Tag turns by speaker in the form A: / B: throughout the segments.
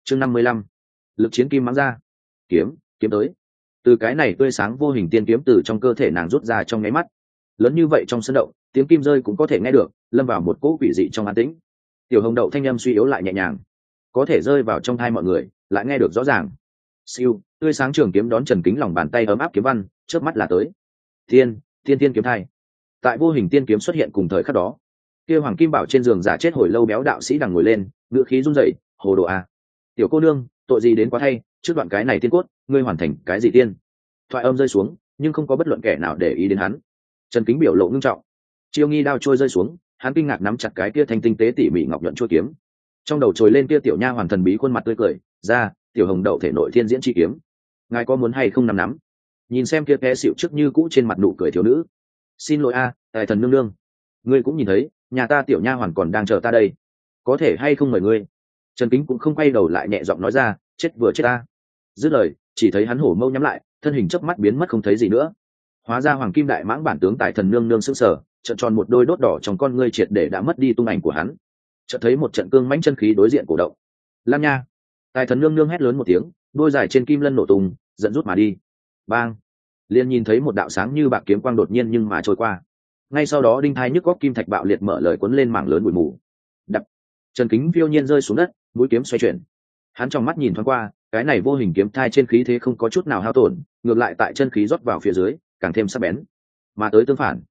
A: chương 55, lực chiến kim mãng ra. Kiếm tới. Từ cái này tươi sáng vô hình tiên kiếm từ trong cơ thể nàng rút ra trong nháy mắt, lớn như vậy trong sân động, tiếng kim rơi cũng có thể nghe được, lâm vào một cỗ quỷ dị trong an tĩnh. Tiểu hồng đậu thanh âm suy yếu lại nhẹ nhàng, có thể rơi vào trong tai mọi người, lại nghe được rõ ràng. Siêu, tươi sáng trường kiếm đón Trần Kính lòng bàn tay ấm áp kiếm văn, chớp mắt là tới. Tiên kiếm thai. Tại vô hình tiên kiếm xuất hiện cùng thời khắc đó, kia hoàng kim bảo trên giường giả chết hồi lâu béo đạo sĩ đang ngồi lên, ngựa khí run rẩy, hồ đồ a. Tiểu cô nương, tội gì đến quá thay, trước đoạn cái này tiên cốt, ngươi hoàn thành cái gì tiên? Thoại âm rơi xuống, nhưng không có bất luận kẻ nào để ý đến hắn. Trần Kính biểu lộ ngưng trọng, chiêu nghi đao trôi rơi xuống, hắn kinh ngạc nắm chặt cái kia thanh tinh tế tỉ mỉ ngọc nhuận chuôi kiếm, trong đầu trồi lên kia tiểu nha hoàn thần bí khuôn mặt tươi cười, ra, tiểu hồng đậu thể nội thiên diễn chi kiếm, ngài có muốn hay không nắm? Nhìn xem kia té xịu trước như cũ trên mặt nụ cười thiếu nữ, xin lỗi a, tài thần nương nương, ngươi cũng nhìn thấy, nhà ta tiểu nha hoàn còn đang chờ ta đây, có thể hay không mời ngươi? Trần Kính cũng không quay đầu lại nhẹ giọng nói ra, chết vừa chết ta. Dứt lời, chỉ thấy hắn hổ mâu nhắm lại, thân hình chớp mắt biến mất không thấy gì nữa. Hóa ra hoàng kim đại mãng bản tướng tài thần nương nương sững sờ, trợn tròn một đôi đốt đỏ trong con ngươi triệt để đã mất đi tung ảnh của hắn. Chợt thấy một trận cương mãnh chân khí đối diện cổ động. Lam nha! Tài thần nương nương hét lớn một tiếng, đôi dài trên kim lân nổ tung, giận rút mà đi. Bang! Liền nhìn thấy một đạo sáng như bạc kiếm quang đột nhiên nhưng mà trôi qua. Ngay sau đó đinh thai nhức góc kim thạch bạo liệt mở lời cuốn lên mảng lớn bụi mù. Đập! Trần Kính phiêu nhiên rơi xuống đất, mũi kiếm xoay chuyển. Hắn trong mắt nhìn thoáng qua, cái này vô hình kiếm thai trên khí thế không có chút nào hao tổn, ngược lại tại chân khí rót vào phía dưới, càng thêm sắc bén. Mà tới tương phản.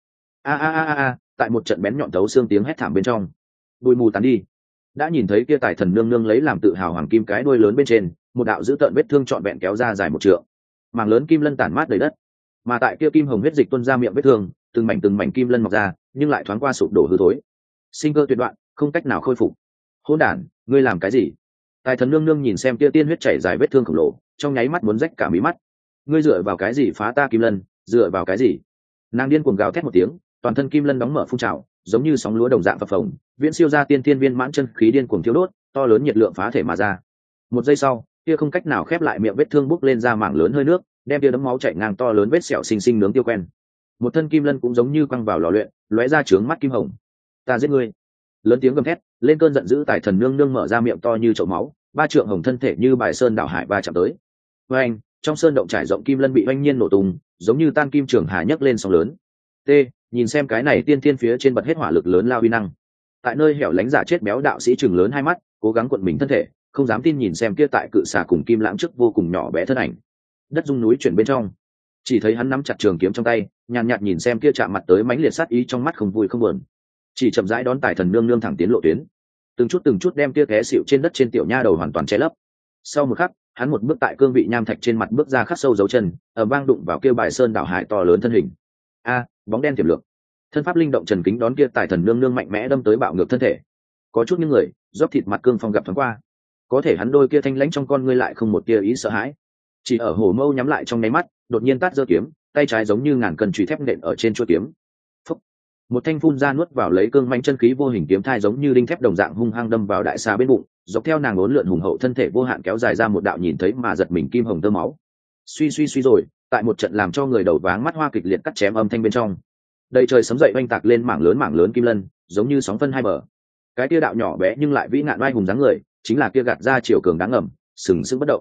A: A, tại một trận bén nhọn thấu xương tiếng hét thảm bên trong, bụi mù tán đi. Đã nhìn thấy kia tài thần nương nương lấy làm tự hào hoàng kim cái đuôi lớn bên trên, một đạo dữ tợn vết thương trọn vẹn kéo ra dài 1 trượng. Mảng lớn kim lân tản mát đầy đất. Mà tại kia kim hồng huyết dịch tuôn ra miệng vết thương, từng mảnh kim lân mọc ra, nhưng lại thoáng qua sụp đổ hư thối. Sinh cơ tuyệt đoạn, không cách nào khôi phục. Hỗn đản, ngươi làm cái gì? Tài thần nương nương nhìn xem kia tiên huyết chảy dài vết thương khổng lồ, trong nháy mắt muốn rách cả mí mắt. Ngươi dựa vào cái gì phá ta kim lân, dựa vào cái gì? Nàng điên cuồng gào thét một tiếng, toàn thân kim lân đóng mở phun trào, giống như sóng lúa đồng dạng phập phồng, viễn siêu ra tiên thiên viên mãn chân khí điên cuồng thiếu đốt, to lớn nhiệt lượng phá thể mà ra. Một giây sau, kia không cách nào khép lại miệng vết thương bốc lên ra mảng lớn hơi nước, đem kia đấm máu chảy ngang to lớn vết sẹo xinh xinh nướng tiêu quen. Một thân kim lân cũng giống như quăng vào lò luyện, lóe ra trướng mắt kim hồng. Ta giết ngươi! Lớn tiếng gầm thét, lên cơn giận dữ tài thần nương nương mở ra miệng to như chậu máu, 3 trượng hồng thân thể như bài sơn đảo hải va chạm tới. Oanh, trong sơn động trải rộng kim lân bị oanh nhiên nổ tung, giống như tan kim trường hà nhấc lên sóng lớn. T, nhìn xem cái này tiên thiên phía trên bật hết hỏa lực lớn lao uy năng. Tại nơi hẻo lánh giả chết béo đạo sĩ chừng lớn hai mắt, cố gắng cuộn mình thân thể, không dám tin nhìn xem kia tại cự xà cùng kim lãng trước vô cùng nhỏ bé thân ảnh. Đất rung núi chuyển bên trong, chỉ thấy hắn nắm chặt trường kiếm trong tay, nhàn nhạt nhìn xem kia chạm mặt tới mãnh liệt sát ý trong mắt không vui không buồn, chỉ chậm rãi đón tài thần nương nương thẳng tiến lộ tuyến, từng chút đem kia té xịu trên đất trên tiểu nha đầu hoàn toàn che lấp. Sau một khắc, hắn một bước tại cương vị nham thạch trên mặt bước ra khắc sâu dấu chân, ở vang đụng vào kia bài sơn đảo hải to lớn thân hình. A, bóng đen tiềm lược. Thân pháp linh động Trần Kính đón kia tài thần nương nương mạnh mẽ đâm tới bạo ngược thân thể. Có chút những người, dốc thịt mặt cương phong gặp thoáng qua, có thể hắn đôi kia thanh lãnh trong con ngươi lại không một tia ý sợ hãi, chỉ ở hổ mâu nhắm lại trong nháy mắt, đột nhiên tát giơ kiếm, tay trái giống như ngàn cân chùy thép nện ở trên chuôi kiếm. Phúc. Một thanh phun ra nuốt vào lấy cương mãnh chân khí vô hình kiếm thai giống như đinh thép đồng dạng hung hăng đâm vào đại xà bên bụng, dọc theo nàng uốn lượn hùng hậu thân thể vô hạn kéo dài ra một đạo nhìn thấy mà giật mình kim hồng tơ máu. Suy rồi, tại một trận làm cho người đầu váng mắt hoa kịch liệt cắt chém âm thanh bên trong, đầy trời sấm dậy oanh tạc lên mảng lớn kim lân, giống như sóng phân hai bờ. Cái kia đạo nhỏ bé nhưng lại vĩ ngạn oai hùng dáng người, chính là kia gạt ra chiều cường đáng ngầm, sừng sững bất động.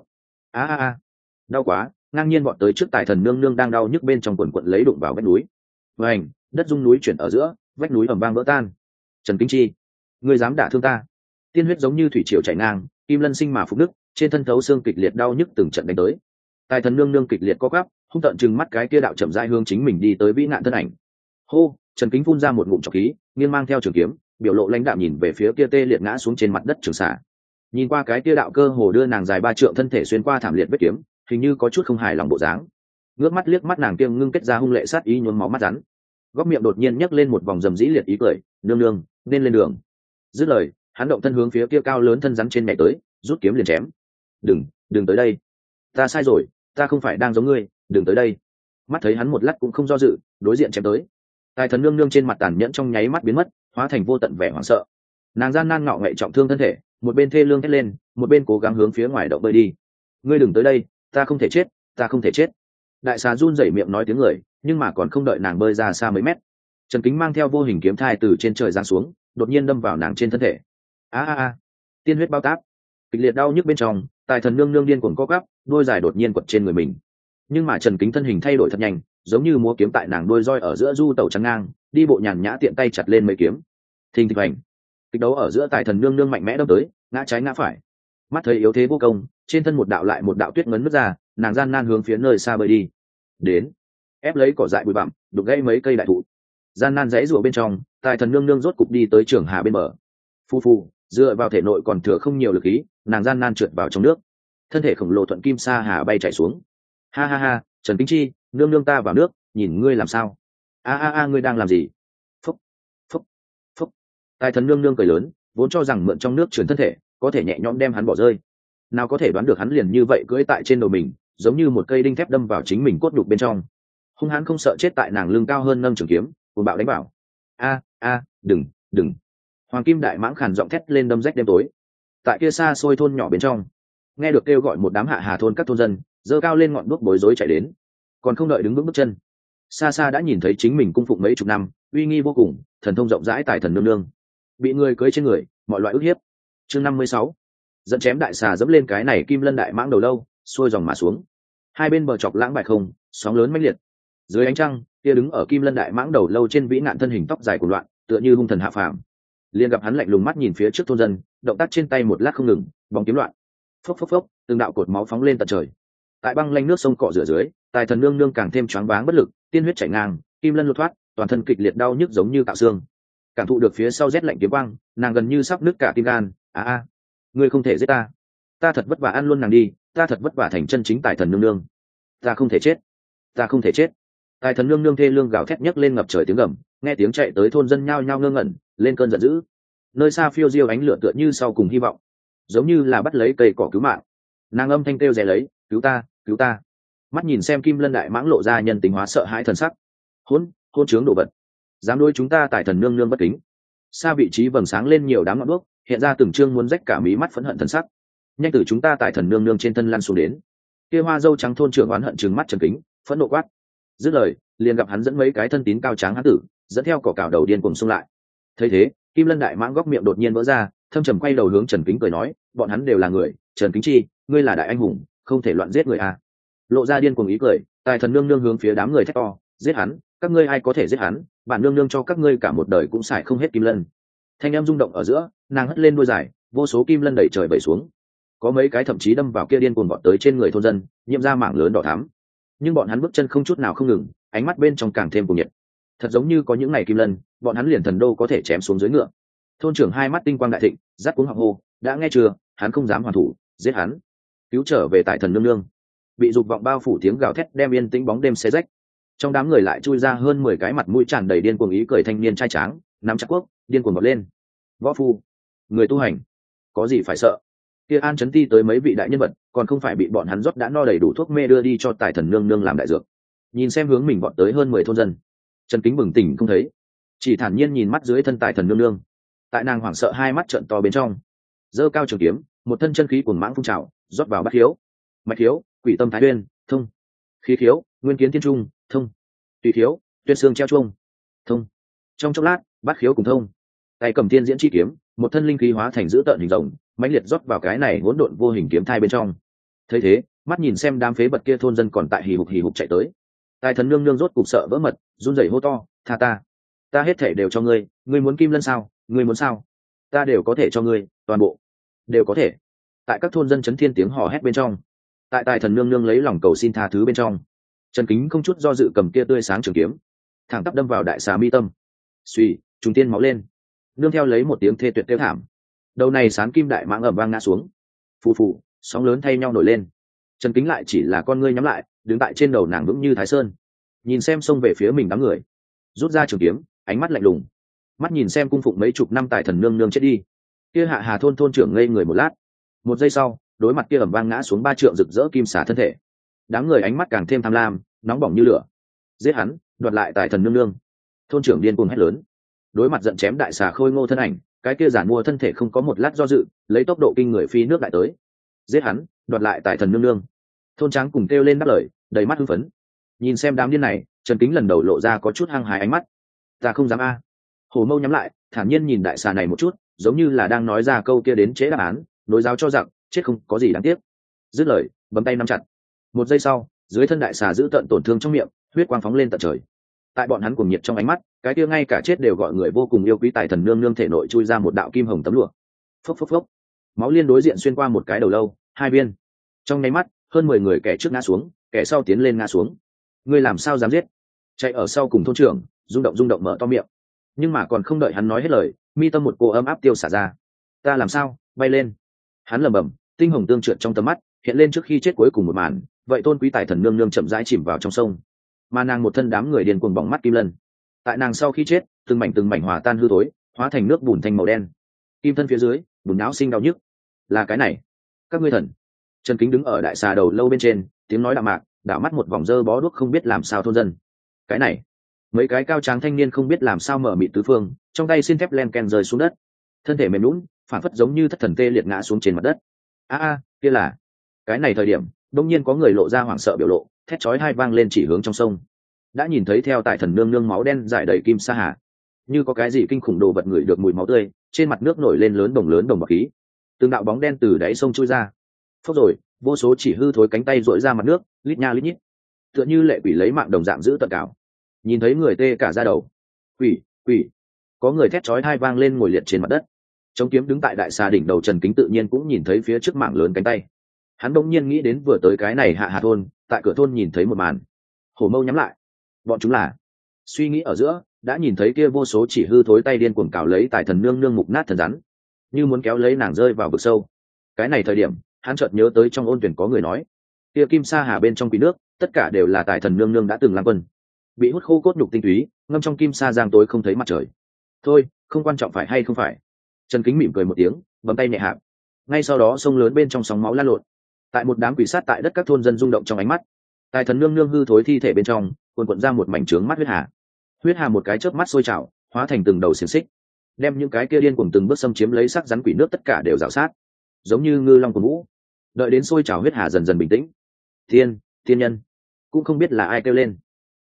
A: A, đau quá, ngang nhiên bọn tới trước tài thần nương nương đang đau nhức bên trong quần quận lấy đụng vào vách núi. Vành, đất rung núi chuyển ở giữa, vách núi ầm vang vỡ tan. Trần Kính Chi, ngươi dám đả thương ta? Tiên huyết giống như thủy triều chảy ngang, kim lân sinh mà phục đức, trên thân thấu xương kịch liệt đau nhức từng trận đánh tới. Tài thần nương nương kịch liệt co quắp, hung tợn trừng mắt cái kia đạo chậm rãi hướng chính mình đi tới vĩ nạn thân ảnh. Hô, Trần Kính phun ra một ngụm trọc khí, nghiêng mang theo trường kiếm, biểu lộ lãnh đạm nhìn về phía kia tê liệt ngã xuống trên mặt đất trường xà. Nhìn qua cái kia đạo cơ hồ đưa nàng dài 3 trượng thân thể xuyên qua thảm liệt vết kiếm, hình như có chút không hài lòng bộ dáng. Ngước mắt liếc mắt nàng kiêng ngưng kết ra hung lệ sát ý nhuốm máu mắt rắn. Góc miệng đột nhiên nhấc lên một vòng rầm rĩ liệt ý cười, nương nương, nên lên đường. Dứt lời, hắn động thân hướng phía kia cao lớn thân rắn trên nhảy tới, rút kiếm liền chém. Đừng tới đây, ta sai rồi, ta không phải đang giống ngươi, đừng tới đây. Mắt thấy hắn một lát cũng không do dự, đối diện chém tới. Tài thần nương nương trên mặt tàn nhẫn trong nháy mắt biến mất, hóa thành vô tận vẻ hoảng sợ. Nàng gian nan ngọ ngậy trọng thương thân thể, một bên thê lương thét lên, một bên cố gắng hướng phía ngoài động bơi đi. Ngươi đừng tới đây, ta không thể chết, ta không thể chết. Đại xà run rẩy miệng nói tiếng người, nhưng mà còn không đợi nàng bơi ra xa mấy mét, Trần Kính mang theo vô hình kiếm thai từ trên trời giáng xuống, đột nhiên đâm vào nàng trên thân thể. A, tiên huyết bao táp. Kịch liệt đau nhức bên trong, tài thần nương nương điên cuồng co quắp, đôi dài đột nhiên quật trên người mình. Nhưng mà Trần Kính thân hình thay đổi thật nhanh, giống như múa kiếm tại nàng đôi roi ở giữa du tẩu trắng ngang, đi bộ nhàn nhã tiện tay chặt lên mấy kiếm. Thình thịch hành. Kịch đấu ở giữa tài thần nương nương mạnh mẽ đâm tới, ngã trái ngã phải. Mắt thấy yếu thế vô công, trên thân một đạo lại một đạo tuyết ngấn nứt ra, nàng gian nan hướng phía nơi xa bơi đi. Đến, ép lấy cỏ dại bụi bặm, đục gãy mấy cây đại thụ. Gian nan rẽ rủa bên trong, tài thần nương nương rốt cục đi tới trường hà bên bờ. Phu phu, dựa vào thể nội còn thừa không nhiều lực khí, nàng gian nan trượt vào trong nước. Thân thể khổng lồ thuận kim sa hà bay chạy xuống. Ha ha ha, Trần Kính Chi, nương nương ta vào nước, nhìn ngươi làm sao? A ngươi đang làm gì? Phúc, phúc, phúc. Tài thần nương nương cười lớn, vốn cho rằng mượn trong nước truyền thân thể có thể nhẹ nhõm đem hắn bỏ rơi, nào có thể đoán được hắn liền như vậy cưỡi tại trên đầu mình, giống như một cây đinh thép đâm vào chính mình cốt nhục bên trong. Hung hãn không sợ chết tại nàng lưng cao hơn nâng trường kiếm, cuồng bạo đánh bảo. Đừng. Hoàng kim đại mãng khàn giọng thét lên đâm rách đêm tối. Tại kia xa xôi thôn nhỏ bên trong, nghe được kêu gọi một đám hạ hà thôn các thôn dân giơ cao lên ngọn đuốc bối rối chạy đến. Còn không đợi đứng vững bước chân, xa xa đã nhìn thấy chính mình cung phụng mấy chục năm, uy nghi vô cùng, thần thông rộng rãi tài thần nương nương bị người cưỡi trên người, mọi loại ức hiếp. Chương 56, dẫn chém đại xà dẫm lên cái này kim lân đại mãng đầu lâu, xuôi dòng mà xuống. Hai bên bờ chọc lãng bại không, sóng lớn mãnh liệt. Dưới ánh trăng, kia đứng ở kim lân đại mãng đầu lâu trên vĩ nạn thân hình tóc dài cuồng loạn, tựa như hung thần hạ phàm. Liền gặp hắn lạnh lùng mắt nhìn phía trước thôn dân, động tác trên tay một lát không ngừng, bóng kiếm loạn. Phốc phốc phốc, từng đạo cột máu phóng lên tận trời. Tại băng lanh nước sông cọ rửa dưới, tài thần nương nương càng thêm choáng váng bất lực, tiên huyết chảy ngang, kim lân lột thoát, toàn thân kịch liệt đau nhức giống như cạo xương. Cảm thụ được phía sau rét lạnh kiếm quang, nàng gần như sắp nứt cả tim gan. Ngươi không thể giết ta, ta thật vất vả ăn luôn nàng đi, ta thật vất vả thành chân chính tài thần nương nương, ta không thể chết, ta không thể chết. Tài thần nương nương thê lương gào thét nhấc lên ngập trời tiếng gầm, nghe tiếng chạy tới thôn dân nhao nhao ngơ ngẩn, lên cơn giận dữ. Nơi xa phiêu diêu ánh lửa tựa như sau cùng hy vọng, giống như là bắt lấy cây cỏ cứu mạng. Nàng âm thanh kêu rè lấy, cứu ta, cứu ta. Mắt nhìn xem kim lân đại mãng lộ ra nhân tính hóa sợ hãi thần sắc. Hôn trướng đồ vật, dám đối chúng ta tài thần nương nương bất kính. Xa vị trí vầng sáng lên nhiều đám ngọn đuốc, hiện ra từng trương muốn rách cả mí mắt phẫn hận thần sắc. Nhanh từ chúng ta tài thần nương nương trên thân lăn xuống đến. Kia hoa dâu trắng thôn trưởng oán hận trừng mắt trần kính, phẫn nộ quát. Dứt lời, liền gặp hắn dẫn mấy cái thân tín cao tráng hán tử, dẫn theo cỏ cào đầu điên cuồng xung lại. Thấy thế, kim lân đại mãng góc miệng đột nhiên vỡ ra, thâm trầm quay đầu hướng Trần Kính cười nói, bọn hắn đều là người, Trần Kính Chi, ngươi là đại anh hùng, không thể loạn giết người à. Lộ ra điên cuồng ý cười, tài thần nương nương hướng phía đám người thét to, giết hắn, các ngươi ai có thể giết hắn, bản nương nương cho các ngươi cả một đời cũng xài không hết kim lân. Thanh em rung động ở giữa, nàng hất lên đuôi dài, vô số kim lân đẩy trời vẩy xuống. Có mấy cái thậm chí đâm vào kia điên cuồng vọt tới trên người thôn dân, nhiễm ra mảng lớn đỏ thắm. Nhưng bọn hắn bước chân không chút nào không ngừng, ánh mắt bên trong càng thêm cuồng nhiệt. Thật giống như có những ngày kim lân, bọn hắn liền thần đô có thể chém xuống dưới ngựa. Thôn trưởng hai mắt tinh quang đại thịnh, rát cuống họng hô, đã nghe chưa, hắn không dám hoàn thủ, giết hắn, cứu trở về tại thần nương nương. Bị dục vọng bao phủ tiếng gào thét đem yên tĩnh bóng đêm xé rách. Trong đám người lại chui ra hơn 10 cái mặt mũi tràn đầy điên cuồng ý cười thanh niên trai tráng, nắm chặt quốc, điên cuồng vọt lên. Võ phu, người tu hành, có gì phải sợ? Kia An Chấn Ti tới mấy vị đại nhân vật, còn không phải bị bọn hắn rót đã no đầy đủ thuốc mê đưa đi cho tài thần nương nương làm đại dược. Nhìn xem hướng mình vọt tới hơn 10 thôn dân, Trần Kính bừng tỉnh không thấy, chỉ thản nhiên nhìn mắt dưới thân tài thần nương nương. Tại nàng hoảng sợ hai mắt trợn to bên trong, giơ cao trường kiếm, một thân chân khí cuồng mãng phun trào, rót vào bát khiếu, mạch khiếu, quỷ tâm thái uyên, thông, khí khiếu, nguyên kiến thiên trung, thông, tùy khiếu, tuyên xương treo chuông, thông. Trong chốc lát, bát khiếu cùng thông, tay cầm thiên diễn chi kiếm, một thân linh khí hóa thành dữ tợn hình rồng, mãnh liệt rót vào cái này hỗn độn vô hình kiếm thai bên trong. Thấy thế, mắt nhìn xem đám phế bật kia thôn dân còn tại hì hục chạy tới, tài thần nương nương rốt cục sợ vỡ mật, run rẩy hô to, tha ta hết thể đều cho ngươi, ngươi muốn kim lân sao, ngươi muốn sao, ta đều có thể cho ngươi, toàn bộ đều có thể. Tại các thôn dân chấn thiên tiếng hò hét bên trong, tại tài thần nương nương lấy lòng cầu xin tha thứ bên trong, Trần Kính không chút do dự cầm kia tươi sáng trường kiếm, thẳng tắp đâm vào đại xà mi tâm. Suy, trùng tiên máu lên, nương theo lấy một tiếng thê tuyệt kêu thảm, đầu này sán kim đại mãng ầm vang ngã xuống. Phù phù, sóng lớn thay nhau nổi lên. Trần Kính lại chỉ là con ngươi nhắm lại, đứng tại trên đầu nàng vững như Thái Sơn, nhìn xem xông về phía mình đám người, rút ra trường kiếm, ánh mắt lạnh lùng, mắt nhìn xem cung phụng mấy chục năm tài thần nương nương chết đi. Kia hạ hà thôn thôn trưởng ngây người một lát, một giây sau, đối mặt kia ầm vang ngã xuống 3 trượng rực rỡ kim xà thân thể. Đám người ánh mắt càng thêm tham lam, nóng bỏng như lửa. Giết hắn, đoạt lại tài thần nương nương. Thôn trưởng điên cuồng hét lớn. Đối mặt giận chém đại xà khôi ngô thân ảnh, cái kia giản mua thân thể không có một lát do dự, lấy tốc độ kinh người phi nước lại tới. Giết hắn, đoạt lại tài thần nương nương. Thôn tráng cùng kêu lên đáp lời, đầy mắt hưng phấn. Nhìn xem đám điên này, Trần Kính lần đầu lộ ra có chút hăng hái ánh mắt. Ta không dám a. Hổ mâu nhắm lại, thản nhiên nhìn đại xà này một chút, giống như là đang nói ra câu kia đến chế đáp án, nối giáo cho rằng chết không có gì đáng tiếc. Dứt lời bấm tay nắm chặt. Một giây sau, dưới thân đại xà giữ tận tổn thương trong miệng, huyết quang phóng lên tận trời. Tại bọn hắn cuồng nhiệt trong ánh mắt, cái kia ngay cả chết đều gọi người vô cùng yêu quý tài thần nương nương thể nội chui ra một đạo kim hồng tấm lụa. Phốc phốc phốc, máu liên đối diện xuyên qua một cái đầu lâu, hai viên. Trong nháy mắt, hơn 10 người kẻ trước ngã xuống, kẻ sau tiến lên ngã xuống. Ngươi làm sao dám giết? Chạy ở sau cùng thôn trưởng, rung động mở to miệng. Nhưng mà còn không đợi hắn nói hết lời, mi tâm một cô ấm áp tiêu xả ra. Ta làm sao? Bay lên. Hắn lẩm bẩm, tinh hồng tương trượt trong tầm mắt, hiện lên trước khi chết cuối cùng một màn. Vậy tôn quý tài thần nương nương chậm rãi chìm vào trong sông, mà nàng một thân đám người điên cuồng bỏng mắt kim lân. Tại nàng sau khi chết, từng mảnh hòa tan hư thối, hóa thành nước bùn thành màu đen. Kim thân phía dưới, bùn não sinh đau nhức. Là cái này, các ngươi thần. Trần Kính đứng ở đại xà đầu lâu bên trên, tiếng nói đạm mạc, đảo mắt một vòng dơ bó đuốc không biết làm sao thôn dân. Cái này, mấy cái cao tráng thanh niên không biết làm sao mở mịt tứ phương, trong tay xin thép len ken rơi xuống đất, thân thể mềm lún, phản phất giống như thất thần tê liệt ngã xuống trên mặt đất. Kia là. Cái này thời điểm, đông nhiên có người lộ ra hoảng sợ biểu lộ, thét chói tai vang lên chỉ hướng trong sông. Đã nhìn thấy theo tài thần nương nương máu đen dải đầy kim sa hà, như có cái gì kinh khủng đồ vật ngửi được mùi máu tươi, trên mặt nước nổi lên lớn đồng bọt khí. Từng đạo bóng đen từ đáy sông chui ra. Phốc rồi, vô số chỉ hư thối cánh tay duỗi ra mặt nước, lít nha lít nhít, tựa như lệ quỷ lấy mạng đồng dạng giữ tận cào. Nhìn thấy người tê cả da đầu. Quỷ. Có người thét chói tai vang lên ngồi liệt trên mặt đất. Chống kiếm đứng tại đại xà đỉnh đầu Trần Kính tự nhiên cũng nhìn thấy phía trước mảng lớn cánh tay. Hắn đông nhiên nghĩ đến vừa tới cái này hạ hà thôn, tại cửa thôn nhìn thấy một màn. Hổ mâu nhắm lại. Bọn chúng là. Suy nghĩ ở giữa, đã nhìn thấy kia vô số chỉ hư thối tay điên cuồng cào lấy tài thần nương nương mục nát thần rắn, như muốn kéo lấy nàng rơi vào vực sâu. Cái này thời điểm, hắn chợt nhớ tới trong ôn tuyển có người nói, kia kim sa hà bên trong quỷ nước, tất cả đều là tài thần nương nương đã từng làm quân, bị hút khô cốt nhục tinh túy, ngâm trong kim sa giang tối không thấy mặt trời. Thôi, không quan trọng phải hay không phải. Trần Kính mỉm cười một tiếng, bấm tay nhẹ hạp. Ngay sau đó sông lớn bên trong sóng máu lan lộn. Tại một đám quỷ sát tại đất các thôn dân rung động trong ánh mắt, tài thần nương nương hư thối thi thể bên trong cuồn ra một mảnh trướng mắt huyết hà một cái chớp mắt sôi trào, hóa thành từng đầu xiềng xích, đem những cái kia điên cuồng từng bước xâm chiếm lấy sắc rắn quỷ nước tất cả đều rào sát, giống như ngư long của vũ. Đợi đến sôi trào huyết hà dần dần bình tĩnh, thiên nhân, cũng không biết là ai kêu lên,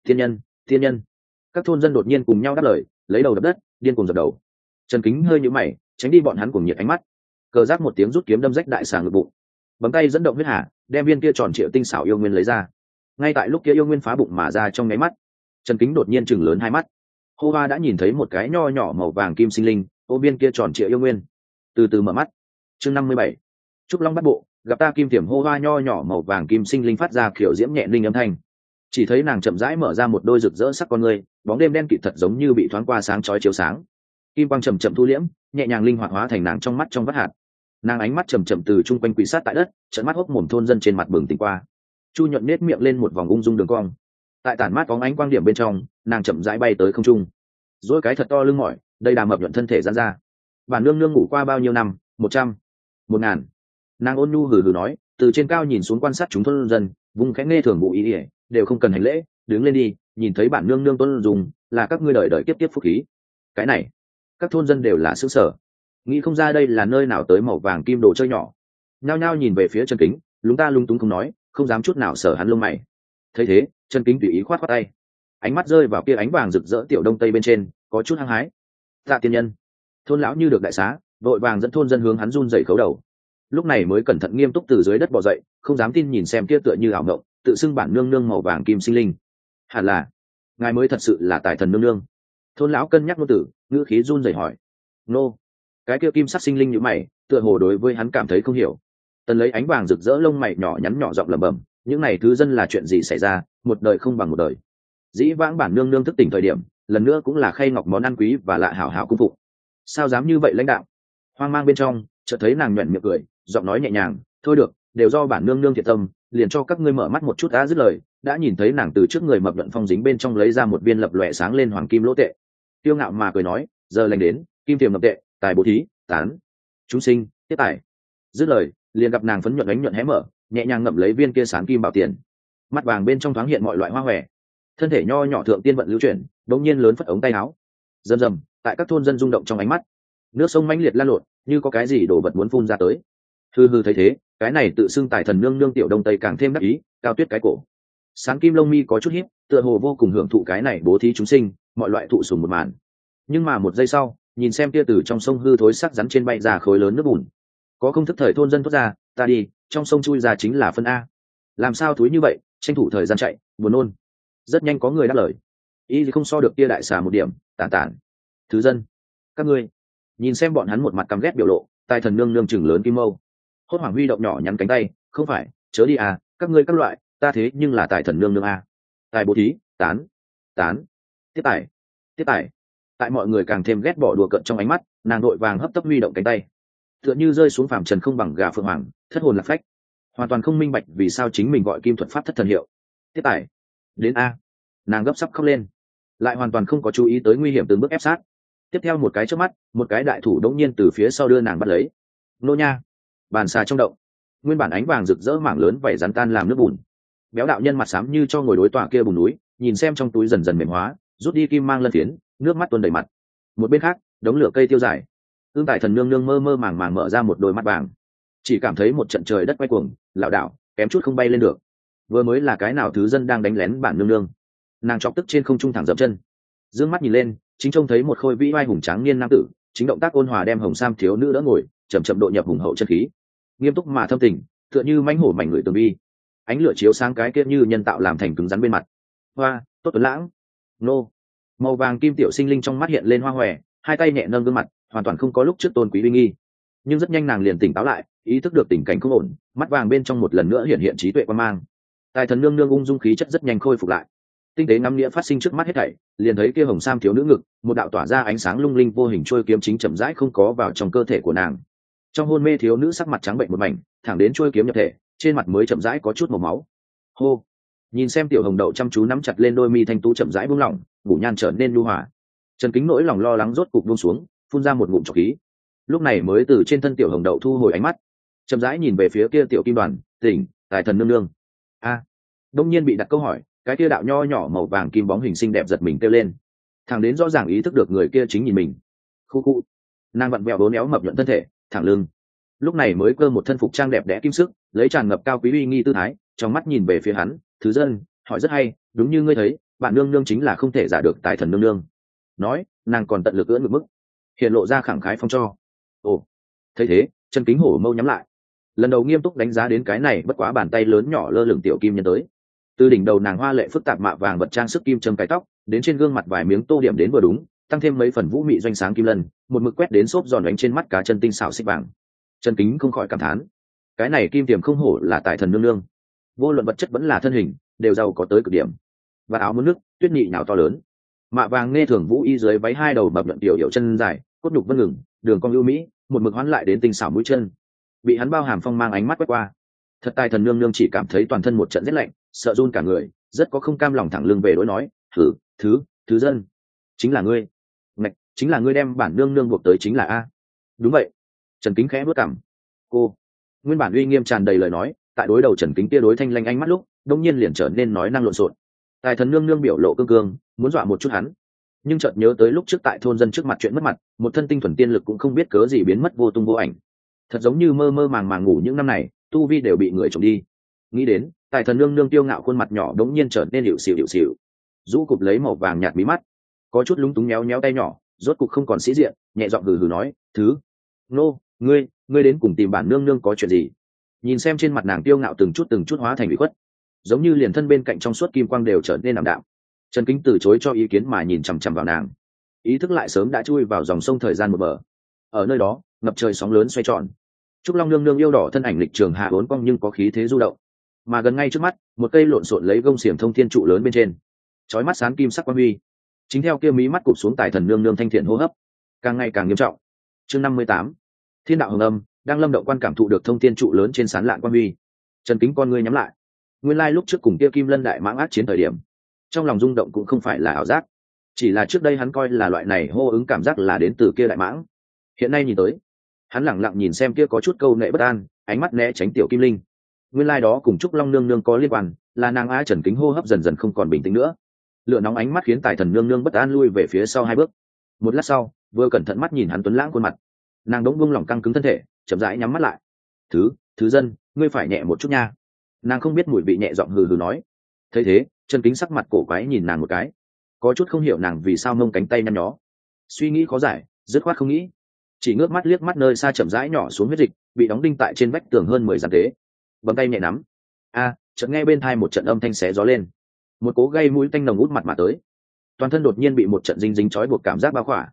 A: thiên nhân. Các thôn dân đột nhiên cùng nhau đáp lời, lấy đầu đập đất, điên cuồng dập đầu. Trần Kính hơi nhíu mày, tránh đi bọn hắn cuồng nhiệt ánh mắt. Cờ giác một tiếng rút kiếm đâm rách đại xà ngực bụng, bấm tay dẫn động huyết hà, đem viên kia tròn triệu tinh xảo yêu nguyên lấy ra. Ngay tại lúc kia yêu nguyên phá bụng mà ra trong nháy mắt, Trần Kính đột nhiên chừng lớn hai mắt. Hô Hoa đã nhìn thấy một cái nho nhỏ màu vàng kim sinh linh, ô viên kia tròn triệu yêu nguyên. Từ từ mở mắt. Chương 57. Trúc Long bắt bộ, gặp ta kim tiềm. Hô Hoa nho nhỏ màu vàng kim sinh linh phát ra kiểu diễm nhẹ linh âm thanh. Chỉ thấy nàng chậm rãi mở ra một đôi rực rỡ sắc con ngươi, bóng đêm đen kịt thật giống như bị thoáng qua sáng chói chiếu sáng. Kim quang chậm chậm thu liễm, nhẹ nhàng linh hoạt hóa thành nàng trong mắt trong vắt hạt. Nàng ánh mắt chậm chậm từ trung quanh quỷ sát tại đất, trợn mắt hốc mồm thôn dân trên mặt bừng tỉnh qua. Chu nhuận nết miệng lên một vòng ung dung đường cong. Tại tản mát bóng ánh quang điểm bên trong, nàng chậm rãi bay tới không trung. Dỗi cái thật to lưng mỏi, đây đà mập nhuận thân thể giãn ra. Bản nương nương ngủ qua bao nhiêu năm? 100, 1000. Nàng ôn nhu hừ hừ nói, từ trên cao nhìn xuống quan sát chúng thôn dân, vùng khẽ nghe thường vụ ý ỉa, đều không cần hành lễ, đứng lên đi, nhìn thấy bản nương nương tuân dùng, là các ngươi đời đời kiếp kiếp phúc khí. Cái này, các thôn dân đều là sững sờ, nghĩ không ra đây là nơi nào tới màu vàng kim đồ chơi nhỏ. Nhao nhao nhìn về phía Trần Kính, lúng ta lung túng không nói, không dám chút nào sở hắn lông mày. Thấy thế, Trần Kính tùy ý khoát khoát tay, ánh mắt rơi vào kia ánh vàng rực rỡ tiểu đông tây bên trên, có chút hăng hái. Tạ tiên nhân. Thôn lão như được đại xá, vội vàng dẫn thôn dân hướng hắn run rẩy khấu đầu. Lúc này mới cẩn thận nghiêm túc từ dưới đất bò dậy, không dám tin nhìn xem kia tựa như ảo mộng, tự xưng bản nương nương màu vàng kim sinh linh. Hẳn là, ngài mới thật sự là tài thần nương nương. Thôn lão cân nhắc ngôn tử, ngữ khí run rẩy hỏi. Nô. Cái kia kim sắc sinh linh như mày, tựa hồ đối với hắn cảm thấy không hiểu. Tần lấy ánh vàng rực rỡ lông mày nhỏ nhắn nhỏ giọng lẩm bẩm, những này thứ dân là chuyện gì xảy ra, một đời không bằng một đời. Dĩ vãng bản nương nương thức tỉnh thời điểm, lần nữa cũng là khay ngọc món ăn quý và lạ hảo hảo cung phục. Sao dám như vậy lãnh đạo? Hoang mang bên trong, chợt thấy nàng nhoẻn miệng cười, giọng nói nhẹ nhàng, thôi được, đều do bản nương nương thiệt tâm, liền cho các ngươi mở mắt một chút. Đã dứt lời, đã nhìn thấy nàng từ trước người mập luận phong dính bên trong lấy ra một viên lập lòe sáng lên hoàng kim lỗ tệ. Tiêu ngạo mà cười nói, giờ lành đến, kim tiềm ngập tệ, tài bố thí, tán, chúng sinh, tiết tài. Dứt lời, liền gặp nàng phấn nhuận ánh nhuận hé mở, nhẹ nhàng ngậm lấy viên kia sáng kim bảo tiền. Mắt vàng bên trong thoáng hiện mọi loại hoa hòe, thân thể nho nhỏ thượng tiên vận lưu chuyển, đột nhiên lớn phất ống tay áo. Rầm rầm, tại các thôn dân rung động trong ánh mắt, nước sông mãnh liệt lan lộn, như có cái gì đổ vật muốn phun ra tới. Hư hư thấy thế, cái này tự xưng tài thần nương nương tiểu đông tây càng thêm đắc ý, cao tuyết cái cổ, sáng kim lông mi có chút híp, tựa hồ vô cùng hưởng thụ cái này bố thí chúng sinh, mọi loại thụ sủng một màn. Nhưng mà một giây sau, nhìn xem kia từ trong sông hư thối sắc rắn trên bay ra khối lớn nước bùn, có không thức thời thôn dân thoát ra, ta đi, trong sông chui ra chính là phân a. Làm sao thúi như vậy, tranh thủ thời gian chạy, buồn nôn. Rất nhanh có người đáp lời. Y không so được kia đại xà một điểm, tản tản. Thứ dân, các ngươi nhìn xem bọn hắn một mặt căm ghét biểu lộ, tài thần nương nương chừng lớn kim mâu. Hốt hoảng huy động nhỏ nhắn cánh tay, không phải, chớ đi à, các ngươi các loại, ta thế nhưng là tài thần nương nương a. Tài bố thí, tán, tán, tiếp tài, tiếp tài. Tại mọi người càng thêm ghét bỏ đùa cợt trong ánh mắt, nàng đội vàng hấp tấp huy động cánh tay, tựa như rơi xuống phàm trần không bằng gà phượng hoàng, thất hồn lạc phách, hoàn toàn không minh bạch vì sao chính mình gọi kim thuật pháp thất thần hiệu. Tiếp tài, đến a. Nàng gấp sắp khóc lên, lại hoàn toàn không có chú ý tới nguy hiểm từng bước ép sát. Tiếp theo một cái trước mắt, một cái đại thủ đống nhiên từ phía sau đưa nàng bắt lấy. Nô nha, bàn xà trong động, nguyên bản ánh vàng rực rỡ mảng lớn vẩy rắn tan làm nước bùn. Béo đạo nhân mặt xám như cho ngồi đối tọa kia bùn núi, nhìn xem trong túi dần dần mềm hóa, rút đi kim mang lân phiến, nước mắt tuôn đầy mặt. Một bên khác, đống lửa cây tiêu dài, ương tài thần nương nương mơ mơ màng màng mở ra một đôi mắt vàng, chỉ cảm thấy một trận trời đất quay cuồng, lảo đảo, kém chút không bay lên được. Vừa mới là cái nào thứ dân đang đánh lén bản nương nương, nàng chọc tức trên không trung thẳng dậm chân, dương mắt nhìn lên, chính trông thấy một khôi vĩ oai hùng tráng niên nam tử, chính động tác ôn hòa đem hồng sam thiếu nữ đỡ ngồi, chậm chậm độ nhập hùng hậu chân khí, nghiêm túc mà thâm tình, tựa như mãnh hổ mảnh người tường vi. Ánh lửa chiếu sáng cái kia như nhân tạo làm thành cứng rắn bên mặt. Hoa, tốt tuấn lãng. Nô. Màu vàng kim tiểu sinh linh trong mắt hiện lên hoa hòe, hai tay nhẹ nâng gương mặt, hoàn toàn không có lúc trước tôn quý uy nghi. Nhưng rất nhanh nàng liền tỉnh táo lại, ý thức được tình cảnh không ổn, mắt vàng bên trong một lần nữa hiện hiện trí tuệ quan mang. Tài thần nương nương ung dung khí chất rất nhanh khôi phục lại. Tinh tế ngắm nghĩa phát sinh trước mắt hết thảy, liền thấy kia hồng sam thiếu nữ ngực, một đạo tỏa ra ánh sáng lung linh vô hình trôi kiếm chính chậm rãi không có vào trong cơ thể của nàng. Trong hôn mê thiếu nữ sắc mặt trắng bệnh một mảnh, thẳng đến trôi kiếm nhập thể, trên mặt mới chậm rãi có chút màu máu. Hô, nhìn xem tiểu hồng đậu chăm chú nắm chặt lên đôi mi thanh tú chậm rãi buông lỏng, ngủ nhan trở nên nhu hòa. Trần Kính nỗi lòng lo lắng rốt cục buông xuống, phun ra một ngụm trọc khí. Lúc này mới từ trên thân tiểu hồng đậu thu hồi ánh mắt, chậm rãi nhìn về phía kia tiểu kim đoàn, tỉnh, tài thần nương nương. A, đông nhiên bị đặt câu hỏi, cái kia đạo nho nhỏ màu vàng kim bóng hình xinh đẹp giật mình kêu lên, thằng đến rõ ràng ý thức được người kia chính nhìn mình. Khu khu, nàng vặn vẹo bốn éo mập nhuận thân thể, thẳng lưng, lúc này mới cơ một thân phục trang đẹp đẽ kim sức, lấy tràn ngập cao quý uy nghi tư thái, trong mắt nhìn về phía hắn, thứ dân, hỏi rất hay, đúng như ngươi thấy, bạn nương nương chính là không thể giả được tài thần nương nương. Nói, nàng còn tận lực ưỡn ngực mức, hiện lộ ra khẳng khái phong cho. Ồ, thấy thế, Trần Kính hổ mâu nhắm lại, lần đầu nghiêm túc đánh giá đến cái này bất quá bàn tay lớn nhỏ lơ lửng tiểu kim nhân tới. Từ đỉnh đầu nàng hoa lệ phức tạp mạ vàng vật trang sức kim châm cái tóc, đến trên gương mặt vài miếng tô điểm đến vừa đúng, tăng thêm mấy phần vũ mị doanh sáng kim lân, một mực quét đến xốp giòn đánh trên mắt cá chân tinh xảo xích vàng. Trần Kính không khỏi cảm thán, cái này kim tiềm không hổ là tài thần nương nương, vô luận vật chất vẫn là thân hình đều giàu có tới cực điểm. Và áo muốn nước tuyết nhị nhào to lớn, mạ vàng nghe thường vũ y dưới váy hai đầu mập luận tiểu hiệu chân dài, cốt nhục vân ngừng, đường cong ưu mỹ, một mực hoán lại đến tinh xảo mũi chân. Bị hắn bao hàm phong mang ánh mắt quét qua, thật tài thần nương nương chỉ cảm thấy toàn thân một trận rét lạnh, sợ run cả người, rất có không cam lòng thẳng lưng về đối nói, thứ dân, chính là ngươi, ngạch, chính là ngươi đem bản nương nương buộc tới chính là a. Đúng vậy. Trần Kính khẽ bước cằm. Cô, nguyên bản uy nghiêm tràn đầy lời nói, tại đối đầu Trần Kính kia đối thanh lanh ánh mắt lúc, đông nhiên liền trở nên nói năng lộn xộn. Tài thần nương nương biểu lộ cương cương, muốn dọa một chút hắn, nhưng chợt nhớ tới lúc trước tại thôn dân trước mặt chuyện mất mặt, một thân tinh thuần tiên lực cũng không biết cớ gì biến mất vô tung vô ảnh, thật giống như mơ mơ màng màng ngủ những năm này, tu vi đều bị người trộm đi. Nghĩ đến, tài thần nương nương tiêu ngạo khuôn mặt nhỏ đống nhiên trở nên hiệu xịu, rũ cụp lấy màu vàng nhạt mí mắt, có chút lúng túng méo méo tay nhỏ, rốt cục không còn sĩ diện, nhẹ giọng hừ hừ nói, nô, ngươi đến cùng tìm bản nương nương có chuyện gì? Nhìn xem trên mặt nàng tiêu ngạo từng chút hóa thành bị khuất, giống như liền thân bên cạnh trong suốt kim quang đều trở nên ảm đạm. Trần Kính từ chối cho ý kiến mà nhìn chằm chằm vào nàng, ý thức lại sớm đã chui vào dòng sông thời gian một bờ. Ở nơi đó, ngập trời sóng lớn xoay tròn, trúc long nương nương yêu đỏ thân ảnh lịch trường hạ uốn cong nhưng có khí thế du động, mà gần ngay trước mắt, một cây lộn xộn lấy gông xiềng thông thiên trụ lớn bên trên, chói mắt sáng kim sắc quang huy, chính theo kia mí mắt cụp xuống tài thần nương nương thanh thiện hô hấp, càng ngày càng nghiêm trọng. Chương 58, Thiên đạo hồng âm, đang lâm động quan cảm thụ được thông thiên trụ lớn trên sán lạn quang huy. Trần Kính con ngươi nhắm lại, nguyên lai lúc trước cùng kia kim lân đại mãng ác chiến thời điểm, trong lòng rung động cũng không phải là ảo giác, chỉ là trước đây hắn coi là loại này hô ứng cảm giác là đến từ kia đại mãng. Hiện nay nhìn tới, hắn lẳng lặng nhìn xem kia có chút câu nệ bất an, ánh mắt né tránh tiểu kim linh, nguyên lai đó cùng trúc long nương nương có liên quan, là nàng á. Trần Kính hô hấp dần dần không còn bình tĩnh nữa, lửa nóng ánh mắt khiến tài thần nương nương bất an lui về phía sau hai bước. Một lát sau, vừa cẩn thận mắt nhìn hắn tuấn lãng khuôn mặt, nàng đống buông lỏng căng cứng thân thể, chậm rãi nhắm mắt lại. Thứ dân, ngươi phải nhẹ một chút nha. Nàng không biết mùi vị nhẹ giọng hừ hừ nói. Thấy thế, Trần Kính sắc mặt cổ quái nhìn nàng một cái, có chút không hiểu nàng vì sao mông cánh tay nhăn nhó, suy nghĩ khó giải, dứt khoát không nghĩ, chỉ ngước mắt liếc mắt nơi xa chậm rãi nhỏ xuống huyết dịch bị đóng đinh tại trên vách tường hơn 10 dặm tế, bấm tay nhẹ nắm. Chợt nghe bên tai một trận âm thanh xé gió lên, một cố gây mũi tanh nồng út mặt mà tới, toàn thân đột nhiên bị một trận dính dính trói buộc cảm giác bao khỏa.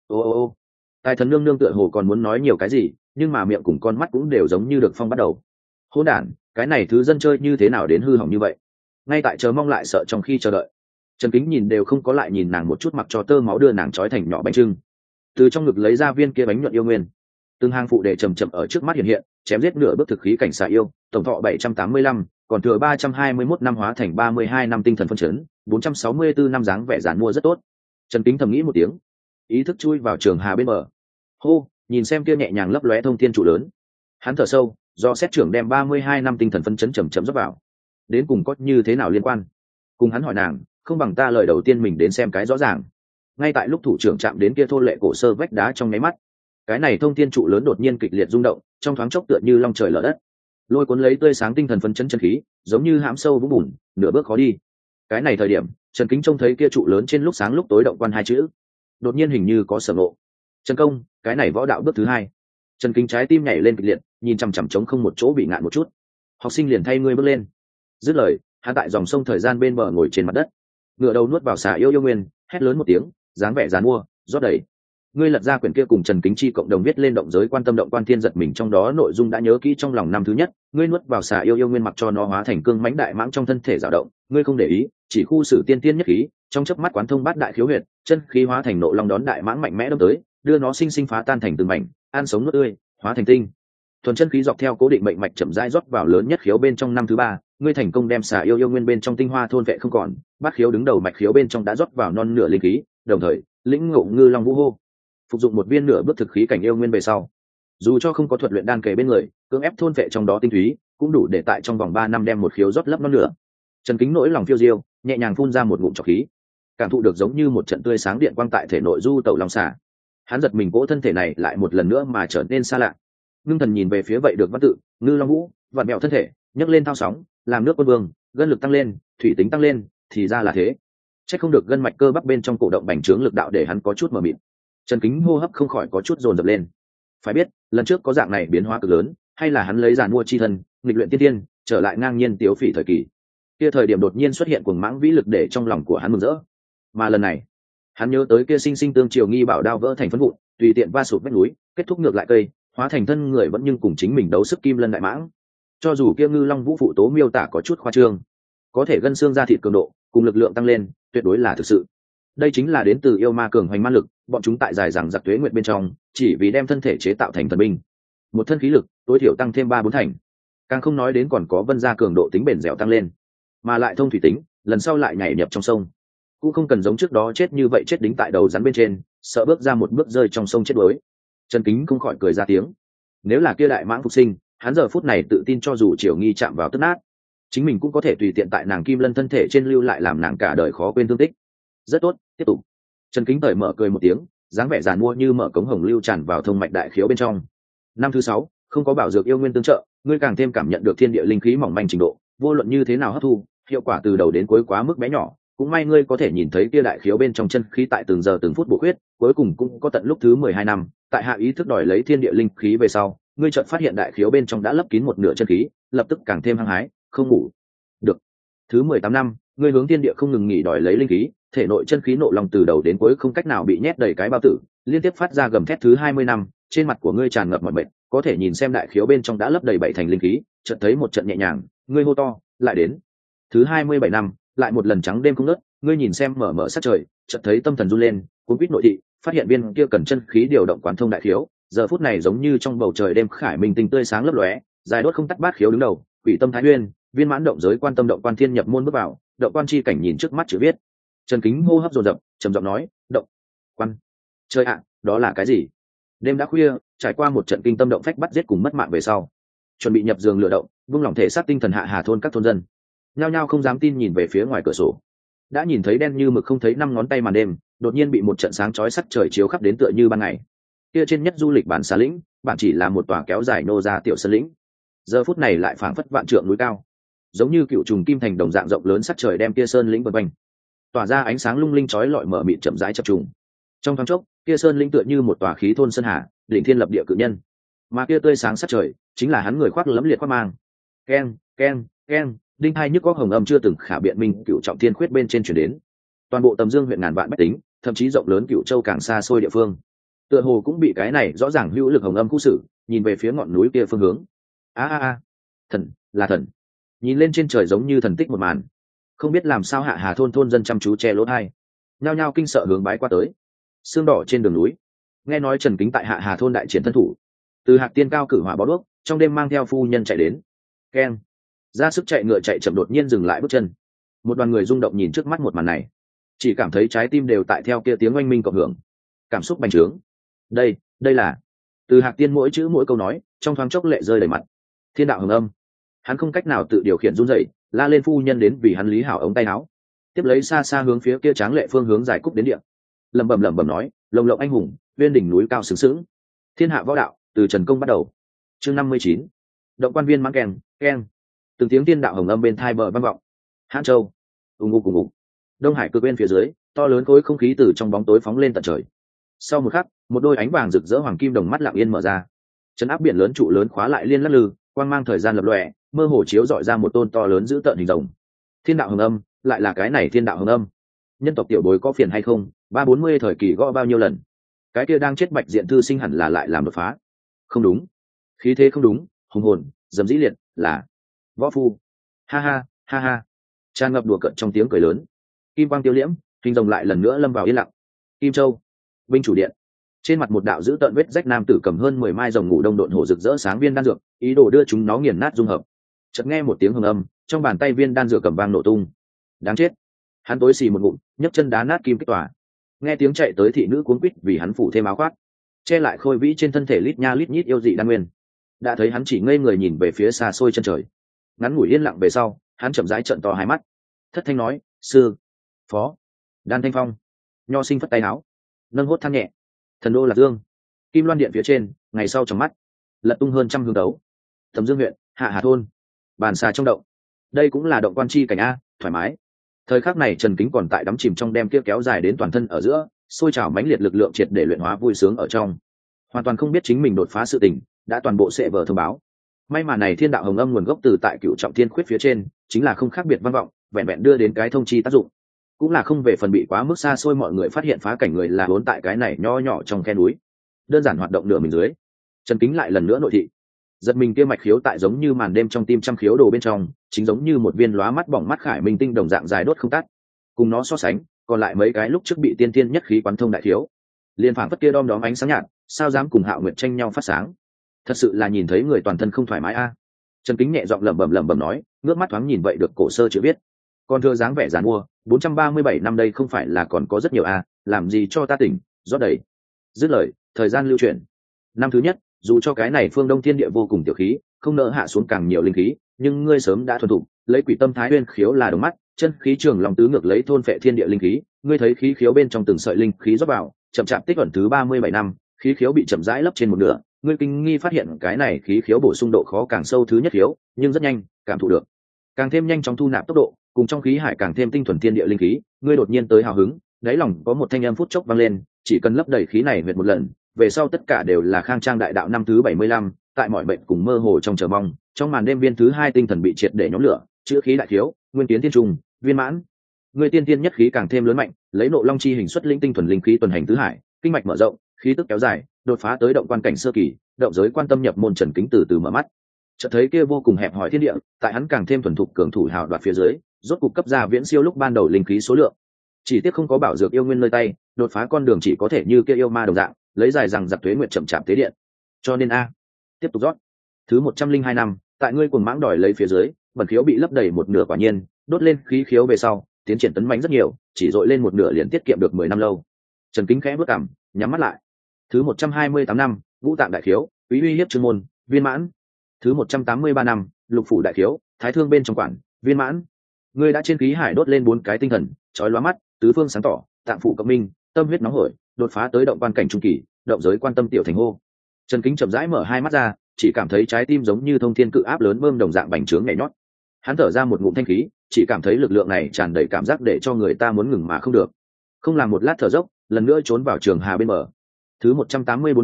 A: Ô, tài thần nương nương tựa hồ còn muốn nói nhiều cái gì, nhưng mà miệng cùng con mắt cũng đều giống như được phong bắt đầu. Hỗn đản, cái này thứ dân chơi như thế nào đến hư hỏng như vậy? Ngay tại chờ mong lại sợ trong khi chờ đợi, Trần Kính nhìn đều không có lại nhìn nàng một chút, mặc cho tơ máu đưa nàng trói thành nhỏ bánh trưng, từ trong ngực lấy ra viên kia bánh nhuận yêu nguyên, từng hàng phụ để chầm chậm ở trước mắt hiện hiện, chém giết nửa bước thực khí cảnh xà yêu, tổng thọ 785, còn thừa 321 năm hóa thành 32 năm tinh thần phân chấn, 464 năm dáng vẻ giản mua rất tốt. Trần Kính thầm nghĩ một tiếng, ý thức chui vào trường hà bên bờ. Hô, nhìn xem kia nhẹ nhàng lấp lóe thông thiên trụ lớn, hắn thở sâu, do xét trưởng đem 32 năm tinh thần phân chấn chậm chậm rót vào. Đến cùng có như thế nào liên quan? Cùng hắn hỏi nàng, không bằng ta lời đầu tiên mình đến xem cái rõ ràng. Ngay tại lúc thủ trưởng chạm đến kia thôn lệ cổ sơ vách đá trong nháy mắt, cái này thông thiên trụ lớn đột nhiên kịch liệt rung động, trong thoáng chốc tựa như long trời lở đất, lôi cuốn lấy tươi sáng tinh thần phân chấn chân khí, giống như hãm sâu vũng bùn, nửa bước khó đi. Cái này thời điểm, Trần Kính trông thấy kia trụ lớn trên lúc sáng lúc tối động quan hai chữ, đột nhiên hình như có sở ngộ. Trần công, cái này võ đạo bước thứ hai. Trần Kính trái tim nhảy lên kịch liệt, nhìn chằm chằm trống không một chỗ bị ngạn một chút. Học sinh liền thay ngươi bước lên. Dứt lời, hắn tại dòng sông thời gian bên bờ ngồi trên mặt đất, ngửa đầu nuốt vào xà yêu nguyên, hét lớn một tiếng, dáng vẻ giàn mua, rót đầy. Ngươi lật ra quyển kia cùng Trần Kính Chi cộng đồng viết lên động giới quan tâm động quan thiên giật mình, trong đó nội dung đã nhớ kỹ trong lòng năm thứ nhất. Ngươi nuốt vào xà yêu nguyên, mặc cho nó hóa thành cương mãnh đại mãng trong thân thể dao động, ngươi không để ý, chỉ khu xử tiên tiên nhất khí, trong chớp mắt quán thông bát đại khiếu huyệt, chân khí hóa thành nộ long đón đại mãng mạnh mẽ đâm tới, đưa nó sinh sinh phá tan thành từng mảnh, ăn sống nuốt tươi, hóa thành tinh thuần chân khí dọc theo cố định mệnh mạch chậm rãi rót vào lớn nhất khiếu bên trong năm thứ ba. Ngươi thành công đem xà yêu nguyên bên trong tinh hoa thôn vệ không còn, bát khiếu đứng đầu mạch khiếu bên trong đã rót vào non nửa linh khí, đồng thời lĩnh ngộ ngư long vũ hô, phục dụng một viên nửa bước thực khí cảnh yêu nguyên về sau, dù cho không có thuật luyện đan kề bên người, cưỡng ép thôn vệ trong đó tinh túy, cũng đủ để tại trong vòng 3 năm đem một khiếu rót lấp non nửa. Trần Kính nỗi lòng phiêu diêu, nhẹ nhàng phun ra một ngụm trọc khí, cảm thụ được giống như một trận tươi sáng điện quang tại thể nội du tẩu lòng xả. Hắn giật mình, cỗ thân thể này lại một lần nữa mà trở nên xa lạ. Ngưng thần nhìn về phía vậy được văn tự, ngư long vũ, vặn mẹo thân thể, nhấc lên thao sóng, làm nước quân vương, gân lực tăng lên, thủy tính tăng lên, thì ra là thế. Chắc không được gân mạch cơ bắp bên trong cổ động bành trướng lực đạo để hắn có chút mờ mịt. Trần Kính hô hấp không khỏi có chút dồn dập lên. Phải biết, lần trước có dạng này biến hóa cực lớn, hay là hắn lấy giàn mua chi thân, nghịch luyện tiên tiên, trở lại ngang nhiên tiếu phỉ thời kỳ. Kia thời điểm đột nhiên xuất hiện cuồng mãng vĩ lực để trong lòng của hắn mừng rỡ. Mà lần này, hắn nhớ tới kia sinh sinh tương triều nghi bảo đao vỡ thành phân vụn, tùy tiện va sụp vách núi, kết thúc ngược lại cây, hóa thành thân người vẫn nhưng cùng chính mình đấu sức kim lân đại mãng. Cho dù kia ngư long vũ phụ tố miêu tả có chút khoa trương, có thể gân xương da thịt cường độ cùng lực lượng tăng lên, tuyệt đối là thực sự. Đây chính là đến từ yêu ma cường hoành man lực, bọn chúng tại dài rằng giặc tuế nguyệt bên trong, chỉ vì đem thân thể chế tạo thành thần binh, một thân khí lực tối thiểu tăng thêm 3-4 thành, càng không nói đến còn có vân gia cường độ tính bền dẻo tăng lên, mà lại thông thủy tính, lần sau lại nhảy nhập trong sông, cũng không cần giống trước đó chết như vậy chết đính tại đầu rắn bên trên, sợ bước ra một bước rơi trong sông chết đuối. Trần Kính không khỏi cười ra tiếng. Nếu là kia đại mãng phục sinh, hắn giờ phút này tự tin cho dù Triều Nghi chạm vào tất nát, chính mình cũng có thể tùy tiện tại nàng kim lân thân thể trên lưu lại làm nàng cả đời khó quên thương tích. Rất tốt, tiếp tục. Trần Kính cởi mở cười một tiếng, dáng vẻ giàn mua như mở cống hồng lưu tràn vào thông mạch đại khiếu bên trong. Năm thứ 6, không có bảo dược yêu nguyên tương trợ, ngươi càng thêm cảm nhận được thiên địa linh khí mỏng manh trình độ, vô luận như thế nào hấp thu, hiệu quả từ đầu đến cuối quá mức bé nhỏ. Cũng may ngươi có thể nhìn thấy kia đại khiếu bên trong chân khí tại từng giờ từng phút bổ khuyết, cuối cùng cũng có tận lúc thứ 12 năm, tại hạ ý thức đòi lấy thiên địa linh khí về sau, ngươi chợt phát hiện đại khiếu bên trong đã lấp kín một nửa chân khí, lập tức càng thêm hăng hái, không ngủ được. Thứ 18 năm, ngươi hướng thiên địa không ngừng nghỉ đòi lấy linh khí, thể nội chân khí nộ lòng từ đầu đến cuối không cách nào bị nhét đầy cái bao tử, liên tiếp phát ra gầm thét. Thứ 20 năm, trên mặt của ngươi tràn ngập mọi mệt, có thể nhìn xem đại khiếu bên trong đã lấp đầy 7 thành linh khí, chợt thấy một trận nhẹ nhàng, ngươi hô to, lại đến. Thứ 27 năm, lại một lần trắng đêm không ngớt, ngươi nhìn xem mở mở sát trời, chợt thấy tâm thần run lên, cuốn quýt nội thị, phát hiện viên kia cần chân khí điều động quán thông đại khiếu, giờ phút này giống như trong bầu trời đêm khải minh tinh tươi sáng lấp lóe, dài đốt không tắt bát khiếu đứng đầu, quỷ tâm thái nguyên, viên mãn động giới quan tâm động quan thiên nhập môn bước vào, động quan chi cảnh nhìn trước mắt chữ viết. Trần Kính hô hấp dồn dập, trầm giọng nói, động quan, chơi ạ, đó là cái gì? Đêm đã khuya, trải qua một trận kinh tâm động phách bắt giết cùng mất mạng về sau, chuẩn bị nhập giường lựa động, vung lòng thể xác tinh thần hạ hà thôn các thôn dân nhao nhao không dám tin nhìn về phía ngoài cửa sổ, đã nhìn thấy đen như mực không thấy 5 ngón tay màn đêm, đột nhiên bị một trận sáng chói sắc trời chiếu khắp đến tựa như ban ngày. Kia trên nhất du lịch bản xà lĩnh, bản chỉ là một tòa kéo dài nô ra tiểu sơn lĩnh, giờ phút này lại phảng phất vạn trượng núi cao, giống như cựu trùng kim thành đồng dạng rộng lớn, sắc trời đem kia sơn lĩnh vần quanh, tỏa ra ánh sáng lung linh chói lọi mở mịt chậm rãi chập trùng. Trong thoáng chốc, kia sơn lĩnh tựa như một tòa khí thôn sơn hà, định thiên lập địa cự nhân, mà kia tươi sáng sát trời chính là hắn người khoác lẫm liệt khoác mang. Keng keng keng, đinh hai nhức góc hồng âm chưa từng khả biện minh cựu trọng thiên khuyết bên trên chuyển đến. Toàn bộ Tầm Dương huyện ngàn vạn bách tính, thậm chí rộng lớn Cựu Châu càng xa xôi địa phương, tựa hồ cũng bị cái này rõ ràng hữu lực hồng âm khu xử, nhìn về phía ngọn núi kia phương hướng. A, thần là thần, nhìn lên trên trời giống như thần tích một màn. Không biết làm sao Hạ Hà thôn thôn dân chăm chú che lỗ tai, nhao nhao kinh sợ hướng bái qua tới. Sương đỏ trên đường núi, nghe nói Trần Kính tại Hạ Hà thôn đại triển thân thủ, từ Hạc Tiên cao cử hỏa bó đuốc, trong đêm mang theo phu nhân chạy đến. Keng, ra sức chạy ngựa chạy chậm đột nhiên dừng lại bước chân. Một đoàn người rung động nhìn trước mắt một màn này, chỉ cảm thấy trái tim đều tại theo kia tiếng oanh minh cộng hưởng, cảm xúc bành trướng. Đây là từ Hạc Tiên mỗi chữ mỗi câu nói trong thoáng chốc lệ rơi đầy mặt. Thiên đạo hồng âm, hắn không cách nào tự điều khiển run rẩy, la lên phu nhân đến vì hắn lý hảo ống tay áo, tiếp lấy xa xa hướng phía kia tráng lệ phương hướng giải cúc đến địa, lẩm bẩm nói, lồng lộng anh hùng, uyên đỉnh núi cao sướng sướng, thiên hạ võ đạo từ Trần Công bắt đầu. Chương 59, động quan viên mãn keng, từng tiếng thiên đạo hồng âm bên thai bờ vang vọng. Hãn Châu, ùng ục, Đông Hải cực bên phía dưới, to lớn khối không khí từ trong bóng tối phóng lên tận trời. Sau một khắc, một đôi ánh vàng rực rỡ hoàng kim đồng mắt lặng yên mở ra, chấn áp biển lớn trụ lớn khóa lại liên lắc lư, quang mang thời gian lập lòe, mơ hồ chiếu dọi ra một tôn to lớn dữ tợn hình rồng. Thiên đạo hồng âm, lại là cái này thiên đạo hồng âm. Nhân tộc tiểu bối có phiền hay không? 340 thời kỳ gõ bao nhiêu lần? Cái kia đang chết bạch diện thư sinh hẳn là lại làm đột phá. Không đúng, khí thế không đúng, hùng hồn, dầm dĩ liệt, là võ phu. Ha ha, tràn ngập đùa cợt trong tiếng cười lớn. Kim quang tiêu liễm, hình rồng lại lần nữa lâm vào yên lặng. Kim Châu, binh chủ điện, trên mặt một đạo dữ tợn vết rách nam tử cầm hơn 10 mai rồng ngủ đông độn hổ rực rỡ sáng viên đan dược, ý đồ đưa chúng nó nghiền nát dung hợp. Chợt nghe một tiếng hồng âm, trong bàn tay viên đan dược cầm vang nổ tung. Đáng chết, hắn tối xì một ngụm, nhấc chân đá nát kim kích tòa. Nghe tiếng chạy tới thị nữ cuống quýt vì hắn phủ thêm áo khoác, che lại khôi vĩ trên thân thể lít nha lít nhít yêu dị đan nguyên. Đã thấy hắn chỉ ngây người nhìn về phía xa xôi chân trời. Ngắn ngủi yên lặng về sau, hắn chậm rãi trợn to hai mắt, thất thanh nói, sư phó Đan Thanh Phong. Nho sinh phất tay áo, nâng hốt than nhẹ, thần đô Lạc Dương, Kim Loan điện phía trên, ngày sau trong mắt lật tung hơn trăm hương đấu. Tầm Dương huyện, Hạ Hà thôn, bàn xà trong động. Đây cũng là động quan chi cảnh a, thoải mái. Thời khắc này Trần Kính còn tại đắm chìm trong đem kia kéo dài đến toàn thân ở giữa, sôi trào mãnh liệt lực lượng triệt để luyện hóa vui sướng ở trong, hoàn toàn không biết chính mình đột phá sự tình đã toàn bộ sẽ vở thông báo. May mà này thiên đạo hồng âm nguồn gốc từ tại Cựu trọng thiên khuyết phía trên, chính là không khác biệt vang vọng, vẹn vẹn đưa đến cái thông chi tác dụng, cũng là không về phần bị quá mức xa xôi mọi người phát hiện phá cảnh người là vốn tại cái này nho nhỏ trong khe núi, đơn giản hoạt động nửa mình dưới. Trần Kính lại lần nữa nội thị, giật mình kia mạch khiếu tại giống như màn đêm trong tim trăm khiếu đồ bên trong, chính giống như một viên lóa mắt bỏng mắt khải minh tinh đồng dạng dài đốt không tắt. Cùng nó so sánh, còn lại mấy cái lúc trước bị tiên tiên nhất khí quán thông đại khiếu, liên phảng phất kia đom đóm ánh sáng nhạt, sao dám cùng Hạo Nguyệt tranh nhau phát sáng. Thật sự là nhìn thấy người toàn thân không thoải mái a. Trần Kính nhẹ giọng lẩm bẩm nói, ngước mắt thoáng nhìn vậy được cổ sơ chữ viết, còn thưa dáng vẻ giàn mua, 437 năm đây không phải là còn có rất nhiều a, làm gì cho ta tỉnh, rót đầy. Dứt lời, thời gian lưu chuyển. Năm thứ nhất, dù cho cái này phương Đông thiên địa vô cùng tiểu khí, không nỡ hạ xuống càng nhiều linh khí, nhưng ngươi sớm đã thuần thục, lấy quỷ tâm thái nguyên khiếu là đồng mắt, chân khí trường lòng tứ ngược lấy thôn phệ thiên địa linh khí, ngươi thấy khí khiếu bên trong từng sợi linh khí rót vào, chậm chạp tích ẩn thứ 37 năm, khí khiếu bị chậm rãi lấp trên một nửa, ngươi kinh nghi phát hiện cái này khí khiếu bổ sung độ khó càng sâu thứ nhất khiếu, nhưng rất nhanh, cảm thụ được càng thêm nhanh trong thu nạp tốc độ, cùng trong khí hải càng thêm tinh thuần thiên địa linh khí, ngươi đột nhiên tới hào hứng, đáy lòng có một thanh âm phút chốc vang lên, chỉ cần lấp đầy khí này huyệt một lần, về sau tất cả đều là khang trang đại đạo năm thứ 75, tại mọi bệnh cùng mơ hồ trong chờ mong, trong màn đêm viên thứ hai tinh thần bị triệt để nhóm lửa, chữa khí đại khiếu, nguyên tiến thiên trùng, viên mãn. Ngươi tiên tiên nhất khí càng thêm lớn mạnh, lấy nộ long chi hình xuất linh tinh thuần linh khí tuần hành tứ hải, kinh mạch mở rộng, khí tức kéo dài, đột phá tới động quan cảnh sơ kỳ, động giới quan tâm nhập môn. Trần Kính từ từ mở mắt, chợt thấy kia vô cùng hẹp hòi thiên địa, tại hắn càng thêm thuần thục cường thủ hào đoạt phía dưới, rốt cục cấp ra viễn siêu lúc ban đầu linh khí số lượng. Chỉ tiếc không có bảo dược yêu nguyên nơi tay, đột phá con đường chỉ có thể như kia yêu ma đồng dạng, lấy dài rằng giặc tuế nguyện chậm chạp tế điện. Cho nên tiếp tục rót. Thứ 102 năm, tại ngươi cuồng mãng đòi lấy phía dưới, bẩn khiếu bị lấp đầy một nửa quả nhiên, đốt lên khí khiếu về sau, tiến triển tấn mãnh rất nhiều, chỉ dội lên một nửa liền tiết kiệm được 10 năm lâu. Trần Kính khẽ bước cằm, nhắm mắt lại. Thứ 128 năm, ngũ tạng đại khiếu, quý uy hiếp chương môn, viên mãn. Thứ 183 năm, lục phủ đại khiếu, thái thương bên trong quản, viên mãn. Ngươi đã trên khí hải đốt lên 4 cái tinh thần, chói lóa mắt, tứ phương sáng tỏ, tạng phủ cộng minh, tâm huyết nóng hổi, đột phá tới động quan cảnh trung kỳ, động giới quan tâm tiểu thành hô. Trần Kính chậm rãi mở hai mắt ra, chỉ cảm thấy trái tim giống như thông thiên cự áp lớn bơm đồng dạng bành trướng nhảy nhót. Hắn thở ra một ngụm thanh khí, chỉ cảm thấy lực lượng này tràn đầy cảm giác để cho người ta muốn ngừng mà không được. Không làm một lát thở dốc, lần nữa trốn vào trường hà bên bờ. Thứ 184 năm,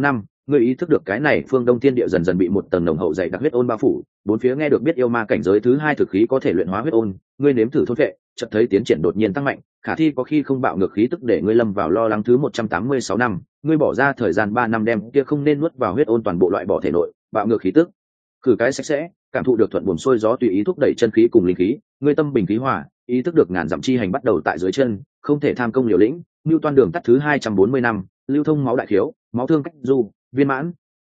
A: ngươi ý thức được cái này phương đông thiên địa dần dần bị một tầng nồng hậu dày đặc huyết ôn bao phủ, bốn phía nghe được biết yêu ma cảnh giới thứ hai thực khí có thể luyện hóa huyết ôn, ngươi nếm thử thôn vệ, chợt thấy tiến triển đột nhiên tăng mạnh, khả thi có khi không bạo ngược khí tức để ngươi lâm vào lo lắng. Thứ 186 năm, ngươi bỏ ra thời gian 3 năm đem kia không nên nuốt vào huyết ôn toàn bộ loại bỏ thể nội, bạo ngược khí tức, khử cái sạch sẽ, cảm thụ được thuận buồm xuôi gió tùy ý thúc đẩy chân khí cùng linh khí, ngươi tâm bình khí hòa, ý thức được ngàn dặm chi hành bắt đầu tại dưới chân, không thể tham công liều lĩnh, lưu toan đường tắt thứ 240 năm, lưu thông máu đại khiếu, máu thương cách du, viên mãn.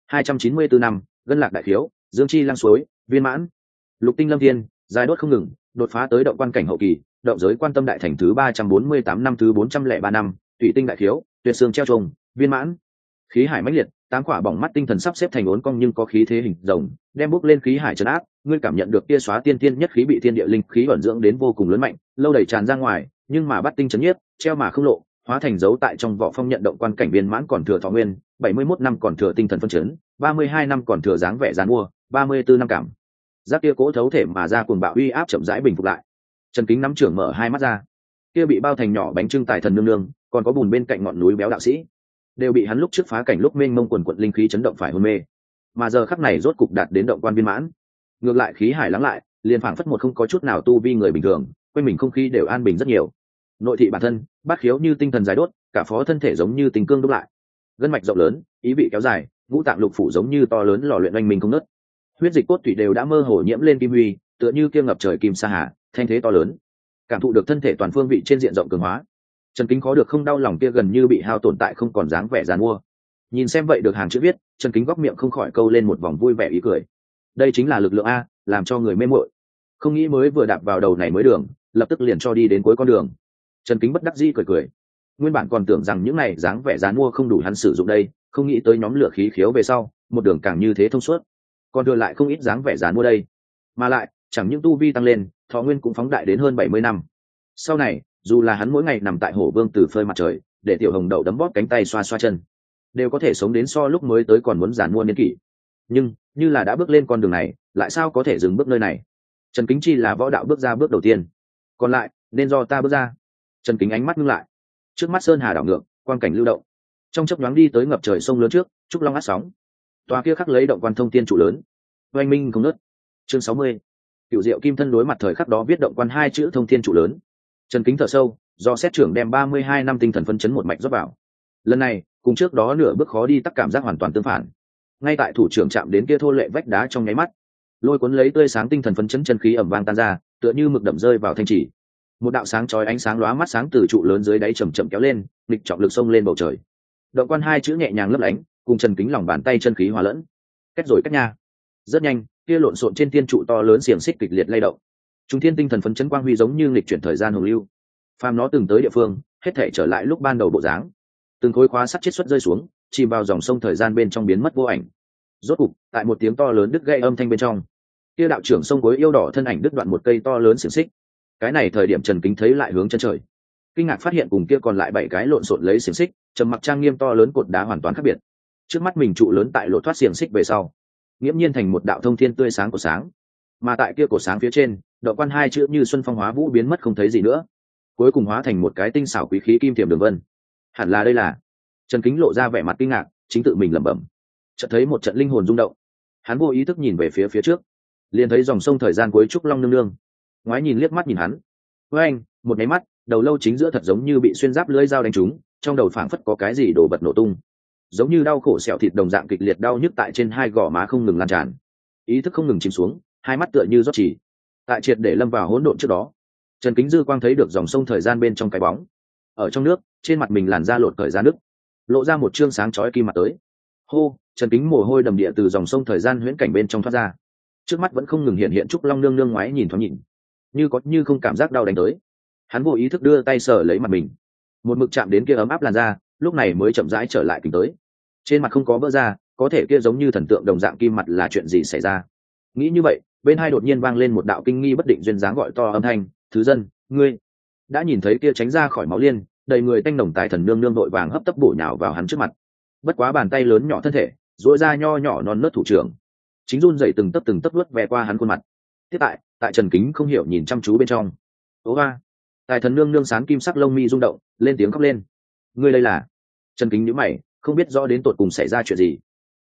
A: 294 năm, gân lạc đại khiếu, dương chi lăng suối, viên mãn. Lục tinh lâm thiên, dài đốt không ngừng, đột phá tới động quan cảnh hậu kỳ, động giới quan tâm đại thành thứ 348 năm, thứ 403 năm, thủy tinh đại khiếu, tuyệt xương treo trùng, viên mãn. Khí hải mãnh liệt, tám quả bỏng mắt tinh thần sắp xếp thành uốn cong nhưng có khí thế hình rồng, đem bốc lên khí hải trấn áp, ngươi cảm nhận được tia xóa tiên tiên nhất khí bị thiên địa linh khí ẩn dưỡng đến vô cùng lớn mạnh, lâu đẩy tràn ra ngoài, nhưng mà bắt tinh chấn nhiếp, treo mà không lộ, hóa thành dấu tại trong vỏ phong nhận động quan cảnh viên mãn còn thừa thọ nguyên, 71 năm còn thừa tinh thần phân chấn, 32 năm còn thừa dáng vẻ giàn mua, 34 năm cảm giác kia cố thấu thể mà ra cuồng bạo uy áp chậm rãi bình phục lại. Trần Kính nắm trưởng mở hai mắt ra, kia bị bao thành nhỏ bánh trưng tài thần nương nương, còn có bùn bên cạnh ngọn núi béo đạo sĩ, đều bị hắn lúc trước phá cảnh lúc mênh mông quần quận linh khí chấn động phải hôn mê, mà giờ khắc này rốt cục đạt đến động quan viên mãn. Ngược lại khí hải lắng lại, liền phảng phất một không có chút nào tu vi người bình thường, quanh mình không khí đều an bình rất nhiều. Nội thị bản thân, bát khiếu như tinh thần dài đốt, cả phó thân thể giống như tình cương đúc lại, gân mạch rộng lớn, ý vị kéo dài, ngũ tạng lục phủ giống như to lớn lò luyện oanh mình không nứt. Huyết dịch cốt tủy đều đã mơ hồ nhiễm lên kim huy, tựa như kia ngập trời kim sa hà, thanh thế to lớn. Cảm thụ được thân thể toàn phương vị trên diện rộng cường hóa, Trần Kính khó được không đau lòng kia gần như bị hao tổn tại không còn dáng vẻ giàn mua. Nhìn xem vậy được hàng chữ viết, Trần Kính góc miệng không khỏi câu lên một vòng vui vẻ ý cười. Đây chính là lực lượng a, làm cho người mê muội. Không nghĩ mới vừa đạp vào đầu này mới đường, lập tức liền cho đi đến cuối con đường. Trần Kính bất đắc dĩ cười cười. Nguyên bản còn tưởng rằng những này dáng vẻ giàn mua không đủ hắn sử dụng đây, không nghĩ tới nhóm lửa khí khiếu về sau, một đường càng như thế thông suốt. Còn thừa lại không ít dáng vẻ giàn mua đây. Mà lại, chẳng những tu vi tăng lên, thọ nguyên cũng phóng đại đến hơn 70 năm. Sau này, dù là hắn mỗi ngày nằm tại hổ vương từ phơi mặt trời, để tiểu hồng đậu đấm bóp cánh tay xoa xoa chân, đều có thể sống đến so lúc mới tới còn muốn giàn mua niên kỷ. Nhưng như là đã bước lên con đường này, lại sao có thể dừng bước nơi này? Trần Kính chi là võ đạo bước ra bước đầu tiên, còn lại nên do ta bước ra. Trần Kính ánh mắt ngưng lại, trước mắt sơn hà đảo ngược, quang cảnh lưu động, trong chốc nhoáng đi tới ngập trời sông lớn trước, trúc long át sóng, tòa kia khắc lấy động quan thông tiên trụ lớn, oanh minh không nứt. Chương 60, cựu diệu kim thân đối mặt thời khắc đó viết động quan hai chữ thông thiên trụ lớn. Trần Kính thở sâu, do xét trưởng đem 32 năm tinh thần phân chấn một mạch rót vào. Lần này cùng trước đó nửa bước khó đi tắc cảm giác hoàn toàn tương phản. Ngay tại thủ trưởng chạm đến kia thô lệ vách đá trong nháy mắt, lôi cuốn lấy tươi sáng tinh thần phấn chấn chân khí ẩm vang tan ra, tựa như mực đậm rơi vào thanh chỉ. Một đạo sáng chói ánh sáng lóa mắt sáng từ trụ lớn dưới đáy chậm chậm kéo lên, nghịch trọng lực xông lên bầu trời. Động quan hai chữ nhẹ nhàng lấp lánh, cùng Trần Kính lòng bàn tay chân khí hòa lẫn. Cách rồi cách nha. Rất nhanh, kia lộn xộn trên tiên trụ to lớn xiềng xích kịch liệt lay động. Trung thiên tinh thần phấn chấn quang huy giống như nghịch chuyển thời gian hồng lưu. Phàm nó từng tới địa phương, hết thể trở lại lúc ban đầu bộ dáng. Từng khối khóa sắt chết xuất rơi xuống, chìm vào dòng sông thời gian bên trong biến mất vô ảnh. Rốt cục, tại một tiếng to lớn đứt gãy âm thanh bên trong, kia đạo trưởng sông cuối yêu đỏ thân ảnh đứt đoạn một cây to lớn xiềng xích. Cái này thời điểm Trần Kính thấy lại hướng chân trời, kinh ngạc phát hiện cùng kia còn lại 7 cái lộn xộn lấy xiềng xích, trầm mặc trang nghiêm to lớn cột đá hoàn toàn khác biệt. Trước mắt mình trụ lớn tại lỗ thoát xiềng xích về sau, nghiễm nhiên thành một đạo thông thiên tươi sáng của sáng, mà tại kia cổ sáng phía trên, động quan hai chữ như xuân phong hóa vũ biến mất không thấy gì nữa, cuối cùng hóa thành một cái tinh xảo quý khí kim tiềm đường vân. Hẳn là đây là. Trần Kính lộ ra vẻ mặt kinh ngạc, chính tự mình lẩm bẩm. Chợt thấy một trận linh hồn rung động, hắn vô ý thức nhìn về phía trước, liền thấy dòng sông thời gian cuối trúc long nương nương, ngoái nhìn liếc mắt nhìn hắn. Với anh, một cái mắt, đầu lâu chính giữa thật giống như bị xuyên giáp lưỡi dao đánh trúng, trong đầu phảng phất có cái gì đổ bật nổ tung, giống như đau khổ sẹo thịt đồng dạng kịch liệt đau nhức tại trên hai gò má không ngừng lan tràn, ý thức không ngừng chìm xuống, hai mắt tựa như rót chỉ. Tại triệt để lâm vào hỗn độn trước đó, Trần Kính dư quang thấy được dòng sông thời gian bên trong cái bóng, ở trong nước, trên mặt mình làn da lột cởi ra nước, lộ ra một trương sáng chói kim mặt tới. Hô, Trần Kính mồ hôi đầm địa từ dòng sông thời gian huyễn cảnh bên trong thoát ra. Trước mắt vẫn không ngừng hiện hiện trúc long nương nương ngoái nhìn thoáng nhìn, như có như không cảm giác đau đánh tới. Hắn vô ý thức đưa tay sờ lấy mặt mình, một mực chạm đến kia ấm áp làn da, lúc này mới chậm rãi trở lại kính tới. Trên mặt không có vỡ ra, có thể kia giống như thần tượng đồng dạng kim mặt là chuyện gì xảy ra? Nghĩ như vậy, bên hai đột nhiên vang lên một đạo kinh nghi bất định duyên dáng gọi to âm thanh, "Thứ dân, ngươi!" Đã nhìn thấy kia tránh ra khỏi máu liên, đầy người tanh nồng tài thần nương nương đội vàng hấp tấp bổ nhào vào hắn trước mặt. Bất quá bàn tay lớn nhỏ thân thể, duỗi ra nho nhỏ non nớt thủ trưởng, chính run rẩy từng tấc vuốt ve qua hắn khuôn mặt. Tiếp tại Trần Kính không hiểu nhìn chăm chú bên trong. Ố a! Tài thần nương nương sáng kim sắc lông mi rung động, lên tiếng khóc lên. "Ngươi đây là?" Trần Kính nhíu mày, không biết rõ đến tột cùng xảy ra chuyện gì.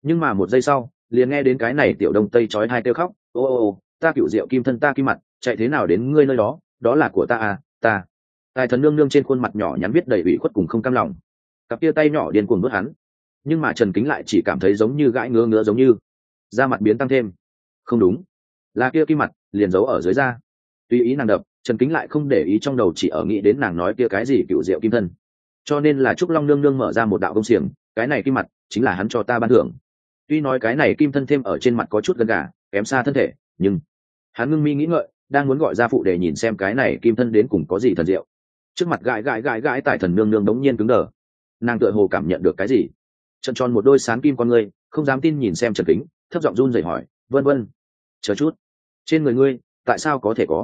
A: Nhưng mà một giây sau liền nghe đến cái này tiểu đông tây chói hai kêu khóc: ô, ta cựu diệu kim thân ta kim mặt chạy thế nào đến ngươi nơi đó, đó là của ta à, ta. Tài thần nương nương trên khuôn mặt nhỏ nhắn viết đầy ủy khuất cùng không cam lòng, cặp kia tay nhỏ điên cuồng đốt hắn. Nhưng mà Trần Kính lại chỉ cảm thấy giống như gãi ngứa ngứa, giống như da mặt biến tăng thêm. Không đúng, là kia kim mặt liền giấu ở dưới da. Tùy ý nàng đập, Trần Kính lại không để ý trong đầu, chỉ ở nghĩ đến nàng nói kia cái gì cựu diệu kim thân. Cho nên là Trúc Long nương nương mở ra một đạo công xiềng, cái này kim mặt chính là hắn cho ta ban thưởng. Tuy nói cái này kim thân thêm ở trên mặt có chút gần gà, kém xa thân thể, nhưng hắn ngưng mi nghĩ ngợi, đang muốn gọi ra phụ để nhìn xem cái này kim thân đến cùng có gì thần diệu. Trước mặt gãi Tài thần nương nương đống nhiên cứng đờ. Nàng tựa hồ cảm nhận được cái gì, trợn tròn một đôi sáng kim con ngươi, không dám tin nhìn xem Trần Kính, thấp giọng run rẩy hỏi: vân, chờ chút, trên người ngươi tại sao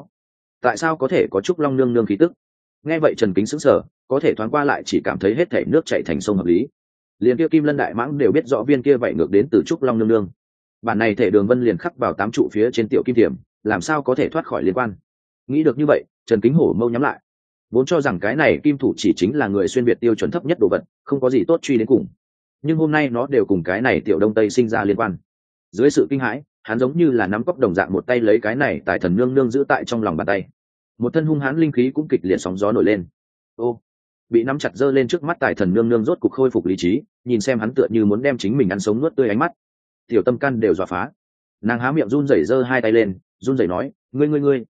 A: có thể có Trúc Long nương nương khí tức? Nghe vậy Trần Kính sững sờ, có thể thoáng qua lại chỉ cảm thấy hết thảy nước chảy thành sông hợp lý. Liền kia Kim Lân đại mãng đều biết rõ viên kia vậy ngược đến từ Trúc Long nương nương. Bản này thể đường vân liền khắc vào 8 trụ phía trên tiểu kim thiểm, làm sao có thể thoát khỏi liên quan? Nghĩ được như vậy, Trần Kính hổ mâu nhắm lại. Vốn cho rằng cái này kim thủ chỉ chính là người xuyên việt tiêu chuẩn thấp nhất đồ vật, không có gì tốt truy đến cùng. Nhưng hôm nay nó đều cùng cái này tiểu đông tây sinh ra liên quan. Dưới sự kinh hãi, hắn giống như là nắm cốc đồng dạng một tay lấy cái này Tài thần nương nương giữ tại trong lòng bàn tay. Một thân hung hãn linh khí cũng kịch liệt sóng gió nổi lên. Ô, bị nắm chặt giơ lên trước mắt Tài thần nương nương rốt cục khôi phục lý trí, nhìn xem hắn tựa như muốn đem chính mình ăn sống nuốt tươi ánh mắt, tiểu tâm can đều dọa phá. Nàng há miệng run rẩy giơ hai tay lên, run rẩy nói: ngươi,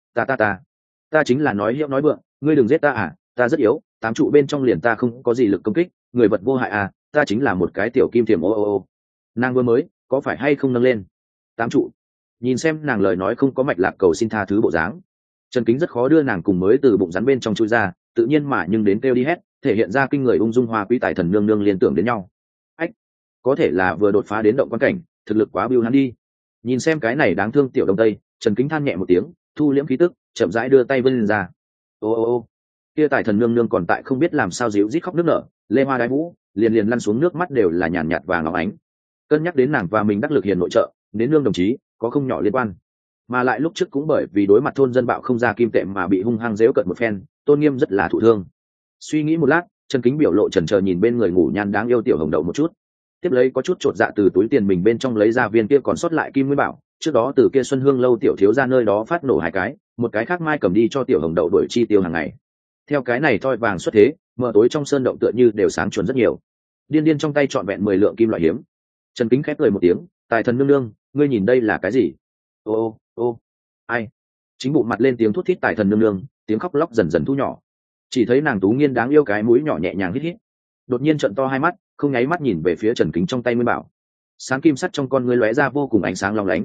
A: ta chính là nói hiệu nói vượng, ngươi đừng giết ta à, ta rất yếu, 8 trụ bên trong liền ta không có gì lực công kích, người vật vô hại à, ta chính là một cái tiểu kim thiềm. Ô. Nàng vừa mới có phải hay không nâng lên 8 trụ? Nhìn xem nàng lời nói không có mạch lạc cầu xin tha thứ bộ dáng, Trần Kính rất khó đưa nàng cùng mới từ bụng rắn bên trong chui ra, tự nhiên mà nhưng đến kêu đi hét, thể hiện ra kinh người ung dung hoa quý Tài thần nương nương liên tưởng đến nhau. Ách, có thể là vừa đột phá đến động quan cảnh, thực lực quá biêu hắn đi. Nhìn xem cái này đáng thương tiểu đông tây, Trần Kính than nhẹ một tiếng, thu liễm khí tức, chậm rãi đưa tay vươn lên ra. Ô, kia Tài thần nương nương còn tại không biết làm sao díu rít khóc nức nở, lê hoa đái vũ, liền lăn xuống nước mắt đều là nhàn nhạt vàng óng ánh. Cân nhắc đến nàng và mình đắc lực hiền nội trợ, đến nương đồng chí có không nhỏ liên quan, mà lại lúc trước cũng bởi vì đối mặt thôn dân bạo không ra kim tệ mà bị hung hăng dễu cợt một phen, tôn nghiêm rất là thụ thương. Suy nghĩ một lát, Trần Kính biểu lộ chần chờ nhìn bên người ngủ nhan đáng yêu tiểu hồng đậu một chút, tiếp lấy có chút chột dạ từ túi tiền mình bên trong lấy ra viên kia còn sót lại kim nguyên bảo, trước đó từ kia Xuân Hương lâu tiểu thiếu ra nơi đó phát nổ 2 cái, một cái khác mai cầm đi cho tiểu hồng đậu đổi chi tiêu hàng ngày. Theo cái này thoi vàng xuất thế, mờ tối trong sơn động tựa như đều sáng chuẩn rất nhiều. Điên trong tay trọn vẹn 10 lượng kim loại hiếm. Trần Kính khép cười một tiếng: Tài thần nương nương, ngươi nhìn đây là cái gì? Ô, ai? Chính bụng mặt lên tiếng thút thít Tài thần nương nương, tiếng khóc lóc dần dần thu nhỏ. Chỉ thấy nàng tú nghiên đáng yêu cái mũi nhỏ nhẹ nhàng hít, đột nhiên trợn to hai mắt, không nháy mắt nhìn về phía Trần Kính trong tay nguyên bảo. Sáng kim sắt trong con ngươi lóe ra vô cùng ánh sáng long lánh.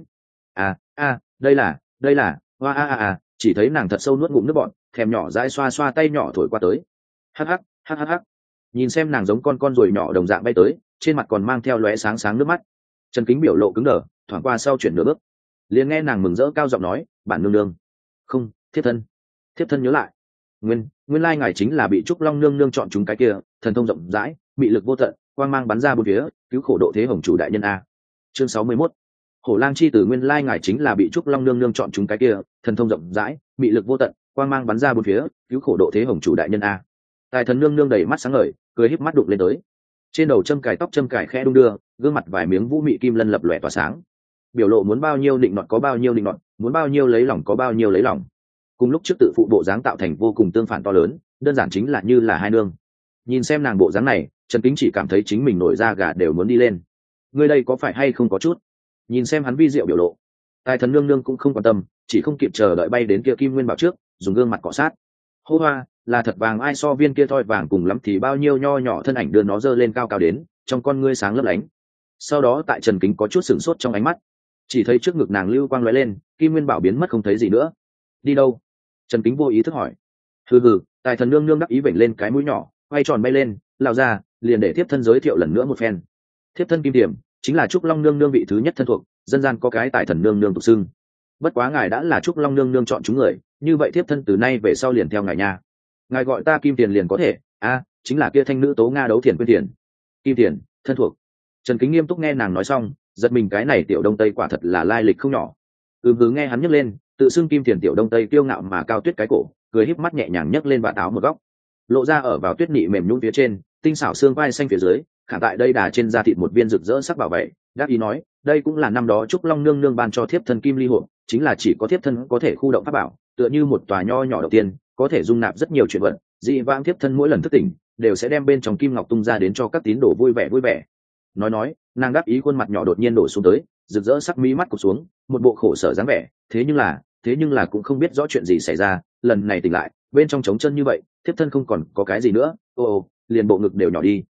A: Đây là hoa. Chỉ thấy nàng thật sâu nuốt ngụm nước bọt, thèm nhỏ dãi xoa tay nhỏ thổi qua tới. Hắc. Nhìn xem nàng giống con ruồi nhỏ đồng dạng bay tới, trên mặt còn mang theo lóe sáng nước mắt. Trần Kính biểu lộ cứng đờ, thoáng qua sau chuyển nửa bước, liền nghe nàng mừng rỡ cao giọng nói: bản nương nương, không, thiếp thân nhớ lại, nguyên lai ngài chính là bị Trúc Long nương nương chọn chúng cái kia, thần thông rộng rãi, mị lực vô tận, quang mang bắn ra bốn phía, cứu khổ độ thế hồng chủ đại nhân a. Chương 61. Hổ lang chi tử, nguyên lai ngài chính là bị Trúc Long nương nương chọn chúng cái kia, thần thông rộng rãi, mị lực vô tận, quang mang bắn ra bốn phía, cứu khổ độ thế hồng chủ đại nhân a. Tài thần nương nương đầy mắt sáng ngời, cười híp mắt đụng lên tới. Trên đầu tóc châm cài khẽ đung đưa, gương mặt vài miếng vũ mị kim lân lập lòe tỏa sáng. Biểu lộ muốn bao nhiêu định nọt có bao nhiêu định nọt, muốn bao nhiêu lấy lòng có bao nhiêu lấy lòng. Cùng lúc trước tự phụ bộ dáng tạo thành vô cùng tương phản to lớn, đơn giản chính là như là hai nương. Nhìn xem nàng bộ dáng này, Trần Kính chỉ cảm thấy chính mình nổi da gà đều muốn đi lên. Ngươi đây có phải hay không có chút? Nhìn xem hắn vi diệu biểu lộ, Tài thần nương nương cũng không quan tâm, chỉ không kịp chờ đợi bay đến kia kim nguyên bảo trước, dùng gương mặt cọ sát. Hô hoa, là thật vàng, ai so viên kia thoi vàng cùng lắm thì bao nhiêu nho nhỏ thân ảnh đưa nó dơ lên cao đến, trong con ngươi sáng lấp lánh. Sau đó tại Trần Kính có chút sửng sốt trong ánh mắt, chỉ thấy trước ngực nàng lưu quang lóe lên, kim nguyên bảo biến mất không thấy gì nữa. Đi đâu? Trần Kính vô ý thức hỏi. Hừ, Tài thần nương nương đắc ý vểnh lên cái mũi nhỏ, quay tròn bay lên, lao ra, liền để thiếp thân giới thiệu lần nữa một phen. Thiếp thân Kim Điểm chính là Trúc Long nương nương vị thứ nhất thân thuộc, dân gian có cái Tài thần nương nương tục xưng. Bất quá ngài đã là Trúc Long nương nương chọn chúng người, như vậy thiếp thân từ nay về sau liền theo ngài nha. Ngài gọi ta Kim Tiền liền có thể, chính là kia thanh nữ tố Nga đấu thiền quyên tiền. Kim Tiền, thân thuộc. Trần Kính nghiêm túc nghe nàng nói xong, giật mình, cái này tiểu đông tây quả thật là lai lịch không nhỏ. Nghe hắn nhấc lên, tự xưng Kim Tiền tiểu đông tây kiêu ngạo mà cao tuyết cái cổ, cười híp mắt nhẹ nhàng nhấc lên vạt áo một góc, lộ ra ở vào tuyết nị mềm nhũn phía trên, tinh xảo xương vai xanh phía dưới, khảm tại đây đà trên da thịt một viên rực rỡ sắc bảo vệ, đáp ý nói đây cũng là năm đó trúc long nương nương ban cho thiếp thân kim ly hộp, chính là chỉ có thiếp thân có thể khu động pháp bảo, tựa như một tòa nho nhỏ đầu tiên có thể dung nạp rất nhiều chuyện vật. Dị vãng thiếp thân mỗi lần thức tỉnh đều sẽ đem bên trong kim ngọc tung ra đến cho các tín đồ vui vẻ vui vẻ. Nói nàng đáp ý khuôn mặt nhỏ đột nhiên đổ xuống tới, rực rỡ sắc mí mắt cụp xuống, một bộ khổ sở dáng vẻ. Thế nhưng là cũng không biết rõ chuyện gì xảy ra, lần này tỉnh lại bên trong trống chân như vậy, thiếp thân không còn có cái gì nữa. Ô liền bộ ngực đều nhỏ đi.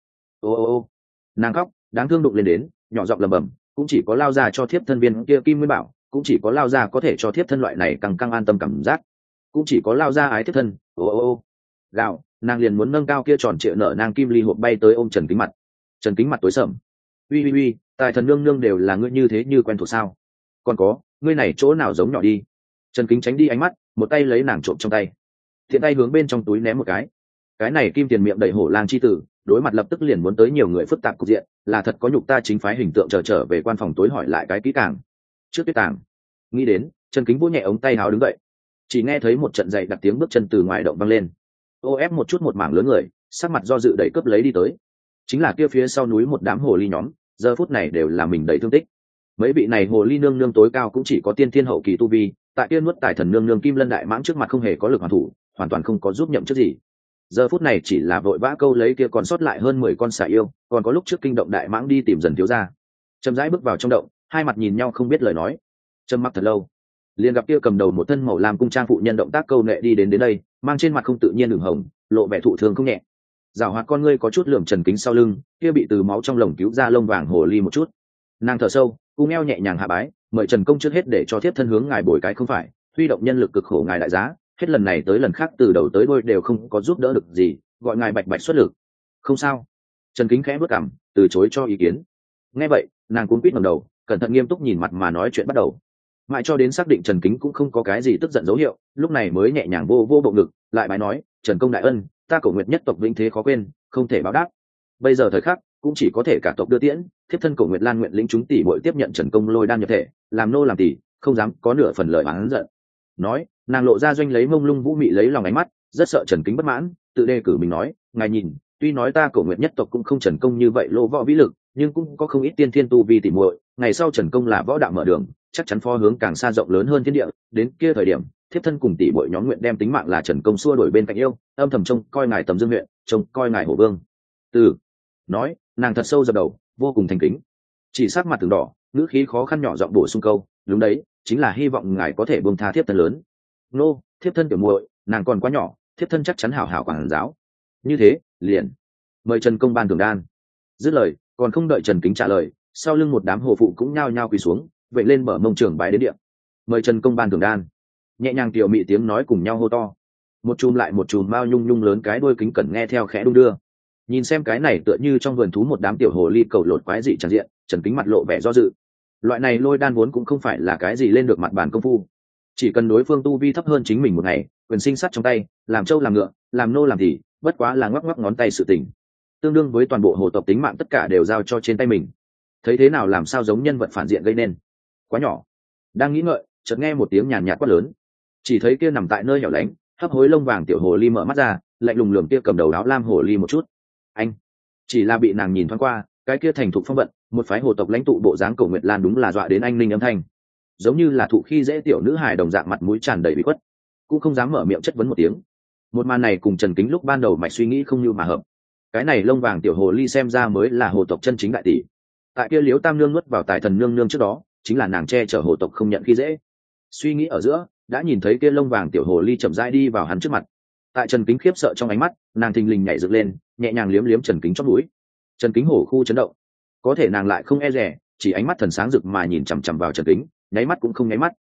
A: Ô nàng khóc đáng thương đụng lên đến, nhỏ giọng lẩm bẩm, cũng chỉ có lao ra cho thiếp thân viên kia kim nguyên bảo, cũng chỉ có lao ra có thể cho thiếp thân loại này căng căng an tâm cảm giác, cũng chỉ có lao ra ái thiếp thân. Ô gạo nàng liền muốn nâng cao kia tròn trịa nở nang kim ly hộp bay tới ôm Trần Kính mặt. Trần Kính mặt tối sầm. Uy, tài thần nương nương đều là ngươi như thế như quen thuộc sao? Còn có ngươi này chỗ nào giống nhỏ đi. Trần Kính tránh đi ánh mắt, một tay lấy nàng trộm trong tay, thiện tay hướng bên trong túi ném một cái này kim tiền miệng đầy hổ lang chi tử, đối mặt lập tức liền muốn tới nhiều người phức tạp cục diện, là thật có nhục ta chính phái hình tượng trở về quan phòng tối hỏi lại cái kỹ càng. Trước tuyết tàng nghĩ đến, Trần Kính vỗ nhẹ ống tay háo đứng dậy, chỉ nghe thấy một trận dậy đặt tiếng bước chân từ ngoài động vang lên. Ô ép một chút một mảng lớn người, sắc mặt do dự đẩy cướp lấy đi tới, chính là kia phía sau núi một đám hồ ly nhóm, giờ phút này đều là mình đầy thương tích. Mấy vị này hồ ly nương nương tối cao cũng chỉ có tiên thiên hậu kỳ tu vi, tại kia nuốt tài thần nương nương kim lân đại mãng trước mặt không hề có lực hoàn thủ, hoàn toàn không có giúp nhậm chức gì. Giờ phút này chỉ là vội vã câu lấy kia còn sót lại hơn 10 con xà yêu, còn có lúc trước kinh động đại mãng đi tìm dần thiếu gia. Chậm rãi bước vào trong động, hai mặt nhìn nhau không biết lời nói. Trầm mặc thật lâu, liền gặp kia cầm đầu một thân màu lam cung trang phụ nhân động tác câu nệ đi đến đây, mang trên mặt không tự nhiên đường hồng, lộ vẻ thụ thương không nhẹ. Giảo hoạt con ngươi có chút lườm Trần Kính sau lưng, kia bị từ máu trong lồng cứu ra lông vàng hồ ly một chút. Nàng thở sâu, cung eo nhẹ nhàng hạ bái, mời Trần công trước hết để cho thiếp thân hướng ngài bồi cái không phải, huy động nhân lực cực khổ ngài đại giá, hết lần này tới lần khác từ đầu tới đuôi đều không có giúp đỡ được gì, gọi ngài bạch bạch xuất lực. Không sao. Trần Kính khẽ bước cằm, từ chối cho ý kiến. Nghe vậy, nàng cuống quýt ngẩng đầu, cẩn thận nghiêm túc nhìn mặt mà nói chuyện bắt đầu. Mãi cho đến xác định Trần Kính cũng không có cái gì tức giận dấu hiệu, lúc này mới nhẹ nhàng vô bộ ngực, lại bái nói, Trần công đại ân, ta Cổ Nguyệt nhất tộc vĩnh thế khó quên, không thể báo đáp. Bây giờ thời khắc cũng chỉ có thể cả tộc đưa tiễn, thiếp thân Cổ Nguyệt Lan nguyện lĩnh chúng tỷ muội tiếp nhận Trần công lôi đan nhập thể, làm nô làm tỷ, không dám có nửa phần lời oán giận. Nói, nàng lộ ra doanh lấy mông lung vũ mị lấy lòng ánh mắt, rất sợ Trần Kính bất mãn, tự đề cử mình nói, ngài nhìn, tuy nói ta Cổ Nguyệt nhất tộc cũng không Trần công như vậy lỗ võ vĩ lực, nhưng cũng có không ít tiên thiên tu vi tỷ muội, ngày sau Trần công là võ đạo mở đường, chắc chắn phó hướng càng xa rộng lớn hơn thiên địa, đến kia thời điểm, thiếp thân cùng tỷ muội nhóm nguyện đem tính mạng là Trần công xua đuổi bên cạnh yêu, âm thầm trông coi ngài Tầm Dương huyện, trông coi ngài Hổ Vương. Từ nói, nàng thật sâu dập đầu, vô cùng thành kính, chỉ sắc mặt từng đỏ, ngữ khí khó khăn nhỏ giọng bổ sung câu, đúng đấy, chính là hy vọng ngài có thể buông tha thiếp thân lớn. Nô, thiếp thân tiểu muội, nàng còn quá nhỏ, thiếp thân chắc chắn hảo hảo quản giáo. Như thế, liền mời Trần công ban thưởng đan. Dứt lời, còn không đợi Trần Kính trả lời, sau lưng một đám hồ phụ cũng nhao nhao quỳ xuống, vậy lên bờ mông trưởng bái đến địa. Mời Trần công ban thưởng đan. Nhẹ nhàng tiểu mị tiếng nói cùng nhau hô to. Một chùm lại một chùm mao nhung nhung lớn cái đuôi kính cẩn nghe theo khẽ đung đưa. Nhìn xem cái này tựa như trong vườn thú một đám tiểu hồ ly cầu lột quái dị tràn diện, Trần Kính mặt lộ vẻ do dự. Loại này lôi đan vốn cũng không phải là cái gì lên được mặt bàn công phu, chỉ cần đối phương tu vi thấp hơn chính mình một ngày, quyền sinh sát trong tay, làm trâu làm ngựa, làm nô làm thì bất quá là ngoắc ngoắc ngón tay sự tình, tương đương với toàn bộ hồ tộc tính mạng tất cả đều giao cho trên tay mình. Thấy thế nào làm sao giống nhân vật phản diện gây nên. Quá nhỏ. Đang nghĩ ngợi, chợt nghe một tiếng nhàn nhạt quát lớn, chỉ thấy kia nằm tại nơi hẻo lánh hấp hối lông vàng tiểu hồ ly mở mắt ra, lạnh lùng lườm kia cầm đầu áo lam hồ ly một chút. Anh chỉ là bị nàng nhìn thoáng qua, cái kia thành thục phong vận một phái hồ tộc lãnh tụ bộ dáng Cổ Nguyệt Lan đúng là dọa đến anh ninh âm thanh, giống như là thụ khi dễ tiểu nữ hài đồng dạng, mặt mũi tràn đầy bị khuất, cũng không dám mở miệng chất vấn một tiếng. Một màn này cùng Trần Kính lúc ban đầu mạch suy nghĩ không như mà hợp. Cái này lông vàng tiểu hồ ly xem ra mới là hồ tộc chân chính đại tỷ. Tại kia Liễu Tam nương nuốt vào tài thần nương nương trước đó, chính là nàng che chở hồ tộc không nhận khi dễ. Suy nghĩ ở giữa, đã nhìn thấy kia lông vàng tiểu hồ ly chậm rãi đi vào hắn trước mặt. Tại Trần Kính khiếp sợ trong ánh mắt, nàng thình lình nhảy dựng lên, nhẹ nhàng liếm liếm Trần Kính chóp mũi. Trần Kính hổ khu chấn động, có thể nàng lại không e dè, chỉ ánh mắt thần sáng rực mà nhìn chằm chằm vào Trần Kính, nháy mắt cũng không nháy mắt.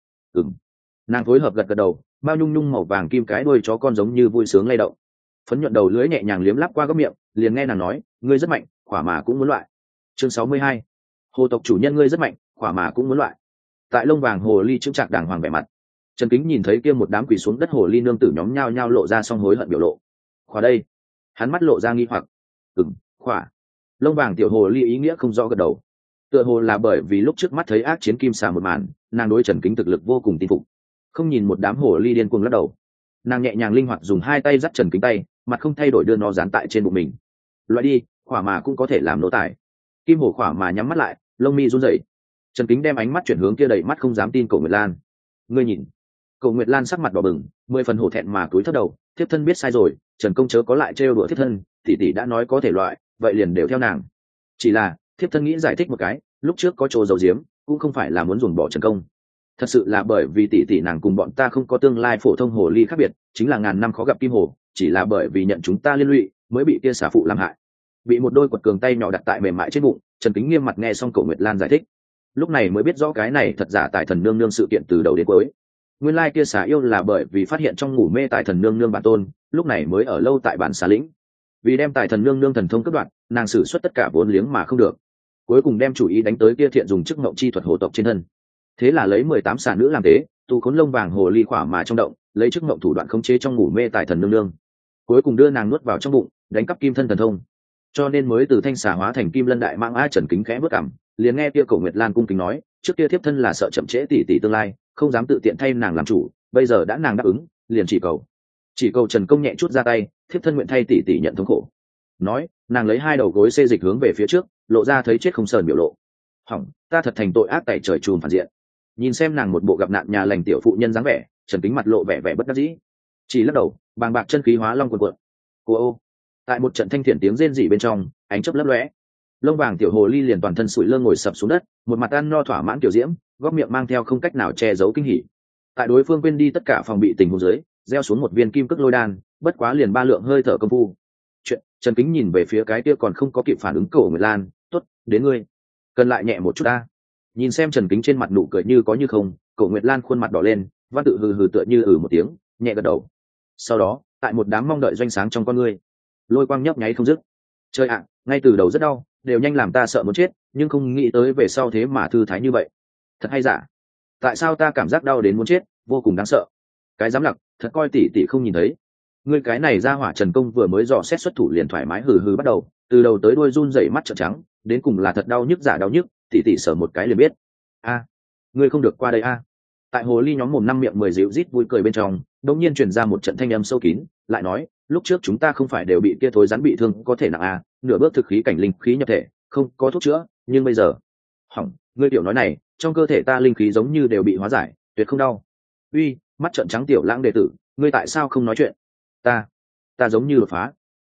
A: Nàng phối hợp gật gật đầu, bao nhung nhung màu vàng kim cái đuôi chó con giống như vui sướng lay động. Phấn nhuận đầu lưỡi nhẹ nhàng liếm láp qua góc miệng, liền nghe nàng nói, ngươi rất mạnh, khỏa mà cũng muốn loại. Chương 62. Hồ tộc chủ nhân ngươi rất mạnh, khỏa mà cũng muốn loại. Tại lông vàng hồ ly trưng trạc đàng hoàng vẻ mặt, Trần Kính nhìn thấy kia một đám quỳ xuống đất hồ ly nương tử nhóm nhao nhao lộ ra song hối hận biểu lộ. Khỏa đây, hắn mắt lộ ra nghi hoặc. Khỏa. Lông vàng tiểu hồ ly ý nghĩa không rõ gật đầu. Tựa hồ là bởi vì lúc trước mắt thấy ác chiến kim xà một màn, nàng đối Trần Kính thực lực vô cùng tin phục. Không nhìn một đám hồ ly điên cuồng lắc đầu, nàng nhẹ nhàng linh hoạt dùng hai tay dắt Trần Kính tay, mặt không thay đổi đưa nó dán tại trên bụng mình. Loại đi, khỏa mà cũng có thể làm nô tài. Kim hổ khỏa mà nhắm mắt lại, lông mi run rẩy. Trần Kính đem ánh mắt chuyển hướng kia đầy mắt không dám tin Cổ Nguyệt Lan. Ngươi nhìn. Cổ Nguyệt Lan sắc mặt đỏ bừng, 10 phần hổ thẹn mà cúi thấp đầu. Thiếp thân biết sai rồi, Trần công chớ có lại trêu đùa thiếp thân, tỷ tỷ đã nói có thể loại, vậy liền đều theo nàng. Chỉ là thiếp thân nghĩ giải thích một cái, lúc trước có chỗ giấu giếm, cũng không phải là muốn ruồng bỏ Trần công. Thật sự là bởi vì tỷ tỷ nàng cùng bọn ta không có tương lai phổ thông hồ ly khác biệt, chính là ngàn năm khó gặp kim hồ, chỉ là bởi vì nhận chúng ta liên lụy, mới bị kia xả phụ làm hại. Bị một đôi quật cường tay nhỏ đặt tại mềm mại trên bụng. Trần Kính nghiêm mặt nghe xong Cổ Nguyệt Lan giải thích, lúc này mới biết rõ cái này thật giả Tài Thần nương nương sự kiện từ đầu đến cuối. Nguyên lai kia xả yêu là bởi vì phát hiện trong ngủ mê Tài Thần nương nương bản tôn, lúc này mới ở lâu tại bản xá lĩnh. Vì đem Tài Thần nương nương thần thông cướp đoạt, nàng sử xuất tất cả vốn liếng mà không được, cuối cùng đem chủ ý đánh tới kia thiện dùng chức ngộng chi thuật hồ tộc trên thân. Thế là lấy 18 xà nữ làm tế, tu khốn lông vàng hồ ly khỏa mà trong động, lấy chức ngộng thủ đoạn khống chế trong ngủ mê Tài Thần nương nương, cuối cùng đưa nàng nuốt vào trong bụng, đánh cắp kim thân thần thông. Cho nên mới từ thanh xà hóa thành kim lân đại mạng. Trần Kính khẽ bước cảm, liền nghe kia Cổ Nguyệt Lan cung kính nói, trước kia thiếp thân là sợ chậm trễ tỷ tỷ tương lai, không dám tự tiện thay nàng làm chủ, bây giờ đã nàng đáp ứng, liền chỉ cầu Trần công nhẹ chút ra tay, thiếp thân nguyện thay tỷ tỷ nhận thống khổ. Nói, nàng lấy 2 đầu gối xê dịch hướng về phía trước, lộ ra thấy chết không sờn biểu lộ. Hỏng, ta thật thành tội ác tẩy trời trùm phản diện. Nhìn xem nàng một bộ gặp nạn nhà lành tiểu phụ nhân dáng vẻ, Trần Kính mặt lộ vẻ vẻ bất đắc dĩ, chỉ lắc đầu, bàng bạc chân khí hóa long cuồn cuộn. Ô, tại một trận thanh thiện tiếng rên rỉ bên trong, ánh chớp lấp lóe, lông vàng tiểu hồ ly liền toàn thân sụi lơ ngồi sập xuống đất, một mặt ăn no thỏa mãn tiểu diễm, góc miệng mang theo không cách nào che giấu kinh hỉ. Tại đối phương quên đi tất cả phòng bị tình huống dưới, gieo xuống một viên kim cước lôi đan, bất quá liền 3 lượng hơi thở công phu. Trần Kính nhìn về phía cái kia còn không có kịp phản ứng Cổ Nguyệt Lan, tốt, đến ngươi, cần lại nhẹ một chút ta. Nhìn xem Trần Kính trên mặt nụ cười như có như không, Cổ Nguyệt Lan khuôn mặt đỏ lên, văn tự hừ hừ tựa như một tiếng, nhẹ gật đầu. Sau đó, tại một đám mong đợi doanh sáng trong con ngươi, lôi quang nhấp nháy không dứt. Trời ạ, ngay từ đầu rất đau, đều nhanh làm ta sợ muốn chết, nhưng không nghĩ tới về sau thế mà thư thái như vậy. Thật hay giả? Tại sao ta cảm giác đau đến muốn chết, vô cùng đáng sợ. Cái dám lặc, thật coi tỷ tỷ không nhìn thấy. Ngươi cái này ra hỏa. Trần công vừa mới dò xét xuất thủ liền thoải mái hừ hừ bắt đầu, từ đầu tới đuôi run rẩy mắt trợn trắng, đến cùng là thật đau nhức giả đau nhức, tỷ tỷ sợ một cái liền biết. Ngươi không được qua đây a. Tại hồ ly nhóm mồm 5 miệng 10 dịu rít vui cười bên trong, đột nhiên truyền ra một trận thanh âm sâu kín, lại nói, lúc trước chúng ta không phải đều bị kia thối rắn bị thương, có thể nặng a, nửa bước thực khí cảnh linh khí nhập thể, không có thuốc chữa, nhưng bây giờ, hỏng, ngươi tiểu nói này, trong cơ thể ta linh khí giống như đều bị hóa giải, tuyệt không đau. Uy, mắt trợn trắng tiểu lãng đệ tử, ngươi tại sao không nói chuyện? Ta giống như đột phá.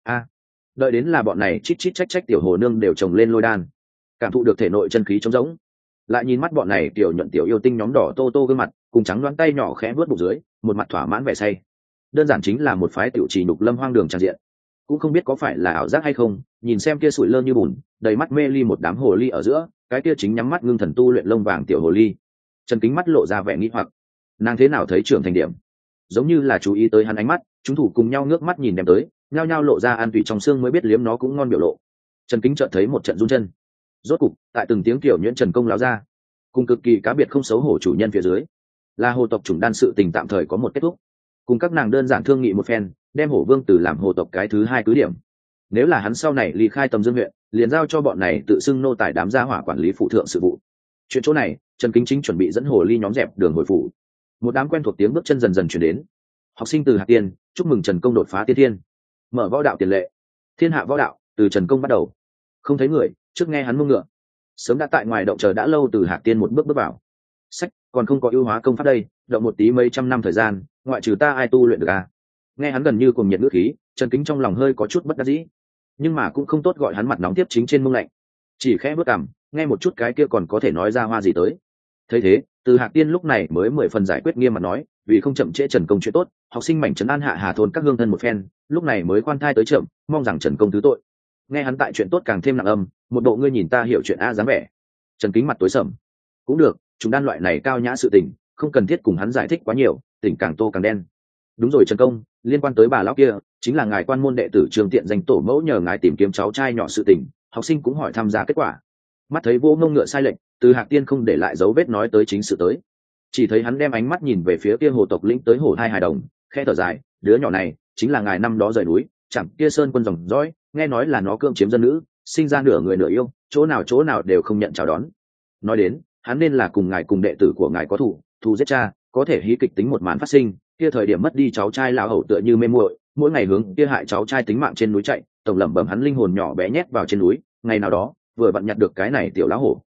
A: Đợi đến là bọn này chít chít trách tiểu hồ nương đều trồng lên lôi đan, cảm thụ được thể nội chân khí trống rỗng, lại nhìn mắt bọn này tiểu nhuận tiểu yêu tinh nhóm đỏ tô tô gương mặt, cùng trắng đoán tay nhỏ khẽ vuốt bụng dưới, một mặt thỏa mãn vẻ say. Đơn giản chính là một phái tiểu trì nhục lâm hoang đường tràn diện. Cũng không biết có phải là ảo giác hay không, nhìn xem kia sủi lơ như bùn, đầy mắt mê ly một đám hồ ly ở giữa, cái kia chính nhắm mắt ngưng thần tu luyện lông vàng tiểu hồ ly. Trần Kính mắt lộ ra vẻ nghi hoặc, nàng thế nào thấy trưởng thành điểm, giống như là chú ý tới hắn ánh mắt, chúng thủ cùng nhau ngước mắt nhìn đem tới, nhao nhao lộ ra an tụy trong xương mới biết liếm nó cũng ngon biểu lộ. Trần Kính chợt thấy một trận run chân. Rốt cục, tại từng tiếng kiểu nhuyễn Trần công láo ra, cùng cực kỳ cá biệt không xấu hổ chủ nhân phía dưới, là hồ tộc chủng đan sự tình tạm thời có một kết thúc. Cùng các nàng đơn giản thương nghị một phen, đem hổ vương tử làm hồ tộc cái thứ 2 cứ điểm. Nếu là hắn sau này ly khai Tầm Dương huyện, liền giao cho bọn này tự xưng nô tài đám gia hỏa quản lý phụ thượng sự vụ. Chuyện chỗ này, Trần Kính chính chuẩn bị dẫn hồ ly nhóm dẹp đường hồi phủ. Một đám quen thuộc tiếng bước chân dần dần chuyển đến. Học sinh từ Hạc Tiên, chúc mừng Trần công đột phá tiên thiên, mở võ đạo tiền lệ. Thiên hạ võ đạo từ Trần công bắt đầu. Không thấy người, trước nghe hắn mông ngựa. Sớm đã tại ngoài động chờ đã lâu, từ Hạc Tiên một bước bước vào. Sách, còn không có ưu hóa công pháp đây, động một tí mấy trăm năm thời gian, ngoại trừ ta ai tu luyện được à? Nghe hắn gần như cùng nhiệt ngữ khí, Trần Kính trong lòng hơi có chút bất đắc dĩ, nhưng mà cũng không tốt gọi hắn mặt nóng tiếp chính trên mông lạnh, chỉ khẽ bước cằm, nghe một chút cái kia còn có thể nói ra hoa gì tới. Thấy thế, từ Hạc Tiên lúc này mới 10 phần giải quyết nghiêm mặt nói, vì không chậm trễ Trần công chuyện tốt, học sinh mảnh trấn an hạ hà thôn các hương thân một phen, lúc này mới khoan thai tới chậm, mong rằng Trần công thứ tội. Nghe hắn tại chuyện tốt càng thêm nặng âm, một bộ ngươi nhìn ta hiểu chuyện a dáng vẻ. Trần Kính mặt tối sầm. Cũng được, chúng đan loại này cao nhã sự tình, không cần thiết cùng hắn giải thích quá nhiều, tỉnh càng tô càng đen. Đúng rồi Trần công, liên quan tới bà lão kia, chính là ngài quan môn đệ tử Trường Tiện danh tổ mẫu nhờ ngài tìm kiếm cháu trai nhỏ sự tình, học sinh cũng hỏi tham gia kết quả. Mắt thấy vô ngông ngựa sai lệnh, từ Hạc Tiên không để lại dấu vết nói tới chính sự tới. Chỉ thấy hắn đem ánh mắt nhìn về phía kia hồ tộc lĩnh tới hồ hai hài đồng, khẽ thở dài, đứa nhỏ này chính là ngài năm đó rời núi, chẳng kia sơn quân dòng dõi, nghe nói là nó cưỡng chiếm dân nữ, sinh ra nửa người nửa yêu, chỗ nào đều không nhận chào đón. Nói đến, hắn nên là cùng ngài cùng đệ tử của ngài có thù giết cha, có thể hí kịch tính một màn phát sinh, kia thời điểm mất đi cháu trai lão hầu tựa như mê muội, mỗi ngày hướng kia hại cháu trai tính mạng trên núi chạy, tổng lẩm bẩm hắn linh hồn nhỏ bé nhét vào trên núi, ngày nào đó vừa vặn nhặt được cái này tiểu lão hổ.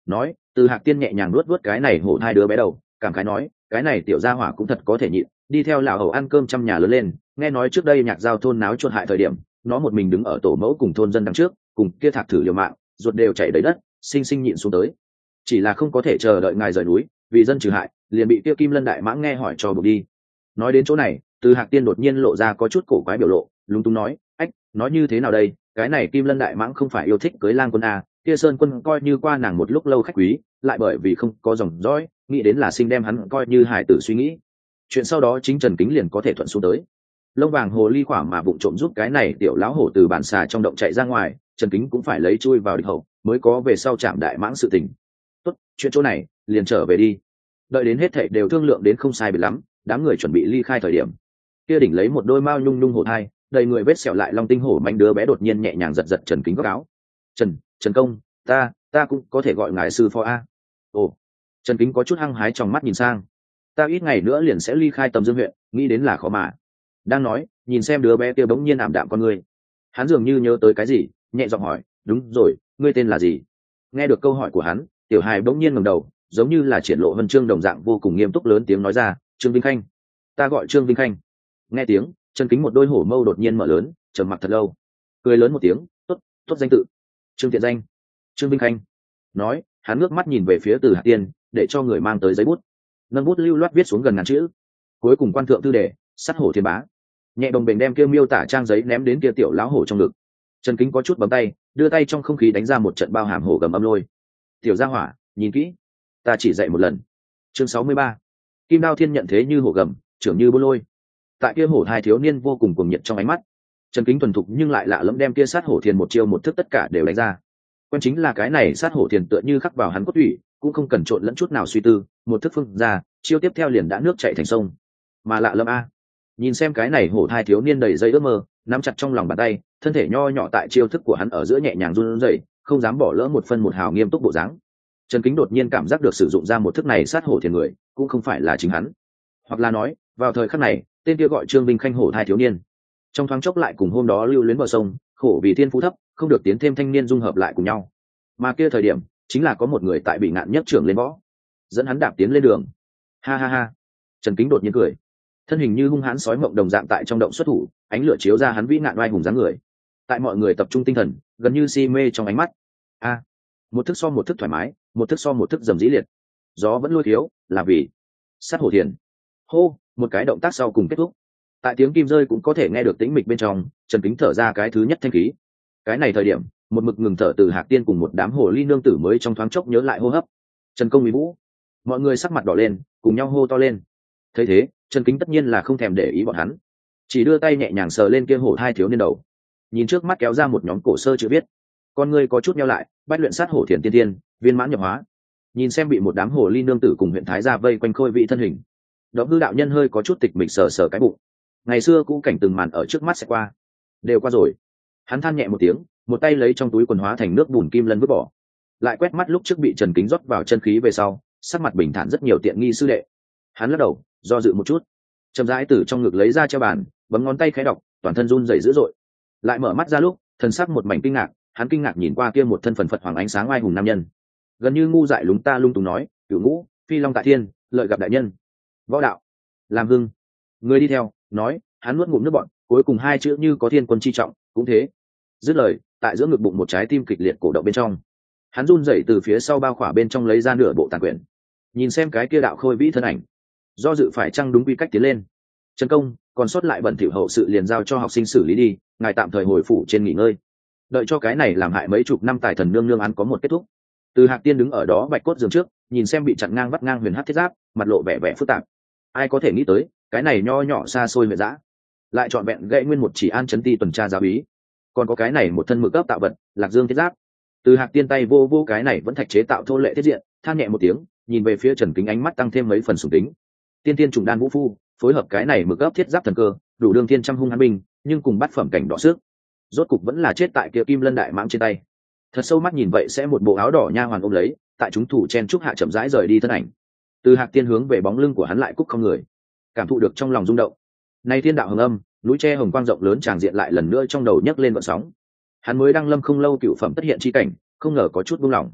A: nói. Từ Hạc Tiên nhẹ nhàng nuốt nuốt cái này hổ thai đứa bé đầu, cảm khái nói, cái này tiểu gia hỏa cũng thật có thể nhịn, đi theo lão hầu ăn cơm trăm nhà lớn lên. Nghe nói trước đây Nhạc Giao thôn náo chuột hại thời điểm, nó một mình đứng ở tổ mẫu cùng thôn dân đằng trước, cùng kia Thạc thử liều mạng, ruột đều chảy đầy đất, sinh sinh nhịn xuống tới. Chỉ là không có thể chờ đợi ngài rời núi, vì dân trừ hại, liền bị kia Kim Lân đại mãng nghe hỏi cho buộc đi. Nói đến chỗ này, Từ Hạc Tiên đột nhiên lộ ra có chút cổ quái biểu lộ, lúng túng nói, ách, nói như thế nào đây, cái này Kim Lân đại mãng không phải yêu thích cưới lang quân à, kia Sơn Quân coi như qua nàng một lúc lâu khách quý, lại bởi vì không có dòng dõi, nghĩ đến là sinh đem hắn coi như hài tử suy nghĩ. Chuyện sau đó chính Trần Kính liền có thể thuận xuống tới. Lông vàng hồ ly khỏa mà bụng trộm giúp cái này tiểu lão hổ từ bản xà trong động chạy ra ngoài, Trần Kính cũng phải lấy chui vào địch hậu, mới có về sau chạm đại mãng sự tình. Tốt, chuyện chỗ này, liền trở về đi. Đợi đến hết thảy đều thương lượng đến không sai biệt lắm, đám người chuẩn bị ly khai thời điểm, kia đỉnh lấy một đôi mao nhung nhung hổ thai, đầy người vết sẹo lại long tinh hổ manh đứa bé đột nhiên nhẹ nhàng giật giật Trần Kính góc áo. Trần công, ta cũng có thể gọi ngài sư phó a. Ồ. Trần Kính có chút hăng hái trong mắt nhìn sang. Ta ít ngày nữa liền sẽ ly khai Tầm Dương huyện, nghĩ đến là khó mà. Đang nói, nhìn xem đứa bé kia bỗng nhiên ảm đạm con người. Hắn dường như nhớ tới cái gì, nhẹ giọng hỏi, đúng rồi, ngươi tên là gì? Nghe được câu hỏi của hắn, tiểu hài bỗng nhiên ngẩng đầu, giống như là triển lộ huân chương đồng dạng vô cùng nghiêm túc lớn tiếng nói ra, Trương Vinh Khanh. Ta gọi Trương Vinh Khanh. Nghe tiếng, Trần Kính một đôi hổ mâu đột nhiên mở lớn, trầm mặc thật lâu, cười lớn một tiếng, tốt danh tự. Trương Thiện danh. Trương Vinh Khanh. Nói, hắn ngước mắt nhìn về phía Từ Hạc Tiên, để cho người mang tới giấy bút, nâng bút lưu loát viết xuống gần ngàn chữ. Cuối cùng quan thượng thư đề, sắt hổ thiên bá. Nhẹ đồng bền đem kia miêu tả trang giấy ném đến kia tiểu lão hổ trong ngực. Trần Kính có chút bấm tay, đưa tay trong không khí đánh ra một trận bao hàm hổ gầm âm lôi. Tiểu gia hỏa, nhìn kỹ, ta chỉ dạy một lần. Chương 63. Kim Đao Thiên nhận thế như hổ gầm, trưởng như bô lôi. Tại kia hổ thai thiếu niên vô cùng cuồng nhiệt trong ánh mắt, Trần Kính thuần thục nhưng lại lạ lẫm đem kia sát hổ thiền một chiêu một thức tất cả đều đánh ra. Quan chính là cái này sát hổ thiền tựa như khắc vào hắn cốt thủy, cũng không cần trộn lẫn chút nào suy tư, một thức phương ra, chiêu tiếp theo liền đã nước chảy thành sông. Mà lạ lẫm a. Nhìn xem cái này hổ thai thiếu niên đầy dây ước mơ, nắm chặt trong lòng bàn tay, thân thể nho nhỏ tại chiêu thức của hắn ở giữa nhẹ nhàng run rẩy, không dám bỏ lỡ một phân một hào nghiêm túc bộ dáng. Trần Kính đột nhiên cảm giác được sử dụng ra một thức này sát hổ thiền người, cũng không phải là chính hắn, hoặc là nói, vào thời khắc này, tên kia gọi Trương Vinh Khanh hổ thai thiếu niên, trong thoáng chốc lại cùng hôm đó lưu luyến bờ sông, khổ vì thiên phú thấp, không được tiến thêm thanh niên dung hợp lại cùng nhau. Mà kia thời điểm, chính là có một người tại bị ngạn nhất trưởng lên võ, dẫn hắn đạp tiến lên đường. Ha ha ha. Trần Kính đột nhiên cười, thân hình như hung hãn sói mộng đồng dạng tại trong động xuất thủ, ánh lửa chiếu ra hắn vĩ ngạn oai hùng dáng người. Tại mọi người tập trung tinh thần, gần như si mê trong ánh mắt. A, một thức so một thức thoải mái, một thức so một thức dầm dĩ liệt. Gió vẫn lôi thiếu, là vì sát hổ thiền. Hô, một cái động tác sau cùng kết thúc. Tại tiếng kim rơi cũng có thể nghe được tĩnh mịch bên trong, Trần Kính thở ra cái thứ nhất thanh khí. Cái này thời điểm, một mực ngừng thở Từ Hạc Tiên cùng một đám hồ ly nương tử mới trong thoáng chốc nhớ lại hô hấp. Trần công mỹ vũ. Mọi người sắc mặt đỏ lên, cùng nhau hô to lên. Thấy thế, Trần Kính tất nhiên là không thèm để ý bọn hắn, chỉ đưa tay nhẹ nhàng sờ lên kia hổ thai thiếu niên đầu, nhìn trước mắt kéo ra một nhóm cổ sơ chữ viết. Con ngươi có chút nheo lại, bách luyện sát hổ thiền tiên tiên, viên mãn nhập hóa. Nhìn xem bị một đám hồ ly nương tử cùng huyện thái gia vây quanh khôi vị thân hình, Động Hư đạo nhân hơi có chút tịch mịch sờ sờ cái bụng. Ngày xưa cũ cảnh từng màn ở trước mắt sẽ qua, đều qua rồi. Hắn than nhẹ một tiếng, một tay lấy trong túi quần hóa thành nước bùn kim lân vứt bỏ, lại quét mắt lúc trước bị Trần Kính rót vào chân khí về sau, sắc mặt bình thản rất nhiều tiện nghi sư đệ. Hắn lắc đầu, do dự một chút, chậm rãi từ trong ngực lấy ra treo bàn, bấm ngón tay khẽ đọc, toàn thân run rẩy dữ dội. Lại mở mắt ra lúc, thần sắc một mảnh kinh ngạc, hắn kinh ngạc nhìn qua kia một thân phần phật hoàng ánh sáng oai hùng nam nhân, gần như ngu dại lúng ta lung tung nói, Cửu Ngũ, Phi Long tại thiên, lợi gặp đại nhân. Võ đạo, làm hưng, người đi theo. Nói, hắn nuốt ngụm nước bọt, cuối cùng hai chữ như có thiên quân chi trọng, cũng thế. Dứt lời, tại giữa ngực bụng một trái tim kịch liệt cổ động bên trong, hắn run rẩy từ phía sau bao khỏa bên trong lấy ra nửa bộ tàn quyển, nhìn xem cái kia đạo khôi vĩ thân ảnh, do dự phải chăng đúng quy cách tiến lên. Trần công, còn sót lại bẩn thỉu hậu sự liền giao cho học sinh xử lý đi, ngài tạm thời hồi phủ trên nghỉ ngơi, đợi cho cái này làm hại mấy chục năm tài thần nương nương án có một kết thúc. Từ Hạc Tiên đứng ở đó bạch cốt giường trước, nhìn xem bị chặn ngang vắt ngang huyền hắc thiết giáp, mặt lộ vẻ vẻ phức tạp. Ai có thể nghĩ tới, cái này nho nhỏ xa xôi huyện dã, lại chọn vẹn gãy nguyên một chỉ an chấn ti tuần tra giáo bí, còn có cái này một thân mực cấp tạo vật, Lạc Dương thiết giáp. Từ Hạc Tiên tay vô vô cái này vẫn thạch chế tạo thô lệ thiết diện, than nhẹ một tiếng, nhìn về phía Trần Kính ánh mắt tăng thêm mấy phần sủng tính. Tiên tiên trùng đan vũ phu, phối hợp cái này mực cấp thiết giáp thần cơ, đủ đương thiên trăm hung hãn binh, nhưng cùng bắt phẩm cảnh đỏ sức, rốt cục vẫn là chết tại kia Kim Lân đại mãng trên tay. Thật sâu mắt nhìn vậy sẽ một bộ áo đỏ nha hoàn ôm lấy, tại chúng thủ chen trúc hạ chậm rãi rời đi thân ảnh. Từ Hạc Tiên hướng về bóng lưng của hắn lại cúc không người, cảm thụ được trong lòng rung động. Nay thiên đạo hồng âm, núi tre hồng quang rộng lớn tràng diện lại lần nữa trong đầu nhấc lên vận sóng. Hắn mới đăng lâm không lâu cựu phẩm tất hiện chi cảnh, không ngờ có chút buông lỏng.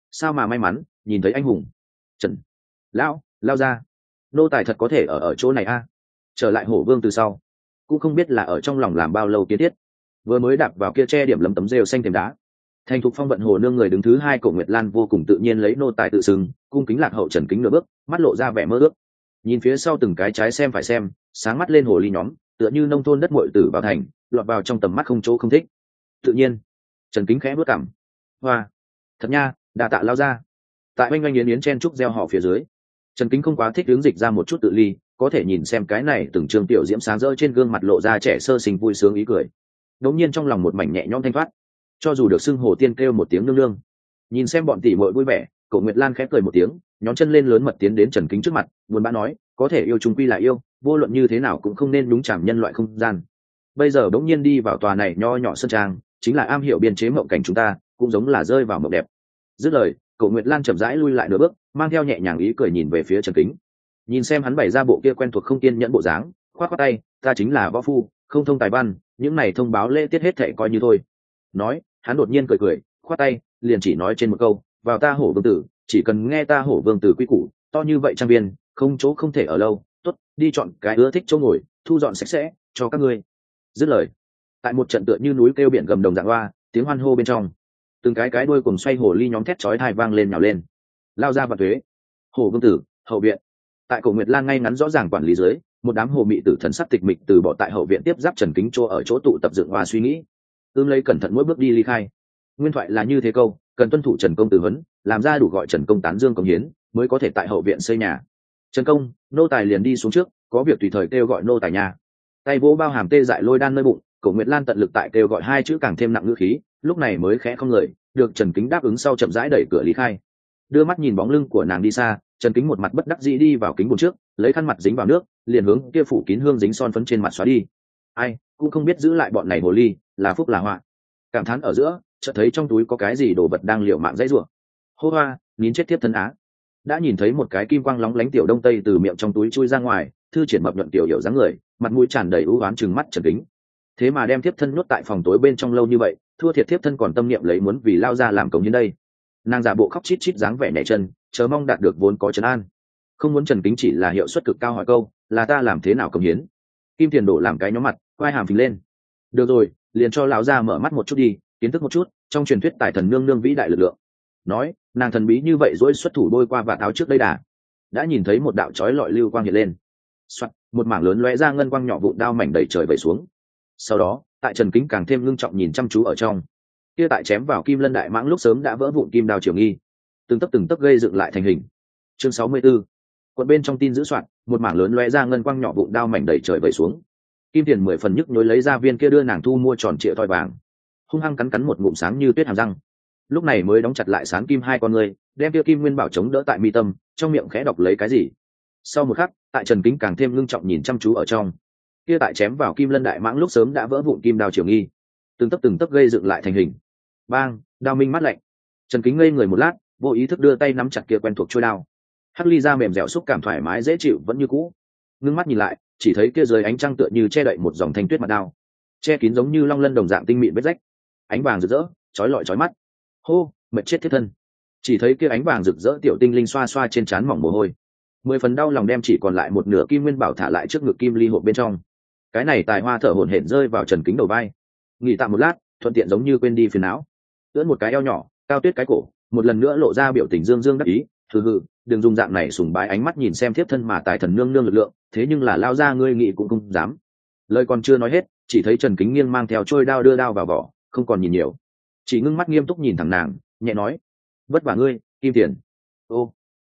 A: sao mà may mắn nhìn thấy anh hùng. Trần lão lao ra, nô tài thật có thể ở chỗ này a. Trở lại hổ vương từ sau cũng không biết là ở trong lòng làm bao lâu kiến thiết, vừa mới đạp vào kia che điểm lấm tấm rêu xanh thềm đá. Thành thục phong vận hồ nương người đứng thứ hai Cổ Nguyệt Lan vô cùng tự nhiên lấy nô tài tự xưng, cung kính lạc hậu Trần Kính nửa bước, mắt lộ ra vẻ mơ ước. Nhìn phía sau từng cái trái xem phải xem, sáng mắt lên hồ ly nhóm, tựa như nông thôn đất muội tử vào thành, lọt vào trong tầm mắt không chỗ không thích. Tự nhiên, Trần Kính khẽ bước cằm. Hoa, thật nha, đà tạ lao ra. Tại oanh oanh yến yến chen trúc gieo họ phía dưới, Trần Kính không quá thích hướng dịch ra một chút tự ly, có thể nhìn xem cái này từng trường tiểu diễm sáng rỡ trên gương mặt lộ ra trẻ sơ sinh vui sướng ý cười. Đống nhiên trong lòng một mảnh nhẹ nhõm thanh thoát, cho dù được xưng hồ tiên kêu một tiếng nương nương. Nhìn xem bọn tỷ muội vui vẻ, Cổ Nguyệt Lan khẽ cười một tiếng, nhón chân lên lớn mật tiến đến Trần Kính trước mặt, buồn bã nói, có thể yêu chung quy là yêu, vô luận như thế nào cũng không nên đúng chạm nhân loại không gian. Bây giờ bỗng nhiên đi vào tòa này nho nhỏ sơn trang, chính là am hiểu biên chế mộng cảnh chúng ta, cũng giống là rơi vào mộng đẹp. Dứt lời, Cổ Nguyệt Lan chậm rãi lui lại nửa bước, mang theo nhẹ nhàng ý cười nhìn về phía Trần Kính. Nhìn xem hắn bày ra bộ kia quen thuộc không kiên nhẫn bộ dáng, khoát khoát tay, ta chính là võ phu, không thông tài văn, những này thông báo lễ tiết hết thảy coi như thôi. Nói, hắn đột nhiên cười, khoát tay, liền chỉ nói trên một câu, vào ta Hổ Vương tử, chỉ cần nghe ta Hổ Vương tử quy củ, to như vậy trang viên, không chỗ không thể ở lâu, tốt, đi chọn cái ưa thích chỗ ngồi, thu dọn sạch sẽ, cho các ngươi. Dứt lời, tại một trận tựa như núi kêu biển gầm đồng dạng hoa, tiếng hoan hô bên trong, từng cái đuôi cùng xoay hồ ly nhóm thét chói tai vang lên nhào lên, lao ra và thuế. Hổ Vương tử, hậu viện. Tại Cổ Nguyệt Lan ngay ngắn rõ ràng quản lý dưới, một đám hồ mị tử thần sắc tịch mịch từ bỏ tại hậu viện tiếp giáp Trần Kính chỗ ở chỗ tụ tập dựng hòa suy nghĩ. Lấy cẩn thận mỗi bước đi ly khai. Nguyên thoại là như thế câu, cần tuân thủ Trần công tử huấn, làm ra đủ gọi Trần công tán dương công hiến, mới có thể tại hậu viện xây nhà. Trần công, nô tài liền đi xuống trước, có việc tùy thời kêu gọi nô tài nhà. Tay vỗ bao hàm tê dại lôi đan nơi bụng, Cổ Nguyệt Lan tận lực tại kêu gọi hai chữ càng thêm nặng ngữ khí, lúc này mới khẽ không người, được Trần Kính đáp ứng sau chậm rãi đẩy cửa lý khai. Đưa mắt nhìn bóng lưng của nàng đi xa, Trần Kính một mặt bất đắc dĩ đi vào kính bồn trước, lấy khăn mặt dính vào nước, liền hướng kia phủ kín hương dính son phấn trên mặt xóa đi. Ai cũng không biết giữ lại bọn này hồ ly, là phúc là họa. Cảm thán ở giữa, chợt thấy trong túi có cái gì đồ vật đang liều mạng dãy rủa. Hô hoa, nín chết tiếp thân á. Đã nhìn thấy một cái kim quang lóng lánh tiểu đông tây từ miệng trong túi chui ra ngoài, thư triển mập nhuận tiểu hiểu dáng người, mặt mũi tràn đầy ưu oán trừng mắt Trần Kính. Thế mà đem tiếp thân nhốt tại phòng tối bên trong lâu như vậy, thua thiệt tiếp thân còn tâm niệm lấy muốn vì lao ra làm công như đây. Nàng giả bộ khóc chít chít dáng vẻ nhảy chân, chờ mong đạt được vốn có trấn an. Không muốn Trần Kính chỉ là hiệu suất cực cao hỏi câu, là ta làm thế nào công hiến. Kim Tiền Đổ làm cái nhóm mặt, quai hàm phình lên. Được rồi, liền cho lão gia mở mắt một chút đi, kiến thức một chút trong truyền thuyết tài thần nương nương vĩ đại lực lượng. Nói, nàng thần bí như vậy dỗi xuất thủ đôi qua và áo trước đây đã nhìn thấy một đạo chói lọi lưu quang hiện lên. Soạt, một mảng lớn lóe ra ngân quang nhỏ vụn đao mảnh đầy trời vẩy xuống. Sau đó, tại Trần Kính càng thêm ngưng trọng nhìn chăm chú ở trong, kia tại chém vào kim lân đại mãng lúc sớm đã vỡ vụn kim đao triều nghi, từng tấc gây dựng lại thành hình. Chương 64. Quận bên trong tin giữ soạn, một mảng lớn lóe ra ngân quang nhỏ vụn đao mảnh đầy trời vẩy xuống. Kim Tiền 10 phần nhức nhối lấy ra viên kia đưa nàng thu mua tròn trịa thoi vàng, hung hăng cắn một ngụm sáng như tuyết hàm răng. Lúc này mới đóng chặt lại sáng kim hai con người, đem kia kim nguyên bảo chống đỡ tại mi tâm, trong miệng khẽ đọc lấy cái gì. Sau một khắc, tại Trần Kính càng thêm ngưng trọng nhìn chăm chú ở trong, kia tại chém vào kim lân đại mãng lúc sớm đã vỡ vụn kim đao triều nghi, từng tấc gây dựng lại thành hình. Bang, đao minh mắt lạnh. Trần Kính ngây người một lát, vô ý thức đưa tay nắm chặt kia quen thuộc trôi đao. Hắc ly da mềm dẻo xúc cảm thoải mái dễ chịu vẫn như cũ. Ngưng mắt nhìn lại, chỉ thấy kia dưới ánh trăng tựa như che đậy một dòng thanh tuyết mặt đao, che kín giống như long lân đồng dạng tinh mịn vết rách, ánh vàng rực rỡ, chói lọi chói mắt. Hô, mệt chết thiết thân. Chỉ thấy kia ánh vàng rực rỡ tiểu tinh linh xoa xoa trên trán mỏng mồ hôi. 10 phần đau lòng đem chỉ còn lại một nửa kim nguyên bảo thả lại trước ngực kim ly hộp bên trong. Cái này tài hoa thở hổn hển rơi vào Trần Kính đầu vai. Nghỉ tạm một lát, thuận tiện giống như quên đi phiền não. Ưỡn một cái eo nhỏ, cao tuyết cái cổ, một lần nữa lộ ra biểu tình dương dương đắc ý. Hừ, đừng dùng dạng này sùng bái ánh mắt nhìn xem thiếp thân mà tài thần nương nương lực lượng, thế nhưng là lao ra ngươi nghĩ cũng không dám. Lời còn chưa nói hết, chỉ thấy Trần Kính nghiêng mang theo trôi đao đưa đao vào vỏ, không còn nhìn nhiều, chỉ ngưng mắt nghiêm túc nhìn thẳng nàng, nhẹ nói, vất vả ngươi, Kim Tiền. Ô,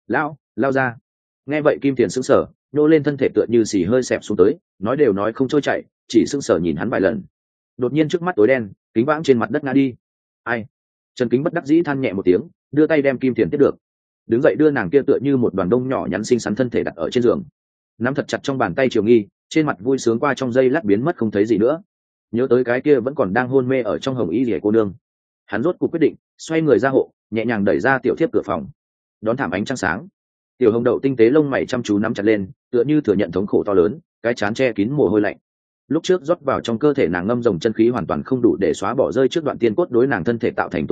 A: lao ra. Nghe vậy Kim Tiền sững sờ, nhô lên thân thể tựa như xì hơi xẹp xuống tới, nói đều nói không trôi chảy, chỉ sững sờ nhìn hắn vài lần. Đột nhiên trước mắt tối đen, kính vãng trên mặt đất ngã đi. Ai? Trần Kính bất đắc dĩ than nhẹ một tiếng, đưa tay đem Kim Tiền tiếp được, đứng dậy đưa nàng kia tựa như một đoàn đông nhỏ nhắn xinh xắn thân thể đặt ở trên giường, nắm thật chặt trong bàn tay Triều Nghi, trên mặt vui sướng qua trong giây lát biến mất không thấy gì nữa. Nhớ tới cái kia vẫn còn đang hôn mê ở trong hồng y rỉa cô nương, hắn rốt cuộc quyết định xoay người ra hộ, nhẹ nhàng đẩy ra tiểu thiếp cửa phòng, đón thảm ánh trăng sáng. Tiểu hồng đậu tinh tế lông mày chăm chú nắm chặt lên, tựa như thừa nhận thống khổ to lớn, cái chán che kín mồ hôi lạnh. Lúc trước rót vào trong cơ thể nàng ngâm rồng chân khí hoàn toàn không đủ để xóa bỏ rơi trước đoạn tiên cốt đối nàng thân thể tạo thành tổn hại,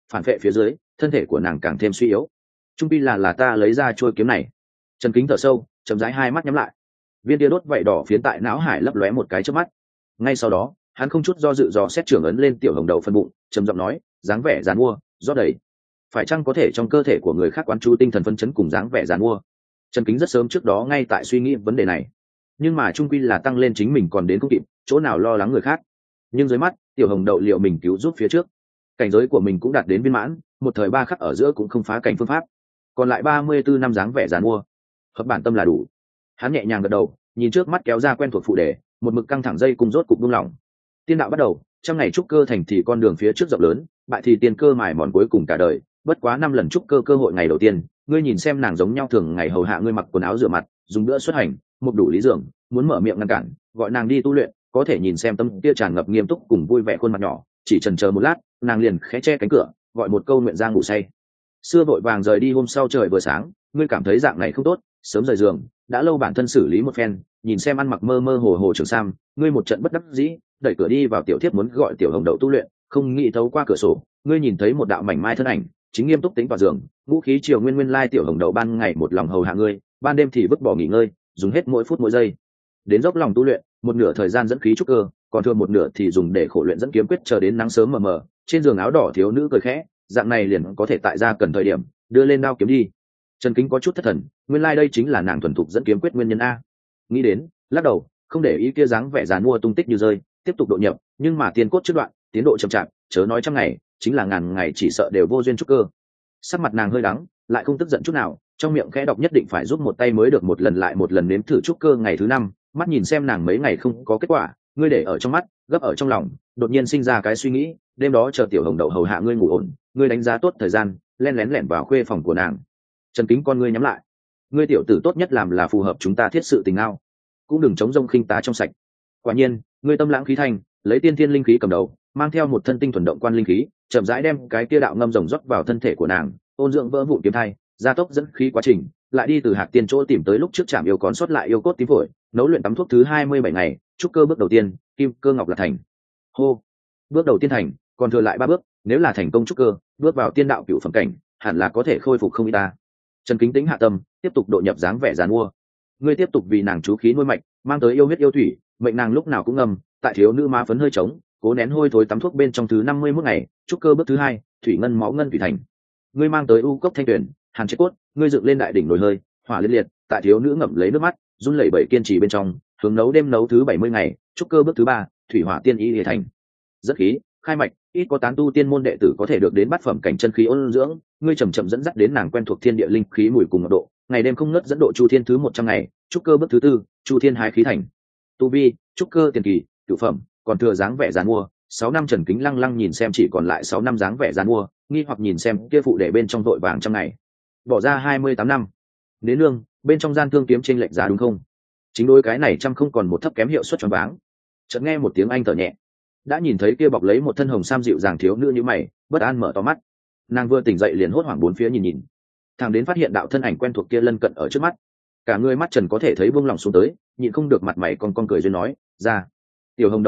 A: phản vệ phía dưới thân thể của nàng càng thêm suy yếu. Trung pi là ta lấy ra trôi kiếm này. Trần Kính thở sâu, chậm rãi hai mắt nhắm lại. Viên tia đốt vậy đỏ phiến tại não hải lấp lóe một cái trước mắt. Ngay sau đó hắn không chút do dự dò xét trưởng ấn lên tiểu hồng đậu phân bụng, trầm giọng nói, dáng vẻ dàn mua rót đầy. Phải chăng có thể trong cơ thể của người khác quán chú tinh thần phân chấn cùng dáng vẻ dàn mua? Trần Kính rất sớm trước đó ngay tại suy nghĩ vấn đề này, nhưng mà trung quy là tăng lên chính mình còn đến không kịp, chỗ nào lo lắng người khác. Nhưng dưới mắt tiểu hồng đậu liệu mình cứu giúp phía trước, cảnh giới của mình cũng đạt đến viên mãn, một thời ba khắc ở giữa cũng không phá cảnh phương pháp, còn lại 34 năm dáng vẻ dàn mua, hợp bản tâm là đủ. Hắn nhẹ nhàng gật đầu, nhìn trước mắt kéo ra quen thuộc phụ đề, một mực căng thẳng dây cùng rốt cục buông lỏng. Tiên đạo bắt đầu, trăm ngày trúc cơ thành thì con đường phía trước rộng lớn, bại thì tiên cơ mài mòn cuối cùng cả đời. Bất quá 5 lần trúc cơ cơ hội ngày đầu tiên, ngươi nhìn xem nàng giống nhau thường ngày hầu hạ ngươi mặc quần áo rửa mặt, dùng bữa xuất hành, một đủ lý dưỡng, muốn mở miệng ngăn cản, gọi nàng đi tu luyện, có thể nhìn xem tâm kia tràn ngập nghiêm túc cùng vui vẻ khuôn mặt nhỏ, chỉ chần chờ một lát, nàng liền khẽ che cánh cửa, gọi một câu nguyện ra ngủ say. Xưa vội vàng rời đi hôm sau trời vừa sáng, ngươi cảm thấy dạng này không tốt, sớm rời giường, đã lâu bản thân xử lý một phen, nhìn xem ăn mặc mơ mơ hồ hồ trường sam, ngươi một trận bất đắc dĩ, đẩy cửa đi vào tiểu thiếp muốn gọi tiểu hồng đậu tu luyện, không nghĩ thấu qua cửa sổ, ngươi nhìn thấy một đạo mảnh mai thân ảnh, chính nghiêm túc tính vào giường, ngũ khí triều nguyên nguyên lai tiểu hồng đậu ban ngày một lòng hầu hạ ngươi, ban đêm thì vứt bỏ nghỉ ngơi, dùng hết mỗi phút mỗi giây, đến dốc lòng tu luyện, một nửa thời gian dẫn khí trúc cơ, còn thừa một nửa thì dùng để khổ luyện dẫn kiếm quyết chờ đến nắng sớm mờ mờ. Trên giường áo đỏ thiếu nữ cười khẽ, dạng này liền có thể tại ra cần thời điểm đưa lên đao kiếm đi. Trần Kính có chút thất thần, nguyên lai đây chính là nàng thuần thục dẫn kiếm quyết nguyên nhân a. Nghĩ đến, lắc đầu, không để ý kia dáng vẻ dàn mua tung tích như rơi, tiếp tục độ nhập, nhưng mà tiên cốt trước đoạn, tiến độ chậm chạp, chớ nói trăm ngày, chính là ngàn ngày chỉ sợ đều vô duyên trúc cơ. Sắc mặt nàng hơi đắng, lại không tức giận chút nào, trong miệng khẽ đọc nhất định phải giúp một tay mới được, một lần lại một lần nếm thử trúc cơ. Ngày thứ 5, mắt nhìn xem nàng mấy ngày không có kết quả, ngươi để ở trong mắt, gấp ở trong lòng, đột nhiên sinh ra cái suy nghĩ, đêm đó chờ tiểu hồng đậu hầu hạ ngươi ngủ ổn, ngươi đánh giá tốt thời gian, lén lén lẻn vào khuê phòng của nàng. Trần Kính con ngươi nhắm lại, ngươi tiểu tử tốt nhất làm là phù hợp chúng ta thiết sự tình ao, cũng đừng chống rông khinh tá trong sạch. Quả nhiên, ngươi tâm lãng khí thanh, lấy tiên thiên linh khí cầm đầu, mang theo một thân tinh thuần động quan linh khí, chậm rãi đem cái kia đạo ngâm rồng rót vào thân thể của nàng, ôn dưỡng vỡ vụn kiếm thai, gia tốc dẫn khí quá trình, lại đi từ hạt tiên chỗ tìm tới lúc trước chạm yêu cón sót lại yêu cốt tím phổi, nấu luyện tắm thuốc thứ 27 ngày, trúc cơ bước đầu tiên, kim cơ ngọc là thành. Hô, bước đầu tiên thành, còn thừa lại 3 bước, nếu là thành công trúc cơ, bước vào tiên đạo cửu phẩm cảnh, hẳn là có thể khôi phục không ít ta. Trần Kính tĩnh hạ tâm, tiếp tục độ nhập dáng vẻ giàn mua. Ngươi tiếp tục vì nàng chú khí nuôi mạch, mang tới yêu huyết yêu thủy, mệnh nàng lúc nào cũng ngầm, tại thiếu nữ má phấn hơi trống, cố nén hôi thối tắm thuốc bên trong thứ 51 ngày, trúc cơ bước thứ 2, thủy ngân máu ngân thủy thành. Ngươi mang tới u cốc thanh tuyển, hàn chết cốt, ngươi dựng lên đại đỉnh nồi hơi, hỏa liên liệt, tại thiếu nữ ngậm lấy nước mắt, run lẩy bẩy kiên trì bên trong, hướng nấu đêm nấu thứ 70 ngày, trúc cơ bước thứ 3, thủy hỏa tiên ý thành. Rất khí, khai mạch, ít có tán tu tiên môn đệ tử có thể được đến bát phẩm cảnh chân khí ôn dưỡng, ngươi chậm chậm dẫn dắt đến nàng quen thuộc thiên địa linh khí mùi cùng ngọc độ, ngày đêm không ngớt dẫn độ chu thiên thứ 100 ngày, trúc cơ bước thứ 4, chu thiên hai khí thành. Tu vi, trúc cơ tiền kỳ, cửu phẩm, còn thừa dáng vẻ giàn mua. 6 năm. Trần Kính lăng lăng nhìn xem chỉ còn lại 6 năm dáng vẻ giàn mua, nghi hoặc nhìn xem kia phụ để bên trong vội vàng trăm ngày, bỏ ra 28 năm. Đến nương, bên trong gian thương kiếm trên lệnh giá đúng không? Chính đối cái này trăm không còn một thấp kém hiệu suất choáng váng. Chợt nghe một tiếng anh thở nhẹ, đã nhìn thấy kia bọc lấy một thân hồng sam dịu dàng thiếu nữ như mày, bất an mở to mắt. Nàng vừa tỉnh dậy liền hốt hoảng bốn phía nhìn nhìn, thằng đến phát hiện đạo thân ảnh quen thuộc kia lân cận ở trước mắt, cả người mắt Trần có thể thấy buông lòng xuống tới, nhịn không được mặt mày con cười duyên nói ra, tiểu hồng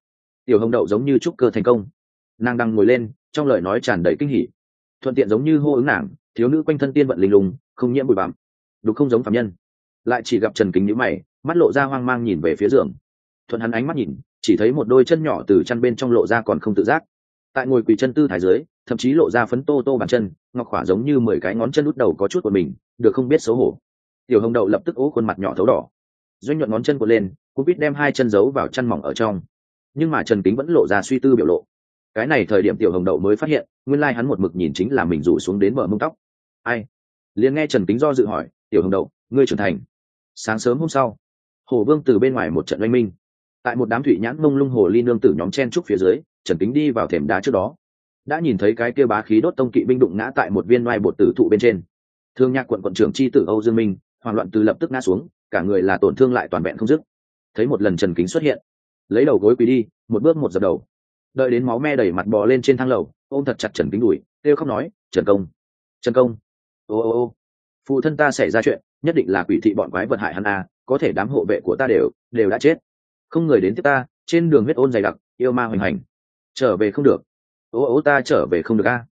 A: đậu giống như trúc cơ thành công. Nàng đang ngồi lên, trong lời nói tràn đầy kinh hỉ, thuận tiện giống như hô ứng nàng, thiếu nữ quanh thân tiên vận linh lùng, không nhiễm bụi bặm, đúng không giống phàm nhân. Lại chỉ gặp Trần Kính nhíu mày, mắt lộ ra hoang mang nhìn về phía giường. Thuận hắn ánh mắt nhìn, chỉ thấy một đôi chân nhỏ từ chăn bên trong lộ ra còn không tự giác, tại ngồi quỳ chân tư thái dưới, thậm chí lộ ra phấn tô tô bàn chân, ngọc khỏa giống như 10 cái ngón chân út đầu có chút của mình, được không biết xấu hổ. Tiểu hồng đậu lập tức ố khuôn mặt nhỏ thấu đỏ, doanh nhuận ngón chân của lên, cũng biết đem 2 chân giấu vào chân mỏng ở trong. Nhưng mà Trần Kính vẫn lộ ra suy tư biểu lộ. Cái này thời điểm tiểu hồng đậu mới phát hiện, nguyên lai hắn một mực nhìn chính là mình rủ xuống đến bờ mông tóc. Ai? Liền nghe Trần Kính do dự hỏi, tiểu hồng đậu, ngươi trưởng thành. Sáng sớm hôm sau, Hồ Vương từ bên ngoài một trận oanh minh, tại một đám thủy nhãn mông lung hồ ly nương tử nhóm chen trúc phía dưới, Trần Kính đi vào thềm đá trước đó, đã nhìn thấy cái kia bá khí đốt tông kỵ binh đụng ngã tại một viên oai bột tử thụ bên trên. Thương Nhạc quận trưởng chi tử Âu Dương Minh hoảng loạn từ lập tức ngã xuống, cả người là tổn thương lại toàn vẹn không dứt. Thấy một lần Trần Kính xuất hiện, lấy đầu gối quỳ đi, một bước một dập đầu, đợi đến máu me đầy mặt bò lên trên thang lầu, ôm thật chặt Trần Kính đùi, kêu khóc nói, Trần công, ô, phụ thân ta xảy ra chuyện, nhất định là quỷ thị bọn quái vật hại hắn a, có thể đám hộ vệ của ta đều đã chết, không người đến tiếp ta, trên đường huyết ôn dày đặc, yêu ma hoành hành, trở về không được, ô ta trở về không được a.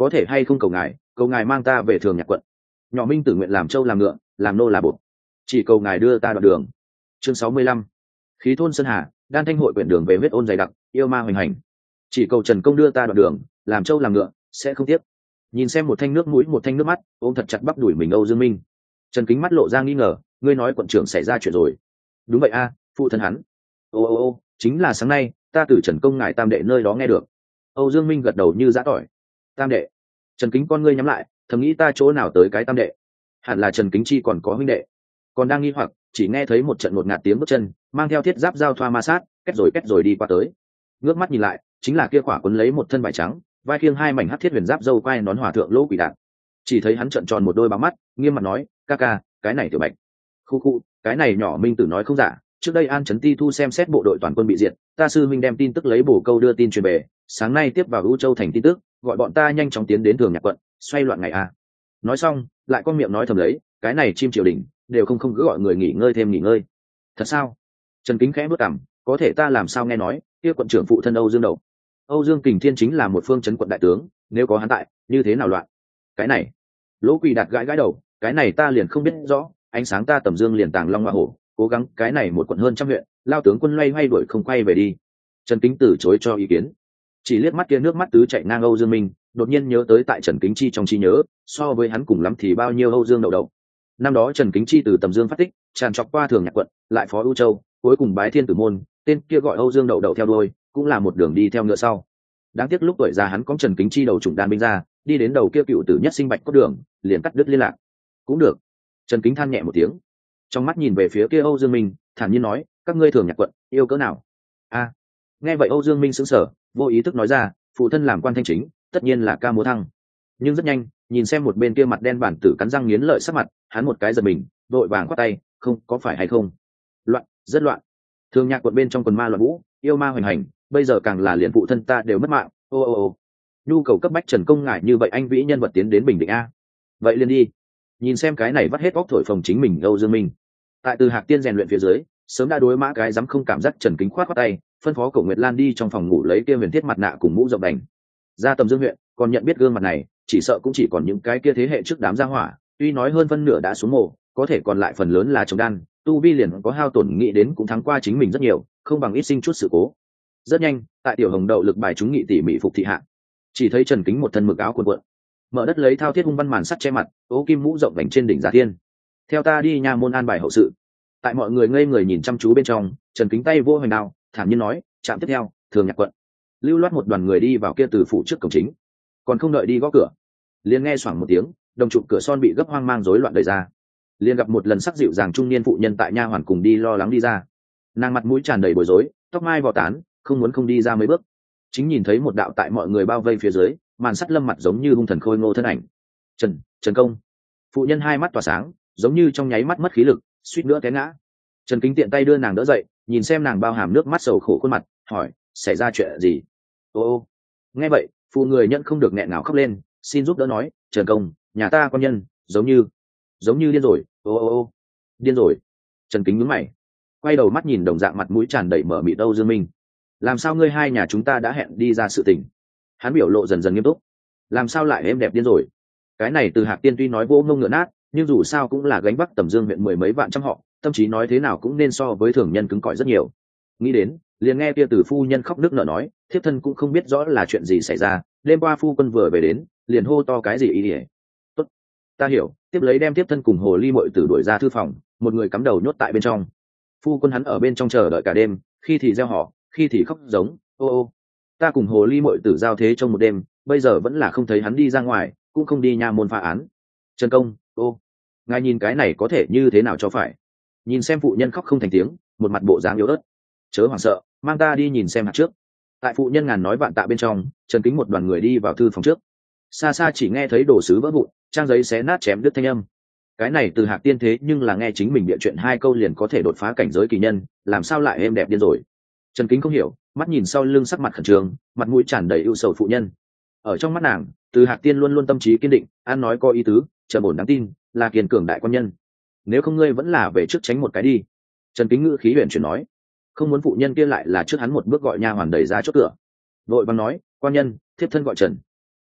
A: có thể hay không cầu ngài mang ta về Thường Nhạc quận. Nhỏ Minh Tử nguyện làm trâu làm ngựa, làm nô là bột, chỉ cầu ngài đưa ta đoạn đường. Chương 65. Khí thôn Sơn Hà, đan thanh hội quyển đường về huyết ôn dày đặc, yêu ma hoành hành, chỉ cầu Trần công đưa ta đoạn đường, làm trâu làm ngựa sẽ không tiếc. Nhìn xem một thanh nước mũi một thanh nước mắt, ôm thật chặt bắp đuổi mình Âu Dương Minh. Trần Kính mắt lộ ra nghi ngờ, ngươi nói quận trưởng xảy ra chuyện rồi? Đúng vậy a, phụ thân hắn. Ô, chính là sáng nay ta từ Trần công ngài tam đệ nơi đó nghe được. Âu Dương Minh gật đầu như giã tỏi. Tam đệ? Trần Kính con ngươi nhắm lại, thầm nghĩ ta chỗ nào tới cái tam đệ, hẳn là Trần Kính Chi còn có huynh đệ. Còn đang nghi hoặc, chỉ nghe thấy một trận ngột ngạt tiếng bước chân, mang theo thiết giáp giao thoa ma sát, két rồi đi qua tới. Ngước mắt nhìn lại, chính là kia khỏa quấn lấy một thân vải trắng, vai khiêng hai mảnh hắc thiết huyền giáp dâu quai nón hòa thượng Lỗ Quỷ Đạt. Chỉ thấy hắn trợn tròn một đôi báo mắt, nghiêm mặt nói, ca ca, cái này Tiểu Bạch. Khu, cái này nhỏ Minh Tử nói không giả, trước đây An Chấn Ti thu xem xét bộ đội toàn quân bị diệt, ta sư minh đem tin tức lấy bổ câu đưa tin truyền về, sáng nay tiếp vào U Châu thành tin tức, gọi bọn ta nhanh chóng tiến đến Thường Nhạc quận, xoay loạn ngày a. Nói xong, lại con miệng nói thầm lấy, cái này chim triều đình đều không cứ gọi người nghỉ ngơi thêm nghỉ ngơi. Thật sao? Trần Kính khẽ bước cằm, có thể ta làm sao nghe nói, kia quận trưởng phụ thân Âu Dương Đậu. Âu Dương Kình Thiên chính là một phương trấn quận đại tướng, nếu có hắn tại, như thế nào loạn? Cái này, Lỗ Quỳ Đạt gãi đầu, cái này ta liền không biết rõ, ánh sáng ta tầm dương liền tàng long hoa hổ, cố gắng cái này một quận hơn trăm huyện, lao tướng quân loay hoay đuổi không quay về đi. Trần Kính từ chối cho ý kiến, chỉ liếc mắt kia nước mắt tứ chạy ngang Âu Dương Minh, đột nhiên nhớ tới tại Trần Kính Chi trong trí nhớ, so với hắn cùng lắm thì bao nhiêu Âu Dương Đậu. Năm đó Trần Kính Chi từ tầm dương phát tích, tràn trọc qua Thường Nhạc quận, lại phó U Châu, cuối cùng bái Thiên Tử môn, tên kia gọi Âu Dương Đậu theo đuôi, cũng là một đường đi theo ngựa sau. Đáng tiếc lúc tuổi già hắn có Trần Kính Chi đầu trùng đan binh ra, đi đến đầu kia cựu tử nhất sinh bạch cốt đường, liền cắt đứt liên lạc. Cũng được. Trần Kính than nhẹ một tiếng, trong mắt nhìn về phía kia Âu Dương Minh, thản nhiên nói, các ngươi Thường Nhạc quận yêu cỡ nào? A. Nghe vậy Âu Dương Minh sững sờ, vô ý thức nói ra, phụ thân làm quan thanh chính, tất nhiên là ca múa thăng. Nhưng rất nhanh, nhìn xem một bên kia mặt đen bản tử cắn răng nghiến lợi sắc mặt, hắn một cái giật mình, đội vàng quát tay, không, có phải hay không? Loạn, rất loạn. Thường Nhạc quận bên trong quần ma loạn vũ, yêu ma hoành hành, bây giờ càng là liền phụ thân ta đều mất mạng. Ô. Nhu cầu cấp bách Trần công ngại như vậy anh vĩ nhân vật tiến đến Bình Định a. Vậy liền đi. Nhìn xem cái này vắt hết óc thổi phồng chính mình Âu Dương Minh. Tại Từ Hạc Tiên rèn luyện phía dưới, sớm đã đối mã cái dám không cảm giác Trần Kính khoát tay, phân phó Cổ Nguyệt Lan đi trong phòng ngủ lấy kia huyền thiết mặt nạ cùng mũ rộng đành. Ra tầm Dương huyện, còn nhận biết gương mặt này, chỉ sợ cũng chỉ còn những cái kia thế hệ trước đám gia hỏa, tuy nói hơn phân nửa đã xuống mồ, có thể còn lại phần lớn là chống đan, tu vi liền có hao tổn nghĩ đến cũng thắng qua chính mình rất nhiều, không bằng ít sinh chút sự cố. Rất nhanh, tại Tiểu Hồng Đậu lực bài chúng nghị tỉ mỉ phục thị hạ, chỉ thấy Trần Kính một thân mực áo quần quận, mở đất lấy thao thiết hung văn màn sắt che mặt, ố kim mũ rộng vành trên đỉnh Giả Thiên. Theo ta đi nha môn an bài hậu sự. Tại mọi người ngây người nhìn chăm chú bên trong, Trần Kính tay vô hoành đao, thản nhiên nói, trạm tiếp theo, Thường Nhạc quận. Lưu loát một đoàn người đi vào kia từ phủ trước cổng chính, còn không đợi đi gõ cửa, liền nghe xoảng một tiếng, đồng trụ cửa son bị gấp hoang mang rối loạn đẩy ra, liền gặp một lần sắc dịu dàng trung niên phụ nhân tại nha hoàn cùng đi lo lắng đi ra. Nàng mặt mũi tràn đầy bối rối, tóc mai vò tán, không muốn không đi ra mấy bước, chính nhìn thấy một đạo tại mọi người bao vây phía dưới, màn sắt lâm mặt giống như hung thần khôi ngô thân ảnh. Trần công. Phụ nhân hai mắt tỏa sáng, giống như trong nháy mắt mất khí lực, suýt nữa té ngã. Trần Kính tiện tay đưa nàng đỡ dậy, nhìn xem nàng bao hàm nước mắt sầu khổ khuôn mặt, hỏi, xảy ra chuyện gì? Ô. Nghe vậy, phụ người nhận không được nghẹn ngào khóc lên, xin giúp đỡ nói, Trần công, nhà ta con nhân giống như điên rồi. Ô. Điên rồi. Trần Kính nhướng mày, quay đầu mắt nhìn đồng dạng mặt mũi tràn đầy mở mịt Âu Dương Minh. Làm sao ngươi hai nhà chúng ta đã hẹn đi ra sự tình? Hắn biểu lộ dần dần nghiêm túc. Làm sao lại êm đẹp điên rồi? Cái này Từ Hạc Tiên tuy nói vô ngông ngựa nát, nhưng dù sao cũng là gánh vác tầm Dương huyện mười mấy vạn trăm họ, tâm trí nói thế nào cũng nên so với thường nhân cứng cỏi rất nhiều. Nghĩ đến, liền nghe kia Từ phu nhân khóc nức nở nói, thiếp thân cũng không biết rõ là chuyện gì xảy ra, đêm qua phu quân vừa về đến, liền hô to cái gì ý ỉa. Tốt, ta hiểu, tiếp lấy đem thiếp thân cùng hồ ly muội tử đuổi ra thư phòng, một người cắm đầu nhốt tại bên trong. Phu quân hắn ở bên trong chờ đợi cả đêm, khi thì reo hò, khi thì khóc giống. Ô, ta cùng hồ ly muội tử giao thế trong một đêm, bây giờ vẫn là không thấy hắn đi ra ngoài, cũng không đi nha môn phá án. Trần công, ngài nhìn cái này có thể như thế nào cho phải? Nhìn xem phụ nhân khóc không thành tiếng, một mặt bộ dáng yếu ớt, chớ hoảng sợ, mang ta đi nhìn xem hạt trước. Tại phụ nhân ngàn nói vạn tạ bên trong, Trần Kính một đoàn người đi vào thư phòng trước. Xa xa chỉ nghe thấy đồ sứ vỡ vụn, trang giấy xé nát chém đứt thanh âm. Cái này Từ Hạc Tiên thế nhưng là nghe chính mình địa chuyện hai câu liền có thể đột phá cảnh giới kỳ nhân, làm sao lại êm đẹp điên rồi? Trần Kính không hiểu, mắt nhìn sau lưng sắc mặt khẩn trương, mặt mũi tràn đầy ưu sầu phụ nhân. Ở trong mắt nàng, Từ Hạc Tiên luôn luôn tâm trí kiên định, an nói có ý tứ, trầm ổn đáng tin, là kiên cường đại quan nhân. Nếu không ngươi vẫn là về trước tránh một cái đi. Trần Kính ngữ khí huyền chuyển nói, không muốn phụ nhân kia lại là trước hắn một bước gọi nha hoàn đẩy ra chốt cửa. Vội vàng nói, quan nhân, thiếp thân gọi Trần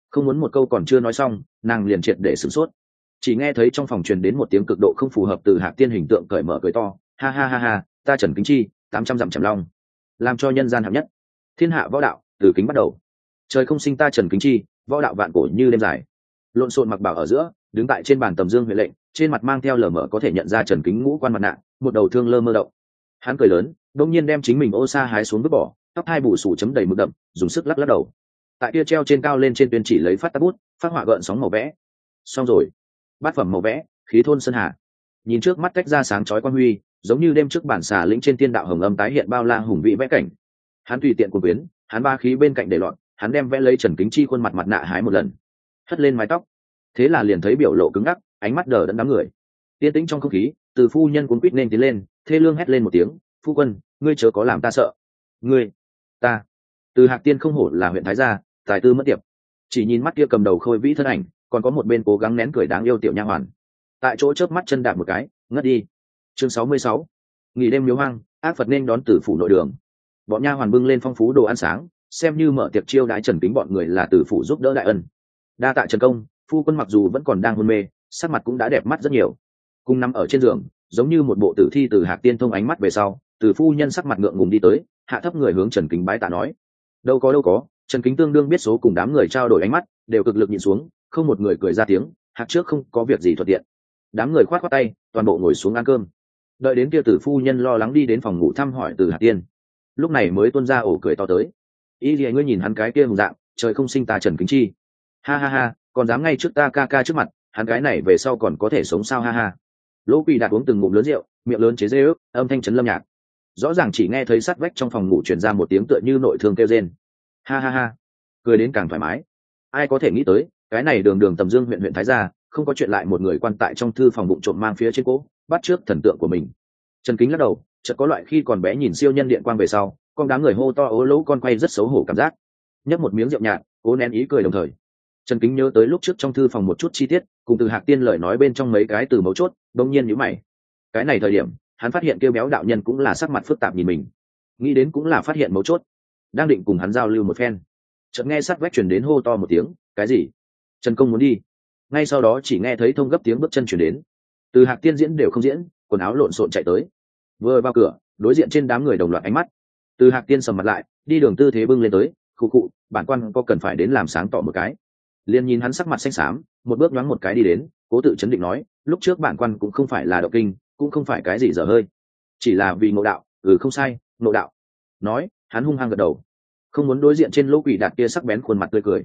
A: Không muốn một câu còn chưa nói xong, nàng liền triệt để sửng sốt. Chỉ nghe thấy trong phòng truyền đến một tiếng cực độ không phù hợp từ Hạc Tiên hình tượng cởi mở cười to, ha ha ha ha, ta Trần Kính Chi, 800 dặm Trầm Long, làm cho nhân gian hạng nhất, thiên hạ võ đạo từ kính bắt đầu. Trời không sinh ta Trần Kính Chi, võ đạo vạn cổ như đêm dài. Lộn xộn mặc bảo ở giữa, đứng tại trên bàn tầm dương huệ lệnh, trên mặt mang theo lờ mờ có thể nhận ra Trần Kính ngũ quan mặt nạ, một đầu thương lơ mơ động. Hắn cười lớn, đông nhiên đem chính mình ô sa hái xuống vứt bỏ, tóc hai bù sù chấm đầy mực đậm, dùng sức lắc lắc đầu. Tại kia treo trên cao lên trên tuyên chỉ lấy phát tát bút, phát họa gợn sóng màu vẽ. Xong rồi, bát phẩm màu vẽ, khí thôn sơn hà. Nhìn trước mắt tách ra sáng chói quang huy, giống như đêm trước bản xà lĩnh trên tiên đạo hồng âm tái hiện bao la hùng vĩ vẽ cảnh. Hắn tùy tiện cuồng quyến, hắn ba khí bên cạnh để loạn, hắn đem vẽ lấy Trần Kính Chi khuôn mặt mặt nạ hái một lần, hất lên mái tóc. Thế là liền thấy biểu lộ cứng ngắc, ánh mắt đờ đẫn đám người. Yên tĩnh trong không khí, từ phu nhân cuốn quýt nên tiến lên, thê lương hét lên một tiếng, phu quân, ngươi chớ có làm ta sợ. Ngươi, ta. Từ Hạc Tiên không hổ là huyện thái gia, tài tư mất tiệp. Chỉ nhìn mắt kia cầm đầu khôi vĩ thân ảnh, còn có một bên cố gắng nén cười đáng yêu tiểu nha hoàn. Tại chỗ chớp mắt chân đạp một cái, ngất đi. Chương 66. Nghỉ đêm miếu hoang, ác Phật nên đón tử phủ nội đường. Bọn nha hoàn bưng lên phong phú đồ ăn sáng, xem như mở tiệc chiêu đãi Trần Kính bọn người là tử phủ giúp đỡ đại ân. Đa tạ Trần công, phu quân mặc dù vẫn còn đang hôn mê, sắc mặt cũng đã đẹp mắt rất nhiều. Cùng nằm ở trên giường, giống như một bộ tử thi từ Hạc Tiên thông ánh mắt về sau, từ phu nhân sắc mặt ngượng ngùng đi tới, hạ thấp người hướng Trần Kính bái tạ nói: đâu có, Trần Kính tương đương biết số, cùng đám người trao đổi ánh mắt, đều cực lực nhìn xuống, không một người cười ra tiếng. Hạc trước không có việc gì thuận tiện. Đám người khoát khoát tay, toàn bộ ngồi xuống ăn cơm. Đợi đến kia tử phu nhân lo lắng đi đến phòng ngủ thăm hỏi từ Hạc Tiên, lúc này mới tuôn ra ổ cười to tới. Ý gì ngươi nhìn hắn cái kia hùng dạng, trời không sinh ta Trần Kính Chi, ha ha ha, còn dám ngay trước ta ca ca trước mặt, hắn cái này về sau còn có thể sống sao, ha ha. Lỗ Quỳ Đạt uống từng ngụm lớn rượu, miệng lớn chế dê ước, âm thanh chấn lâm nhạc. Rõ ràng chỉ nghe thấy sát vách trong phòng ngủ truyền ra một tiếng tựa như nội thương kêu rên, ha ha ha, cười đến càng thoải mái. Ai có thể nghĩ tới, cái này đường đường tầm dương huyện thái gia, không có chuyện lại một người quan tại trong thư phòng bụng trộm mang phía trên cỗ, bắt trước thần tượng của mình. Trần Kính lắc đầu, chợt có loại khi còn bé nhìn siêu nhân điện quang về sau, con đám người hô to ố lỗ con quay rất xấu hổ cảm giác. Nhấp một miếng rượu nhạt, cố nén ý cười đồng thời. Trần Kính nhớ tới lúc trước trong thư phòng một chút chi tiết, cùng từ Hạc Tiên lời nói bên trong mấy cái từ mấu chốt, đông nhiên nhíu mày. Cái này thời điểm, hắn phát hiện kêu béo đạo nhân cũng là sắc mặt phức tạp nhìn mình, nghĩ đến cũng là phát hiện mấu chốt, đang định cùng hắn giao lưu một phen, chợt nghe sát vách truyền đến hô to một tiếng, cái gì? Trần công muốn đi. Ngay sau đó chỉ nghe thấy thông gấp tiếng bước chân truyền đến. Từ Hạc Tiên diễn đều không diễn, quần áo lộn xộn chạy tới. Vừa vào cửa, đối diện trên đám người đồng loạt ánh mắt. Từ Hạc Tiên sầm mặt lại, đi đường tư thế bưng lên tới, khụ khụ, bản quan có cần phải đến làm sáng tỏ một cái. Liền nhìn hắn sắc mặt xanh xám, một bước nhoáng một cái đi đến, cố tự chấn định nói, lúc trước bản quan cũng không phải là động kinh, cũng không phải cái gì dở hơi, chỉ là vì ngộ đạo. Không sai, ngộ đạo. Nói, hắn hung hăng gật đầu, không muốn đối diện trên Lỗ Quỷ Đạt kia sắc bén khuôn mặt tươi cười.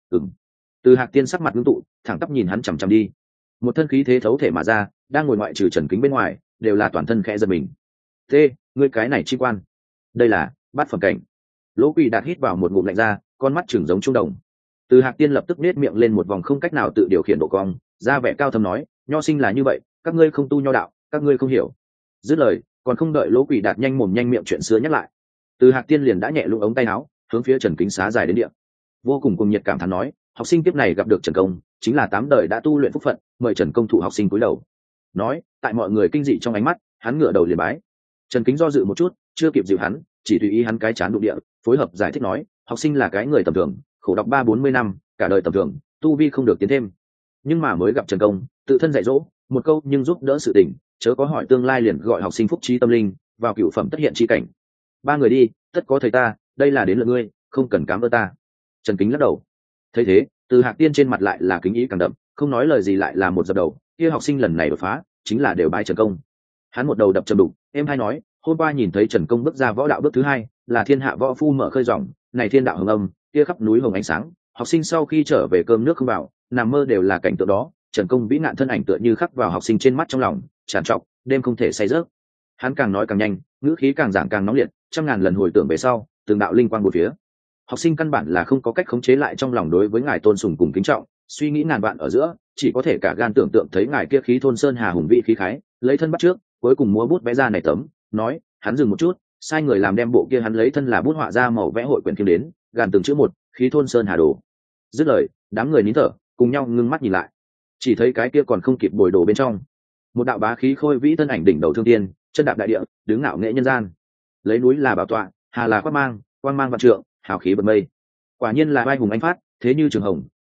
A: Từ Hạc Tiên sắc mặt ngưng tụ, thẳng tắp nhìn hắn chằm chằm đi, một thân khí thế thấu thể mà ra, đang ngồi ngoại trừ Trần Kính bên ngoài, đều là toàn thân khẽ giật mình. Thế, ngươi cái này chi quan, đây là bát phẩm cảnh. Lỗ Quỷ Đạt hít vào một ngụm lạnh ra, con mắt chừng giống trung đồng. Từ Hạc Tiên lập tức nết miệng lên một vòng không cách nào tự điều khiển độ cong, ra vẻ cao thâm nói, nho sinh là như vậy, các ngươi không tu nho đạo, các ngươi không hiểu. Dứt lời, còn không đợi Lỗ Quỷ Đạt nhanh mồm nhanh miệng chuyện xưa nhắc lại, Từ Hạc Tiên liền đã nhẹ lung ống tay áo, hướng phía Trần Kính xá dài đến địa, vô cùng cùng nhiệt cảm thán nói, học sinh tiếp này gặp được Trần công, chính là 8 đời đã tu luyện phúc phận, mời Trần công thụ học sinh cúi đầu. Nói, tại mọi người kinh dị trong ánh mắt, hắn ngửa đầu liền bái. Trần Kính do dự một chút, chưa kịp dịu hắn, chỉ tùy ý hắn cái chán đụng địa, phối hợp giải thích nói, học sinh là cái người tầm thường, khổ đọc 30-40 năm, cả đời tầm thường, tu vi không được tiến thêm, nhưng mà mới gặp Trần công, tự thân dạy dỗ một câu nhưng giúp đỡ sự tình, chớ có hỏi tương lai liền gọi học sinh phúc trí tâm linh, vào cửu phẩm tất hiện chi cảnh. 3 người đi, tất có thầy ta, đây là đến lượt ngươi, không cần cám ơn ta. Trần Kính lắc đầu. Thấy thế, Từ Hạc Tiên trên mặt lại là kính ý càng đậm, không nói lời gì lại là một dập đầu, kia học sinh lần này đột phá, chính là đều bái Trần công. Hắn một đầu đập trầm đục, em hay nói, hôm qua nhìn thấy Trần công bước ra võ đạo bước thứ 2, là thiên hạ võ phu mở khơi ròng, này thiên đạo hồng âm, kia khắp núi hồng ánh sáng, học sinh sau khi trở về cơm nước không vào, nằm mơ đều là cảnh tượng đó. Trần công vĩ nạn thân ảnh tựa như khắc vào học sinh trên mắt trong lòng, tràn trọc, đêm không thể say giấc. Hắn càng nói càng nhanh, ngữ khí càng giảng càng nóng liệt, trăm ngàn lần hồi tưởng về sau, từng đạo linh quang một phía. Học sinh căn bản là không có cách khống chế lại trong lòng đối với ngài tôn sùng cùng kính trọng, suy nghĩ ngàn vạn ở giữa, chỉ có thể cả gan tưởng tượng thấy ngài kia khí thôn sơn hà hùng vị khí khái, lấy thân bắt trước, cuối cùng múa bút vẽ ra này tấm. Nói, hắn dừng một chút, sai người làm đem bộ kia hắn lấy thân là bút họa ra màu vẽ hội quyển kiếm đến, gàn từng chữ một, khí thôn sơn hà đồ. Dứt lời, đám người nín thở, cùng nhau ngưng mắt nhìn lại, chỉ thấy cái kia còn không kịp bồi đồ bên trong, một đạo bá khí khôi vĩ thân ảnh đỉnh đầu thương tiên, chân đạp đại địa, đứng ngạo nghệ nhân gian, lấy núi là bảo tọa, hà là quát mang, quang mang vạn trượng, hào khí bật mây. Quả nhiên là vai hùng anh phát, thế như trường hồng,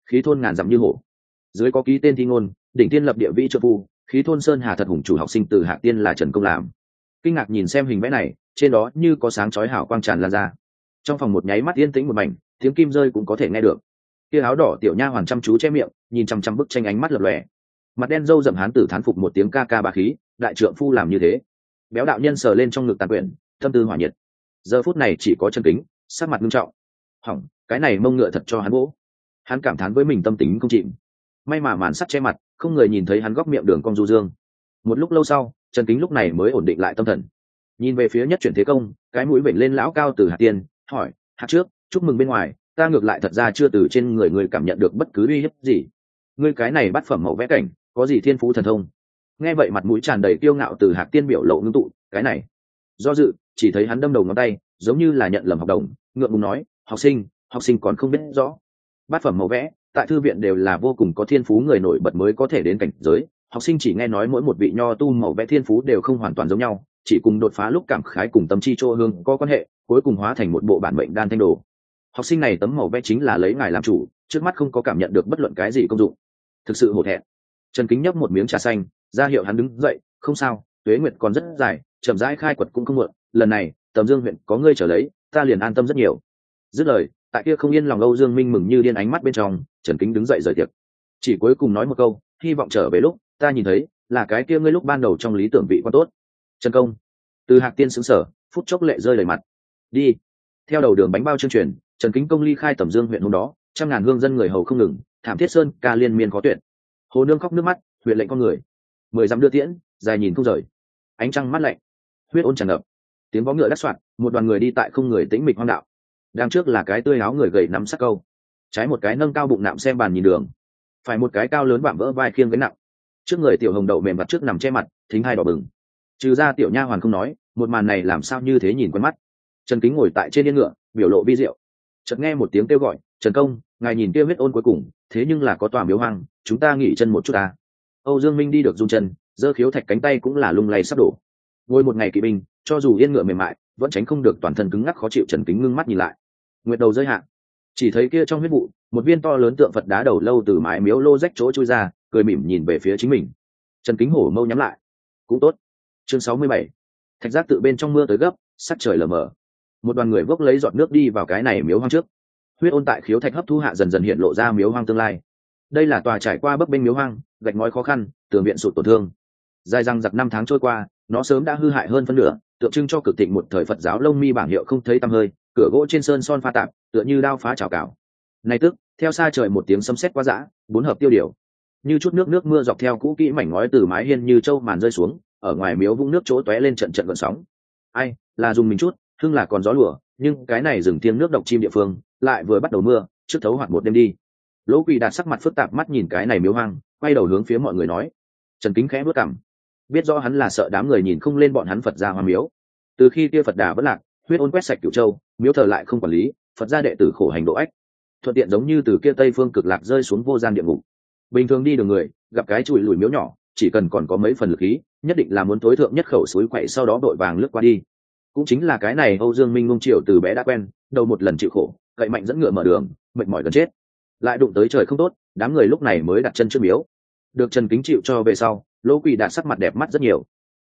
A: khí thôn ngàn dặm như hổ. Dưới có ký tên thi ngôn, đỉnh tiên lập địa vĩ trợ phu, khí thôn sơn hà thật hùng chủ học sinh từ Hạc Tiên là Trần Công làm. Kinh ngạc nhìn xem hình vẽ này, trên đó như có sáng chói hào quang tràn lan ra. Trong phòng một nháy mắt yên tĩnh một mảnh, tiếng kim rơi cũng có thể nghe được. Kia áo đỏ tiểu nha hoàn chăm chú che miệng, nhìn chăm chăm bức tranh ánh mắt lập lòe. Mặt đen râu rậm hán tử thán phục một tiếng ca ca bá khí, đại trượng phu làm như thế. Béo đạo nhân sờ lên trong ngực tàn quyển, tâm tư hỏa nhiệt. Giờ phút này chỉ có Trần Kính, sắc mặt nghiêm trọng. Hỏng, cái này mông ngựa thật cho hắn vỗ. Hắn cảm thán với mình tâm tính không chịu. May mà màn sắt che mặt, không người nhìn thấy hắn góc miệng đường cong du dương. Một lúc lâu sau, Trần Kính lúc này mới ổn định lại tâm thần, nhìn về phía Nhất Chuyển Thế Công, cái mũi vểnh lên lão cao từ Hạc Tiên, hỏi: "Hạc trước, chúc mừng bên ngoài, ta ngược lại thật ra chưa từ trên người ngươi cảm nhận được bất cứ uy hiếp gì. Ngươi cái này bát phẩm mẫu vẽ cảnh, có gì thiên phú thần thông?" Nghe vậy mặt mũi tràn đầy kiêu ngạo từ Hạc Tiên biểu lộ ngưng tụ, cái này, do dự, chỉ thấy hắn đâm đầu ngón tay, giống như là nhận lầm học đồng, ngượng ngùng nói: học sinh còn không biết rõ. Bát phẩm mẫu vẽ, tại thư viện đều là vô cùng có thiên phú người nổi bật mới có thể đến cảnh giới, học sinh chỉ nghe nói mỗi một vị nho tu mẫu vẽ thiên phú đều không hoàn toàn giống nhau, chỉ cùng đột phá lúc cảm khái cùng tâm chi chỗ hương có quan hệ, cuối cùng hóa thành một bộ bản mệnh đan thanh đồ. Học sinh này tấm màu vẽ chính là lấy ngài làm chủ, trước mắt không có cảm nhận được bất luận cái gì công dụng, thực sự hổ thẹn. Trần Kính nhấp một miếng trà xanh, ra hiệu hắn đứng dậy. Không sao, tuế nguyệt còn rất dài, chậm rãi khai quật cũng không muộn, lần này Tầm Dương huyện có ngươi trở lấy, ta liền an tâm rất nhiều. Dứt lời, tại kia không yên lòng Âu Dương Minh mừng như điên ánh mắt bên trong, Trần Kính đứng dậy rời tiệc, chỉ cuối cùng nói một câu: hy vọng trở về lúc ta nhìn thấy là cái kia ngươi lúc ban đầu trong lý tưởng vị quan tốt. Trần công. Từ Hạc Tiên sững sờ, phút chốc lệ rơi đầy mặt. Đi. Theo đầu đường bánh bao chương truyền, Trần Kính công ly khai Tầm Dương huyện hôm đó, trăm ngàn hương dân người hầu không ngừng, thảm thiết sơn ca liên miên có tuyệt. Hồ nương khóc nước mắt, huyện lệnh con người. 10 dặm đưa tiễn, dài nhìn không rời. Ánh trăng mát lạnh, huyết ôn tràn ngập. Tiếng vó ngựa đắc soạn, một đoàn người đi tại không người tĩnh mịch hoang đạo. Đằng trước là cái tươi áo người gầy nắm sắc câu, trái một cái nâng cao bụng nạm xem bàn nhìn đường, phải một cái cao lớn vạm vỡ vai khiêng gánh nặng. Trước người tiểu hồng đậu mềm vặt trước nằm che mặt, thính hai đỏ bừng. Trừ ra tiểu nha hoàn không nói, một màn này làm sao như thế nhìn quen mắt. Trần Kính ngồi tại trên yên ngựa, biểu lộ vi diệu. Chợt nghe một tiếng kêu gọi: Trần công, ngài nhìn kia huyết ôn cuối cùng, thế nhưng là có tòa miếu hoang, chúng ta nghỉ chân một chút ta. Âu Dương Minh đi được run chân, giơ khiếu thạch cánh tay cũng là lung lay sắp đổ. Ngồi một ngày kỵ binh, cho dù yên ngựa mềm mại, vẫn tránh không được toàn thân cứng ngắc khó chịu. Trần Kính ngưng mắt nhìn lại, nguyệt đầu rơi hạ, chỉ thấy kia trong huyết vụ, một viên to lớn tượng Phật đá đầu lâu từ mái miếu lô rách chỗ chui ra, cười mỉm nhìn về phía chính mình. Trần Kính hổ mâu nhắm lại. Cũng tốt. Chương 67. Thạch giác tự bên trong mưa tới gấp, sắc trời lờ mờ. Một đoàn người vốc lấy giọt nước đi vào cái này miếu hoang trước. Huyết ôn tại khiếu thạch hấp thu hạ dần dần hiện lộ ra miếu hoang tương lai. Đây là tòa trải qua bấp bênh miếu hoang, gạch ngói khó khăn, tường viện sụt tổn thương. Dài răng giặc 5 tháng trôi qua, nó sớm đã hư hại hơn phân nửa, tượng trưng cho cực thịnh một thời Phật giáo Lông Mi bảng hiệu không thấy tăm hơi, cửa gỗ trên sơn son pha tạp, tựa như đao phá chảo cào. Nay tức, theo xa trời một tiếng sấm sét qua dã, bốn hợp tiêu điều. Như chút nước mưa dọc theo cũ kỹ mảnh ngói từ mái hiên như châu màn rơi xuống, ở ngoài miếu vũng nước chỗ tóe lên trận trận gợn sóng. Ai, là dùng mình chút, hưng là còn gió lùa, nhưng cái này rừng thiêng nước độc chim địa phương, lại vừa bắt đầu mưa, trước thấu hoạt một đêm đi. Lỗ Quỳ Đạt sắc mặt phức tạp mắt nhìn cái này miếu hoang, quay đầu hướng phía mọi người nói. Trần Kính khẽ bước cằm, biết rõ hắn là sợ đám người nhìn không lên bọn hắn Phật gia hoa miếu. Từ khi kia Phật đà vẫn lạc, huyết ôn quét sạch Cửu Châu, miếu thờ lại không quản lý, Phật gia đệ tử khổ hành độ ách, thuận tiện giống như từ kia Tây phương cực lạc rơi xuống vô gian địa ngục. Bình thường đi đường người gặp cái chùi lùi miếu nhỏ, chỉ cần còn có mấy phần lực khí, nhất định là muốn tối thượng nhất khẩu suối quậy sau đó đội vàng lướt qua đi. Cũng chính là cái này Âu Dương Minh nung chiều từ bé đã quen, đầu một lần chịu khổ, cậy mạnh dẫn ngựa mở đường, mệt mỏi gần chết, lại đụng tới trời không tốt, đám người lúc này mới đặt chân trước miếu. Được Trần Kính chịu cho về sau, Lỗ Quỳ Đạt sắc mặt đẹp mắt rất nhiều.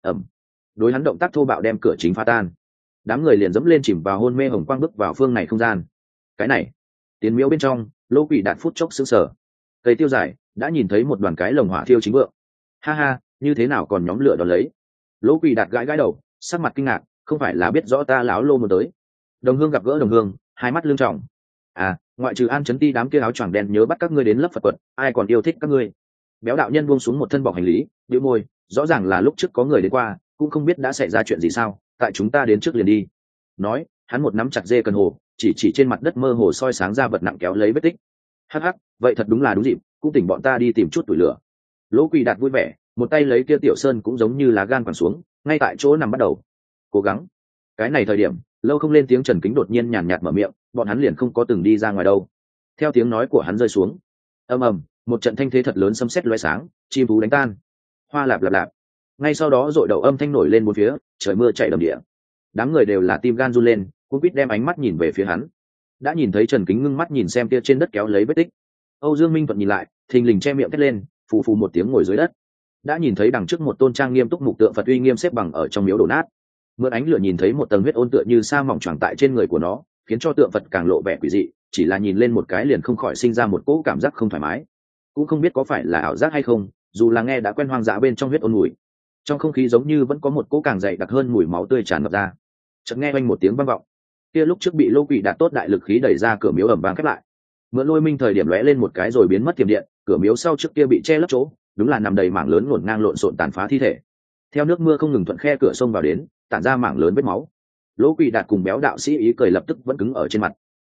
A: Đối hắn động tác thô bạo đem cửa chính phá tan, đám người liền dẫm lên chìm vào hôn mê hồng quang bước vào phương này không gian. Cái này, tiến miếu bên trong, Lỗ Quỳ Đạt phút chốc sững sờ. Cây tiêu dài đã nhìn thấy một đoàn cái lồng hỏa thiêu chính vượng. Ha ha, như thế nào còn nhóm lửa đó lấy? Lỗ Quỳ Đạt gãi gãi đầu, sắc mặt kinh ngạc, không phải là biết rõ ta lão Lô muốn tới. Đồng hương gặp gỡ đồng hương, hai mắt lưng trọng. À, ngoại trừ An Chấn Ti đám kia áo choàng đen nhớ bắt các ngươi đến lớp Phật quật, ai còn yêu thích các ngươi? Béo đạo nhân buông xuống một thân bọc hành lý, bĩu môi, rõ ràng là lúc trước có người đến qua, cũng không biết đã xảy ra chuyện gì sao, tại chúng ta đến trước liền đi. Nói, hắn một nắm chặt dê cần hồ, chỉ trên mặt đất mơ hồ soi sáng ra vật nặng kéo lấy vết tích. Hắc hắc, vậy thật đúng là đúng dịp, cũng tỉnh bọn ta đi tìm chút tuổi lửa. Lỗ Quỳ Đạt vui vẻ, một tay lấy kia tiểu sơn cũng giống như lá gan quẳng xuống, ngay tại chỗ nằm bắt đầu cố gắng. Cái này thời điểm, lâu không lên tiếng Trần Kính đột nhiên nhàn nhạt mở miệng, bọn hắn liền không có từng đi ra ngoài đâu. Theo tiếng nói của hắn rơi xuống, ầm ầm, một trận thanh thế thật lớn sấm sét lóe sáng, chim thú đánh tan, hoa lạp lạp lạp. Ngay sau đó dội đầu âm thanh nổi lên bốn phía, trời mưa chảy đầm địa. Đám người đều là tim gan run lên, cuống quýt đem ánh mắt nhìn về phía hắn. Đã nhìn thấy Trần Kính ngưng mắt nhìn xem kia trên đất kéo lấy vết tích. Âu Dương Minh Thuận nhìn lại, thình lình che miệng thét lên, phù phù một tiếng ngồi dưới đất. Đã nhìn thấy đằng trước một tôn trang nghiêm túc mục tượng Phật uy nghiêm xếp bằng ở trong miếu đổ nát. Mượn ánh lửa nhìn thấy một tầng huyết ôn tựa như sa mỏng choàng tại trên người của nó, khiến cho tượng Phật càng lộ vẻ quỷ dị, chỉ là nhìn lên một cái liền không khỏi sinh ra một cỗ cảm giác không thoải mái. Cũng không biết có phải là ảo giác hay không, dù là nghe đã quen hoang dã bên trong huyết ôn mùi, trong không khí giống như vẫn có một cỗ càng dày đặc hơn mùi máu tươi tràn ngập ra. Chợt nghe oanh một tiếng vang vọng, kia lúc trước bị Lô Quỷ Đạt tốt đại lực khí đẩy ra cửa miếu ầm vang khép lại. Mượn lôi minh thời điểm lóe lên một cái rồi biến mất tiềm điện, cửa miếu sau trước kia bị che lấp chỗ, đúng là nằm đầy mảng lớn ngổn ngang lộn xộn tàn phá thi thể. Theo nước mưa không ngừng thuận khe cửa sông vào đến, tản ra mảng lớn vết máu. Lỗ Quỷ Đạt cùng béo đạo sĩ ý cười lập tức vẫn cứng ở trên mặt.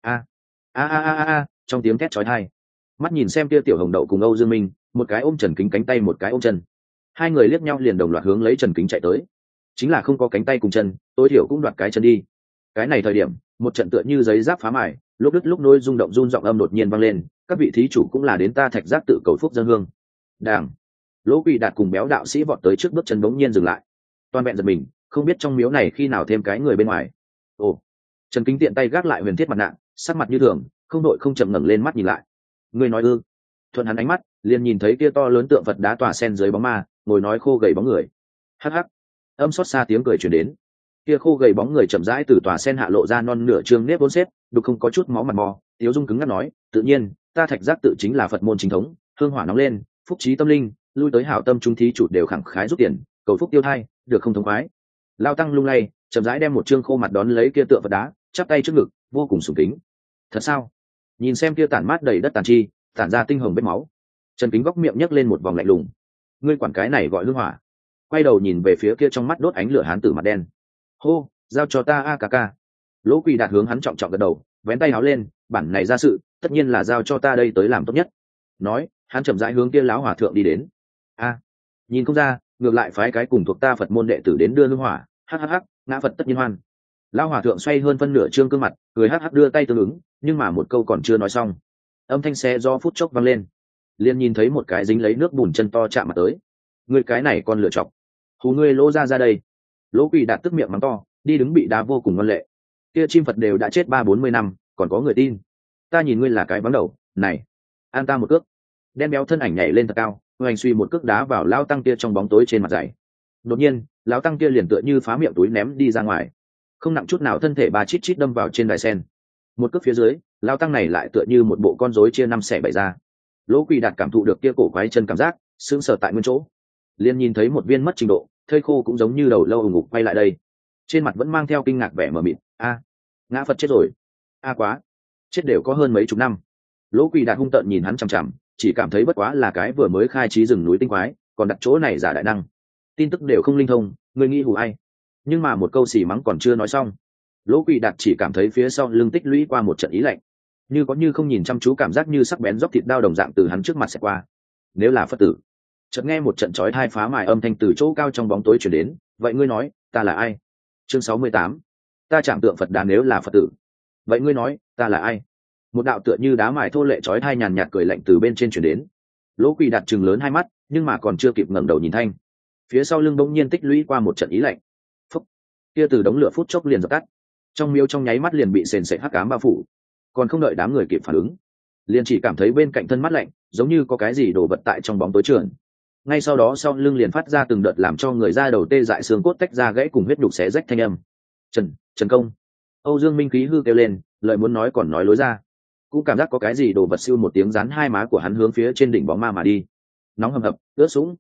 A: A, trong tiếng thét chói tai. Mắt nhìn xem kia tiểu hồng đậu cùng Âu Dương Minh, một cái ôm Trần Kính cánh tay một cái ôm chân. Hai người liếc nhau liền đồng loạt hướng lấy Trần Kính chạy tới. Chính là không có cánh tay cùng chân, tối thiểu cũng đoạt cái chân đi. Cái này thời điểm, một trận tựa như giấy giáp phá mài, lúc đứt lúc nối rung động run giọng âm đột nhiên vang lên, các vị thí chủ cũng là đến ta Thạch Giác tự cầu phúc dân hương. Đảng. Lỗ Quỷ Đạt cùng béo đạo sĩ vọt tới trước bước chân bỗng nhiên dừng lại. Toàn vẹn giật mình, không biết trong miếu này khi nào thêm cái người bên ngoài. Ồ. Trần Kính tiện tay gác lại huyền thiết mặt nạ, sắc mặt như thường, không đội không chậm ngẩng lên mắt nhìn lại. Người nói ư? Thuận hắn ánh mắt, liền nhìn thấy kia to lớn tượng Phật đá tỏa sen dưới bóng ma, ngồi nói khô gầy bóng người. Hắc hắc. Âm xót xa tiếng cười truyền đến. Kia khô gầy bóng người chậm rãi từ tòa sen hạ lộ ra non nửa trương nếp vốn xếp, đục không có chút máu mặt mò, tiếu dung cứng ngắc nói, tự nhiên, ta Thạch Giác tự chính là Phật môn chính thống, hương hỏa nóng lên, phúc trí tâm linh, lui tới hảo tâm trung thí chủ đều khẳng khái rút tiền, cầu phúc tiêu thai, được không thống khoái. Lao tăng lung lay, chậm rãi đem một trương khô mặt đón lấy kia tượng Phật đá, chắp tay trước ngực, vô cùng sùng kính. Thật sao? Nhìn xem kia tản mát đầy đất tàn chi, tản ra tinh hồng vết máu. Trần Kính góc miệng nhấc lên một vòng lạnh lùng. Ngươi quản cái này gọi hương hỏa? Quay đầu nhìn về phía kia trong mắt đốt ánh lửa hán tử mặt đen. Hô, giao cho ta a ca. Lỗ Quỷ Đạt hướng hắn trọng trọng gật đầu, vén tay áo lên, bản này ra sự, tất nhiên là giao cho ta đây tới làm tốt nhất. Nói, hắn chậm rãi hướng kia lão hòa thượng đi đến. Nhìn không ra, ngược lại phái cái cùng thuộc ta Phật môn đệ tử đến đưa hương hỏa, hắc, ngã Phật tất nhiên hoan. Lão hòa thượng xoay hơn phân nửa trương gương mặt, cười hắc đưa tay tương ứng, nhưng mà một câu còn chưa nói xong, âm thanh xe do phút chốc vang lên, liền nhìn thấy một cái dính lấy nước bùn chân to chạm mặt tới. Ngươi cái này con lựa chọc, hù ngươi lỗ ra đây. Lỗ Quỷ Đạt tức miệng mắng to, đi đứng bị đá vô cùng ngoan lệ. Kia chim Phật đều đã chết 30-40 năm, còn có người tin? Ta nhìn ngươi là cái vắng đầu, này, an ta một cước. Đen béo thân ảnh nhảy lên thật cao, hoành suy một cước đá vào lão tăng kia trong bóng tối trên mặt dày. Đột nhiên, lão tăng kia liền tựa như phá miệng túi ném đi ra ngoài, không nặng chút nào, thân thể ba chít chít đâm vào trên đài sen. Một cước phía dưới, lão tăng này lại tựa như một bộ con rối chia năm xẻ bảy ra. Lỗ Quỷ Đạt cảm thụ được kia cổ quái chân cảm giác, sững sờ tại nguyên chỗ. Liền nhìn thấy một viên mất trình độ, thây khô cũng giống như đầu lâu ủng ngục quay lại đây, trên mặt vẫn mang theo kinh ngạc vẻ mờ mịt. Ngã Phật chết rồi. Quá, chết đều có hơn mấy chục năm. Lỗ Quỷ Đạt hung tợn nhìn hắn chằm chằm, chỉ cảm thấy bất quá là cái vừa mới khai trí rừng núi tinh quái, còn đặt chỗ này giả đại năng, tin tức đều không linh thông, người nghĩ hù ai? Nhưng mà một câu xỉ mắng còn chưa nói xong, Lỗ Quỷ Đạt chỉ cảm thấy phía sau lưng tích lũy qua một trận ý lạnh, như có như không nhìn chăm chú, cảm giác như sắc bén róc thịt đao đồng dạng từ hắn trước mặt sẽ qua. Nếu là Phật tử. Chợt nghe một trận chói tai phá mài âm thanh từ chỗ cao trong bóng tối truyền đến, vậy ngươi nói, ta là ai? Chương 68. Ta chạm tượng Phật đà nếu là Phật tử. Vậy ngươi nói, ta là ai? Một đạo tựa như đá mài thô lệ chói tai nhàn nhạt cười lạnh từ bên trên truyền đến. Lỗ Quỷ Đạt trừng lớn hai mắt, nhưng mà còn chưa kịp ngẩng đầu nhìn thanh, phía sau lưng bỗng nhiên tích lũy qua một trận ý lạnh. Phúc, kia từ đống lửa phút chốc liền dập tắt, trong miếu trong nháy mắt liền bị sền sệt hắc ám bao phủ. Còn không đợi đám người kịp phản ứng, liền chỉ cảm thấy bên cạnh thân mắt lạnh, giống như có cái gì đổ vật tại trong bóng tối trườn. Ngay sau đó sau lưng liền phát ra từng đợt làm cho người da đầu tê dại, xương cốt tách ra gãy cùng huyết nhục xé rách thanh âm. Trần công. Âu Dương Minh khí hư kêu lên, lời muốn nói còn nói lối ra, cũng cảm giác có cái gì đồ vật siêu một tiếng dán hai má của hắn hướng phía trên đỉnh bóng ma mà đi. Nóng hầm hập, ướt sũng.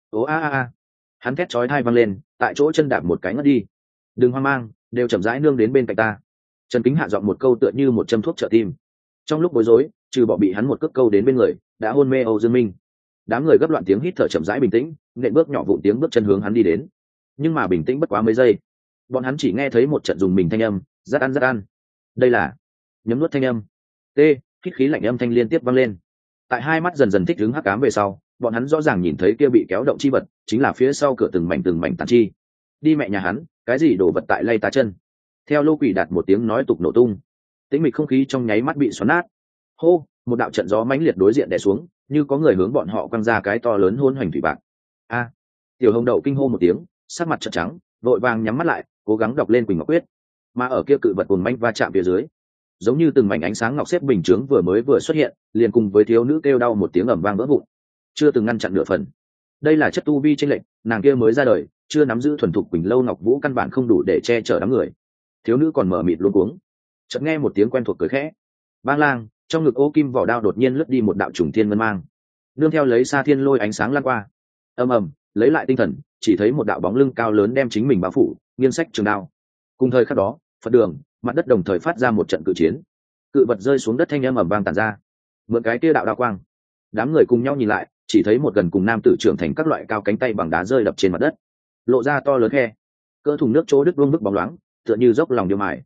A: Hắn thét chói tai vang lên, tại chỗ chân đạp một cái ngất đi. Đừng hoang mang, đều chậm rãi nương đến bên cạnh ta. Trần Kính hạ giọng một câu tựa như một châm thuốc trợ tim. Trong lúc bối rối, trừ bỏ bị hắn một cước câu đến bên người, đã hôn mê Âu Dương Minh. Đám người gấp loạn tiếng hít thở chậm rãi bình tĩnh, nện bước nhỏ vụn tiếng bước chân hướng hắn đi đến. Nhưng mà bình tĩnh bất quá mấy giây, bọn hắn chỉ nghe thấy một trận dùng mình thanh âm, rất ăn. Đây là nhấm nuốt thanh âm. Hít khí lạnh âm thanh liên tiếp vang lên. Tại hai mắt dần dần thích ứng hắc ám về sau, bọn hắn rõ ràng nhìn thấy kia bị kéo động chi vật, chính là phía sau cửa từng mảnh tàn chi. Đi mẹ nhà hắn, cái gì đổ vật tại lay ta chân. Theo Lô Quỷ Đạt một tiếng nói tục nổ tung, tĩnh mịch không khí trong nháy mắt bị xoắn nát. Hô, một đạo trận gió mãnh liệt đối diện đè xuống, như có người hướng bọn họ quăng ra cái to lớn hôn hoành thủy bạc. Tiểu Hồng Đậu kinh hô một tiếng, sắc mặt trợn trắng, vội vàng nhắm mắt lại, cố gắng đọc lên Quỳnh Ngọc Quyết. Mà ở kia cự vật cuồng manh va chạm phía dưới, giống như từng mảnh ánh sáng ngọc xếp bình chướng vừa xuất hiện, liền cùng với thiếu nữ kêu đau một tiếng ầm vang vỡ vụn, chưa từng ngăn chặn nửa phần. Đây là chất tu vi chênh lệch, nàng kia mới ra đời, chưa nắm giữ thuần thục Quỳnh Lâu Ngọc Vũ căn bản không đủ để che chở đám người. Thiếu nữ còn mở mịt luống cuống, chợt nghe một tiếng quen thuộc cười khẽ. Bang lang, trong ngực ô kim vỏ đao đột nhiên lướt đi một đạo trùng thiên ngân mang, nương theo lấy xa thiên lôi ánh sáng lan qua. Ầm ầm, lấy lại tinh thần, chỉ thấy một đạo bóng lưng cao lớn đem chính mình bao phủ, nghiêng sách trường đao. Cùng thời khắc đó, Phật đường, mặt đất đồng thời phát ra một trận cự chiến. Cự vật rơi xuống đất thanh âm ầm vang tàn ra. Mượn cái kia đạo đao quang, đám người cùng nhau nhìn lại, chỉ thấy một gần cùng nam tử trưởng thành các loại cao cánh tay bằng đá rơi đập trên mặt đất, lộ ra to lớn khe, cỡ thùng nước chỗ đứt vuông bức bóng loáng, tựa như dốc lòng điêu mài.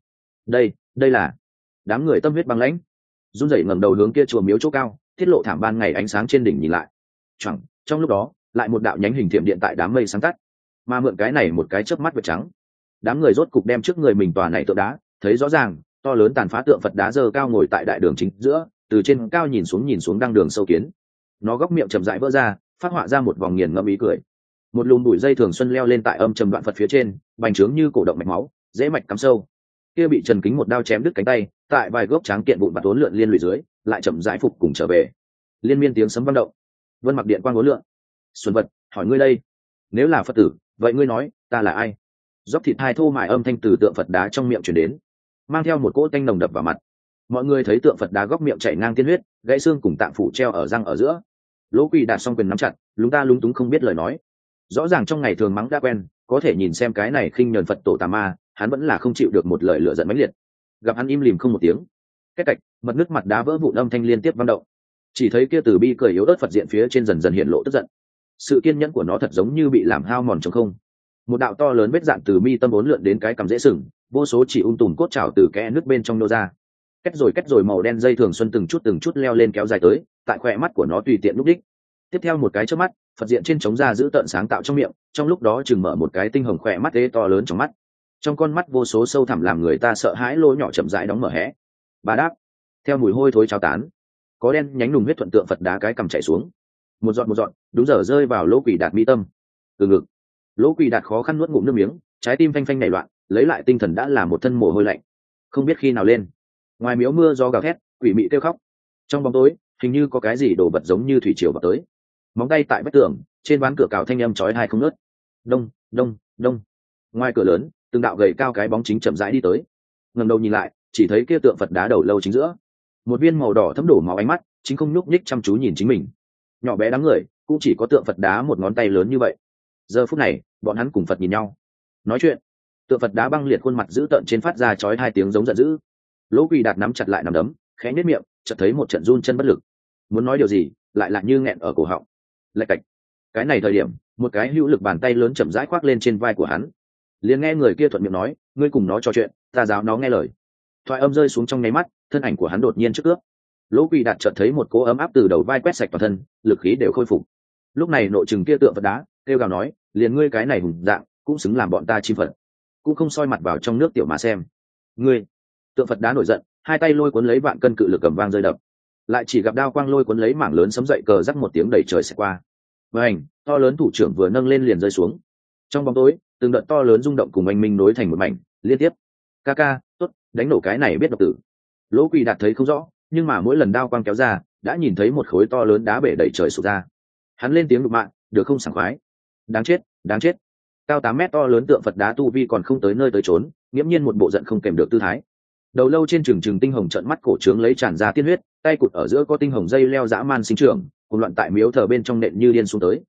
A: Đây là. Đám người tâm huyết băng lãnh, run rẩy ngẩng đầu hướng kia chùa miếu chỗ cao, tiết lộ thảm ban ngày ánh sáng trên đỉnh nhìn lại. Chẳng, trong lúc đó, lại một đạo nhánh hình thiểm điện tại đám mây sáng tắt, mà mượn cái này một cái chớp mắt vệt trắng, đám người rốt cục đem trước người mình tòa này tượng đá thấy rõ ràng. To lớn tàn phá tượng Phật đá dơ cao ngồi tại đại đường chính giữa, từ trên cao nhìn xuống đăng đường sâu kiến. Nó góc miệng chậm rãi vỡ ra, phát họa ra một vòng nghiền ngẫm ý cười. Một lùm bụi dây thường xuân leo lên tại âm trầm đoạn Phật phía trên, bành trướng như cổ động mạch máu, dễ mạch cắm sâu. Kia bị Trần Kính một đao chém đứt cánh tay, tại vài gốc tráng kiện vụn vặt uốn lượn liên lụy dưới, lại chậm rãi phục cùng trở về. Liên miên tiếng sấm vang động, vân mặc điện quang uốn lượn. Xuân vật, hỏi ngươi đây, nếu là Phật tử, vậy ngươi nói, ta là ai? Dốc thịt hai thô mài âm thanh từ tượng Phật đá trong miệng truyền đến, mang theo một cỗ tanh nồng đập vào mặt. Mọi người thấy tượng Phật đá góc miệng chảy ngang tiên huyết, gãy xương cùng tạng phủ treo ở răng ở giữa. Lỗ Quỳ Đạt song quyền nắm chặt, lúng ta lúng túng không biết lời nói. Rõ ràng trong ngày thường mắng đã quen, có thể nhìn xem cái này khinh nhờn Phật tổ tà ma, hắn vẫn là không chịu được một lời lửa giận mãnh liệt. Gặp hắn im lìm không một tiếng, két cạch, mật nước mặt đá vỡ vụn âm thanh liên tiếp vang động. Chỉ thấy kia từ bi cười yếu ớt Phật diện phía trên dần dần hiện lộ tức giận. Sự kiên nhẫn của nó thật giống như bị làm hao mòn trống không. Một đạo to lớn vết dạn từ mi tâm bốn lượn đến cái cằm dễ sừng, vô số chỉ tùm cốt trào từ kẽ nước bên trong nô ra. Kết rồi màu đen dây thường xuân từng chút leo lên kéo dài tới, tại khỏe mắt của nó tùy tiện lúc đích. Tiếp theo một cái chớp mắt, Phật diện trên trống ra giữ tợn sáng tạo trong miệng, trong lúc đó chừng mở một cái tinh hồng khỏe mắt tế to lớn trong mắt. Trong con mắt vô số sâu thẳm làm người ta sợ hãi lỗ nhỏ chậm rãi đóng mở hé. Bà đáp, theo mùi hôi thối trao tán, có đen nhánh nùng huyết thuận tượng Phật đá cái cầm chảy xuống, một giọt, đúng giờ rơi vào Lỗ Quỳ Đạt mi tâm. Từ ngực, Lỗ Quỳ Đạt khó khăn nuốt ngụm nước miếng, trái tim phanh phanh nảy loạn, lấy lại tinh thần đã là một thân mồ hôi lạnh. Không biết khi nào lên, ngoài miếu mưa gió gào thét, quỷ mị kêu khóc. Trong bóng tối, hình như có cái gì đổ vật giống như thủy triều vào tới. Móng tay tại vách tường, trên ván cửa cào thanh âm chói tai không ngớt. Đông, đông, đông. Ngoài cửa lớn, từng đạo gầy cao cái bóng chính chậm rãi đi tới. Ngẩng đầu nhìn lại, chỉ thấy kia tượng Phật đá đầu lâu chính giữa, một viên màu đỏ thấm đổ máu ánh mắt, chính không nhúc nhích chăm chú nhìn chính mình. Nhỏ bé đám người, cũng chỉ có tượng Phật đá một ngón tay lớn như vậy. Giờ phút này, bọn hắn cùng Phật nhìn nhau, nói chuyện. Tượng Phật đá băng liệt khuôn mặt dữ tợn trên phát ra chói hai tiếng giống giận dữ. Lỗ Quỳ Đạt nắm chặt lại nắm đấm, khẽ nhếch miệng, chợt thấy một trận run chân bất lực. Muốn nói điều gì, lại là như nghẹn ở cổ họng. Lạch cạch. Cái này thời điểm, một cái hữu lực bàn tay lớn chậm rãi khoác lên trên vai của hắn. Liền nghe người kia thuận miệng nói, ngươi cùng nó trò chuyện, ta giáo nó nghe lời. Thoại âm rơi xuống trong nháy mắt, thân ảnh của hắn đột nhiên trước cướp. Lỗ Quỳ Đạt chợt thấy một cỗ ấm áp từ đầu vai quét sạch toàn thân, lực khí đều khôi phục. Lúc này nội trừng kia tượng Phật đá, kêu gào nói, liền ngươi cái này hùng dạng, cũng xứng làm bọn ta chim Phật, cũng không soi mặt vào trong nước tiểu mà xem. Ngươi. Tượng Phật đá nổi giận, hai tay lôi cuốn lấy vạn cân cự lực cầm vang rơi đập. Lại chỉ gặp đao quang lôi cuốn lấy mảng lớn sấm dậy cờ rắc một tiếng đầy trời sẽ qua. Vành, to lớn thủ trưởng vừa nâng lên liền rơi xuống. Trong bóng tối, từng đợt to lớn rung động cùng oanh minh nối thành một mảnh, liên tiếp. Ca, tốt, đánh nổ cái này biết độc tử. Lỗ Quỳ Đạt thấy không rõ, nhưng mà mỗi lần đao quang kéo ra, đã nhìn thấy một khối to lớn đá bể đầy trời sụt ra. Hắn lên tiếng đục mạng, được không sảng khoái. Đáng chết. Cao 8 mét to lớn tượng Phật đá tu vi còn không tới nơi tới trốn, nghiễm nhiên một bộ giận không kèm được tư thái. Đầu lâu trên trừng tinh hồng trợn mắt cổ trướng lấy tràn ra tiên huyết, tay cụt ở giữa có tinh hồng dây leo dã man sinh trưởng, cùng loạn tại miếu thờ bên trong nện như điên xuống tới.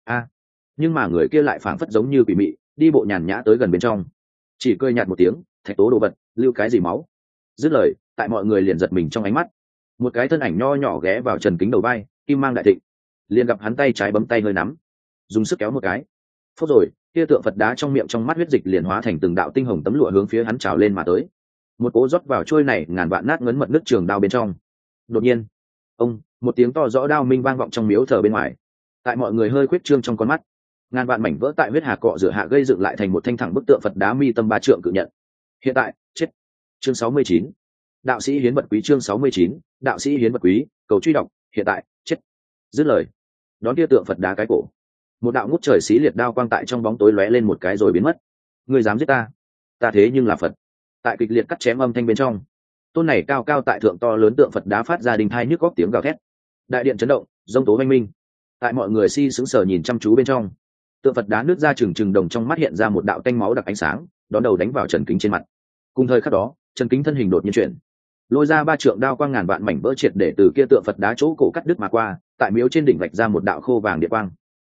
A: Nhưng mà người kia lại phảng phất giống như quỷ mị, đi bộ nhàn nhã tới gần bên trong, chỉ cười nhạt một tiếng, thạch tố đồ vật, lưu cái gì máu. Dứt lời, tại mọi người liền giật mình trong ánh mắt. Một cái thân ảnh nho nhỏ ghé vào Trần Kính đầu vai, kim mang đại thịnh, liền gặp hắn tay trái bấm tay hơi nắm, dùng sức kéo một cái. Phốt rồi, kia tượng Phật đá trong miệng trong mắt huyết dịch liền hóa thành từng đạo tinh hồng tấm lụa hướng phía hắn trào lên mà tới. Một cỗ rót vào trôi này ngàn vạn nát ngấn mật nước trường đao bên trong. Đột nhiên, một tiếng to rõ đao minh vang vọng trong miếu thờ bên ngoài. Tại mọi người hơi khuyết trương trong con mắt, ngàn vạn mảnh vỡ tại huyết hà cọ rửa hạ gây dựng lại thành một thanh thẳng bức tượng Phật đá mi tâm 3 trượng cự nhận. Hiện tại, chết. Chương 69. Đạo sĩ hiến vật quý. Chương 69. Đạo sĩ hiến vật quý, cầu truy đọc. Hiện tại, chết. Dứt lời, đón kia tượng Phật đá cái cổ. Một đạo ngút trời xí liệt đao quang tại trong bóng tối lóe lên một cái rồi biến mất. Ngươi dám giết ta? Ta thế nhưng là Phật. Tại kịch liệt cắt chém âm thanh bên trong, tôn này cao cao tại thượng to lớn tượng Phật đá phát ra đình thai nhức góc tiếng gào thét, đại điện chấn động, giông tố oanh minh. Tại mọi người sững sờ nhìn chăm chú bên trong, tượng Phật đá nước ra trừng đồng trong mắt hiện ra một đạo tanh máu đặc ánh sáng, đón đầu đánh vào Trần Kính trên mặt. Cùng thời khắc đó, Trần Kính thân hình đột nhiên chuyển, lôi ra 3 trượng đao quang ngàn vạn mảnh vỡ triệt để từ kia tượng Phật đá chỗ cổ cắt đứt mà qua, tại miếu trên đỉnh vạch ra một đạo khô vàng địa quang.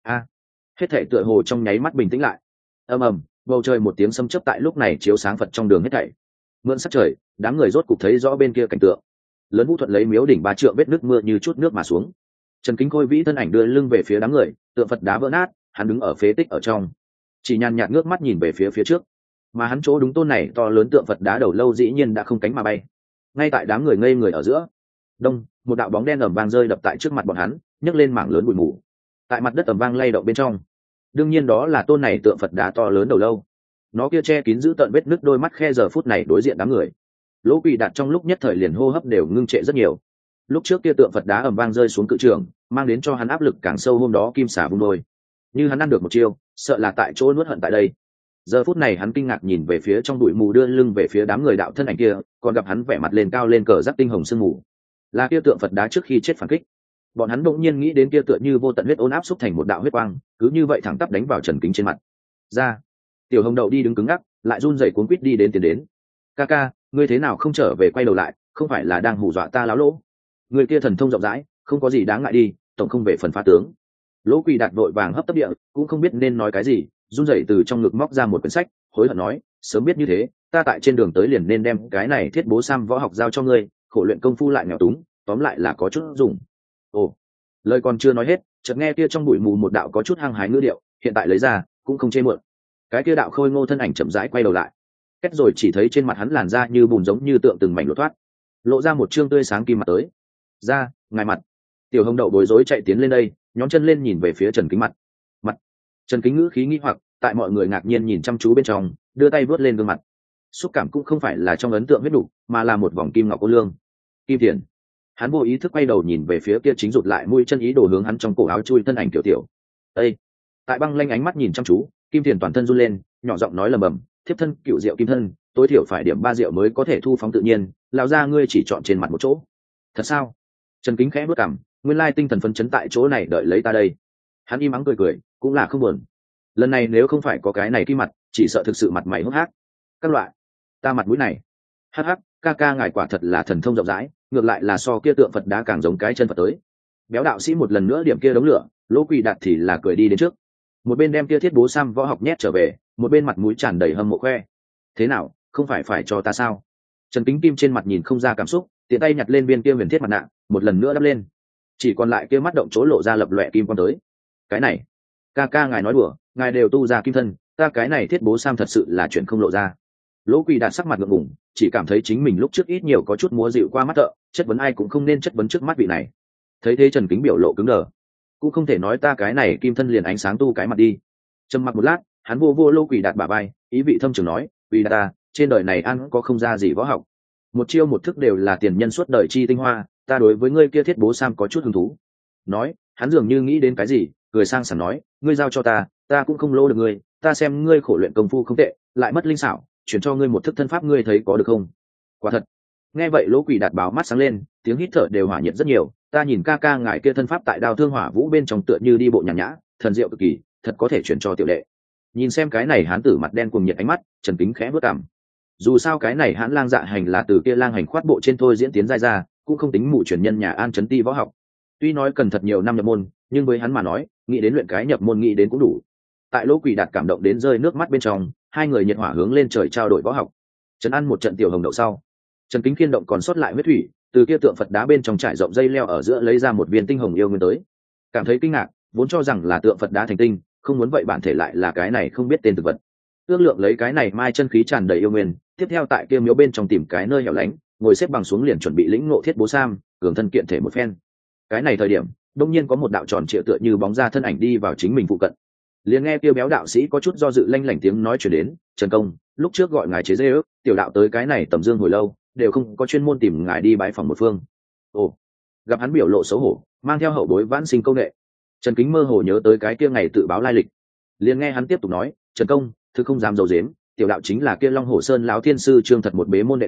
A: Hết thảy tựa hồ trong nháy mắt bình tĩnh lại. Ầm ầm, bầu trời một tiếng sấm chớp tại lúc này chiếu sáng Phật trong đường hết thảy. Mượn sắc trời, đám người rốt cục thấy rõ bên kia cảnh tượng. Lớn Vũ Thuận lấy miếu đỉnh 3 trượng vết nước mưa như chút nước mà xuống. Trần Kính Khôi vĩ thân ảnh đưa lưng về phía đám người, tượng Phật đá vỡ nát, hắn đứng ở phế tích ở trong, chỉ nhàn nhạt ngước mắt nhìn về phía trước, mà hắn chỗ đúng tôn này to lớn tượng Phật đá đầu lâu dĩ nhiên đã không cánh mà bay. Ngay tại đám người ngây người ở giữa, đông, một đạo bóng đen ầm vang rơi đập tại trước mặt bọn hắn, nhấc lên mảng lớn bụi mù. Tại mặt đất ầm vang lay động bên trong, đương nhiên đó là tôn này tượng Phật đá to lớn đầu lâu. Nó kia che kín giữ tận vết nứt đôi mắt khe giờ phút này đối diện đám người. Lỗ Quỳ Đạt trong lúc nhất thời liền hô hấp đều ngưng trệ rất nhiều. Lúc trước kia tượng Phật đá ầm vang rơi xuống cự trường, mang đến cho hắn áp lực càng sâu, hôm đó kim xả vung đôi. Như hắn ăn được một chiêu, sợ là tại chỗ nuốt hận tại đây. Giờ phút này hắn kinh ngạc nhìn về phía trong bụi mù, đưa lưng về phía đám người đạo thân ảnh kia, còn gặp hắn vẻ mặt lên cao lên cờ giáp tinh hồng sương mù. Là kia tượng Phật đá trước khi chết phản kích. Bọn hắn bỗng nhiên nghĩ đến kia tựa như vô tận huyết ôn áp xúc thành một đạo huyết quang, cứ như vậy thẳng tắp đánh vào Trần Kính trên mặt. Ra, Tiểu Hồng Đậu đi đứng cứng ngắc, lại run rẩy cuống quýt đi đến tiến đến. Ca ca, ngươi thế nào không trở về? Quay đầu lại, không phải là đang hù dọa ta láo lỗ? Người kia thần thông rộng rãi, không có gì đáng ngại đi, tổng không về phần phá tướng. Lỗ Quỳ Đạt vội vàng hấp tấp địa, cũng không biết nên nói cái gì, run rẩy từ trong ngực móc ra một quyển sách, hối hận nói, sớm biết như thế, ta tại trên đường tới liền nên đem cái này Thiết Bố Sam võ học giao cho ngươi, khổ luyện công phu lại nghèo túng, tóm lại là có chút dùng. Ồ, lời còn chưa nói hết, chợt nghe kia trong bụi mù một đạo có chút hăng hái ngữ điệu, hiện tại lấy ra cũng không chê muộn. Cái kia đạo khôi ngô thân ảnh chậm rãi quay đầu lại, kết rồi chỉ thấy trên mặt hắn làn da như bùn giống như tượng từng mảnh lột thoát, lộ ra một trương tươi sáng kim mặt tới. Ra, ngài mặt. Tiểu Hồng Đậu bối rối chạy tiến lên đây, nhón chân lên nhìn về phía Trần Kính mặt. Trần Kính ngữ khí nghi hoặc, tại mọi người ngạc nhiên nhìn chăm chú bên trong, đưa tay vuốt lên gương mặt. Xúc cảm cũng không phải là trong ấn tượng huyết đủ, mà là một vòng kim ngọc ô lương. Kim Thiền. Hắn vô ý thức quay đầu nhìn về phía kia chính rụt lại mũi chân ý đồ hướng hắn trong cổ áo chui thân ảnh tiểu tiểu. Ê! Tại băng lanh ánh mắt nhìn chăm chú, Kim Thiền toàn thân run lên, nhỏ giọng nói lầm bầm, thiếp thân cựu rượu kim thân, tối thiểu phải điểm 3 rượu mới có thể thu phóng tự nhiên, lão gia ngươi chỉ chọn trên mặt một chỗ. Thật sao? Trần Kính khẽ bước cằm, nguyên lai tinh thần phấn chấn tại chỗ này đợi lấy ta đây. Hắn im ắng cười cười, cũng là không buồn. Lần này nếu không phải có cái này kim mặt, chỉ sợ thực sự mặt mày hốc hác. Các loại, ta mặt mũi này. Hắc hắc, ca ca ngài quả thật là thần thông rộng rãi, ngược lại là so kia tượng Phật đá càng giống cái chân Phật tới. Béo đạo sĩ một lần nữa điểm kia đống lửa, Lỗ Quỳ Đạt thì là cười đi đến trước, một bên đem kia Thiết Bố Sam võ học nhét trở về, một bên mặt mũi tràn đầy hâm mộ khoe. Thế nào, không phải cho ta sao? Trần Kính Kim trên mặt nhìn không ra cảm xúc, tiện tay nhặt lên viên kia huyền thiết mặt nạ, một lần nữa đắp lên, chỉ còn lại kia mắt động chỗ lộ ra lập lòe kim quang tới. Cái này, ca ca ngài nói đùa, ngài đều tu ra kim thân, ta cái này Thiết Bố Sam thật sự là chuyện không lộ ra. Lỗ Quỳ Đạt sắc mặt ngượng ngùng, chỉ cảm thấy chính mình lúc trước ít nhiều có chút múa dịu qua mắt thợ, chất vấn ai cũng không nên chất vấn trước mắt vị này. Thấy thế Trần Kính biểu lộ cứng đờ, cũng không thể nói ta cái này kim thân liền ánh sáng tu cái mặt đi. Trầm mặc một lát, hắn vô Lỗ Quỳ Đạt bả vai, ý vị thâm trường nói, Quỳ Đạt ta, trên đời này ăn có không ra gì võ học, một chiêu một thức đều là tiền nhân suốt đời chi tinh hoa, ta đối với ngươi kia Thiết Bố Sam có chút hứng thú. Nói, hắn dường như nghĩ đến cái gì, cười sang sảng nói, ngươi giao cho ta cũng không lỗ được ngươi, ta xem ngươi khổ luyện công phu không tệ, lại mất linh xảo, chuyển cho ngươi một thức thân pháp, ngươi thấy có được không? Quả thật. Nghe vậy Lỗ Quỳ Đạt báo mắt sáng lên, tiếng hít thở đều hỏa nhiệt rất nhiều, ta nhìn ca ca ngài kia thân pháp tại Đao Thương Hỏa Vũ bên trong tựa như đi bộ nhàn nhã, thần diệu cực kỳ, thật có thể chuyển cho tiểu đệ. Nhìn xem cái này hán tử mặt đen cuồng nhiệt ánh mắt, Trần Kính khẽ bước cằm. Dù sao cái này hãn lang dạ hành là từ kia lang hành khoát bộ trên thôi diễn tiến ra, cũng không tính mụ truyền nhân nhà An Chấn Ti võ học. Tuy nói cần thật nhiều năm nhập môn, nhưng với hắn mà nói, nghĩ đến luyện cái nhập môn nghĩ đến cũng đủ. Tại Lỗ Quỳ Đạt cảm động đến rơi nước mắt bên trong, hai người nhiệt hỏa hướng lên trời trao đổi võ học. Trấn ăn một trận Tiểu Hồng Đậu sau, Trần Kính khiên động còn sót lại huyết thủy, từ kia tượng Phật đá bên trong trải rộng dây leo ở giữa lấy ra một viên tinh hồng yêu nguyên tới. Cảm thấy kinh ngạc, vốn cho rằng là tượng Phật đá thành tinh, không muốn vậy bản thể lại là cái này không biết tên thực vật. Ước lượng lấy cái này mai chân khí tràn đầy yêu nguyên, tiếp theo tại kia miếu bên trong tìm cái nơi hẻo lánh, ngồi xếp bằng xuống liền chuẩn bị lĩnh ngộ Thiết Bố Sam, cường thân kiện thể một phen. Cái này thời điểm, đông nhiên có một đạo tròn trịa tựa như bóng ra thân ảnh đi vào chính mình phụ cận. Liền nghe kia béo đạo sĩ có chút do dự lanh lảnh tiếng nói chuyển đến, Trần công, lúc trước gọi ngài chế dê ước, tiểu đạo tới cái này tầm dương hồi lâu, đều không có chuyên môn tìm ngài đi bái phòng một phương. Ồ, gặp hắn biểu lộ xấu hổ, mang theo hậu bối vãn sinh công nghệ, Trần Kính mơ hồ nhớ tới cái kia ngày tự báo lai lịch. Liền nghe hắn tiếp tục nói, Trần công, thứ không dám dầu dếm, tiểu đạo chính là kia Long Hổ Sơn lão thiên sư Trương Thật một bế môn đệ tử,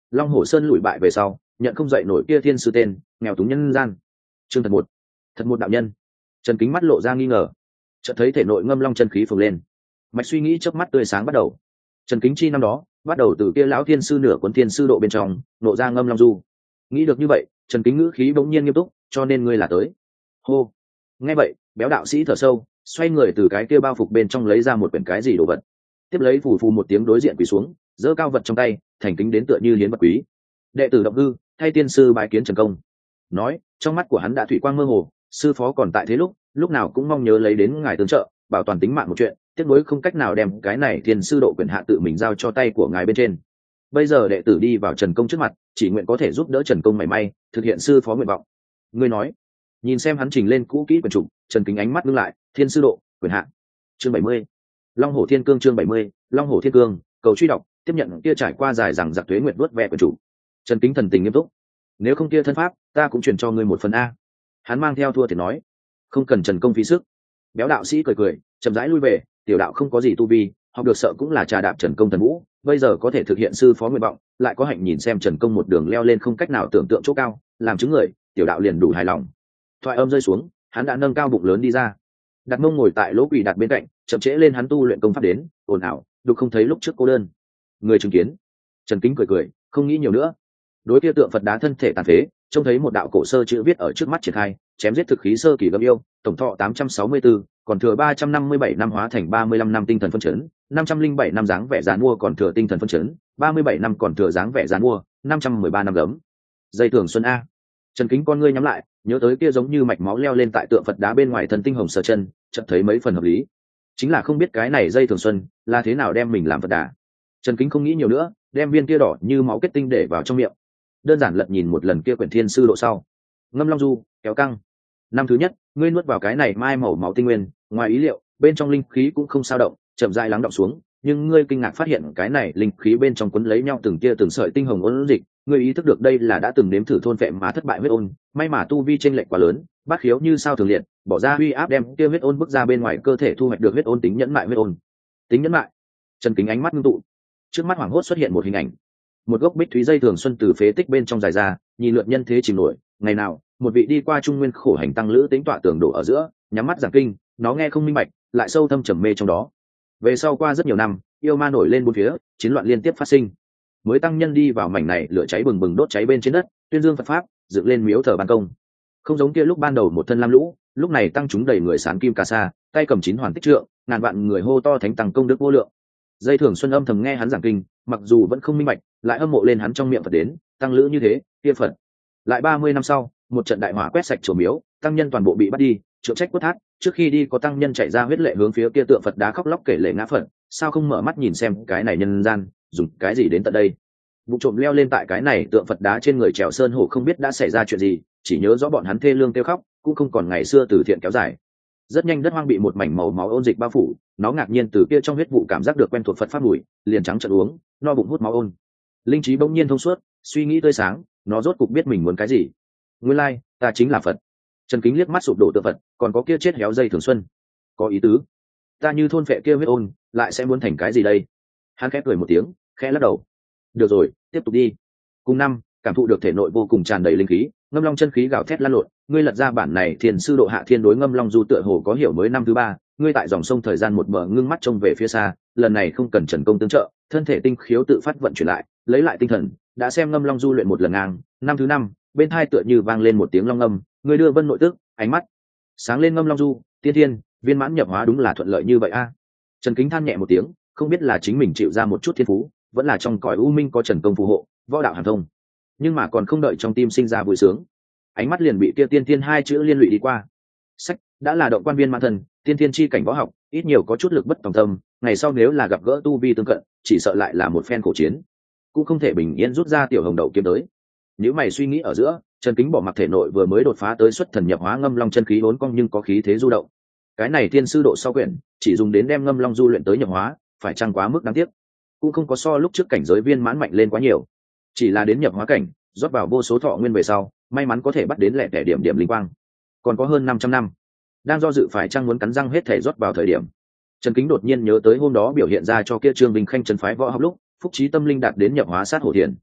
A: Long Hổ Sơn lùi bại về sau, nhận không dậy nổi kia thiên sư tên, nghèo túng nhân gian. Chương thật một đạo nhân. Trần Kính mắt lộ ra nghi ngờ, chợt thấy thể nội ngâm long chân khí phồng lên, mạch suy nghĩ chớp mắt tươi sáng bắt đầu. Trần Kính chi năm đó bắt đầu từ kia lão thiên sư nửa cuốn thiên sư độ bên trong nộ ra ngâm long du. Nghĩ được như vậy, Trần Kính ngữ khí bỗng nhiên nghiêm túc, cho nên ngươi là tới. Hô. Nghe vậy, béo đạo sĩ thở sâu, xoay người từ cái kia bao phục bên trong lấy ra một quyển cái gì đồ vật, tiếp lấy phù phù một tiếng đối diện quỳ xuống, giơ cao vật trong tay, thành kính đến tựa như hiến vật quý. Đệ tử Động Hư, thay tiên sư bái kiến Trần Công. Nói, trong mắt của hắn đã thủy quang mơ hồ, sư phó còn tại thế lúc nào cũng mong nhớ lấy đến ngài tương trợ, bảo toàn tính mạng một chuyện, tiếc nuối không cách nào đem cái này thiên sư độ quyền hạ tự mình giao cho tay của ngài bên trên. Bây giờ đệ tử đi vào Trần Công trước mặt, chỉ nguyện có thể giúp đỡ Trần Công mảy may thực hiện sư phó nguyện vọng. Ngươi nói. Nhìn xem hắn trình lên cũ kỹ quyển trục, Trần Kính ánh mắt ngưng lại, thiên sư độ quyền hạ. Chương 70. Long Hổ Thiên Cương. Chương 70. Long Hổ Thiên Cương. Cầu truy đọc, tiếp nhận kia trải qua dài rằng giặc tuế nguyệt vớt vẹ quyển trục. Trần Kính thần tình nghiêm túc. Nếu không kia thân pháp, ta cũng truyền cho ngươi một phần a. Hắn mang theo thua thì nói, không cần Trần Công phí sức. Béo đạo sĩ cười cười, chậm rãi lui về, tiểu đạo không có gì tu vi, học được sợ cũng là trà đạp Trần Công thần vũ, bây giờ có thể thực hiện sư phó nguyện vọng, lại có hạnh nhìn xem Trần Công một đường leo lên không cách nào tưởng tượng chỗ cao, làm chứng người, tiểu đạo liền đủ hài lòng. Thoại âm rơi xuống, hắn đã nâng cao bụng lớn đi ra, đặt mông ngồi tại lỗ quỳ đặt bên cạnh, chậm trễ lên hắn tu luyện công pháp đến, ồn ào, đục không thấy lúc trước cô đơn. Người chứng kiến. Trần Kính cười cười, không nghĩ nhiều nữa. Đối kia tượng Phật đá thân thể tàn phế, trông thấy một đạo cổ sơ chữ viết ở trước mắt triển khai, chém giết thực khí sơ kỳ gâm yêu, tổng thọ 864, còn thừa 357 năm hóa thành 35 năm tinh thần phân chấn, 507 năm dáng vẻ dáng mua còn thừa tinh thần phân chấn, 37 năm còn thừa dáng vẻ dáng mua, 513 năm gấm. Dây thường xuân a. Trần Kính con ngươi nhắm lại, nhớ tới kia giống như mạch máu leo lên tại tượng Phật đá bên ngoài thần tinh hồng sờ chân, chợt thấy mấy phần hợp lý. Chính là không biết cái này dây thường xuân là thế nào đem mình làm Phật đà. Trần Kính không nghĩ nhiều nữa, đem viên kia đỏ như máu kết tinh để vào trong miệng, đơn giản lật nhìn một lần kia quyển thiên sư độ sau. Ngâm long du, kéo căng. Năm thứ nhất, ngươi nuốt vào cái này mai màu máu tinh nguyên, ngoài ý liệu, bên trong linh khí cũng không sao động, chậm rãi lắng đọng xuống, nhưng ngươi kinh ngạc phát hiện cái này linh khí bên trong quấn lấy nhau từng tia từng sợi tinh hồng ôn dịch, ngươi ý thức được đây là đã từng nếm thử thôn phệ mà thất bại huyết ôn, may mà tu vi chênh lệch quá lớn, bát khiếu như sao thường liệt, bỏ ra uy áp đem kia huyết ôn bức ra bên ngoài cơ thể, thu hoạch được huyết ôn tính nhẫn mại huyết ôn. Tính nhẫn mại. Trần Kính ánh mắt ngưng tụ, trước mắt hoảng hốt xuất hiện một hình ảnh, một gốc bích thúy dây thường xuân từ phế tích bên trong dài ra, nhìn lượn nhân thế chìm nổi. Ngày nào, một vị đi qua trung nguyên khổ hành tăng lữ tính tọa tường đổ ở giữa, nhắm mắt giảng kinh, nó nghe không minh bạch, lại sâu thâm trầm mê trong đó. Về sau qua rất nhiều năm, yêu ma nổi lên bốn phía, chiến loạn liên tiếp phát sinh. Mới tăng nhân đi vào mảnh này, lửa cháy bừng bừng đốt cháy bên trên đất, tuyên dương Phật pháp, dựng lên miếu thờ ban công. Không giống kia lúc ban đầu một thân lam lũ, lúc này tăng chúng đầy người sán kim cà sa, tay cầm chín hoàn tích trượng, ngàn vạn người hô to thánh tăng công đức vô lượng. Dây thường xuân âm thầm nghe hắn giảng kinh, mặc dù vẫn không minh bạch, lại hâm mộ lên hắn trong miệng Phật đến, tăng lữ như thế, kia Phật. Lại 30 năm sau, một trận đại hỏa quét sạch chùa miếu, tăng nhân toàn bộ bị bắt đi, trượng trách quất thác. Trước khi đi có tăng nhân chạy ra huyết lệ hướng phía kia tượng Phật đá khóc lóc kể lệ ngã Phật, sao không mở mắt nhìn xem cái này nhân gian, dùng cái gì đến tận đây. Vụ trộm leo lên tại cái này tượng Phật đá trên người trèo sơn hổ, không biết đã xảy ra chuyện gì, chỉ nhớ rõ bọn hắn thê lương kêu khóc, cũng không còn ngày xưa từ thiện kéo dài. Rất nhanh đất hoang bị một mảnh màu máu ôn dịch bao phủ, nó ngạc nhiên từ kia trong huyết vụ cảm giác được quen thuộc Phật pháp mùi, liền trắng trợn uống, no bụng hút máu ôn. Linh trí bỗng nhiên thông suốt, suy nghĩ tươi sáng, nó rốt cục biết mình muốn cái gì. Nguyên lai, ta chính là Phật. Trần Kính liếc mắt sụp đổ tượng Phật, còn có kia chết héo dây thường xuân, có ý tứ. Ta như thôn phệ kia huyết ôn, lại sẽ muốn thành cái gì đây? Hắn khẽ cười một tiếng, khẽ lắc đầu. Được rồi, tiếp tục đi. Cùng năm, cảm thụ được thể nội vô cùng tràn đầy linh khí, ngâm long chân khí gào thét lăn lộn. Ngươi lật ra bản này thiền sư độ hạ thiên đối ngâm long du tựa hồ có hiểu mới năm thứ ba. Ngươi tại dòng sông thời gian một bờ ngưng mắt trông về phía xa, lần này không cần Trần Công tương trợ, thân thể tinh khiếu tự phát vận chuyển lại, lấy lại tinh thần, đã xem ngâm long du luyện một lần ngang. Năm thứ năm, bên hai tựa như vang lên một tiếng long ngâm, ngươi đưa vân nội tức, ánh mắt sáng lên ngâm long du, tiên thiên viên mãn nhập hóa, đúng là thuận lợi như vậy a. Trần Kính than nhẹ một tiếng, không biết là chính mình chịu ra một chút thiên phú, vẫn là trong cõi u minh có Trần Công phù hộ, võ đạo hàn thông. Nhưng mà còn không đợi trong tim sinh ra vui sướng, ánh mắt liền bị kia tiên thiên hai chữ liên lụy đi qua. Sách đã là động quan viên mãn thần, tiên thiên chi cảnh võ học, ít nhiều có chút lực bất tòng tâm, ngày sau nếu là gặp gỡ tu vi tương cận, chỉ sợ lại là một phen khổ chiến, cũng không thể bình yên rút ra tiểu hồng đậu kiếm tới. Nếu mày suy nghĩ ở giữa, Trần Kính bỏ mặc thể nội vừa mới đột phá tới xuất thần nhập hóa ngâm long chân khí vốn cong nhưng có khí thế du động. Cái này thiên sư độ sau quyển, chỉ dùng đến đem ngâm long du luyện tới nhập hóa, phải chăng quá mức đáng tiếc. Cũng không có so lúc trước cảnh giới viên mãn mạnh lên quá nhiều, chỉ là đến nhập hóa cảnh, rót vào vô số thọ nguyên về sau, may mắn có thể bắt đến lẻ tẻ điểm điểm linh quang. Còn có hơn 500 năm, đang do dự phải chăng muốn cắn răng hết thể rót vào thời điểm, Trần Kính đột nhiên nhớ tới hôm đó biểu hiện ra cho kia Trương Bình Khanh trấn phái võ học lúc, phúc trí tâm linh đạt đến nhập hóa sát hổ thiền.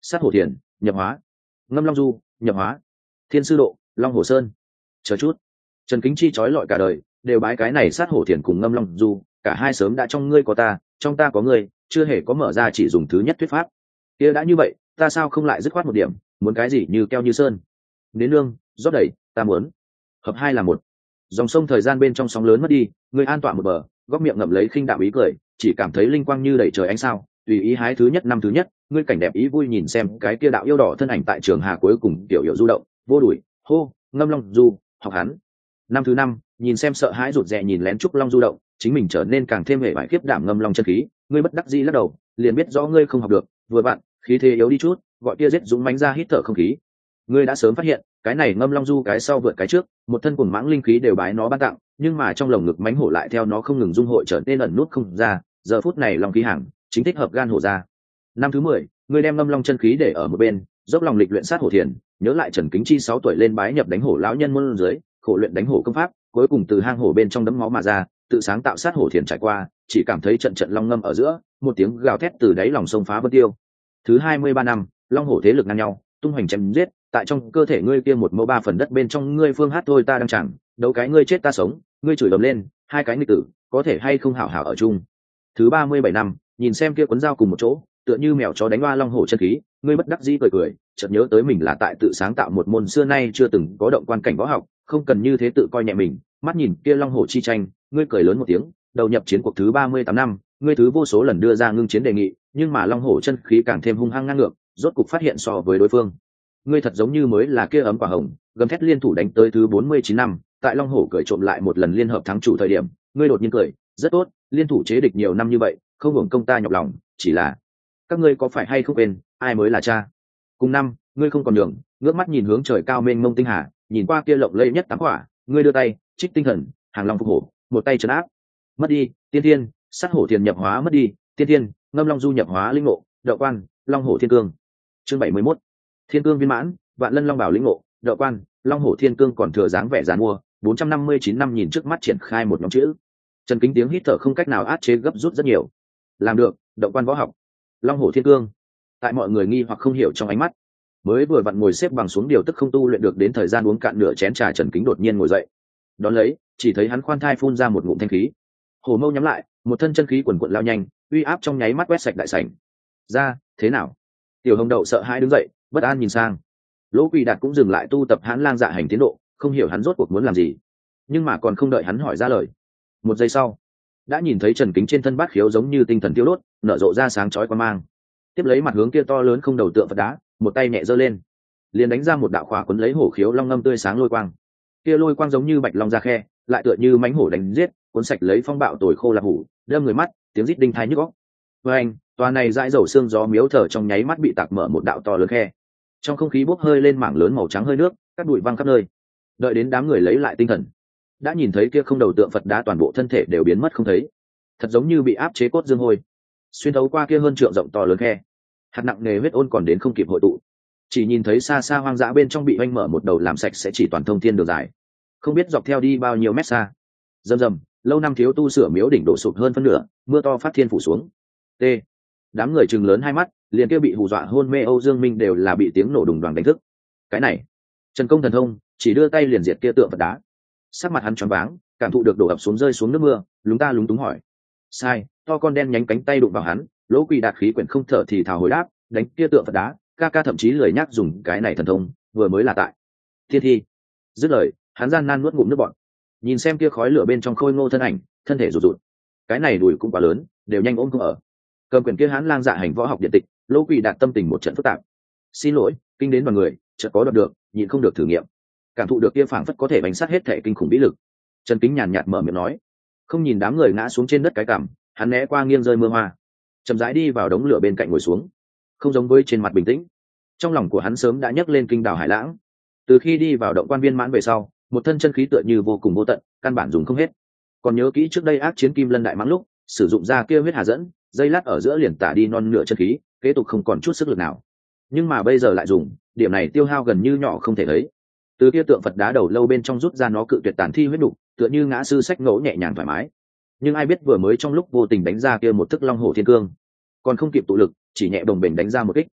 A: sát hổ thiền nhập hóa, ngâm long du nhập hóa, thiên sư độ long hồ sơn. Chờ chút, Trần Kính Chi trói lọi cả đời đều bái cái này sát hổ thiền cùng ngâm long du, cả hai sớm đã trong ngươi có ta, trong ta có ngươi, chưa hề có mở ra chỉ dùng thứ nhất thuyết pháp. Kia đã như vậy, ta sao không lại dứt khoát một điểm, muốn cái gì như keo như sơn. Đến nương rót đầy, ta muốn hợp hai là một. Dòng sông thời gian bên trong sóng lớn mất đi, ngươi an tọa một bờ, góc miệng ngậm lấy khinh đạm ý cười, chỉ cảm thấy linh quang như đẩy trời ánh sao, tùy ý hái thứ nhất năm thứ nhất, ngươi cảnh đẹp ý vui nhìn xem cái kia đạo yêu đỏ thân ảnh tại trường hà cuối cùng tiểu hiệu du động, vô đuổi, hô, ngâm long du, học hắn. Năm thứ năm, nhìn xem sợ hãi rụt rè nhìn lén trúc long du động, chính mình trở nên càng thêm hệ bại khiếp đảm ngâm long chân khí, ngươi bất đắc dĩ lắc đầu, liền biết rõ ngươi không học được, vừa bạn, khí thế yếu đi chút, gọi kia giết dũng mãnh ra hít thở không khí. Ngươi đã sớm phát hiện, cái này ngâm long du cái sau vượt cái trước, một thân cuồng mãng linh khí đều bái nó ban tặng, nhưng mà trong lồng ngực mãnh hổ lại theo nó không ngừng dung hội trở nên ẩn nút không ra, giờ phút này long khí hàng, chính thích hợp gan hổ ra. Năm thứ 10, ngươi đem ngâm long chân khí để ở một bên, dốc lòng lịch luyện sát hổ thiền, nhớ lại Trần Kính Chi 6 tuổi lên bái nhập đánh hổ lão nhân môn dưới, khổ luyện đánh hổ công pháp, cuối cùng từ hang hổ bên trong đấm máu mà ra, tự sáng tạo sát hổ thiền trải qua, chỉ cảm thấy trận trận long ngâm ở giữa, một tiếng gào thét từ đáy lòng sông phá vân tiêu. Thứ 23 năm, long hổ thế lực ngang nhau, tung hoành chém giết, tại trong cơ thể ngươi kia một mẫu 3 phần đất bên trong ngươi phương hát thôi ta đang chẳng, đấu cái ngươi chết ta sống, ngươi chửi ầm lên, hai cái nghịch tử, có thể hay không hảo hảo ở chung. Thứ 37 năm, nhìn xem kia cuốn dao cùng một chỗ, tựa như mèo chó đánh oa long hổ chân khí, ngươi bất đắc dĩ cười cười, chợt nhớ tới mình là tại tự sáng tạo một môn xưa nay chưa từng có động quan cảnh võ học, không cần như thế tự coi nhẹ mình, mắt nhìn kia long hổ chi tranh, ngươi cười lớn một tiếng, đầu nhập chiến cuộc thứ 38 năm, ngươi thứ vô số lần đưa ra ngưng chiến đề nghị, nhưng mà long hổ chân khí càng thêm hung hăng ngang ngược, rốt cục phát hiện so với đối phương. Ngươi thật giống như mới là kia ấm quả hồng, gầm thét liên thủ đánh tới thứ 49 năm, tại long hổ cười trộm lại một lần liên hợp thắng chủ thời điểm, ngươi đột nhiên cười, rất tốt, liên thủ chế địch nhiều năm như vậy, không hưởng công ta nhọc lòng, chỉ là các ngươi có phải hay không quên, ai mới là cha. Cùng năm, ngươi không còn đường, ngước mắt nhìn hướng trời cao mênh mông tinh hà, nhìn qua kia lộng lẫy nhất tám quả, ngươi đưa tay trích tinh thần, hàng long phục hổ, một tay trấn áp. Mất đi tiên thiên, sát hổ thiền nhập hóa mất đi tiên thiên, ngâm long du nhập hóa linh ngộ, đậu quan long hổ thiên cương. Chương 71, thiên cương viên mãn, vạn lân long bảo linh ngộ, đậu quan long hổ thiên cương còn thừa dáng vẻ dàn mua. 459 năm nhìn trước mắt triển khai một nhóm chữ. Trần Kính tiếng hít thở không cách nào át chế gấp rút rất nhiều. Làm được, đậu quan võ học, long hổ thiên cương. Tại mọi người nghi hoặc không hiểu trong ánh mắt, mới vừa vặn ngồi xếp bằng xuống điều tức không tu luyện được đến thời gian uống cạn nửa chén trà, Trần Kính đột nhiên ngồi dậy. Đón lấy, chỉ thấy hắn khoan thai phun ra một ngụm thanh khí, hổ mâu nhắm lại, một thân chân khí quần quận lao nhanh, uy áp trong nháy mắt quét sạch đại sảnh. Ra, thế nào? Tiểu Hồng Đậu sợ hãi đứng dậy, bất an nhìn sang. Lỗ Quỳ Đạt cũng dừng lại tu tập Hãn Lang Dạ hành tiến độ, không hiểu hắn rốt cuộc muốn làm gì. Nhưng mà còn không đợi hắn hỏi ra lời, một giây sau, đã nhìn thấy Trần Kính trên thân bát khiếu giống như tinh thần tiêu đốt, nở rộ ra sáng chói quan mang. Tiếp lấy mặt hướng kia to lớn không đầu tượng Phật đá, một tay nhẹ giơ lên, liền đánh ra một đạo khỏa quấn lấy hổ khiếu long ngâm tươi sáng lôi quang. Kia lôi quang giống như bạch long ra khe, lại tựa như mãnh hổ đánh giết, cuốn sạch lấy phong bạo tồi khô là hủ, đâm người mắt, tiếng rít đinh tai nhức óc. Với anh, tòa này dãi dầu xương gió miếu thờ trong nháy mắt bị tạc mở một đạo to lớn khe. Trong không khí bốc hơi lên mảng lớn màu trắng hơi nước, các bụi văng khắp nơi. Đợi đến đám người lấy lại tinh thần, đã nhìn thấy kia không đầu tượng Phật đá toàn bộ thân thể đều biến mất không thấy, thật giống như bị áp chế cốt dương hôi. Xuyên thấu qua kia hơn trượng rộng to lớn khe, hạt nặng nề huyết ôn còn đến không kịp hội tụ, chỉ nhìn thấy xa xa hoang dã bên trong bị oanh mở một đầu làm sạch sẽ chỉ toàn thông thiên đường dài, không biết dọc theo đi bao nhiêu mét xa. Rầm rầm, lâu năm thiếu tu sửa miếu đỉnh đổ sụp hơn phân nửa, mưa to phát thiên phủ xuống. T. Đám người chừng lớn hai mắt, liền kia bị hù dọa hôn mê Âu Dương Minh đều là bị tiếng nổ đùng đoàng đánh thức. Cái này, Trần Công thần thông, chỉ đưa tay liền diệt kia tượng Phật đá. Sắc mặt hắn choáng váng, cảm thụ được đổ ập xuống rơi xuống nước mưa, lúng ta lúng túng hỏi. Sai, to con đen nhánh cánh tay đụng vào hắn, Lỗ Quỳ Đạt khí quyển không thở thì thào hồi đáp, đánh kia tượng Phật đá, ca thậm chí lười nhắc dùng cái này thần thông, vừa mới là tại thiên thi. Dứt lời, hắn gian nan nuốt ngụm nước bọt, nhìn xem kia khói lửa bên trong khôi ngô thân ảnh, thân thể rụt rụt. Cái này đùi cũng quá lớn, đều nhanh ôm không ở. Cầm quyển kia Hãn Lang Dạ hành võ học điện tịch, Lỗ Quỳ Đạt tâm tình một trận phức tạp. Xin lỗi, kinh đến đoàn người, chợt có đoạt được, nhịn không được thử nghiệm. Cảm thụ được kia phảng phất có thể bánh sát hết thể kinh khủng bí lực. Trần Kính nhàn nhạt mở miệng nói, không nhìn đám người ngã xuống trên đất cái cằm, hắn né qua nghiêng rơi mưa hoa, chậm rãi đi vào đống lửa bên cạnh ngồi xuống. Không giống với trên mặt bình tĩnh, trong lòng của hắn sớm đã nhấc lên kinh đào hải lãng. Từ khi đi vào động quan viên mãn về sau, một thân chân khí tựa như vô cùng vô tận, căn bản dùng không hết. Còn nhớ kỹ trước đây ác chiến Kim Lân đại mãng lúc, sử dụng ra kia huyết hà dẫn, dây lát ở giữa liền tả đi non nửa chân khí, kế tục không còn chút sức lực nào. Nhưng mà bây giờ lại dùng, điểm này tiêu hao gần như nhỏ không thể thấy. Từ kia tượng Phật đá đầu lâu bên trong rút ra nó cự tuyệt tàn thi huyết đục, tựa như ngã sư sách ngẫu nhẹ nhàng thoải mái. Nhưng ai biết vừa mới trong lúc vô tình đánh ra kia một thức long hổ thiên cương, còn không kịp tụ lực, chỉ nhẹ bồng bềnh đánh ra một kích,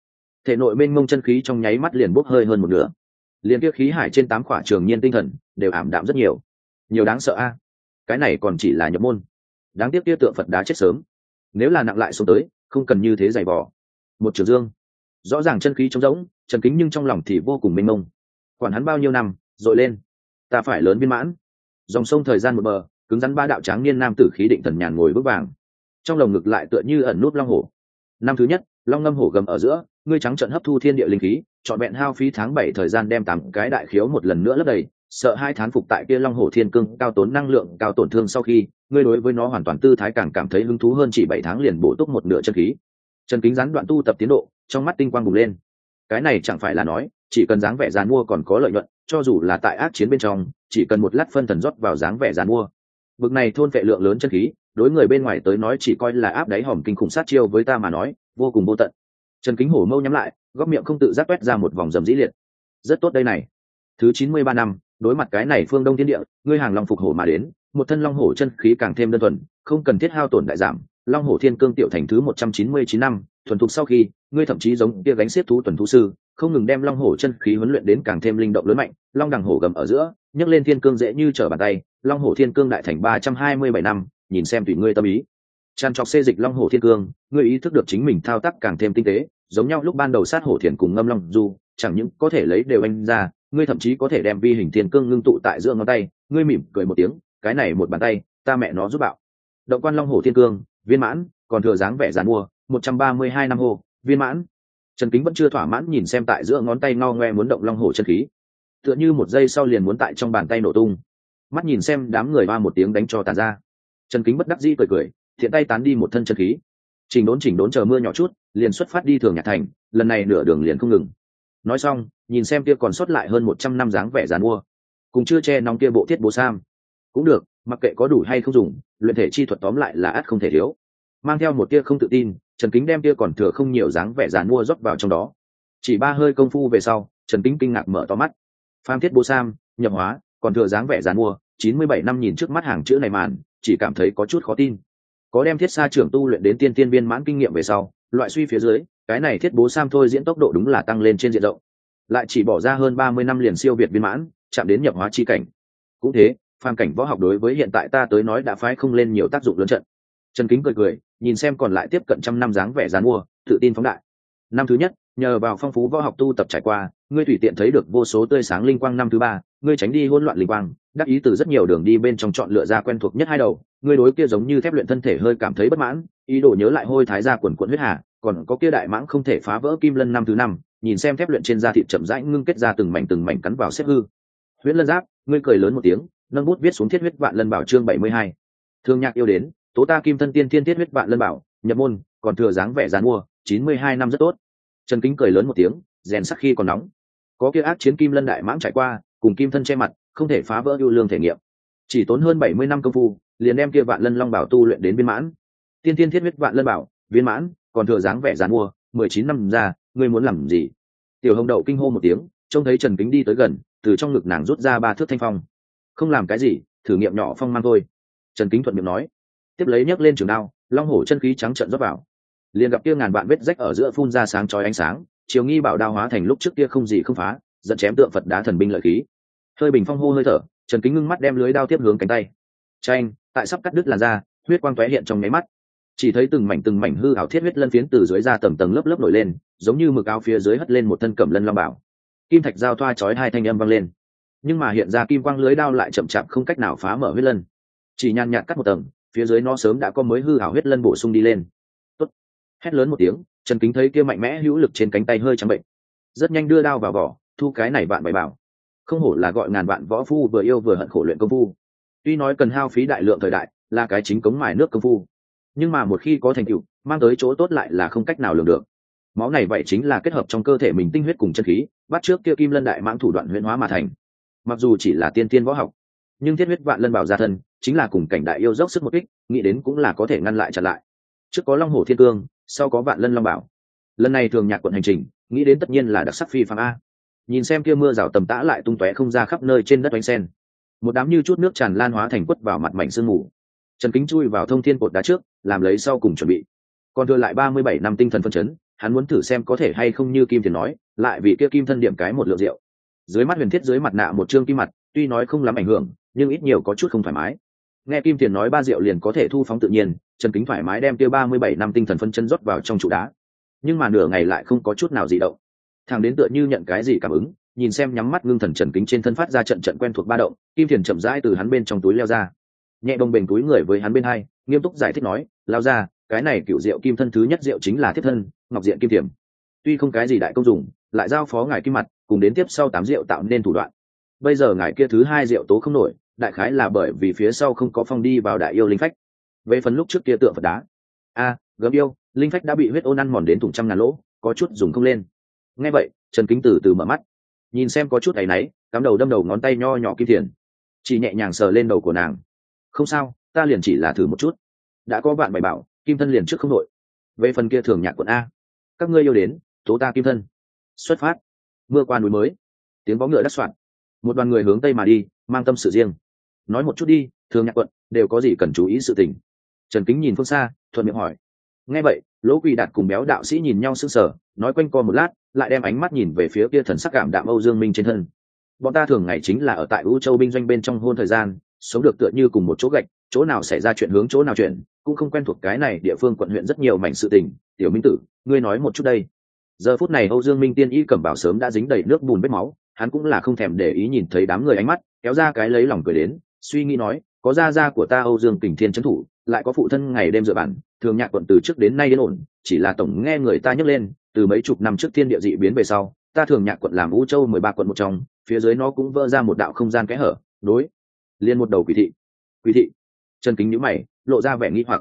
A: thể nội mênh mông chân khí trong nháy mắt liền bốc hơi hơn một nửa, liền kia khí hải trên 8 khỏa trường nhiên tinh thần đều ảm đạm rất nhiều. Nhiều đáng sợ a. Cái này còn chỉ là nhập môn, đáng tiếc kia tượng Phật đá chết sớm, nếu là nặng lại xuống tới không cần như thế dày vò. Một trường dương, rõ ràng chân khí trống rỗng, Trần Kính nhưng trong lòng thì vô cùng mênh mông. Quản hắn bao nhiêu năm dội lên, ta phải lớn viên mãn. Dòng sông thời gian một bờ, cứng rắn ba đạo tráng niên nam tử khí định thần nhàn ngồi vững vàng, trong lồng ngực lại tựa như ẩn nút long hổ. Năm thứ nhất, long ngâm hổ gầm ở giữa, ngươi trắng trận hấp thu thiên địa linh khí, trọn vẹn hao phí tháng 7 thời gian đem 8 cái đại khiếu một lần nữa lấp đầy, sợ 2 tháng phục tại kia long hổ thiên cương cao tốn năng lượng cao tổn thương sau khi, ngươi đối với nó hoàn toàn tư thái càng cảm thấy hứng thú hơn, chỉ 7 tháng liền bổ túc một nửa chân khí. Trần Kính gián đoạn tu tập tiến độ, trong mắt tinh quang bùng lên. Cái này chẳng phải là nói, chỉ cần dáng vẻ dàn mua còn có lợi nhuận, cho dù là tại ác chiến bên trong, chỉ cần một lát phân thần rót vào dáng vẻ dàn mua. Bực này thôn vệ lượng lớn chân khí, đối người bên ngoài tới nói chỉ coi là áp đáy hòm kinh khủng sát chiêu, với ta mà nói, vô cùng vô tận. Trần Kính hổ mâu nhắm lại, góc miệng không tự giác quét ra một vòng rầm rĩ liệt. Rất tốt đây này. Thứ 93 năm, đối mặt cái này phương Đông thiên địa, ngươi hàng long phục hổ mà đến, một thân long hổ chân khí càng thêm đơn thuần, không cần thiết hao tổn đại giảm. Long hổ thiên cương tiểu thành thứ 199 năm, thuần thục sau khi, ngươi thậm chí giống kia gánh xiết thú tuần thú sư, không ngừng đem long hổ chân khí huấn luyện đến càng thêm linh động lớn mạnh. Long đằng hổ gầm ở giữa, nhấc lên thiên cương dễ như trở bàn tay. Long hổ thiên cương đại thành 327 năm, nhìn xem tùy ngươi tâm ý. Tràn trọc xê dịch long hổ thiên cương, ngươi ý thức được chính mình thao tác càng thêm tinh tế, giống nhau lúc ban đầu sát hổ thiền cùng ngâm long du, chẳng những có thể lấy đều anh ra, ngươi thậm chí có thể đem vi hình thiên cương ngưng tụ tại giữa ngón tay. Ngươi mỉm cười một tiếng, cái này một bàn tay, ta mẹ nó giúp bạo. Động quan long hổ thiên cương viên mãn, còn thừa dáng vẻ dàn mua 132 năm hồ viên mãn. Trần Kính vẫn chưa thỏa mãn nhìn xem tại giữa ngón tay ngao ngoe muốn động long hổ chân khí, tựa như một giây sau liền muốn tại trong bàn tay nổ tung. Mắt nhìn xem đám người ba một tiếng đánh cho tàn ra, Trần Kính bất đắc dĩ cười cười, thiện tay tán đi một thân chân khí, chỉnh đốn chờ mưa nhỏ chút, liền xuất phát đi Thường Nhạc Thành. Lần này nửa đường liền không ngừng. Nói xong, nhìn xem kia còn sót lại hơn 100 năm dáng vẻ dàn mua, cùng chưa che nóng kia bộ thiết bố sam, cũng được, mặc kệ có đủ hay không dùng, luyện thể chi thuật tóm lại là ắt không thể thiếu. Mang theo một tia không tự tin, Trần Kính đem tia còn thừa không nhiều dáng vẻ dàn mua rót vào trong đó. Chỉ 3 hơi công phu về sau, Trần Kính kinh ngạc mở to mắt. Phàm thiết bố sam nhập hóa, còn thừa dáng vẻ dàn mua 97 năm, nhìn trước mắt hàng chữ này màn, chỉ cảm thấy có chút khó tin. Có đem thiết sa trưởng tu luyện đến tiên viên mãn kinh nghiệm về sau, loại suy phía dưới, cái này thiết bố sam thôi diễn tốc độ đúng là tăng lên trên diện rộng. Lại chỉ bỏ ra hơn 30 năm liền siêu việt viên mãn, chạm đến nhập hóa chi cảnh. Cũng thế, phàm cảnh võ học đối với hiện tại ta tới nói đã phái không lên nhiều tác dụng lớn trận. Trần Kính cười, nhìn xem còn lại tiếp cận trăm năm dáng vẻ dàn mua, tự tin phóng đại. Năm thứ nhất, nhờ vào phong phú võ học tu tập trải qua, ngươi tùy tiện thấy được vô số tươi sáng linh quang. Năm thứ ba, ngươi tránh đi hỗn loạn linh quang, đắc ý từ rất nhiều đường đi bên trong chọn lựa ra quen thuộc nhất hai đầu. Ngươi đối kia giống như thép luyện thân thể hơi cảm thấy bất mãn, ý đồ nhớ lại hôi thái gia quần quần huyết hà, còn có kia đại mãng không thể phá vỡ kim lân. Năm thứ năm, nhìn xem thép luyện trên da thịt chậm rãi ngưng kết ra từng mảnh cắn vào xếp hư huyết lân giáp, ngươi cười lớn một tiếng, nâng bút viết xuống thiết huyết vạn lân bảo chương 72. Thương Nhạc yêu đến, tố ta kim thân tiên thiên thiết huyết vạn lân bảo nhập môn, còn thừa dáng vẻ dàn mua 92 năm rất tốt. Trần Kính cười lớn một tiếng, rèn sắc khi còn nóng. Có kia ác chiến kim lân đại mãng trải qua, cùng kim thân che mặt, không thể phá vỡ ưu lương thể nghiệm. Chỉ tốn hơn 70 năm công phu, liền đem kia vạn lân long bảo tu luyện đến viên mãn. Tiên thiên thiết huyết vạn lân bảo viên mãn, còn thừa dáng vẻ dàn mua 19 năm ra, ngươi muốn làm gì? Tiểu Hồng Đậu kinh hô một tiếng, trông thấy Trần Kính đi tới gần, từ trong ngực nàng rút ra 3 thước thanh phong. Không làm cái gì, thử nghiệm nhỏ phong mang thôi. Trần Kính thuận miệng nói, tiếp lấy nhấc lên trường đao, long hổ chân khí trắng trợn rót vào, liền gặp kia ngàn vạn vết rách ở giữa phun ra sáng chói ánh sáng, chiều nghi bảo đao hóa thành lúc trước kia không gì không phá, dẫn chém tượng Phật đá thần binh lợi khí. Hơi bình phong hô hơi thở, Trần Kính ngưng mắt đem lưới đao tiếp hướng cánh tay. Chanh, tại sắp cắt đứt làn da, huyết quang tóe hiện trong nháy mắt. Chỉ thấy từng mảnh hư ảo thiết huyết lân phiến từ dưới da tầng lớp nổi lên, giống như mực áo phía dưới hất lên một thân cẩm lân long bảo. Kim thạch giao thoa chói hai thanh âm vang lên. Nhưng mà hiện ra kim quang lưới đao lại chậm chạp không cách nào phá mở huyết lân. Chỉ nhàn nhạt cắt một tầng, phía dưới nó sớm đã có mới hư ảo huyết lân bổ sung đi lên. Tốt. Hét lớn một tiếng, Trần Kính thấy kia mạnh mẽ hữu lực trên cánh tay hơi trắng bệnh, rất nhanh đưa đao vào vỏ, thu cái này vạn bảy bảo. Không hổ là gọi ngàn vạn võ phu vừa yêu vừa hận khổ luyện công phu. Tuy nói cần hao phí đại lượng thời đại, là cái chính cống mài nước công phu, nhưng mà một khi có thành tựu, mang tới chỗ tốt lại là không cách nào lường được. Máu này vậy chính là kết hợp trong cơ thể mình tinh huyết cùng chân khí, bắt trước kia kim lân đại mãng thủ đoạn huyễn hóa mà thành. Mặc dù chỉ là tiên tiên võ học, nhưng thiết huyết vạn lân bảo gia thân, chính là cùng cảnh đại yêu dốc sức một kích, nghĩ đến cũng là có thể ngăn lại chặn lại. Trước có long hổ thiên cương, sau có vạn lân long bảo. Lần này Thường Nhạc quận hành trình, nghĩ đến tất nhiên là đặc sắc phi phàm a. Nhìn xem kia mưa rào tầm tã lại tung tóe không ra khắp nơi trên đất oanh sen, một đám như chút nước tràn lan hóa thành quất vào mặt mảnh sương mù. Trần Kính chui vào thông thiên cột đá trước, làm lấy sau cùng chuẩn bị. Còn thừa lại 37 năm tinh thần phân chấn, hắn muốn thử xem có thể hay không như Kim Thiền nói, lại vì kia kim thân điểm cái một lượng rượu. Dưới mắt Huyền Thiết dưới mặt nạ một trương kim mặt, tuy nói không lắm ảnh hưởng, nhưng ít nhiều có chút không thoải mái. Nghe Kim Thiền nói 3 rượu liền có thể thu phóng tự nhiên, Trần Kính thoải mái đem kia 37 năm tinh thần phân chân rót vào trong trụ đá. Nhưng mà nửa ngày lại không có chút nào dị động. Thằng đến tựa như nhận cái gì cảm ứng, nhìn xem nhắm mắt ngưng thần Trần Kính trên thân phát ra trận trận quen thuộc ba động, Kim Thiền chậm rãi từ hắn bên trong túi leo ra, nhẹ bồng bềnh túi người với hắn bên hai, nghiêm túc giải thích nói, lao ra, cái này cựu rượu kim thân thứ nhất rượu chính là thiếp thân ngọc diện kim thiểm, tuy không cái gì đại công dụng, lại giao phó ngài kim mặt cùng đến tiếp sau 8 rượu tạo nên thủ đoạn. Bây giờ ngài kia thứ 2 rượu tố không nổi, đại khái là bởi vì phía sau không có phong đi vào đại yêu linh phách. Về phần lúc trước kia tượng Phật đá, gớm yêu linh phách đã bị huyết ôn ăn mòn đến thủng trăm ngàn lỗ, có chút dùng không lên. Nghe vậy Trần Kính từ từ mở mắt, nhìn xem có chút áy náy, cắm đầu đâm đầu ngón tay nho nhỏ Kim Thiền, chỉ nhẹ nhàng sờ lên đầu của nàng. Không sao, ta liền chỉ là thử một chút, đã có bạn bày bảo kim thân liền trước không đội. Về phần kia Thường Nhạc quận a, các ngươi yêu đến tố ta kim thân. Xuất phát. Mưa qua núi mới, tiếng vó ngựa đắc soạn, một đoàn người hướng tây mà đi, mang tâm sự riêng. Nói một chút đi, Thường Nhạc quận đều có gì cần chú ý sự tình? Trần Kính nhìn phương xa, thuận miệng hỏi. Nghe vậy Lỗ Quỳ Đạt cùng Béo đạo sĩ nhìn nhau sững sờ, nói quanh co một lát, lại đem ánh mắt nhìn về phía kia thần sắc cảm đạm Âu Dương Minh trên thân. Bọn ta thường ngày chính là ở tại U Châu binh doanh bên trong hôn thời gian, sống được tựa như cùng một chỗ gạch, chỗ nào xảy ra chuyện hướng chỗ nào chuyện, cũng không quen thuộc cái này địa phương quận huyện rất nhiều mảnh sự tình. Tiểu Minh tử, ngươi nói một chút đây. Giờ phút này Âu Dương Minh tiên y cẩm bảo sớm đã dính đầy nước bùn vết máu, hắn cũng là không thèm để ý nhìn thấy đám người ánh mắt, kéo ra cái lấy lòng cười đến, suy nghĩ nói, có gia của ta Âu Dương Kình Thiên trấn thủ, lại có phụ thân ngày đêm dựa bản, Thường Nhạc quận từ trước đến nay đến ổn, chỉ là tổng nghe người ta nhắc lên, từ mấy chục năm trước thiên địa dị biến về sau, ta Thường Nhạc quận làm U Châu 13 quận một trong, phía dưới nó cũng vỡ ra một đạo không gian kẽ hở, đối liên một đầu quỷ thị. Quỷ thị? Trần Kính nhíu mày, lộ ra vẻ nghi hoặc.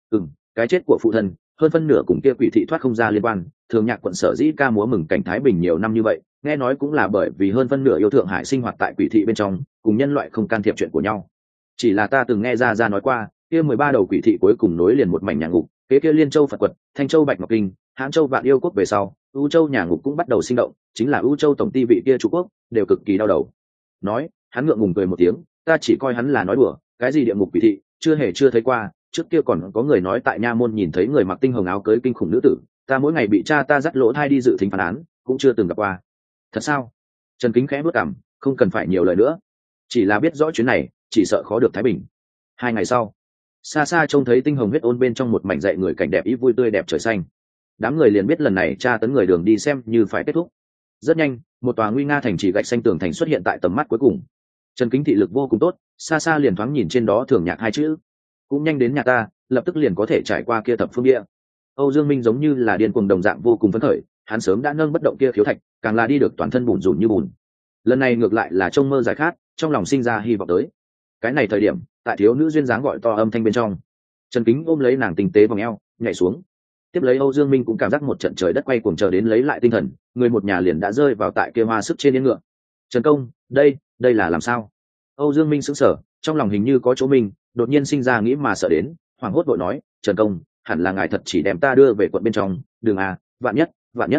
A: Cái chết của phụ thân, hơn phân nửa cùng kia quỷ thị thoát không ra liên quan. Thường Nhạc quận sở dĩ ca múa mừng cảnh thái bình nhiều năm như vậy, nghe nói cũng là bởi vì hơn phân nửa yêu Thượng Hải sinh hoạt tại quỷ thị bên trong, cùng nhân loại không can thiệp chuyện của nhau. Chỉ là ta từng nghe ra nói qua, kia 13 đầu quỷ thị cuối cùng nối liền một mảnh nhà ngục, kế kia Liên Châu Phật Quật, Thanh Châu Bạch Ngọc Kinh, Hán Châu Vạn Yêu Quốc về sau, U Châu nhà ngục cũng bắt đầu sinh động, chính là U Châu tổng ty vị kia chủ quốc, đều cực kỳ đau đầu. Nói, hắn ngượng ngùng cười một tiếng, ta chỉ coi hắn là nói đùa, cái gì địa ngục quỷ thị, chưa thấy qua, trước kia còn có người nói tại nha môn nhìn thấy người mặc tinh hồng áo cưới kinh khủng nữ tử, ta mỗi ngày bị cha ta dắt lỗ thai đi dự thính phán án, cũng chưa từng gặp qua. Thật sao? Trần Kính khẽ bước cằm, không cần phải nhiều lời nữa, chỉ là biết rõ chuyến này chỉ sợ khó được thái bình. 2 ngày sau, xa xa trông thấy tinh hồng huyết ôn bên trong một mảnh dạy người cảnh đẹp ý vui tươi đẹp trời xanh, đám người liền biết lần này tra tấn người đường đi xem như phải kết thúc. Rất nhanh, một tòa nguy nga thành trì gạch xanh tường thành xuất hiện tại tầm mắt cuối cùng. Trần Kính thị lực vô cùng tốt, xa xa liền thoáng nhìn trên đó Thường Nhạc 2 chữ. Cũng nhanh đến nhà ta, lập tức liền có thể trải qua kia thập phương địa. Âu Dương Minh giống như là điên cuồng đồng dạng vô cùng phấn khởi, hắn sớm đã nâng bất động kia khiếu thạch, càng là đi được toàn thân bùn rùn như bùn. Lần này ngược lại là trông mơ giải khát, trong lòng sinh ra hy vọng tới. Cái này thời điểm, tại thiếu nữ duyên dáng gọi to âm thanh bên trong, Trần Kính ôm lấy nàng tinh tế vòng eo, nhảy xuống. Tiếp lấy Âu Dương Minh cũng cảm giác một trận trời đất quay cuồng, chờ đến lấy lại tinh thần, người một nhà liền đã rơi vào tại kia hoa sức trên yên ngựa. Trần công, đây là làm sao? Âu Dương Minh sững sờ, trong lòng hình như có chỗ mình, đột nhiên sinh ra nghĩ mà sợ đến, hoảng hốt vội nói, Trần công, hẳn là ngài thật chỉ đem ta đưa về quận bên trong, đường vạn nhất.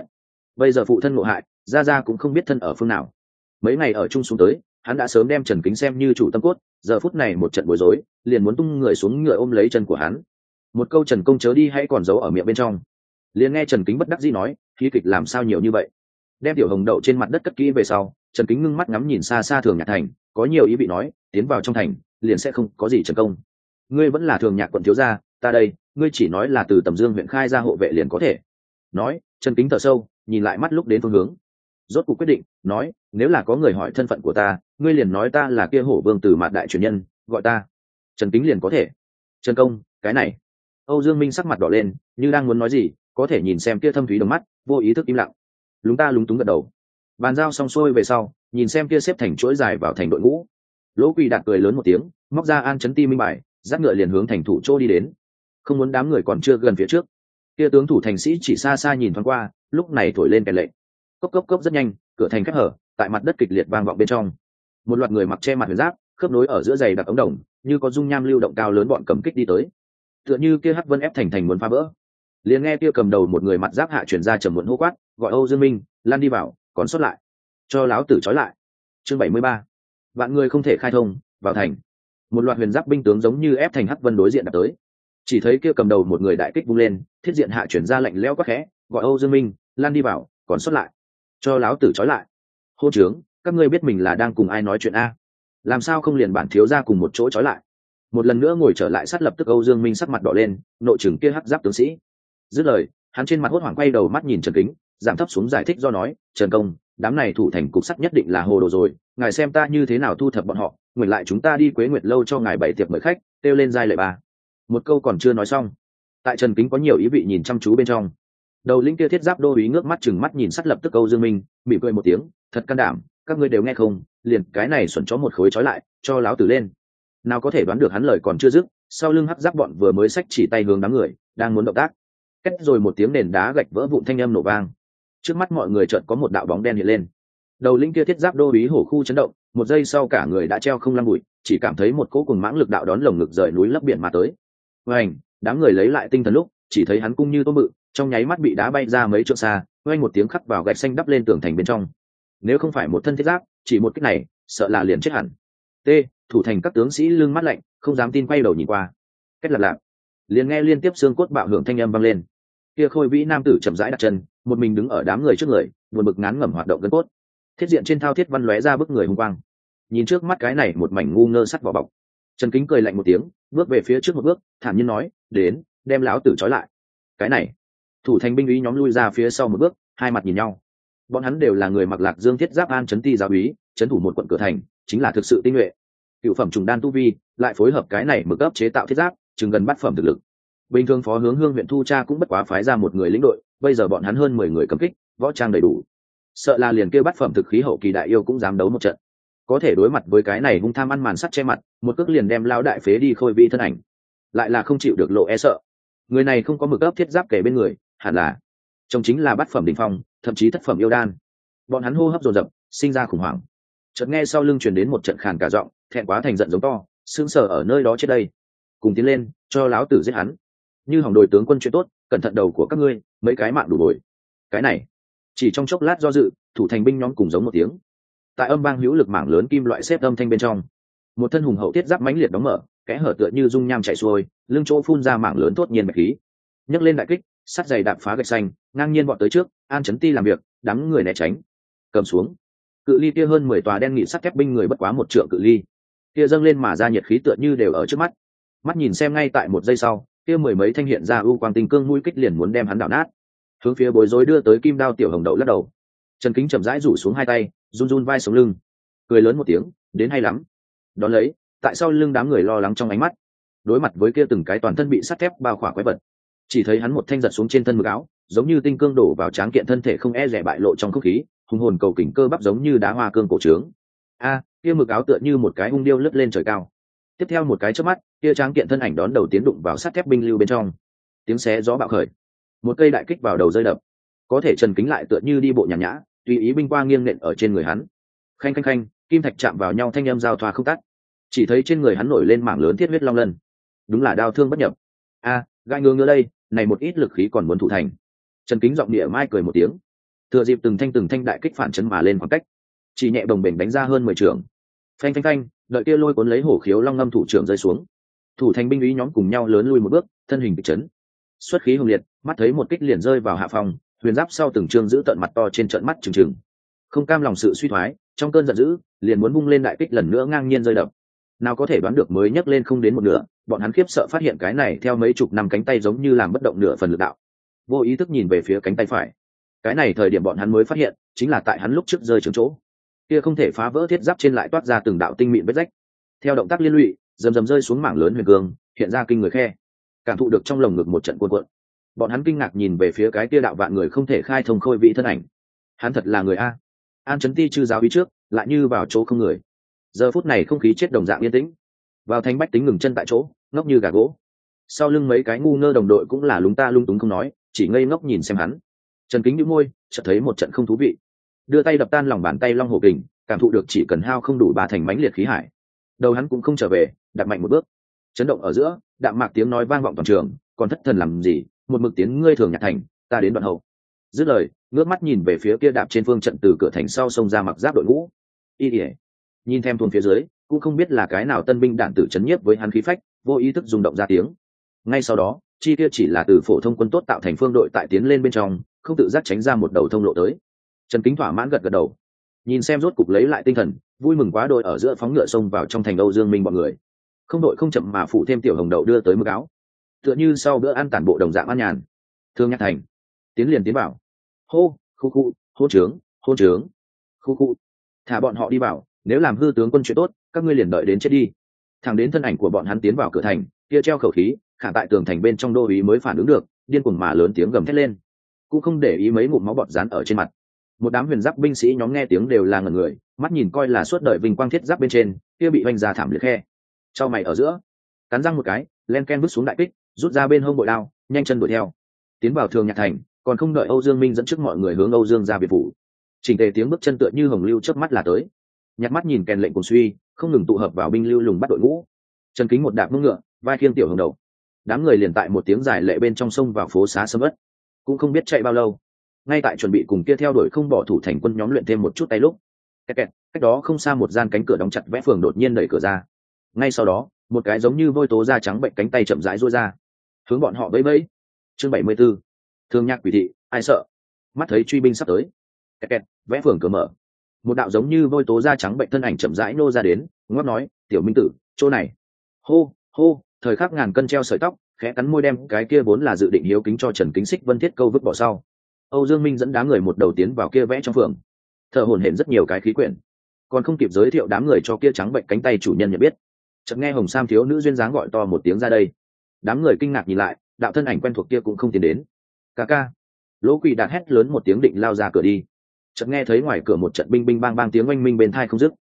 A: Bây giờ phụ thân ngộ hại, gia cũng không biết thân ở phương nào. Mấy ngày ở chung xuống tới, hắn đã sớm đem Trần Kính xem như chủ tâm cốt, giờ phút này một trận bối rối, liền muốn tung người xuống ngựa ôm lấy chân của hắn. Một câu Trần công chớ đi hãy còn giấu ở miệng bên trong. Liền nghe Trần Kính bất đắc dĩ nói, khí kịch làm sao nhiều như vậy. Đem tiểu hồng đậu trên mặt đất cất kỹ về sau, Trần Kính ngưng mắt ngắm nhìn xa xa Thường Nhạc thành, có nhiều ý vị nói, tiến vào trong thành liền sẽ không có gì Trần công, ngươi vẫn là Thường Nhạc quận thiếu gia, ta đây, ngươi chỉ nói là từ Tầm Dương huyện khai ra hộ vệ liền có thể. Nói, Trần Kính thở sâu, nhìn lại mắt lúc đến phương hướng, rốt cuộc quyết định, nói, nếu là có người hỏi thân phận của ta, ngươi liền nói ta là kia Hổ Vương Tử Mạt đại truyền nhân, gọi ta Trần Kính liền có thể. Trần công, cái này. Âu Dương Minh sắc mặt đỏ lên, như đang muốn nói gì, có thể nhìn xem kia thâm thúy đồng mắt, vô ý thức im lặng. Lúng túng gật đầu. Bàn giao xong xuôi về sau, nhìn xem kia xếp thành chuỗi dài vào thành đội ngũ. Lỗ Quỳ Đạt cười lớn một tiếng, móc ra An Chấn Ti minh bài, dắt ngựa liền hướng thành thủ chỗ đi đến. Không muốn đám người còn chưa gần phía trước, kia tướng thủ thành sĩ chỉ xa xa nhìn thoáng qua, lúc này thổi lên kèn lệnh. Cốc rất nhanh, cửa thành khép hở, tại mặt đất kịch liệt vang vọng bên trong. Một loạt người mặc che mặt huyền giáp, khớp nối ở giữa giày đặc ống đồng, như có dung nham lưu động cao lớn bọn cầm kích đi tới. Tựa như kia Hắc Vân ép thành muốn phá vỡ. Liền nghe kia cầm đầu một người mặt giáp hạ truyền ra trầm muộn hô quát, gọi Âu Dương Minh, lan đi vào, còn sót lại, cho láo tử trói lại. Chương 73. Vạn người không thể khai thông, vào thành. Một loạt huyền giáp binh tướng giống như ép thành Hắc Vân đối diện đập tới. Chỉ thấy kia cầm đầu một người đại kích vung lên, thiết diện hạ chuyển ra lạnh lẽo quát khẽ, gọi Âu Dương Minh, lan đi vào, còn xuất lại cho láo tử trói lại. Hô trướng, các ngươi biết mình là đang cùng ai nói chuyện a? Làm sao không liền bản thiếu gia cùng một chỗ trói lại? Một lần nữa ngồi trở lại sát, lập tức Âu Dương Minh sắc mặt đỏ lên, nội chừng kia hắc giáp tướng sĩ. Dứt lời, hắn trên mặt hốt hoảng quay đầu mắt nhìn Trần Kính, giảm thấp xuống giải thích do nói, Trần công, đám này thủ thành cục sắt nhất định là hồ đồ rồi, ngài xem ta như thế nào thu thập bọn họ, ngược lại chúng ta đi Quế Nguyệt lâu cho ngài bày tiệc mời khách, kêu lên giai lệ ba. Một câu còn chưa nói xong, tại Trần Kính có nhiều ý vị nhìn chăm chú bên trong, đầu lĩnh kia thiết giáp đô úy ngước mắt chừng mắt nhìn sắt, lập tức Âu Dương Minh mỉm cười một tiếng, thật can đảm, các ngươi đều nghe không, liền cái này xuẩn chó một khối trói lại, cho láo tử lên. Nào có thể đoán được hắn lời còn chưa dứt, sau lưng hắc giáp bọn vừa mới xách chỉ tay hướng đám người đang muốn động tác, kết rồi một tiếng nền đá gạch vỡ vụn thanh âm nổ vang, trước mắt mọi người chợt có một đạo bóng đen hiện lên. Đầu lĩnh kia thiết giáp đô úy hổ khu chấn động, một giây sau cả người đã treo không lăn bụi, chỉ cảm thấy một cỗ cùng mãng lực đạo đón lồng ngực rời núi lấp biển mà tới. Oanh, đám người lấy lại tinh thần lúc, chỉ thấy hắn cung như tôm bự, trong nháy mắt bị đá bay ra mấy trượng xa, oanh một tiếng khắc vào gạch xanh đắp lên tường thành bên trong. Nếu không phải một thân thiết giáp, chỉ một cái này, sợ là liền chết hẳn. T, thủ thành các tướng sĩ lưng mắt lạnh, không dám tin quay đầu nhìn qua. Cách lạp lạp, liền nghe liên tiếp xương cốt bạo hưởng thanh âm vang lên. Kia khôi vĩ nam tử chậm rãi đặt chân, một mình đứng ở đám người trước người, buồn bực ngán ngẩm hoạt động gân cốt. Thiết diện trên thao thiết văn lóe ra bức người hùng quang. Nhìn trước mắt cái này một mảnh ngu ngơ sắt vỏ bọc, Trần Kính cười lạnh một tiếng, bước về phía trước một bước, thản nhiên nói, đến, đem lão tử trói lại. Cái này, thủ thành binh úy nhóm lui ra phía sau một bước, hai mặt nhìn nhau. Bọn hắn đều là người mặc Lạc Dương thiết giáp An Chấn Ti giáo úy, trấn thủ một quận cửa thành, chính là thực sự tinh nhuệ. Cựu phẩm trùng đan tu vi, lại phối hợp cái này mực cấp chế tạo thiết giáp, chừng gần bát phẩm thực lực. Bình thường phó hướng hương huyện Thu Cha cũng bất quá phái ra một người lĩnh đội, bây giờ bọn hắn hơn 10 người cầm kích, võ trang đầy đủ. Sợ là liền kêu bát phẩm thực khí hậu kỳ đại yêu cũng dám đấu một trận. Có thể đối mặt với cái này hung tham ăn màn sắt che mặt, một cước liền đem lão đại phế đi khôi vị thân ảnh, lại là không chịu được lộ e sợ. Người này không có mực cấp thiết giáp kể bên người, hẳn là trông chính là bát phẩm đỉnh phong, thậm chí thất phẩm yêu đan. Bọn hắn hô hấp dồn dập, sinh ra khủng hoảng. Chợt nghe sau lưng truyền đến một trận khàn cả giọng, thẹn quá thành giận giống to, sững sờ ở nơi đó chết đây. Cùng tiến lên, cho láo tử giết hắn. Như hỏng đồi tướng quân chuyện tốt, cẩn thận đầu của các ngươi, mấy cái mạng đủ bồi. Cái này, chỉ trong chốc lát do dự, thủ thành binh nhóm cùng giống một tiếng. Tại âm vang hữu lực mảng lớn kim loại xếp âm thanh bên trong, một thân hùng hậu thiết giáp mãnh liệt đóng mở, kẽ hở tựa như dung nham chảy xuôi, lưng chỗ phun ra mảng lớn thốt nhiên bạch khí. Nhấc lên đại kích, sắt dày đạp phá gạch xanh, ngang nhiên vọt tới trước, An Chấn Ti làm việc, đám người né tránh. Cầm xuống. Cự ly kia hơn 10 tòa đen nghị sắt thép binh người bất quá một trượng cự ly. Kia dâng lên mà ra nhiệt khí tựa như đều ở trước mắt. Mắt nhìn xem ngay tại một giây sau, kia mười mấy thanh hiện ra ưu quang tinh cương mũi kích liền muốn đem hắn đảo nát. Hướng phía bối rối đưa tới kim đao tiểu hồng đậu lắc đầu. Trần Kính chậm rãi rủ xuống hai tay, run run vai sống lưng, cười lớn một tiếng, đến hay lắm. Đón lấy, tại sau lưng đám người lo lắng trong ánh mắt, đối mặt với kia từng cái toàn thân bị sắt thép bao khỏa quái vật, chỉ thấy hắn một thanh giật xuống trên thân mực áo, giống như tinh cương đổ vào tráng kiện thân thể không e dè bại lộ trong không khí, hùng hồn cầu kình cơ bắp giống như đá hoa cương cổ trướng. Kia mực áo tựa như một cái hung điêu lướt lên trời cao. Tiếp theo một cái chớp mắt, kia tráng kiện thân ảnh đón đầu tiến đụng vào sắt thép binh lưu bên trong, tiếng xé gió bạo khởi, một cây đại kích vào đầu rơi đập. Có thể Trần Kính lại tựa như đi bộ nhàn nhã, tùy ý binh qua nghiêng nện ở trên người hắn. Khanh khanh khanh, kim thạch chạm vào nhau thanh âm giao thoa không tắt. Chỉ thấy trên người hắn nổi lên mảng lớn thiết huyết long lân. Đúng là đao thương bất nhập. Gai ngứa đây, này một ít lực khí còn muốn thủ thành. Trần Kính giọng địa mai cười một tiếng, thừa dịp từng thanh đại kích phản chấn mà lên khoảng cách, chỉ nhẹ bồng bềnh đánh ra hơn 10 trường. Phanh phanh phanh, đợi kia lôi cuốn lấy hổ khiếu long ngâm thủ trưởng rơi xuống. Thủ thành binh úy nhóm cùng nhau lớn lui một bước, thân hình bị chấn. Xuất khí hùng liệt, mắt thấy một kích liền rơi vào hạ phòng, huyền giáp sau từng trương giữ tận mặt to trên trợn mắt trừng trừng. Không cam lòng sự suy thoái, trong cơn giận dữ, liền muốn vung lên đại kích lần nữa ngang nhiên rơi đập. Nào có thể đoán được mới nhấc lên không đến một nửa, bọn hắn khiếp sợ phát hiện cái này theo mấy chục năm cánh tay giống như làm bất động nửa phần lực đạo. Vô ý thức nhìn về phía cánh tay phải. Cái này thời điểm bọn hắn mới phát hiện, chính là tại hắn lúc trước rơi trúng chỗ. Kia không thể phá vỡ thiết giáp trên lại toát ra từng đạo tinh mịn vết rách. Theo động tác liên lụy, rầm rầm rơi xuống mảng lớn huyền cương, hiện ra kinh người khe. Cảm thụ được trong lồng ngực một trận cuộn cuộn. Bọn hắn kinh ngạc nhìn về phía cái kia đạo vạn người không thể khai thông khôi vị thân ảnh. Hắn thật là người a. An Chấn Ti chư giáo ý trước, lại như vào chỗ không người. Giờ phút này không khí chết đồng dạng yên tĩnh. Vào thanh bách tính ngừng chân tại chỗ, ngốc như gà gỗ. Sau lưng mấy cái ngu ngơ đồng đội cũng là lúng ta lung túng không nói, chỉ ngây ngốc nhìn xem hắn. Trần Kính nhíu môi, chợt thấy một trận không thú vị, đưa tay đập tan lòng bàn tay long hổ kình, cảm thụ được chỉ cần hao không đủ ba thành mãnh liệt khí hải. Đầu hắn cũng không trở về, đặt mạnh một bước, chấn động ở giữa, đạm mạc tiếng nói vang vọng toàn trường, còn thất thần làm gì, một mực tiến ngươi thường nhạc thành, ta đến đoạn hậu. Dứt lời, ngước mắt nhìn về phía kia đạp trên phương trận từ cửa thành sau xông ra mặc giáp đội ngũ. Nhìn thêm thôn phía dưới, cũng không biết là cái nào tân binh đạn tử chấn nhiếp với hắn khí phách, vô ý thức rung động ra tiếng. Ngay sau đó, chi kia chỉ là từ phổ thông quân tốt tạo thành phương đội tại tiến lên bên trong, không tự giác tránh ra một đầu thông lộ tới. Trần Kính thỏa mãn gật gật đầu, nhìn xem rốt cục lấy lại tinh thần, vui mừng quá đôi ở giữa phóng ngựa xông vào trong thành Âu Dương Minh bọn người. Không đội không chậm mà phụ thêm tiểu hồng đậu đưa tới mực áo, tựa như sau bữa ăn tản bộ đồng dạng ăn nhàn. Thương Nhạc Thành, tiến liền tiến vào. Hô, khu khu, hôn trướng, khu khu. Thả bọn họ đi vào, nếu làm hư tướng quân chuyện tốt, các ngươi liền đợi đến chết đi. Thẳng đến thân ảnh của bọn hắn tiến vào cửa thành, kia treo khẩu khí, khả tại tường thành bên trong đô úy mới phản ứng được, điên cuồng mà lớn tiếng gầm thét lên, cũng không để ý mấy ngụm máu bọt dán ở trên mặt. Một đám huyền giáp binh sĩ nhóm nghe tiếng đều là ngẩn người, mắt nhìn coi là suốt đời vinh quang thiết giáp bên trên, kia bị vành ra thảm liệt khe. Cho mày ở giữa, cắn răng một cái, len ken vứt xuống đại kích, rút ra bên hông bội đao, nhanh chân đuổi theo. Tiến vào Thường Nhạc Thành, còn không đợi Âu Dương Minh dẫn trước mọi người hướng Âu Dương gia biệt phủ. Chỉnh tề tiếng bước chân tựa như hồng lưu chớp mắt là tới. Nhặt mắt nhìn kèn lệnh cùng suy, không ngừng tụ hợp vào binh lưu lùng bắt đội ngũ. Trần Kính một đạp mông ngựa, vai khiêng tiểu hồng đầu. Đám người liền tại một tiếng dài lệ bên trong sông vào phố xá sầm uất. Cũng không biết chạy bao lâu, ngay tại chuẩn bị cùng kia theo đuổi không bỏ thủ thành quân nhóm luyện thêm một chút tay lúc, cách đó không xa một gian cánh cửa đóng chặt vẽ phường đột nhiên đẩy cửa ra. Ngay sau đó, một cái giống như vôi tố da trắng bệnh cánh tay chậm rãi duỗi ra, hướng bọn họ vẫy vẫy. Chương 74. Thương Nhạc quỷ thị, ai sợ? Mắt thấy truy binh sắp tới, vẽ phường cửa mở, một đạo giống như vôi tố da trắng bệnh thân ảnh chậm rãi nô ra đến, ngót nói, tiểu minh tử, chỗ này. Hô hô, thời khắc ngàn cân treo sợi tóc, khẽ cắn môi đem cái kia vốn là dự định hiếu kính cho Trần Kính Xích Vân Thiết câu vứt bỏ sau. Âu Dương Minh dẫn đám người một đầu tiến vào kia vẽ trong phường, thở hổn hển rất nhiều cái khí quyển, còn không kịp giới thiệu đám người cho kia trắng bệnh cánh tay chủ nhân nhận biết. Chợt nghe hồng sam thiếu nữ duyên dáng gọi to một tiếng ra đây. Đám người kinh ngạc nhìn lại, đạo thân ảnh quen thuộc kia cũng không tiến đến. Ca ca. Lỗ Quỷ Đạt hét lớn một tiếng định lao ra cửa đi. Chợt nghe thấy ngoài cửa một trận binh binh bang bang tiếng oanh minh bên tai không dứt.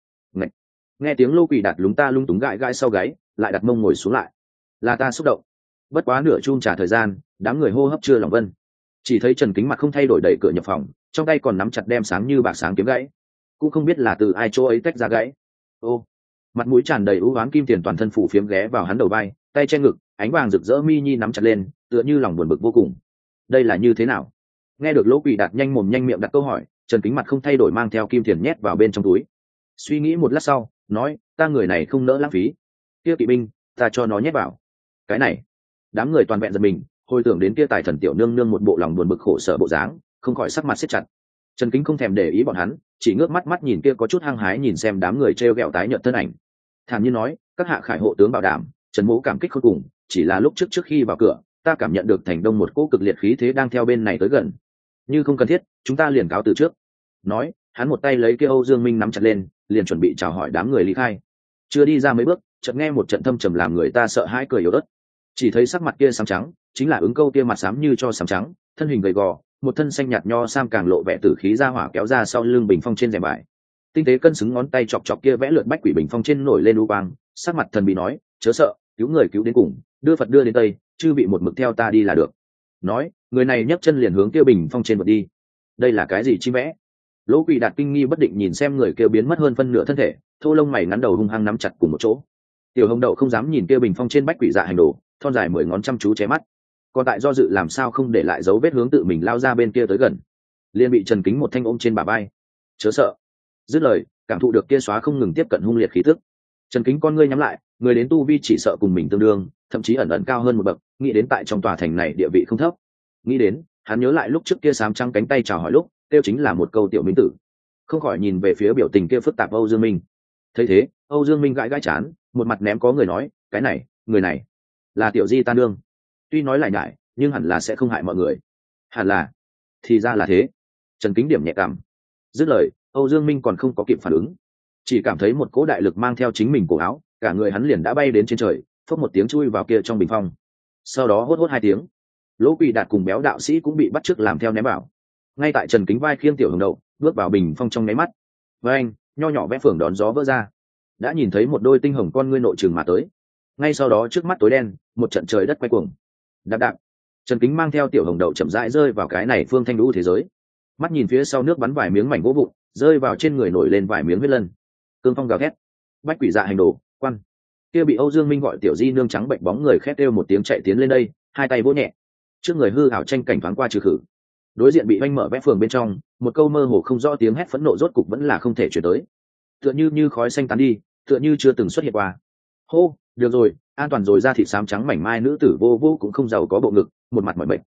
A: Nghe tiếng Lỗ Quỷ Đạt lúng ta lung túng gãi gãi sau gáy, lại đặt mông ngồi xuống lại. Là ta xúc động. Bất quá nửa chung trả thời gian, đám người hô hấp chưa lòng vân. Chỉ thấy Trần Kính mặt không thay đổi đẩy cửa nhập phòng, trong tay còn nắm chặt đem sáng như bạc sáng kiếm gãy, cũng không biết là từ ai chỗ ấy tách ra gãy. Ô, mặt mũi tràn đầy ưu oán kim tiền toàn thân phủ phiếm ghé vào hắn đầu vai, tay che ngực, ánh vàng rực rỡ mi nhi nắm chặt lên, tựa như lòng buồn bực vô cùng. Đây là như thế nào? Nghe được Lỗ Quỷ Đạt nhanh mồm nhanh miệng đặt câu hỏi, Trần Kính mặt không thay đổi mang theo kim tiền nhét vào bên trong túi. Suy nghĩ một lát sau, nói, ta người này không nỡ lãng phí. Kia kỵ binh, ta cho nó nhét vào. Cái này, đám người toàn vẹn giật mình, hồi tưởng đến kia tài thần tiểu nương nương một bộ lòng buồn bực khổ sở bộ dáng, không khỏi sắc mặt siết chặt. Trần Kính không thèm để ý bọn hắn, chỉ ngước mắt mắt nhìn kia có chút hăng hái nhìn xem đám người trêu ghẹo tái nhợt thân ảnh. Thản nhiên nói, các hạ khải hộ tướng bảo đảm, Trần Mỗ cảm kích khôn cùng, chỉ là lúc trước khi vào cửa, ta cảm nhận được thành đông một cỗ cực liệt khí thế đang theo bên này tới gần. Như không cần thiết, chúng ta liền cáo từ trước. Nói, hắn một tay lấy kia Âu Dương Minh nắm chặt lên, liền chuẩn bị chào hỏi đám người lý khai. Chưa đi ra mấy bước, chợt nghe một trận thâm trầm làm người ta sợ hãi cười yếu ớt. Chỉ thấy sắc mặt kia xám trắng, chính là ứng câu kia mặt xám như cho sám trắng, thân hình gầy gò, một thân xanh nhạt nho sam càng lộ vẻ tử khí ra hỏa kéo ra sau lưng bình phong trên rèm bài. Tinh tế cân xứng ngón tay chọc chọc kia vẽ lượn bách quỷ bình phong trên nổi lên u quang, sắc mặt thần bí nói, chớ sợ, cứu người cứu đến cùng, đưa Phật đưa đến tây, chư vị một mực theo ta đi là được. Nói, người này nhấc chân liền hướng kia bình phong trên vượt đi. Đây là cái gì chi vẽ? Lỗ Quỷ Đạt kinh nghi bất định nhìn xem người kia biến mất hơn phân nửa thân thể, thô lông mày ngắn đầu hung hăng nắm chặt cùng một chỗ. Tiểu Hồng Đậu không dám nhìn kia bình phong trên bách quỷ dạ hành đồ, thon dài 10 ngón chăm chú ché mắt, còn tại do dự làm sao không để lại dấu vết hướng tự mình lao ra bên kia tới gần, liền bị Trần Kính một thanh ôm trên bả vai. Chớ sợ. Dứt lời, cảm thụ được kia xóa không ngừng tiếp cận hung liệt khí tức, Trần Kính con ngươi nhắm lại, người đến tu vi chỉ sợ cùng mình tương đương, thậm chí ẩn ẩn cao hơn một bậc, nghĩ đến tại trong tòa thành này địa vị không thấp. Nghĩ đến, hắn nhớ lại lúc trước kia sám trắng cánh tay chào hỏi lúc, kêu chính là một câu tiểu minh tử. Không khỏi nhìn về phía biểu tình kia phức tạp Âu Dương Minh. Thấy thế, Âu Dương Minh gãi gãi chán, một mặt ném có người nói, cái này, người này là tiểu di ta nương. Tuy nói lại nhại, nhưng hẳn là sẽ không hại mọi người. Hẳn là, thì ra là thế. Trần Kính điểm nhẹ cảm. Dứt lời, Âu Dương Minh còn không có kịp phản ứng, chỉ cảm thấy một cỗ đại lực mang theo chính mình cổ áo, cả người hắn liền đã bay đến trên trời, phốc một tiếng chui vào kia trong bình phong. Sau đó hốt hốt hai tiếng, Lỗ Quỷ Đạt cùng béo đạo sĩ cũng bị bắt chước làm theo ném vào. Ngay tại Trần Kính vai khiêng tiểu Hồng Đậu bước vào bình phong trong nháy mắt, với anh nho nhỏ vẽ phường đón gió vỡ ra, đã nhìn thấy một đôi tinh hồng con ngươi nội trường mà tới. Ngay sau đó trước mắt tối đen, một trận trời đất quay cuồng. Đạp đạp, Trần Kính mang theo tiểu Hồng Đậu chậm rãi rơi vào cái này phương thanh lũ thế giới. Mắt nhìn phía sau nước bắn vài miếng mảnh gỗ vụn, rơi vào trên người nổi lên vài miếng huyết lân. Cương phong gào thét, bách quỷ dạ hành đồ, quan. Kia bị Âu Dương Minh gọi tiểu di nương trắng bệnh bóng người khét kêu một tiếng chạy tiến lên đây, hai tay vỗ nhẹ. Trước người hư ảo tranh cảnh thoáng qua trừ khử. Đối diện bị oanh mở vẽ phường bên trong, một câu mơ hồ không rõ tiếng hét phẫn nộ rốt cục vẫn là không thể truyền tới. Tựa như khói xanh tán đi, tựa như chưa từng xuất hiện qua. Hô, được rồi, an toàn rồi, ra thịt xám trắng mảnh mai nữ tử vô vô cũng không giàu có bộ ngực, một mặt mỏi mệt.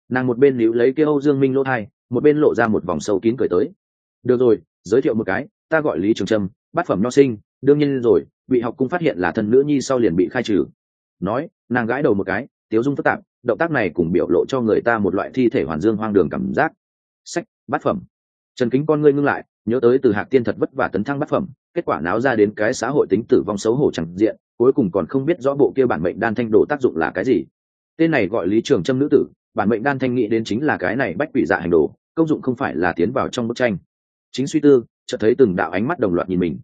A: Nàng một bên níu lấy kia Âu Dương Minh lỗ thai, một bên lộ ra một vòng sâu kín cười tới. Được rồi, giới thiệu một cái, ta gọi Lý Trường Trâm, bát phẩm nho sinh, đương nhiên rồi, bị học cung phát hiện là thân nữ nhi sau liền bị khai trừ. Nói, nàng gãi đầu một cái, tiếu dung phức tạp, động tác này cùng biểu lộ cho người ta một loại thi thể hoàn dương hoang đường cảm giác. Sách, bát phẩm. Trần Kính con ngươi ngưng lại, nhớ tới Từ Hạc Tiên thật vất vả tấn thăng bát phẩm, kết quả náo ra đến cái xã hội tính tử vong xấu hổ chẳng diện, cuối cùng còn không biết rõ bộ kia bản mệnh đan thanh đồ tác dụng là cái gì. Tên này gọi Lý Trường Trâm nữ tử, bản mệnh đan thanh nghĩ đến chính là cái này bách quỷ dạ hành đồ, công dụng không phải là tiến vào trong bức tranh. Chính suy tư, chợt thấy từng đạo ánh mắt đồng loạt nhìn mình.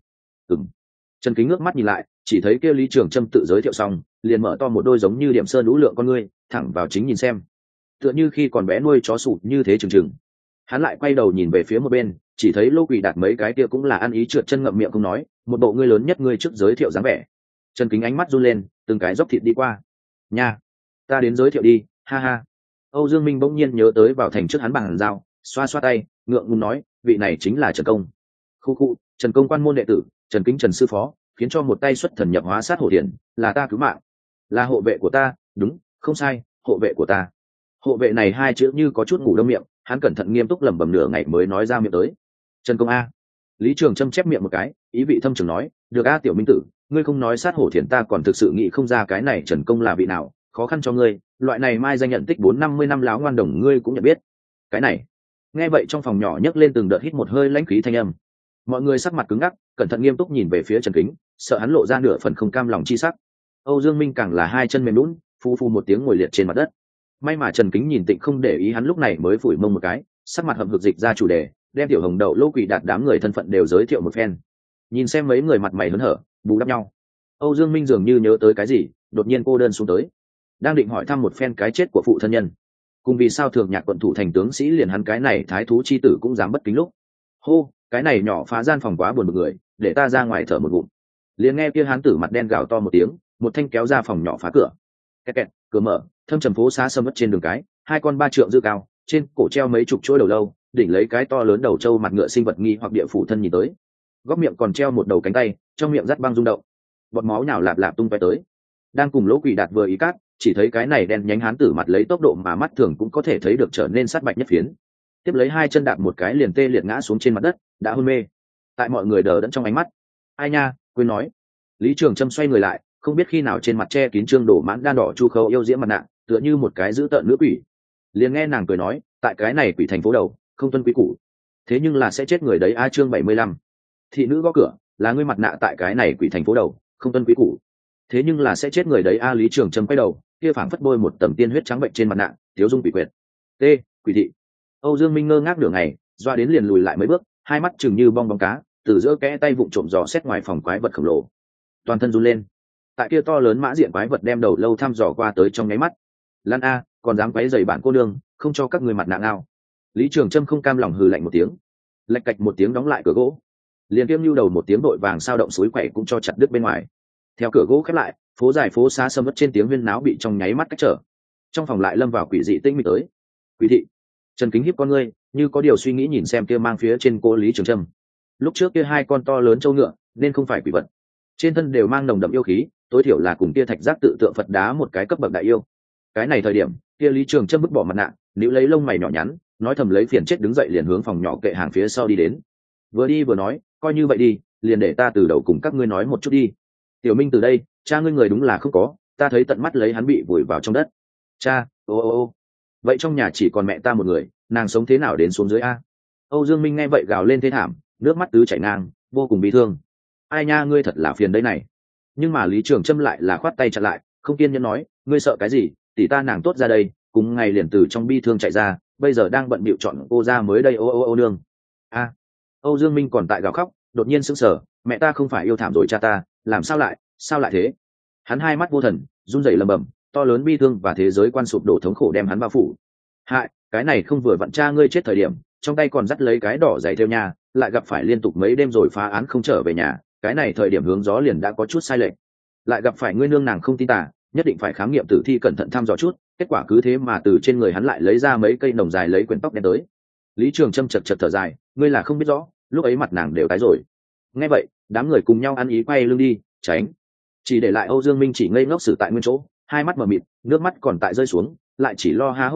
A: Trần Kính ngước mắt nhìn lại, chỉ thấy kia Lý Trường Trâm tự giới thiệu xong, liền mở to một đôi giống như điểm sơn lũ lượng con ngươi, thẳng vào chính nhìn xem. Tựa như khi còn bé nuôi chó sủ như thế chừng. Hắn lại quay đầu nhìn về phía một bên, chỉ thấy Lô Quỷ Đạt mấy cái kia cũng là ăn ý trượt chân ngậm miệng không nói, một bộ ngươi lớn nhất ngươi trước giới thiệu dáng vẻ. Trần Kính ánh mắt run lên, từng cái dốc thịt đi qua. Nha, ta đến giới thiệu đi, ha ha. Âu Dương Minh bỗng nhiên nhớ tới vào thành trước hắn bằng dao, xoa xoa tay, ngượng ngùng nói, vị này chính là Trần Công. Khu, Trần Công quan môn đệ tử, Trần Kính Trần sư phó, khiến cho một tay xuất thần nhập hóa sát hổ điển, là ta cứu mạng, là hộ vệ của ta, đúng, không sai, hộ vệ của ta. Hộ vệ này hai chữ như có chút ngủ đông miệng, hắn cẩn thận nghiêm túc lẩm bẩm nửa ngày mới nói ra miệng tới. Trần Công a. Lý Trường Trâm chép miệng một cái, ý vị thâm trường nói, được a tiểu minh tử, ngươi không nói sát hổ thiền ta còn thực sự nghĩ không ra cái này Trần Công là vị nào, khó khăn cho ngươi, loại này mai danh nhận tích 450 năm láo ngoan đồng ngươi cũng nhận biết. Cái này. Nghe vậy trong phòng nhỏ nhấc lên từng đợt hít một hơi lãnh khí thanh âm. Mọi người sắc mặt cứng ngắc, cẩn thận nghiêm túc nhìn về phía Trần Kính, sợ hắn lộ ra nửa phần không cam lòng chi sắc. Âu Dương Minh càng là hai chân mềm lún, phu phu một tiếng ngồi liệt trên mặt đất. May mà Trần Kính nhìn Tịnh không để ý hắn lúc này mới phủi mông một cái, sắc mặt hậm hực dịch ra chủ đề, đem Tiểu Hồng Đậu Lô Quỷ Đạt đám người thân phận đều giới thiệu một phen. Nhìn xem mấy người mặt mày hớn hở, bù đắp nhau. Âu Dương Minh dường như nhớ tới cái gì, đột nhiên cô đơn xuống tới, đang định hỏi thăm một phen cái chết của phụ thân nhân, cùng vì sao Thường Nhạc quận thủ thành tướng sĩ liền hắn cái này thái thú chi tử cũng dám bất kính lúc. Hô, cái này nhỏ phá gian phòng quá buồn bực người, để ta ra ngoài thở một ngụm. Liền nghe kia hán tử mặt đen gào to một tiếng, một thanh kéo ra phòng nhỏ phá cửa. Kẹt kẹt, cửa mở, thâm trầm phố xá sầm uất trên đường cái, hai con ba trượng dư cao, trên cổ treo mấy chục chuỗi đầu lâu, đỉnh lấy cái to lớn đầu trâu mặt ngựa sinh vật nghi hoặc địa phủ thân nhìn tới. Góc miệng còn treo một đầu cánh tay, trong miệng rắt băng rung động. Bọt máu nhào lạp lạp tung tóe tới. Đang cùng Lỗ Quỷ Đạt vừa ý cát, chỉ thấy cái này đen nhánh hán tử mặt lấy tốc độ mà mắt thường cũng có thể thấy được trở nên sát bạch nhất phiến. Tiếp lấy hai chân đạp một cái liền tê liệt ngã xuống trên mặt đất, đã hôn mê. Tại mọi người đờ đẫn trong ánh mắt. Ai nha, quên nói. Lý Trường Trâm xoay người lại, không biết khi nào trên mặt che kín trương đổ mãn đan đỏ chu khâu yêu diễm mặt nạ, tựa như một cái dữ tợn nữ quỷ. Liền nghe nàng cười nói, tại cái này quỷ thành phố đầu, không tuân quý củ. Thế nhưng là sẽ chết người đấy a. Chương 75. Thị nữ gõ cửa, là ngươi mặt nạ tại cái này quỷ thành phố đầu, không tuân quý củ. Thế nhưng là sẽ chết người đấy a. Lý Trường Trâm quay đầu, kia phảng phất bôi một tầng tiên huyết trắng bệnh trên mặt nạ, thiếu dung quỷ quyệt. T, quỷ thị. Âu Dương Minh ngơ ngác nửa ngày, doa đến liền lùi lại mấy bước, hai mắt chừng như bong bóng cá, từ giữa kẽ tay vụng trộm dò xét ngoài phòng quái vật khổng lồ. Toàn thân run lên. Tại kia to lớn mã diện quái vật đem đầu lâu thăm dò qua tới trong nháy mắt. Lan a, còn dám quấy rầy bản cô nương, không cho các người mặt nạ nào. Lý Trường Trâm không cam lòng hừ lạnh một tiếng, lạch cạch một tiếng đóng lại cửa gỗ. Liền Kiêm Nhu đầu một tiếng đội vàng sao động suối quẩy cũng cho chặt đứt bên ngoài. Theo cửa gỗ khép lại, phố dài phố xá sầm uất trên tiếng huyên náo bị trong nháy mắt cách trở. Trong phòng lại lâm vào quỷ dị tĩnh mịch tới. Quỷ thị. Trần Kính hiếp con ngươi, như có điều suy nghĩ nhìn xem kia mang phía trên cô Lý Trường Trâm. Lúc trước kia hai con to lớn trâu ngựa, nên không phải quỷ vật. Trên thân đều mang nồng đậm yêu khí, tối thiểu là cùng kia thạch giác tự tượng Phật đá một cái cấp bậc đại yêu. Cái này thời điểm, kia Lý Trường Trâm vứt bỏ mặt nạ, níu lấy lông mày nhỏ nhắn, nói thầm lấy phiền chết đứng dậy liền hướng phòng nhỏ kệ hàng phía sau đi đến. Vừa đi vừa nói, coi như vậy đi, liền để ta từ đầu cùng các ngươi nói một chút đi. Tiểu Minh từ đây, cha ngươi người đúng là không có, ta thấy tận mắt lấy hắn bị vùi vào trong đất. Cha, ô. Vậy trong nhà chỉ còn mẹ ta một người, nàng sống thế nào đến xuống dưới a? Âu Dương Minh nghe vậy gào lên thê thảm, nước mắt tứ chảy ngang, vô cùng bi thương. Ai nha, ngươi thật là phiền đây này. Nhưng mà Lý Trường Trâm lại là khoát tay chặn lại, không kiên nhẫn nói, ngươi sợ cái gì, tỷ ta nàng tốt ra đây, cùng ngày liền từ trong bi thương chạy ra, bây giờ đang bận bịu chọn cô ra mới đây. Ô nương. A. Âu Dương Minh còn tại gào khóc, đột nhiên sững sờ, mẹ ta không phải yêu thảm rồi cha ta, làm sao lại thế? Hắn hai mắt vô thần, run rẩy lẩm bẩm, to lớn bi thương và thế giới quan sụp đổ thống khổ đem hắn bao phủ. Hại, cái này không vừa vặn cha ngươi chết thời điểm, trong tay còn dắt lấy cái đỏ dày theo nhà, lại gặp phải liên tục mấy đêm rồi phá án không trở về nhà, cái này thời điểm hướng gió liền đã có chút sai lệch. Lại gặp phải ngươi nương nàng không tin tà, nhất định phải khám nghiệm tử thi cẩn thận thăm dò chút, kết quả cứ thế mà từ trên người hắn lại lấy ra mấy cây nồng dài lấy quyển tóc đen tới. Lý Trường Trâm chật thở dài, ngươi là không biết rõ, lúc ấy mặt nàng đều tái rồi. Nghe vậy, đám người cùng nhau ăn ý quay lưng đi, tránh. Chỉ để lại Âu Dương Minh chỉ ngây ngốc xử tại nguyên chỗ, hai mắt mở mịt, nước mắt còn tại rơi xuống, lại chỉ lo há hốc mồm,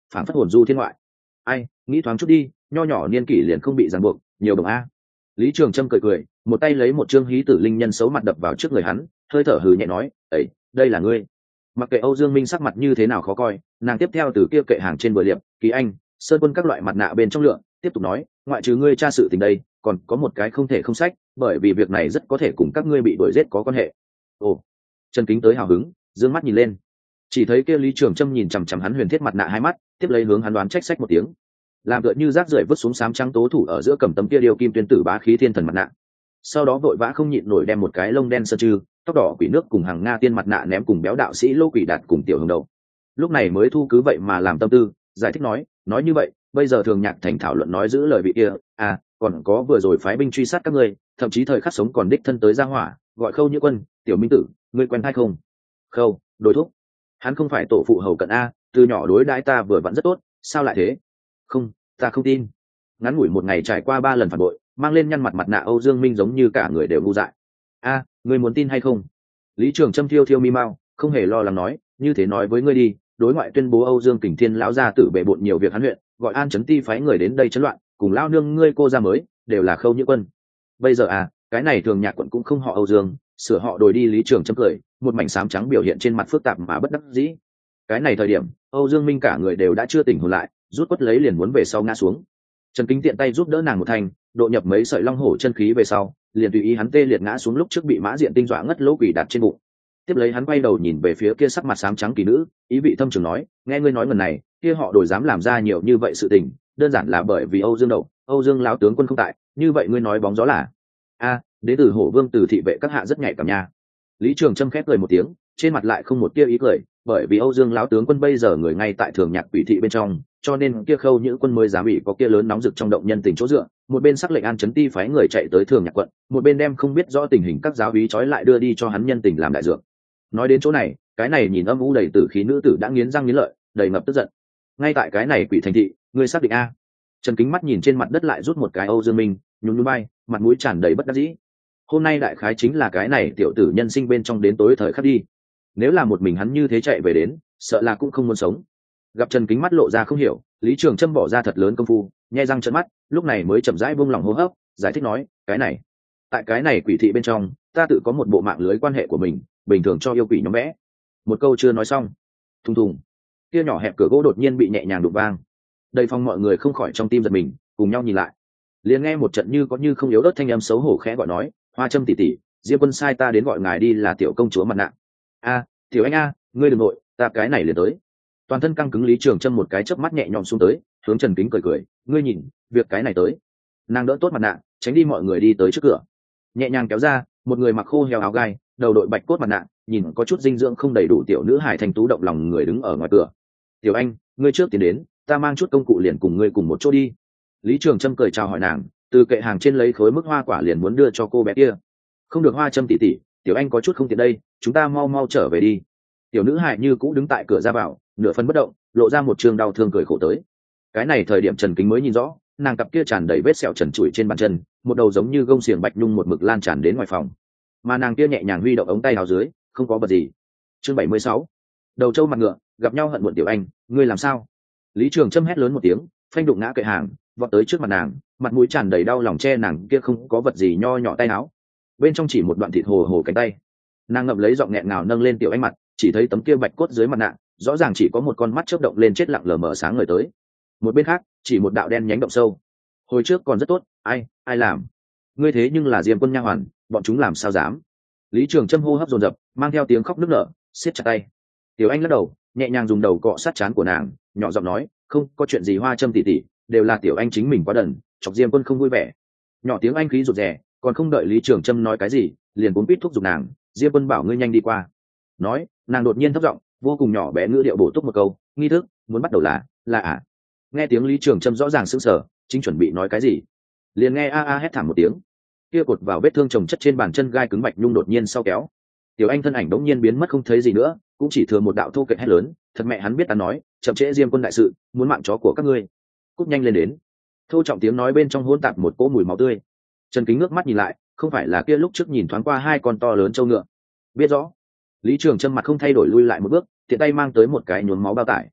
A: phảng phất hồn du thiên ngoại. Ai nghĩ thoáng chút đi, nho nhỏ niên kỷ liền không bị ràng buộc, nhiều đồng a. Lý Trường Trâm cười cười, một tay lấy một trương hí tử linh nhân xấu mặt đập vào trước người hắn, hơi thở hừ nhẹ nói, ấy, đây là ngươi. Mặc kệ Âu Dương Minh sắc mặt như thế nào khó coi, nàng tiếp theo từ kia kệ hàng trên bờ liệp, Kỳ Anh, Sơn Quân các loại mặt nạ bên trong lượng, tiếp tục nói, ngoại trừ ngươi tra sự tình đây, còn có một cái không thể không sách, bởi vì việc này rất có thể cùng các ngươi bị đuổi giết có quan hệ. Ồ, Trần Kính tới hào hứng, dương mắt nhìn lên, chỉ thấy kia Lý Trường Trâm nhìn chằm chằm hắn huyền thiết mặt nạ hai mắt, tiếp lấy hướng hắn đoán trách sách một tiếng, làm tựa như rác rưởi vứt xuống sám trắng tố thủ ở giữa cầm tấm kia điêu kim tuyên tử bá khí thiên thần mặt nạ, sau đó vội vã không nhịn nổi đem một cái lông đen sơ chư, tóc đỏ quỷ nước cùng hàng nga tiên mặt nạ ném cùng béo đạo sĩ Lô Quỷ Đạt cùng tiểu hồng đầu. Lúc này mới thu cứ vậy mà làm tâm tư, giải thích nói như vậy, bây giờ thường nhạc thành thảo luận nói giữ lời vị kia, còn có vừa rồi phái binh truy sát các ngươi, thậm chí thời khắc sống còn đích thân tới ra hỏa, gọi Khâu Như Quân, tiểu minh tử, ngươi quen hay không? Khâu, đối thúc, hắn không phải tổ phụ hầu cận a, từ nhỏ đối đãi ta vừa vặn rất tốt, sao lại thế? Không, ta không tin. Ngắn ngủi một ngày trải qua 3 lần phản bội, mang lên nhăn mặt nạ Âu Dương Minh giống như cả người đều ngu dại. Ngươi muốn tin hay không? Lý Trường Trâm thiêu thiêu mi mau, không hề lo lắng nói, như thế nói với ngươi đi, đối ngoại tuyên bố Âu Dương Kình Thiên lão gia tử bệ bội nhiều việc hắn huyện, gọi An Chấn Ti phái người đến đây chấn loạn, cùng lao nương ngươi cô ra mới, đều là Khâu Như Quân. Bây giờ cái này thường nhạc quận cũng không họ Âu Dương, sửa họ đổi đi. Lý Trường Trâm cười, một mảnh xám trắng biểu hiện trên mặt phức tạp mà bất đắc dĩ. Cái này thời điểm, Âu Dương Minh cả người đều đã chưa tỉnh hồn lại, rút quất lấy liền muốn về sau ngã xuống. Trần Kính tiện tay giúp đỡ nàng một thành, độ nhập mấy sợi long hổ chân khí về sau, liền tùy ý hắn tê liệt ngã xuống lúc trước bị Mã Diện Tinh dọa ngất Lỗ Quỷ Đạt trên bụng. Tiếp lấy hắn quay đầu nhìn về phía kia sắc mặt xám trắng kỳ nữ, ý vị thâm trường nói, nghe ngươi nói ngần này, kia họ đổi dám làm ra nhiều như vậy sự tình, đơn giản là bởi vì Âu Dương Đậu, Âu Dương lão tướng quân không tại, như vậy ngươi nói bóng gió là? Đế tử Hổ Vương từ thị vệ các hạ rất nhạy cảm nha. Lý Trường Trâm khép cười một tiếng, trên mặt lại không một tia ý cười, bởi vì Âu Dương lão tướng quân bây giờ người ngay tại Thường Nhạc Quỷ thị bên trong, cho nên kia Khâu Nhữ Quân mới dám bị có kia lớn nóng rực trong động nhân tình chỗ dựa, một bên sắc lệnh An Chấn Ti phái người chạy tới Thường Nhạc quận, một bên đem không biết rõ tình hình các giáo úy trói lại đưa đi cho hắn nhân tình làm đại dược. Nói đến chỗ này, cái này nhìn âm u đầy tử khí nữ tử đã nghiến răng nghiến lợi, đầy ngập tức giận. Ngay tại cái này quỷ thành thị, ngươi xác định a? Trần Kính mắt nhìn trên mặt đất lại rút một cái Âu Dương Minh, nhún nhún vai, mặt mũi tràn đầy bất đắc dĩ. Hôm nay đại khái chính là cái này tiểu tử nhân sinh bên trong đến tối thời khắc đi. Nếu là một mình hắn như thế chạy về đến, sợ là cũng không muốn sống. Gặp Trần Kính mắt lộ ra không hiểu, Lý Trường Trâm bỏ ra thật lớn công phu, nhe răng trợn mắt, lúc này mới chậm rãi buông lỏng hô hấp, giải thích nói, cái này, tại cái này quỷ thị bên trong, ta tự có một bộ mạng lưới quan hệ của mình, bình thường cho yêu quỷ nhóm vẽ. Một câu chưa nói xong, thùng thùng, kia nhỏ hẹp cửa gỗ đột nhiên bị nhẹ nhàng đụng vang. Đầy phòng mọi người không khỏi trong tim giật mình, cùng nhau nhìn lại. Liền nghe một trận như có như không yếu ớt thanh âm xấu hổ khẽ gọi nói, Hoa Trâm tỷ tỷ, Diêm Quân sai ta đến gọi ngài đi là tiểu công chúa mặt nạ. Tiểu anh ngươi đừng nội, ta cái này liền tới. Toàn thân căng cứng Lý Trường Trâm một cái chớp mắt nhẹ nhõm xuống tới, hướng Trần Kính cười cười, ngươi nhìn, việc cái này tới. Nàng đỡ tốt mặt nạ, tránh đi mọi người đi tới trước cửa, nhẹ nhàng kéo ra, một người mặc khô heo áo gai, đầu đội bạch cốt mặt nạ, nhìn có chút dinh dưỡng không đầy đủ tiểu nữ hài thanh tú động lòng người đứng ở ngoài cửa. Tiểu anh, ngươi trước tiến đến, ta mang chút công cụ liền cùng ngươi cùng một chỗ đi. Lý Trường Trâm cười chào hỏi nàng, từ kệ hàng trên lấy khối mức hoa quả liền muốn đưa cho cô bé kia. Không được Hoa Trâm tỷ tỷ, tiểu anh có chút không tiện đây, chúng ta mau mau trở về đi. Tiểu nữ hài như cũ đứng tại cửa ra vào, nửa phân bất động, lộ ra một trương đau thương cười khổ tới. Cái này thời điểm Trần Kính mới nhìn rõ, nàng cặp kia tràn đầy vết sẹo trần trụi trên bàn chân, một đầu giống như gông xiềng bạch nhung một mực lan tràn đến ngoài phòng, mà nàng kia nhẹ nhàng huy động ống tay áo dưới, không có vật gì. Chương 76. Đầu trâu mặt ngựa, gặp nhau hận muộn tiểu anh, ngươi làm sao? Lý Trường Trâm hét lớn một tiếng, phanh đụng ngã kệ hàng, vọt tới trước mặt nàng, mặt mũi tràn đầy đau lòng che nàng kia không có vật gì nho nhỏ tay áo, bên trong chỉ một đoạn thịt hồ hồ cánh tay. Nàng ngậm lấy giọng nghẹn ngào nâng lên tiểu anh mặt, chỉ thấy tấm kia bạch cốt dưới mặt nạ, rõ ràng chỉ có một con mắt chớp động lên chết lặng lờ mờ sáng ngời tới. Một bên khác, chỉ một đạo đen nhánh động sâu. Hồi trước còn rất tốt, ai làm? Ngươi thế nhưng là Diêm Quân nha hoàn, bọn chúng làm sao dám? Lý Trường Trâm hô hấp dồn dập, mang theo tiếng khóc nức nở, siết chặt tay. Tiểu anh lắc đầu, nhẹ nhàng dùng đầu cọ sát trán của nàng, nhỏ giọng nói, không có chuyện gì Hoa Trâm tỷ tỷ, đều là tiểu anh chính mình quá đần, chọc Diêm Quân không vui vẻ. Nhỏ tiếng anh khí rụt rè, còn không đợi Lý Trường Trâm nói cái gì, liền cuốn quýt thúc giục nàng, Diêm Quân bảo ngươi nhanh đi qua. Nói, nàng đột nhiên thấp giọng, vô cùng nhỏ bé ngữ điệu bổ túc một câu, nghi thức muốn bắt đầu là. Nghe tiếng Lý Trường Trâm rõ ràng sững sờ, chính chuẩn bị nói cái gì, liền nghe a hét thảm một tiếng, kia cột vào vết thương chồng chất trên bàn chân gai cứng bạch nhung đột nhiên sau kéo, tiểu anh thân ảnh đống nhiên biến mất không thấy gì nữa, cũng chỉ thừa một đạo thô kệch hét lớn, thật mẹ hắn biết ta nói, chậm trễ Diêm Quân đại sự, muốn mạng chó của các ngươi, cút nhanh lên đến. Thô trọng tiếng nói bên trong hỗn tạp một cỗ mùi máu tươi. Trần Kính ngước mắt nhìn lại, không phải là kia lúc trước nhìn thoáng qua hai con to lớn trâu ngựa. Biết rõ. Lý Trường Trâm mặt không thay đổi lui lại một bước, tiện tay mang tới một cái nhuốm máu bao tải.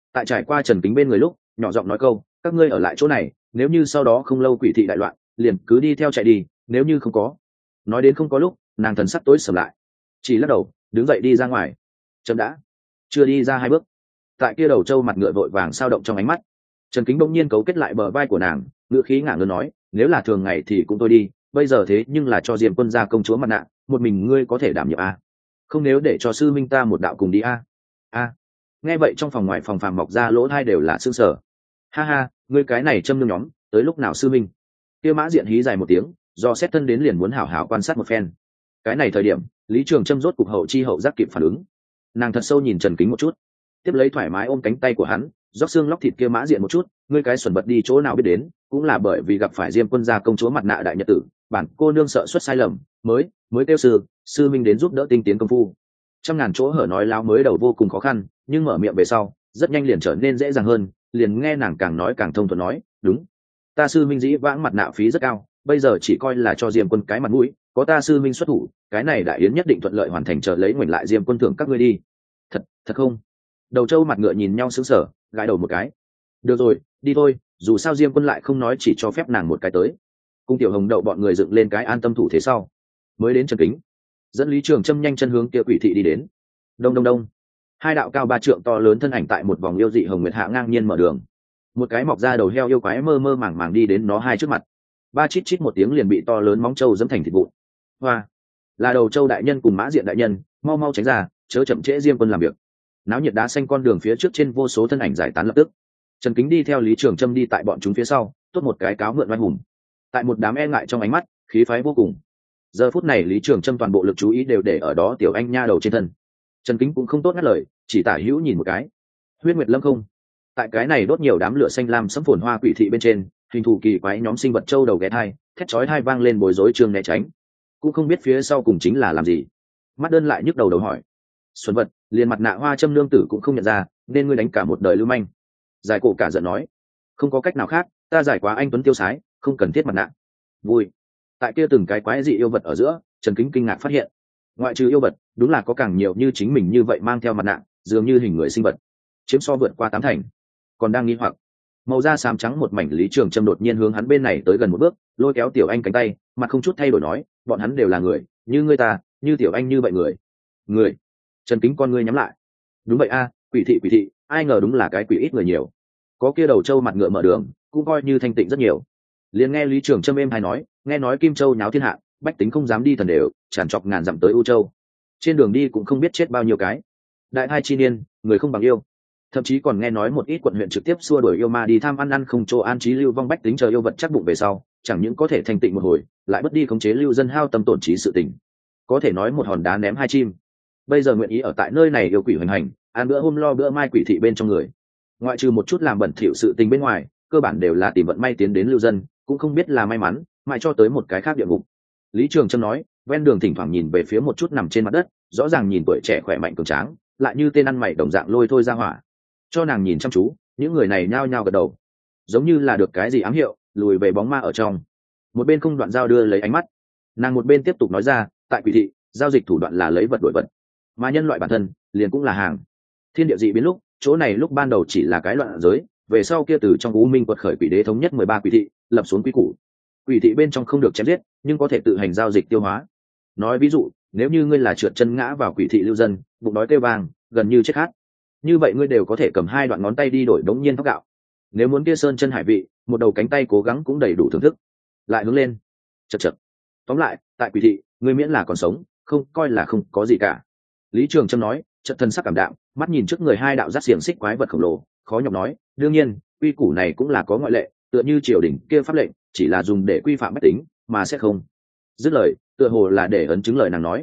A: tại trải qua Trần Kính bên người lúc nhỏ giọng nói câu, các ngươi ở lại chỗ này, nếu như sau đó không lâu quỷ thị đại loạn liền cứ đi theo chạy đi, nếu như không có. Nói đến không có lúc nàng thần sắc tối sầm lại, chỉ lắc đầu đứng dậy đi ra ngoài. Chậm đã. Chưa đi ra 2 bước, tại kia đầu trâu mặt ngựa vội vàng sao động trong ánh mắt, Trần Kính bỗng nhiên cấu kết lại bờ vai của nàng, ngữ khí ngả ngớn nói, nếu là thường ngày thì cũng tôi đi, bây giờ thế nhưng là cho Diêm Quân gia công chúa mặt nạ, một mình ngươi có thể đảm nhiệm à? Không, nếu để cho sư minh ta một đạo cùng đi à? À. Nghe vậy trong phòng ngoài phòng phàm mọc ra lỗ thai đều là sương sở. Ha ha, ngươi cái này châm nương nhóm, tới lúc nào sư minh? Kia Mã Diện hí dài một tiếng, do xét thân đến liền muốn hảo hảo quan sát một phen. Cái này thời điểm, Lý Trường Châm rốt cục hậu chi hậu giác kịp phản ứng, nàng thật sâu nhìn Trần Kính một chút, tiếp lấy thoải mái ôm cánh tay của hắn, róc xương lóc thịt kia Mã Diện một chút, ngươi cái xuẩn bật đi chỗ nào biết đến, cũng là bởi vì gặp phải Diêm Quân gia công chúa mặt nạ đại nhật tử, bản cô nương sợ xuất sai lầm, mới kêu sư minh đến giúp đỡ tinh tiến công phu. Trăm ngàn chỗ hở nói láo mới đầu vô cùng khó khăn, nhưng mở miệng về sau rất nhanh liền trở nên dễ dàng hơn, liền nghe nàng càng nói càng thông thuận nói, đúng, ta sư minh dĩ vãng mặt nạ phí rất cao, bây giờ chỉ coi là cho Diêm Quân cái mặt mũi, có ta sư minh xuất thủ, cái này đại yến nhất định thuận lợi hoàn thành, chờ lấy ngoảnh lại Diêm Quân thưởng các ngươi đi. Thật không? Đầu trâu mặt ngựa nhìn nhau sững sờ, gãi đầu một cái. Được rồi, đi thôi, dù sao Diêm Quân lại không nói chỉ cho phép nàng một cái tới. Cung Tiểu Hồng đậu bọn người dựng lên cái an tâm thủ thế sau, mới đến Trần Kính, dẫn Lý Trường Châm nhanh chân hướng kia quỷ thị đi đến. Đông đông đông, 2 đạo cao 3 trượng to lớn thân ảnh tại một vòng yêu dị hồng nguyệt hạ ngang nhiên mở đường. Một cái mọc ra đầu heo yêu quái mơ mơ màng màng đi đến nó 2 trước mặt, ba chít chít một tiếng liền bị to lớn móng trâu dẫm thành thịt vụn. Hoa, là đầu trâu đại nhân cùng Mã Diện đại nhân, mau mau tránh ra, chớ chậm trễ Diêm Quân làm việc. Náo nhiệt đá xanh con đường phía trước trên vô số thân ảnh giải tán lập tức. Trần Kính đi theo Lý Trường Châm đi tại bọn chúng phía sau, tốt một cái cáo mượn oai hùng. Tại một đám e ngại trong ánh mắt, khí phái vô cùng. Giờ phút này Lý Trường Châm toàn bộ lực chú ý đều để ở đó tiểu anh nha đầu trên thân. Trần Kính cũng không tốt ngắt lời, chỉ tả hữu nhìn một cái. Huyết Nguyệt Lâm không. Tại cái này đốt nhiều đám lửa xanh lam sẫm phồn hoa quỷ thị bên trên, hình thù kỳ quái nhóm sinh vật châu đầu ghé thai, thét chói tai vang lên bối rối trương né tránh. Cũng không biết phía sau cùng chính là làm gì. Mắt đơn lại nhức đầu hỏi. Xuân vật, liền mặt nạ hoa châm nương tử cũng không nhận ra, nên ngươi đánh cả một đời lưu manh. Giải cổ cả giận nói, không có cách nào khác, ta giải quá anh tuấn tiêu sái, không cần thiết mặt nạ. Vui. Tại kia từng cái quái dị yêu vật ở giữa, Trần Kính kinh ngạc phát hiện, ngoại trừ yêu vật, đúng là có càng nhiều như chính mình như vậy mang theo mặt nạ, dường như hình người sinh vật, chiếm so vượt qua 8 thành. Còn đang nghi hoặc, màu da xám trắng một mảnh Lý Trường Châm đột nhiên hướng hắn bên này tới gần một bước, lôi kéo tiểu anh cánh tay, mặt không chút thay đổi nói, bọn hắn đều là người, như ngươi ta, như tiểu anh như vậy người. Trần Kính con ngươi nhắm lại. Đúng vậy a, quỷ thị, ai ngờ đúng là cái quỷ ít người nhiều. Có kia đầu trâu mặt ngựa mở đường, cũng coi như thanh tịnh rất nhiều. Liền nghe Lý Trường Châm êm hay nói, nghe nói Kim Châu nháo thiên hạ, bách tính không dám đi thần đều, tràn trọc ngàn dặm tới U Châu. Trên đường đi cũng không biết chết bao nhiêu cái. Đại hai chi niên, người không bằng yêu. Thậm chí còn nghe nói một ít quận huyện trực tiếp xua đuổi yêu ma đi tham ăn không chỗ an trí lưu vong bách tính chờ yêu vật chắc bụng về sau, chẳng những có thể thanh tịnh một hồi, lại bất đi khống chế lưu dân hao tâm tổn trí sự tình. Có thể nói một hòn đá ném 2 chim. Bây giờ nguyện ý ở tại nơi này yêu quỷ hoành hành, ăn bữa hôm lo bữa mai quỷ thị bên trong người. Ngoại trừ một chút làm bẩn thỉu sự tình bên ngoài, cơ bản đều là tìm vận may tiến đến lưu dân, cũng không biết là may mắn, mãi cho tới một cái khác địa ngục. Lý Trường Châm nói, ven đường thỉnh thoảng nhìn về phía một chút nằm trên mặt đất, rõ ràng nhìn tuổi trẻ khỏe mạnh cường tráng, lại như tên ăn mày đồng dạng lôi thôi ra hỏa. Cho nàng nhìn chăm chú, những người này nhao nhao gật đầu, giống như là được cái gì ám hiệu, lùi về bóng ma ở trong. Một bên không đoạn giao đưa lấy ánh mắt, nàng một bên tiếp tục nói ra, tại quỷ thị, giao dịch thủ đoạn là lấy vật đổi vật, mà nhân loại bản thân liền cũng là hàng. Thiên địa dị biến lúc, chỗ này lúc ban đầu chỉ là cái loạn giới, về sau kia từ trong U Minh quật khởi quỷ đế thống nhất 13 quỷ thị, lập xuống quy củ. Quỷ thị bên trong không được chém giết, nhưng có thể tự hành giao dịch tiêu hóa. Nói ví dụ, nếu như ngươi là trượt chân ngã vào quỷ thị lưu dân, bụng đói kêu vàng, gần như chết khát, như vậy ngươi đều có thể cầm 2 đoạn ngón tay đi đổi đống nhiên thóc gạo. Nếu muốn kia sơn chân hải vị, một đầu cánh tay cố gắng cũng đầy đủ thưởng thức. Lại hướng lên, chật. Tóm lại, tại quỷ thị, ngươi miễn là còn sống, không coi là không có gì cả. Lý Trường Châm nói, chợt thân sắc cảm đạm, mắt nhìn trước người 2 đạo dắt xiềng xích quái vật khổng lồ, khó nhọc nói, đương nhiên, quy củ này cũng là có ngoại lệ, tựa như triều đình kia pháp lệnh, chỉ là dùng để quy phạm bách tính, mà sẽ không. Dứt lời, tựa hồ là để ấn chứng lời nàng nói.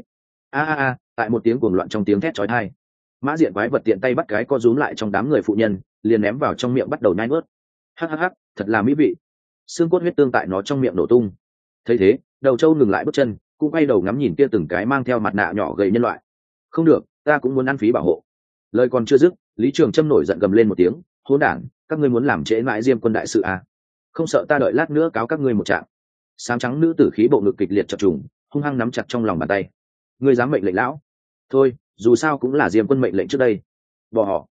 A: A, tại một tiếng cuồng loạn trong tiếng thét chói tai, Mã Diện quái vật tiện tay bắt cái co rúm lại trong đám người phụ nhân, liền ném vào trong miệng bắt đầu nhai nuốt. Hắc, thật là mỹ vị. Xương cốt huyết tương tại nó trong miệng nổ tung. Thấy thế, đầu trâu ngừng lại bước chân, cũng quay đầu ngắm nhìn kia từng cái mang theo mặt nạ nhỏ gầy nhân loại. Không được, ta cũng muốn ăn phí bảo hộ. Lời còn chưa dứt, Lý Trường Châm nổi giận gầm lên một tiếng, hỗn đản, các ngươi muốn làm trễ mãi Diêm Quân đại sự à? Không sợ ta đợi lát nữa cáo các ngươi một trạng. Sám trắng nữ tử khí bộ ngực kịch liệt chập trùng, hung hăng nắm chặt trong lòng bàn tay. Ngươi dám mệnh lệnh lão? Thôi, dù sao cũng là Diêm Quân mệnh lệnh trước đây. Bỏ họ.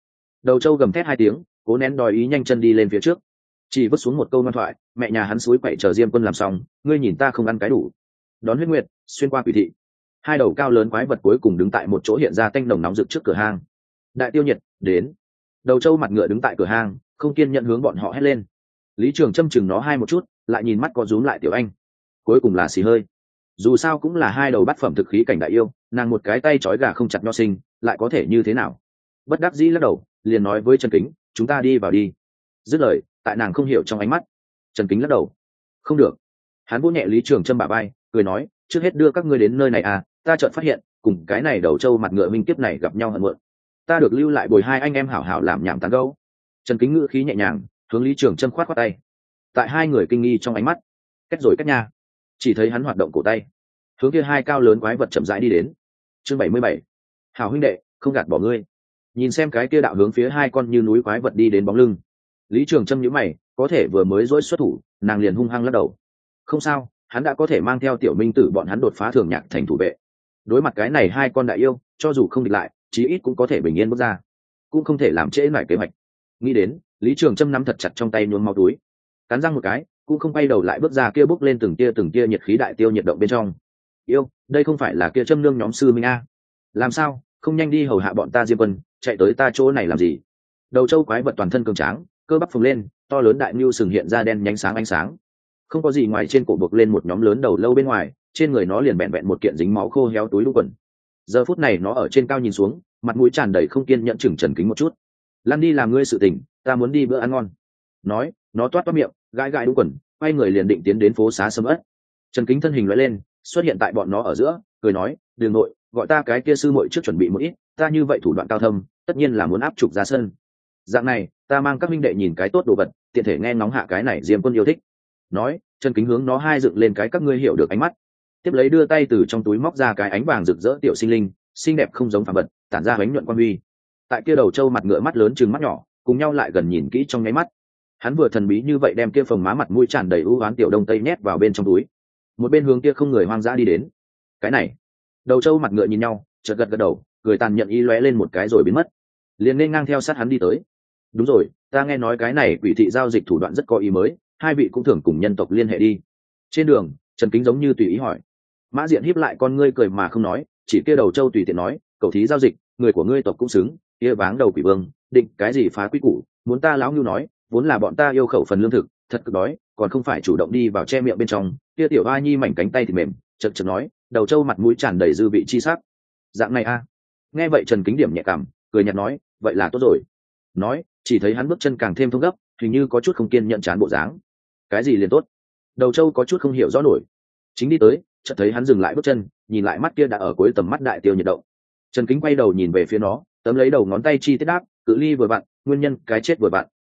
A: Đầu trâu gầm thét hai tiếng, cố nén đòi ý nhanh chân đi lên phía trước, chỉ vứt xuống một câu ngoan thoại: mẹ nhà hắn suối quậy chờ Diêm Quân làm xong, ngươi nhìn ta không ăn cái đủ. Đón huyết nguyệt xuyên qua quỷ thị, hai đầu cao lớn quái vật cuối cùng đứng tại một chỗ hiện ra tanh nồng nóng rực trước cửa hang. Đại tiêu nhiệt đến. Đầu trâu mặt ngựa đứng tại cửa hang, không kiên nhận hướng bọn họ hét lên. Lý Trường châm chừng nó hai một chút, lại nhìn mắt có rúm lại tiểu anh, cuối cùng là xì hơi. Dù sao cũng là hai đầu bát phẩm thực khí cảnh đại yêu, nàng một cái tay trói gà không chặt nho sinh, lại có thể như thế nào? Bất đắc dĩ lắc đầu, liền nói với Trần Kính: chúng ta đi vào đi. Dứt lời, tại nàng không hiểu trong ánh mắt, Trần Kính lắc đầu: không được. Hắn vỗ nhẹ Lý Trường châm bả vai, cười nói: trước hết đưa các ngươi đến nơi này à, ta chợt phát hiện cùng cái này đầu trâu mặt ngựa minh kiếp này gặp nhau hận muộn, ta được lưu lại bồi hai anh em hảo hảo làm nhảm tán gẫu. Trần Kính ngữ khí nhẹ nhàng hướng Lý Trường châm khoát tay. Tại hai người kinh nghi trong ánh mắt, cách rồi cách nha, chỉ thấy hắn hoạt động cổ tay, hướng kia hai cao lớn quái vật chậm rãi đi đến. Chương 77. Hảo huynh đệ, không gạt bỏ ngươi. Nhìn xem cái kia đạo hướng phía hai con như núi quái vật đi đến bóng lưng, Lý Trường châm nhíu mày, có thể vừa mới dỗi xuất thủ, nàng liền hung hăng lắc đầu. Không sao, hắn đã có thể mang theo tiểu minh tử bọn hắn đột phá thường nhạc thành thủ vệ. Đối mặt cái này hai con đại yêu, cho dù không địch lại, chí ít cũng có thể bình yên bước ra, cũng không thể làm trễ nải kế hoạch. Nghĩ đến, Lý Trường châm nắm thật chặt trong tay nhuốm máu túi, cắn răng một cái, cũng không quay đầu lại bước ra kia bốc lên từng tia nhiệt khí đại tiêu nhiệt động bên trong. Yêu, đây không phải là kia châm nương nhóm sư minh a? Làm sao không nhanh đi hầu hạ bọn ta Diêm Quân, chạy tới ta chỗ này làm gì? Đầu trâu quái vật toàn thân cường tráng, cơ bắp phồng lên, to lớn đại nhu sừng hiện ra đen nhánh sáng ánh sáng, không có gì ngoài trên cổ buộc lên một nhóm lớn đầu lâu bên ngoài, trên người nó liền vẹn vẹn một kiện dính máu khô héo túi đu quần. Giờ phút này nó ở trên cao nhìn xuống, mặt mũi tràn đầy không kiên nhẫn chừng Trần Kính một chút. Lăn đi làm ngươi sự tình, ta muốn đi bữa ăn ngon. Nói, nó toát miệng, gãi gãi đu quần, quay người liền định tiến đến phố xá sầm ất. Trần Kính thân hình lóe lên, xuất hiện tại bọn nó ở giữa, cười nói: đường nội, gọi ta cái kia sư muội trước chuẩn bị một ít, ta như vậy thủ đoạn cao thâm, tất nhiên là muốn áp trục ra sân. Dạng này, ta mang các minh đệ nhìn cái tốt đồ vật, tiện thể nghe ngóng hạ cái này Diêm Quân yêu thích. Nói, Trần Kính hướng nó hai dựng lên cái các ngươi hiểu được ánh mắt, tiếp lấy đưa tay từ trong túi móc ra cái ánh vàng rực rỡ tiểu sinh linh, xinh đẹp không giống phàm vật, tản ra ánh nhuận quan huy. Tại kia đầu trâu mặt ngựa mắt lớn trừng mắt nhỏ, cùng nhau lại gần nhìn kỹ trong nháy mắt. Hắn vừa thần bí như vậy đem kia phồng má mặt mũi tràn đầy ưu oán tiểu đông tây nhét vào bên trong túi, một bên hướng kia không người hoang dã đi đến. Cái này, đầu trâu mặt ngựa nhìn nhau, chợt gật gật đầu, cười tàn nhẫn ý lóe lên một cái rồi biến mất, liền nên ngang theo sát hắn đi tới. Đúng rồi, ta nghe nói cái này quỷ thị giao dịch thủ đoạn rất có ý mới, hai vị cũng thường cùng nhân tộc liên hệ đi. Trên đường, Trần Kính giống như tùy ý hỏi. Mã Diện híp lại con ngươi cười mà không nói, chỉ kia đầu trâu tùy tiện nói: cầu thí giao dịch, người của ngươi tộc cũng xứng, kia váng đầu quỷ vương, định cái gì phá quy củ, muốn ta lão ngưu nói, vốn là bọn ta yêu khẩu phần lương thực, thật cực đói, còn không phải chủ động đi vào che miệng bên trong. Kia tiểu hoa nhi mảnh cánh tay thì mềm, chật chật nói, đầu trâu mặt mũi tràn đầy dư vị chi sắc. Dạng này a? Nghe vậy Trần Kính điểm nhẹ cảm, cười nhạt nói: vậy là tốt rồi. Nói, chỉ thấy hắn bước chân càng thêm thông gấp, hình như có chút không kiên nhận chán bộ dáng. Cái gì liền tốt? Đầu trâu có chút không hiểu rõ nổi, chính đi tới, chợt thấy hắn dừng lại bước chân, nhìn lại mắt kia đã ở cuối tầm mắt đại tiêu nhiệt động. Trần Kính quay đầu nhìn về phía nó, tấm lấy đầu ngón tay chi tiết đáp: cự ly vừa vặn, nguyên nhân cái chết vừa vặn.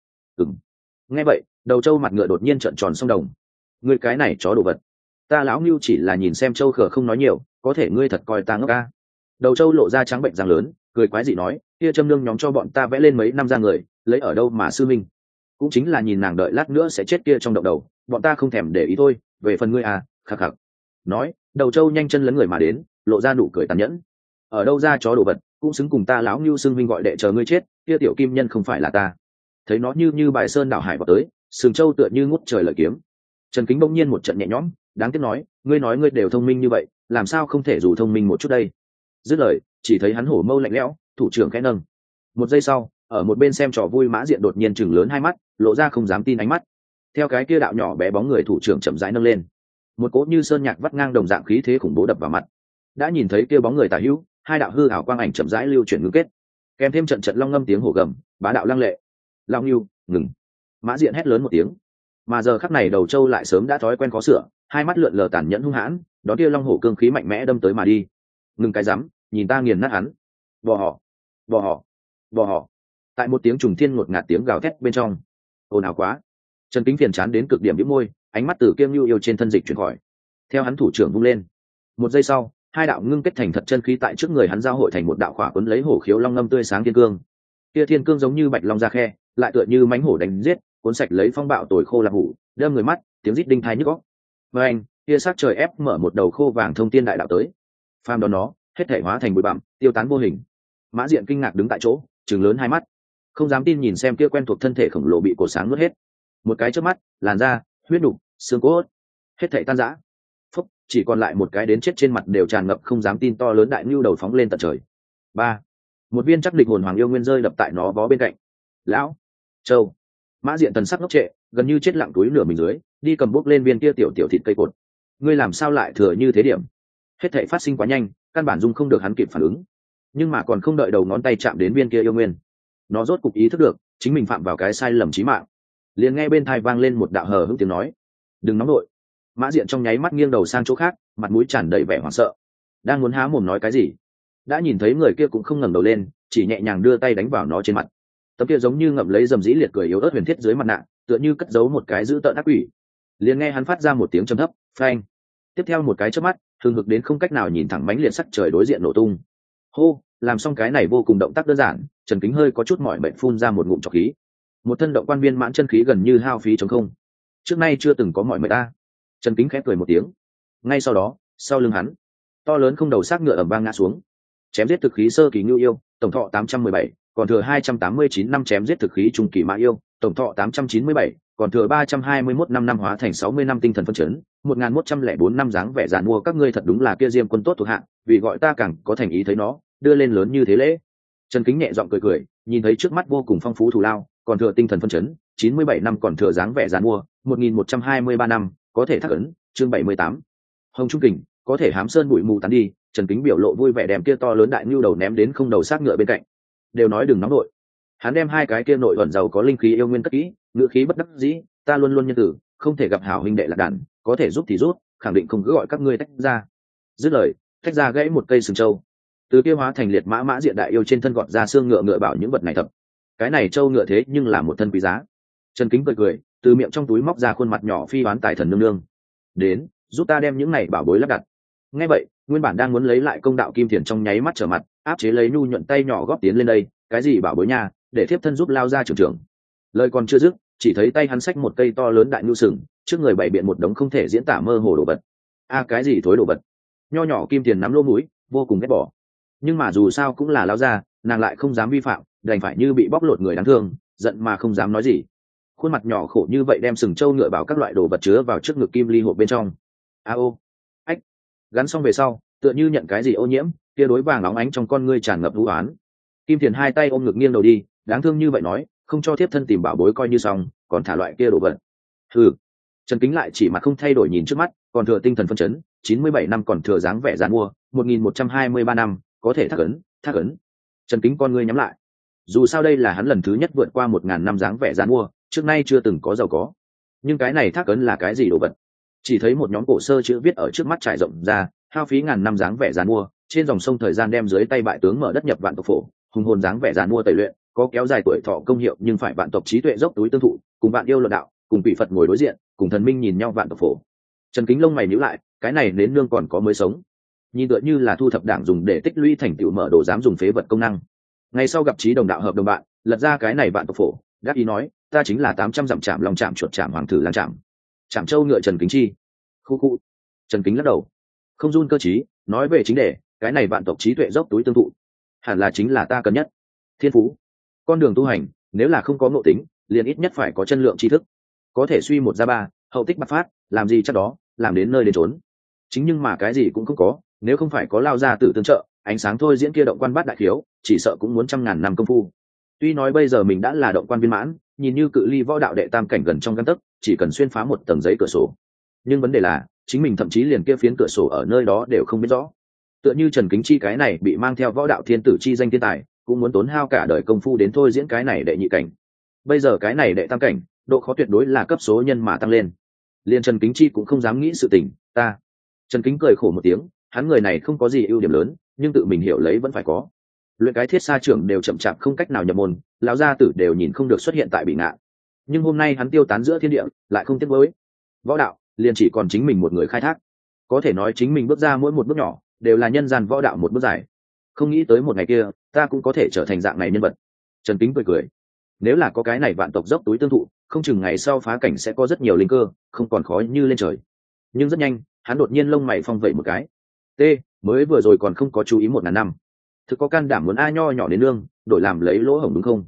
A: Nghe vậy, đầu trâu mặt ngựa đột nhiên trợn tròn song đồng. Ngươi cái này chó đồ vật, ta lão ngưu chỉ là nhìn xem trâu khờ không nói nhiều, có thể ngươi thật coi ta ngốc ca. Đầu trâu lộ ra trắng bệnh răng lớn, cười quái dị nói: kia châm nương nhóm cho bọn ta vẽ lên mấy năm ra người, lấy ở đâu mà sư minh? Cũng chính là nhìn nàng đợi lát nữa sẽ chết kia trong động đầu, bọn ta không thèm để ý thôi, về phần ngươi à, khạc khạc. Nói, đầu trâu nhanh chân lấn người mà đến, lộ ra nụ cười tàn nhẫn. Ở đâu ra chó đồ vật, cũng xứng cùng ta lão ngưu xưng minh gọi đệ chờ ngươi chết, kia tiểu kim nhân không phải là ta. Thấy nó như bài sơn đảo hải vào tới, sừng trâu tựa như ngút trời lợi kiếm. Trần Kính bỗng nhiên một trận nhẹ nhõm, đáng tiếc nói: ngươi đều thông minh như vậy, làm sao không thể dù thông minh một chút đây? Dứt lời, chỉ thấy hắn hổ mâu lạnh lẽo, thủ trưởng khẽ nâng. Một giây sau, ở một bên xem trò vui Mã Diện đột nhiên chừng lớn hai mắt, lộ ra không dám tin ánh mắt. Theo cái kia đạo nhỏ bé bóng người thủ trưởng chậm rãi nâng lên, một cỗ như sơn nhạc vắt ngang đồng dạng khí thế khủng bố đập vào mặt. Đã nhìn thấy kia bóng người tả hữu, hai đạo hư ảo quang ảnh chậm rãi lưu chuyển ngưng kết, kèm thêm trận trận long ngâm tiếng hổ gầm, bá đạo lăng lệ. Lao Ngưu, ngừng! Mã Diện hét lớn một tiếng. Mà giờ khắc này đầu trâu lại sớm đã thói quen khó sửa, hai mắt lượn lờ tàn nhẫn hung hãn, đón kia long hổ cương khí mạnh mẽ đâm tới mà đi. Ngừng cái rắm, nhìn ta nghiền nát hắn! Bò họ, bò họ, bò họ! Tại một tiếng trùng thiên ngột ngạt tiếng gào thét bên trong, ồn ào quá. Trần Kính phiền chán đến cực điểm bĩu môi, ánh mắt từ Kiêm Nưu yêu trên thân dịch chuyển khỏi. Theo hắn thủ trưởng vung lên, một giây sau, hai đạo ngưng kết thành thật chân khí tại trước người hắn giao hội thành một đạo khỏa cuốn lấy hổ khiếu long ngâm tươi sáng thiên cương. Kia thiên cương giống như bạch long ra khe, lại tựa như mãnh hổ đánh giết, cuốn sạch lấy phong bạo tồi khô là hủ, đâm người mắt, tiếng rít đinh tai nhức óc. Và anh, kia sát trời ép mở một đầu khô vàng thông tiên đại đạo tới. Phàm đón nó, hết thể hóa thành bụi bặm, tiêu tán vô hình. Mã Diện kinh ngạc đứng tại chỗ, trừng lớn hai mắt. không dám tin nhìn xem kia quen thuộc thân thể khổng lồ bị cột sáng nuốt hết. Một cái chớp mắt, làn da, huyết đục, xương cốt hết thảy tan rã. Phúc, chỉ còn lại một cái đến chết trên mặt đều tràn ngập không dám tin to lớn đại nhu đầu phóng lên tận trời. Ba, một viên chắc địch hồn hoàng yêu nguyên rơi đập tại nó vó bên cạnh. Lão Châu, Mã Diện tần sắc ngốc trệ, gần như chết lặng túi nửa mình dưới, đi cầm bốc lên viên kia tiểu tiểu thịt cây cột. Ngươi làm sao lại thừa như thế điểm? Hết thảy phát sinh quá nhanh, căn bản dung không được hắn kịp phản ứng. Nhưng mà còn không đợi đầu ngón tay chạm đến viên kia yêu nguyên, nó rốt cục ý thức được chính mình phạm vào cái sai lầm chí mạng. Liền nghe bên tai vang lên một đạo hờ hững tiếng nói: "Đừng nóng nội." Mã Diện trong nháy mắt nghiêng đầu sang chỗ khác, mặt mũi tràn đầy vẻ hoảng sợ. Đang muốn há mồm nói cái gì, đã nhìn thấy người kia cũng không ngẩng đầu lên, chỉ nhẹ nhàng đưa tay đánh vào nó trên mặt. Tấm kia giống như ngậm lấy dầm dĩ liệt cười yếu ớt huyền thiết dưới mặt nạ, tựa như cất giấu một cái dữ tợn ác quỷ. Liền nghe hắn phát ra một tiếng trầm thấp, phanh. Tiếp theo một cái chớp mắt, hừng hực đến không cách nào nhìn thẳng mãnh liệt sắc trời đối diện nổ tung. Hô, làm xong cái này vô cùng động tác đơn giản, Trần Kính hơi có chút mỏi mệt phun ra một ngụm trọc khí. Một thân động quan viên mãn chân khí gần như hao phí trống không. Trước nay chưa từng có mỏi mệt ta. Trần Kính khép cười một tiếng. Ngay sau đó, sau lưng hắn, to lớn không đầu xác ngựa ầm vang ngã xuống. Chém giết thực khí sơ kỳ ngưu yêu, tổng thọ 817, còn thừa 289 năm chém giết thực khí trung kỳ mã yêu, tổng thọ 897, còn thừa 321 năm hóa thành 60 năm tinh thần phân chấn, 1104 năm dáng vẻ giàn mua các ngươi thật đúng là kia Diêm quân tốt thuộc hạ, vì gọi ta càng có thành ý thấy nó, đưa lên lớn như thế lễ. Trần Kính nhẹ giọng cười cười, nhìn thấy trước mắt vô cùng phong phú thù lao, còn thừa tinh thần phân chấn, 97 năm còn thừa dáng vẻ giàn mua, 1123 năm, có thể thắc ấn, chương 78. Hồng Trung Kình, có thể hám sơn bụi mù tán đi, Trần Kính biểu lộ vui vẻ đem kia to lớn đại nhu đầu ném đến không đầu xác ngựa bên cạnh. Đều nói đừng nóng nội. Hắn đem hai cái kia nội ẩn giàu có linh khí yêu nguyên cất kỹ, ngựa khí bất đắc dĩ, ta luôn luôn nhân tử, không thể gặp hảo huynh đệ lạc đàn, có thể giúp thì giúp, khẳng định không cứ gọi các ngươi tách ra. Dứt lời, tách ra gãy một cây sừng trâu. Từ kia hóa thành liệt mã Mã Diện đại yêu trên thân gọt ra xương ngựa ngựa bảo những vật này thập. Cái này trâu ngựa thế nhưng là một thân quý giá. Trần Kính cười cười, từ miệng trong túi móc ra khuôn mặt nhỏ phi đoán tài thần nương nương. Đến, giúp ta đem những này bảo bối lắp đặt. Nghe vậy, nguyên bản đang muốn lấy lại công đạo Kim Thiền trong nháy mắt trở mặt, áp chế lấy nhu nhuận tay nhỏ góp tiến lên đây, cái gì bảo bối nha, để thiếp thân giúp lao ra trưởng trưởng. Lời còn chưa dứt, chỉ thấy tay hắn xách một cây to lớn đại nhu sừng, trước người bày biện một đống không thể diễn tả mơ hồ đồ vật. A cái gì thối đồ vật? Nho nhỏ Kim Thiền nắm lỗ mũi, vô cùng ghét bỏ. Nhưng mà dù sao cũng là lao ra, nàng lại không dám vi phạm, đành phải như bị bóc lột người đáng thương, giận mà không dám nói gì. Khuôn mặt nhỏ khổ như vậy đem sừng trâu ngựa bảo các loại đồ vật chứa vào trước ngực kim ly hộp bên trong. A ô, ách, gắn xong về sau, tựa như nhận cái gì ô nhiễm, kia đối vàng óng ánh trong con ngươi tràn ngập vũ oán. Kim Thiền hai tay ôm ngực nghiêng đầu đi, đáng thương như vậy nói, không cho thiếp thân tìm bảo bối coi như xong, còn thả loại kia đồ vật. Hừ. Trần Kính lại chỉ mặt không thay đổi nhìn trước mắt, còn thừa tinh thần phân chấn, 97 năm còn thừa dáng vẻ giàn mua, 1123 năm, có thể thác ấn, thác ấn. Trần Kính con ngươi nhắm lại. Dù sao đây là hắn lần thứ nhất vượt qua 1000 năm dáng vẻ giàn mua, trước nay chưa từng có giàu có. Nhưng cái này thác ấn là cái gì đồ vật? Chỉ thấy một nhóm cổ sơ chữ viết ở trước mắt trải rộng ra, hao phí ngàn năm dáng vẻ giàn mua, trên dòng sông thời gian đem dưới tay bại tướng mở đất nhập vạn tộc phổ, hùng hồn dáng vẻ giàn mua tẩy luyện, có kéo dài tuổi thọ công hiệu nhưng phải vạn tộc trí tuệ dốc túi tương thụ, cùng vạn yêu luận đạo, cùng vị Phật ngồi đối diện, cùng thần minh nhìn nhau vạn tộc phổ. Trần Kính lông mày nhíu lại, cái này đến nương còn có mới sống. Nhìn tựa như là thu thập đảng dùng để tích lũy thành tựu mở đồ dám dùng phế vật công năng. Ngày sau gặp trí đồng đạo hợp đồng bạn, lật ra cái này vạn tộc phổ, gác ý nói, ta chính là 800 dặm chạm lòng chạm chuột chạm hoàng thử lang chạm. Chạm châu ngựa Trần Kính chi. Khu khu. Trần Kính lắc đầu, không run cơ trí, nói về chính đề, cái này vạn tộc trí tuệ dốc túi tương thụ, hẳn là chính là ta cần nhất. Thiên phú, con đường tu hành, nếu là không có ngộ tính, liền ít nhất phải có chân lượng tri thức, có thể suy một ra ba, hậu tích bạc phát, làm gì chắc đó, làm đến nơi đến trốn. Chính nhưng mà cái gì cũng không có, nếu không phải có lao ra tử tương trợ, ánh sáng thôi diễn kia động quan bát đại khiếu, chỉ sợ cũng muốn trăm ngàn năm công phu. Tuy nói bây giờ mình đã là động quan viên mãn, nhìn như cự ly võ đạo đệ tam cảnh gần trong gang tấc, chỉ cần xuyên phá một tầng giấy cửa sổ. Nhưng vấn đề là, chính mình thậm chí liền kia phiến cửa sổ ở nơi đó đều không biết rõ. Tựa như Trần Kính chi cái này bị mang theo võ đạo thiên tử chi danh thiên tài, cũng muốn tốn hao cả đời công phu đến thôi diễn cái này đệ nhị cảnh. Bây giờ cái này đệ tam cảnh, độ khó tuyệt đối là cấp số nhân mà tăng lên. Liên Trần Kính chi cũng không dám nghĩ sự tình, ta. Trần Kính cười khổ một tiếng, hắn người này không có gì ưu điểm lớn, nhưng tự mình hiểu lấy vẫn phải có. Luyện cái thiết sa trưởng đều chậm chạp không cách nào nhập môn, lão gia tử đều nhìn không được xuất hiện tại bị ngạn. Nhưng hôm nay hắn tiêu tán giữa thiên địa, lại không tiếc với võ đạo, liền chỉ còn chính mình một người khai thác. Có thể nói chính mình bước ra mỗi một bước nhỏ, đều là nhân gian võ đạo một bước dài. Không nghĩ tới một ngày kia, ta cũng có thể trở thành dạng này nhân vật. Trần Kính cười cười. Nếu là có cái này vạn tộc dốc túi tương thụ, không chừng ngày sau phá cảnh sẽ có rất nhiều linh cơ, không còn khó như lên trời. Nhưng rất nhanh, hắn đột nhiên lông mày phong vẩy một cái. T, mới vừa rồi còn không có chú ý 1000 năm. Thực có can đảm muốn a nho nhỏ đến nương, đổi làm lấy lỗ hổng đúng không?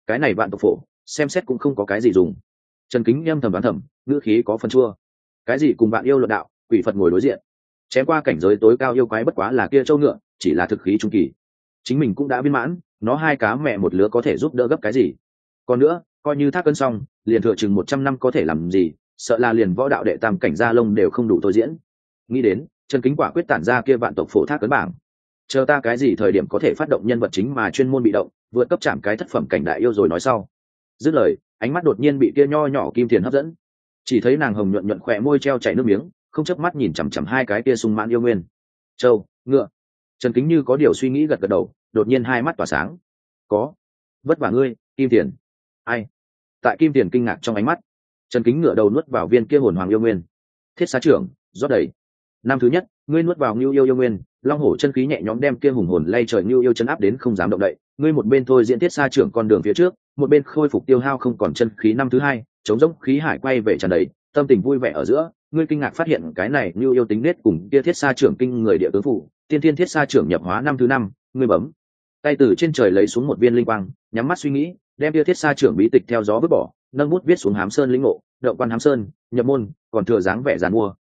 A: cái này vạn tộc phổ xem xét cũng không có cái gì dùng. Trần Kính âm thầm đoán thầm, ngữ khí có phần chua. Cái gì cùng bạn yêu luận đạo, quỷ Phật ngồi đối diện, chém qua cảnh giới tối cao yêu quái bất quá là kia châu ngựa, chỉ là thực khí trung kỳ. Chính mình cũng đã viên mãn, nó hai cá mẹ một lứa có thể giúp đỡ gấp cái gì? Còn nữa, coi như thác cân xong, liền thừa chừng 100 năm có thể làm gì, sợ là liền võ đạo đệ tam cảnh gia lông đều không đủ tôi diễn. Nghĩ đến, Trần Kính quả quyết tản ra kia vạn tộc phổ thác cấn bảng. Chờ ta cái gì thời điểm có thể phát động nhân vật chính mà chuyên môn bị động, vượt cấp chạm cái thất phẩm cảnh đại yêu rồi nói sau. Dứt lời, ánh mắt đột nhiên bị kia nho nhỏ kim tiền hấp dẫn. Chỉ thấy nàng hồng nhuận nhuận khỏe môi treo chảy nước miếng, không chớp mắt nhìn chằm chằm hai cái kia sung mãn yêu nguyên. Châu, ngựa. Trần Kính như có điều suy nghĩ gật gật đầu, đột nhiên hai mắt tỏa sáng. Có. Vất vả ngươi, kim tiền. Ai? Tại kim tiền kinh ngạc trong ánh mắt, Trần Kính ngựa đầu nuốt vào viên kia hồn hoàng yêu nguyên. Thiết xá trưởng, rót đầy. Năm thứ nhất, ngươi nuốt vào Ngưu yêu nguyên, long hổ chân khí nhẹ nhõm đem kia hùng hồn lay trời Ngưu yêu chân áp đến không dám động đậy. Ngươi một bên thôi diễn Thiết xa trưởng con đường phía trước, một bên khôi phục tiêu hao không còn chân khí. Năm thứ hai, chống rỗng khí hải quay về tràn đầy, tâm tình vui vẻ ở giữa, ngươi kinh ngạc phát hiện cái này Ngưu yêu tính nết cùng kia Thiết xa trưởng kinh người địa tướng phụ, tiên thiên Thiết xa trưởng nhập hóa. Năm thứ năm, ngươi bấm tay từ trên trời lấy xuống một viên linh quang, nhắm mắt suy nghĩ, đem kia Thiết xa trưởng bí tịch theo gió vứt bỏ, nâng bút viết xuống Hám Sơn lĩnh ngộ, động quan Hám Sơn, nhập môn, còn thừa dáng vẻ giàn mua,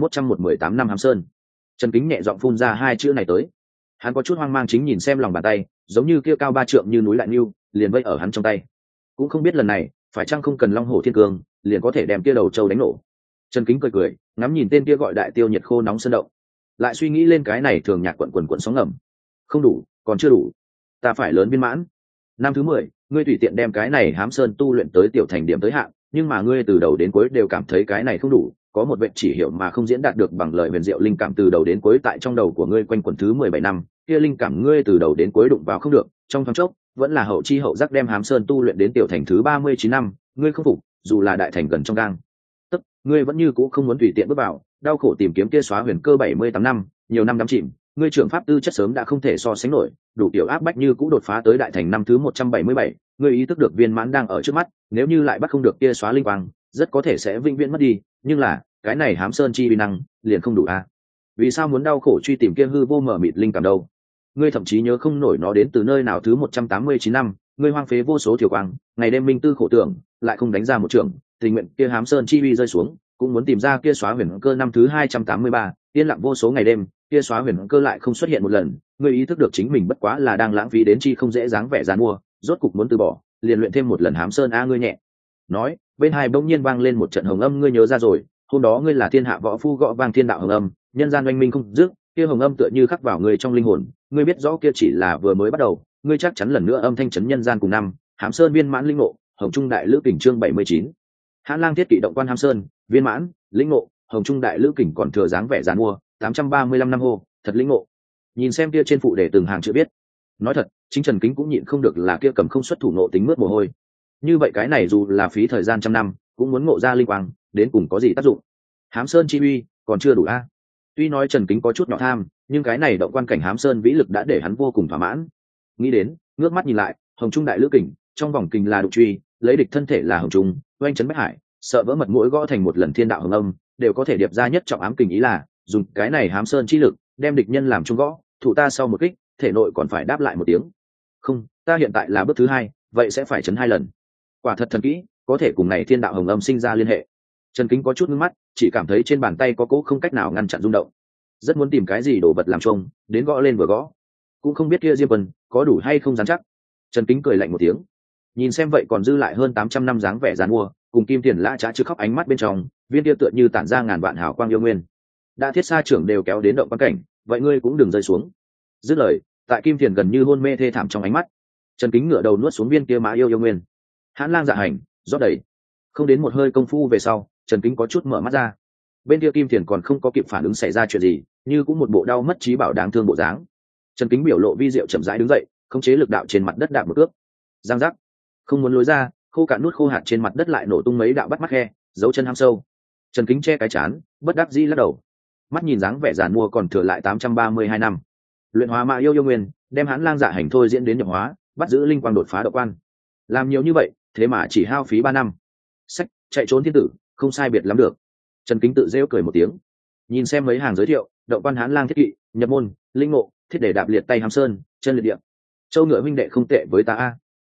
A: 1118 năm Hám Sơn. Trần Kính nhẹ giọng phun ra hai chữ này tới. Hắn có chút hoang mang chính nhìn xem lòng bàn tay, giống như kia cao 3 trượng như núi lại nưu, liền vây ở hắn trong tay. Cũng không biết lần này, phải chăng không cần Long Hổ Thiên Cương, liền có thể đem kia đầu châu đánh nổ. Trần Kính cười cười, ngắm nhìn tên kia gọi đại tiêu nhiệt khô nóng sơn động, lại suy nghĩ lên cái này thường nhạc quần sóng ngầm. Không đủ, còn chưa đủ. Ta phải lớn viên mãn. Năm thứ 10, ngươi tùy tiện đem cái này Hám Sơn tu luyện tới tiểu thành điểm tới hạn, nhưng mà ngươi từ đầu đến cuối đều cảm thấy cái này không đủ, có một vệ chỉ hiểu mà không diễn đạt được bằng lời huyền diệu linh cảm từ đầu đến cuối tại trong đầu của ngươi quanh quẩn thứ 17 năm, kia linh cảm ngươi từ đầu đến cuối đụng vào không được, trong thoáng chốc, vẫn là hậu chi hậu giác đem Hám Sơn tu luyện đến tiểu thành thứ 39 năm, ngươi không phục, dù là đại thành gần trong gang. Tức, ngươi vẫn như cũ không muốn tùy tiện bước vào, đau khổ tìm kiếm kia xóa huyền cơ 78 năm, nhiều năm đắm chìm, ngươi trưởng pháp tư chất sớm đã không thể so sánh nổi, đủ tiểu áp bách như cũ đột phá tới đại thành năm thứ 177, ngươi ý thức được viên mãn đang ở trước mắt, nếu như lại bắt không được kia xóa linh quang, rất có thể sẽ vĩnh viễn mất đi, nhưng là, cái này Hám Sơn chi uy năng, liền không đủ a. Vì sao muốn đau khổ truy tìm kia hư vô mở mịt linh cảm đâu? Ngươi thậm chí nhớ không nổi nó đến từ nơi nào thứ 189 năm, ngươi hoang phế vô số thiểu quang, ngày đêm minh tư khổ tưởng, lại không đánh ra một trường, tình nguyện kia Hám Sơn chi uy rơi xuống, cũng muốn tìm ra kia xóa huyền cơ năm thứ 283, yên lặng vô số ngày đêm, kia xóa huyền cơ lại không xuất hiện một lần, ngươi ý thức được chính mình bất quá là đang lãng phí đến chi không dễ dáng vẻ dàn mua, rốt cục muốn từ bỏ, liền luyện thêm một lần Hám Sơn a. Ngươi nhẹ nói, bên hai bỗng nhiên vang lên một trận hồng âm. Ngươi nhớ ra rồi, hôm đó ngươi là thiên hạ võ phu gõ vang thiên đạo hồng âm, nhân gian oanh minh không dứt, kia hồng âm tựa như khắc vào ngươi trong linh hồn, ngươi biết rõ kia chỉ là vừa mới bắt đầu, ngươi chắc chắn lần nữa âm thanh chấn nhân gian cùng năm, Hám Sơn viên mãn linh ngộ, Hồng Trung đại lữ kình chương 79. Hãn Lang thiết kỵ động quan Hám Sơn, viên mãn, linh ngộ, Hồng Trung đại lữ kình còn thừa dáng vẻ giàn mua, 835 năm hô, thật linh ngộ. Nhìn xem kia trên phụ đề từng hàng chữ viết, nói thật, chính Trần Kính cũng nhịn không được là kia cầm không xuất thủ nộ tính mướt mồ hôi. Như vậy cái này dù là phí thời gian trăm năm, cũng muốn ngộ ra linh quang, đến cùng có gì tác dụng? Hám Sơn chi uy còn chưa đủ a. Tuy nói Trần Kính có chút nhỏ tham, nhưng cái này động quan cảnh Hám Sơn vĩ lực đã để hắn vô cùng thỏa mãn. Nghĩ đến, ngước mắt nhìn lại, Hồng Trung đại lữ kình, trong vòng kình là đục truy, lấy địch thân thể là Hồng Trung, oanh chấn bách hải, sợ vỡ mật mũi gõ thành một lần thiên đạo hồng âm, đều có thể điệp ra nhất trọng ám kình, ý là dùng cái này Hám Sơn chi lực, đem địch nhân làm trung gõ, thủ ta sau một kích, thể nội còn phải đáp lại một tiếng. Không, ta hiện tại là bước thứ 2, vậy sẽ phải chấn 2 lần. Quả thật thần kỹ, có thể cùng này thiên đạo hồng âm sinh ra liên hệ. Trần Kính có chút ngưng mắt, chỉ cảm thấy trên bàn tay có cỗ không cách nào ngăn chặn rung động, rất muốn tìm cái gì đồ vật làm trông, đến gõ lên vừa gõ, cũng không biết kia Diêm Vân có đủ hay không dám chắc. Trần Kính cười lạnh một tiếng, nhìn xem vậy còn dư lại hơn 800 năm dáng vẻ dàn mua, cùng kim tiền lã trá chứ khóc ánh mắt bên trong, viên kia tựa như tản ra ngàn vạn hào quang yêu nguyên. Đã thiết xa trưởng đều kéo đến động quan cảnh, vậy ngươi cũng đừng rơi xuống. Dứt lời, tại kim tiền gần như hôn mê thê thảm trong ánh mắt, Trần Kính ngửa đầu nuốt xuống viên kia mã yêu nguyên. Hãn Lang dạ hành, rót đầy. Không đến một hơi công phu về sau, Trần Kính có chút mở mắt ra. Bên kia kim tiền còn không có kịp phản ứng xảy ra chuyện gì, như cũng một bộ đau mất trí bảo đáng thương bộ dáng. Trần Kính biểu lộ vi diệu chậm rãi đứng dậy, khống chế lực đạo trên mặt đất đạp một cước. Giang giác, không muốn lối ra, khô cạn nút khô hạt trên mặt đất lại nổ tung mấy đạo bắt mắt khe, dấu chân hăm sâu. Trần Kính che cái chán, bất đắc dĩ lắc đầu. Mắt nhìn dáng vẻ giàn mua còn thừa lại 832 năm. Luyện hóa ma yêu nguyên, đem Hãn Lang dạ hành thôi diễn đến nhập hóa, bắt giữ linh quang đột phá đạo quan. Làm nhiều như vậy, thế mà chỉ hao phí 3 năm. Sách, chạy trốn thiên tử, không sai biệt lắm được. Trần Kính tự rêu cười một tiếng, nhìn xem mấy hàng giới thiệu, động quan Hãn Lang thiết kỵ, nhập môn, linh ngộ, thiết để đạp liệt tay Hám Sơn, chân liệt địa. Châu ngựa huynh đệ không tệ với ta a.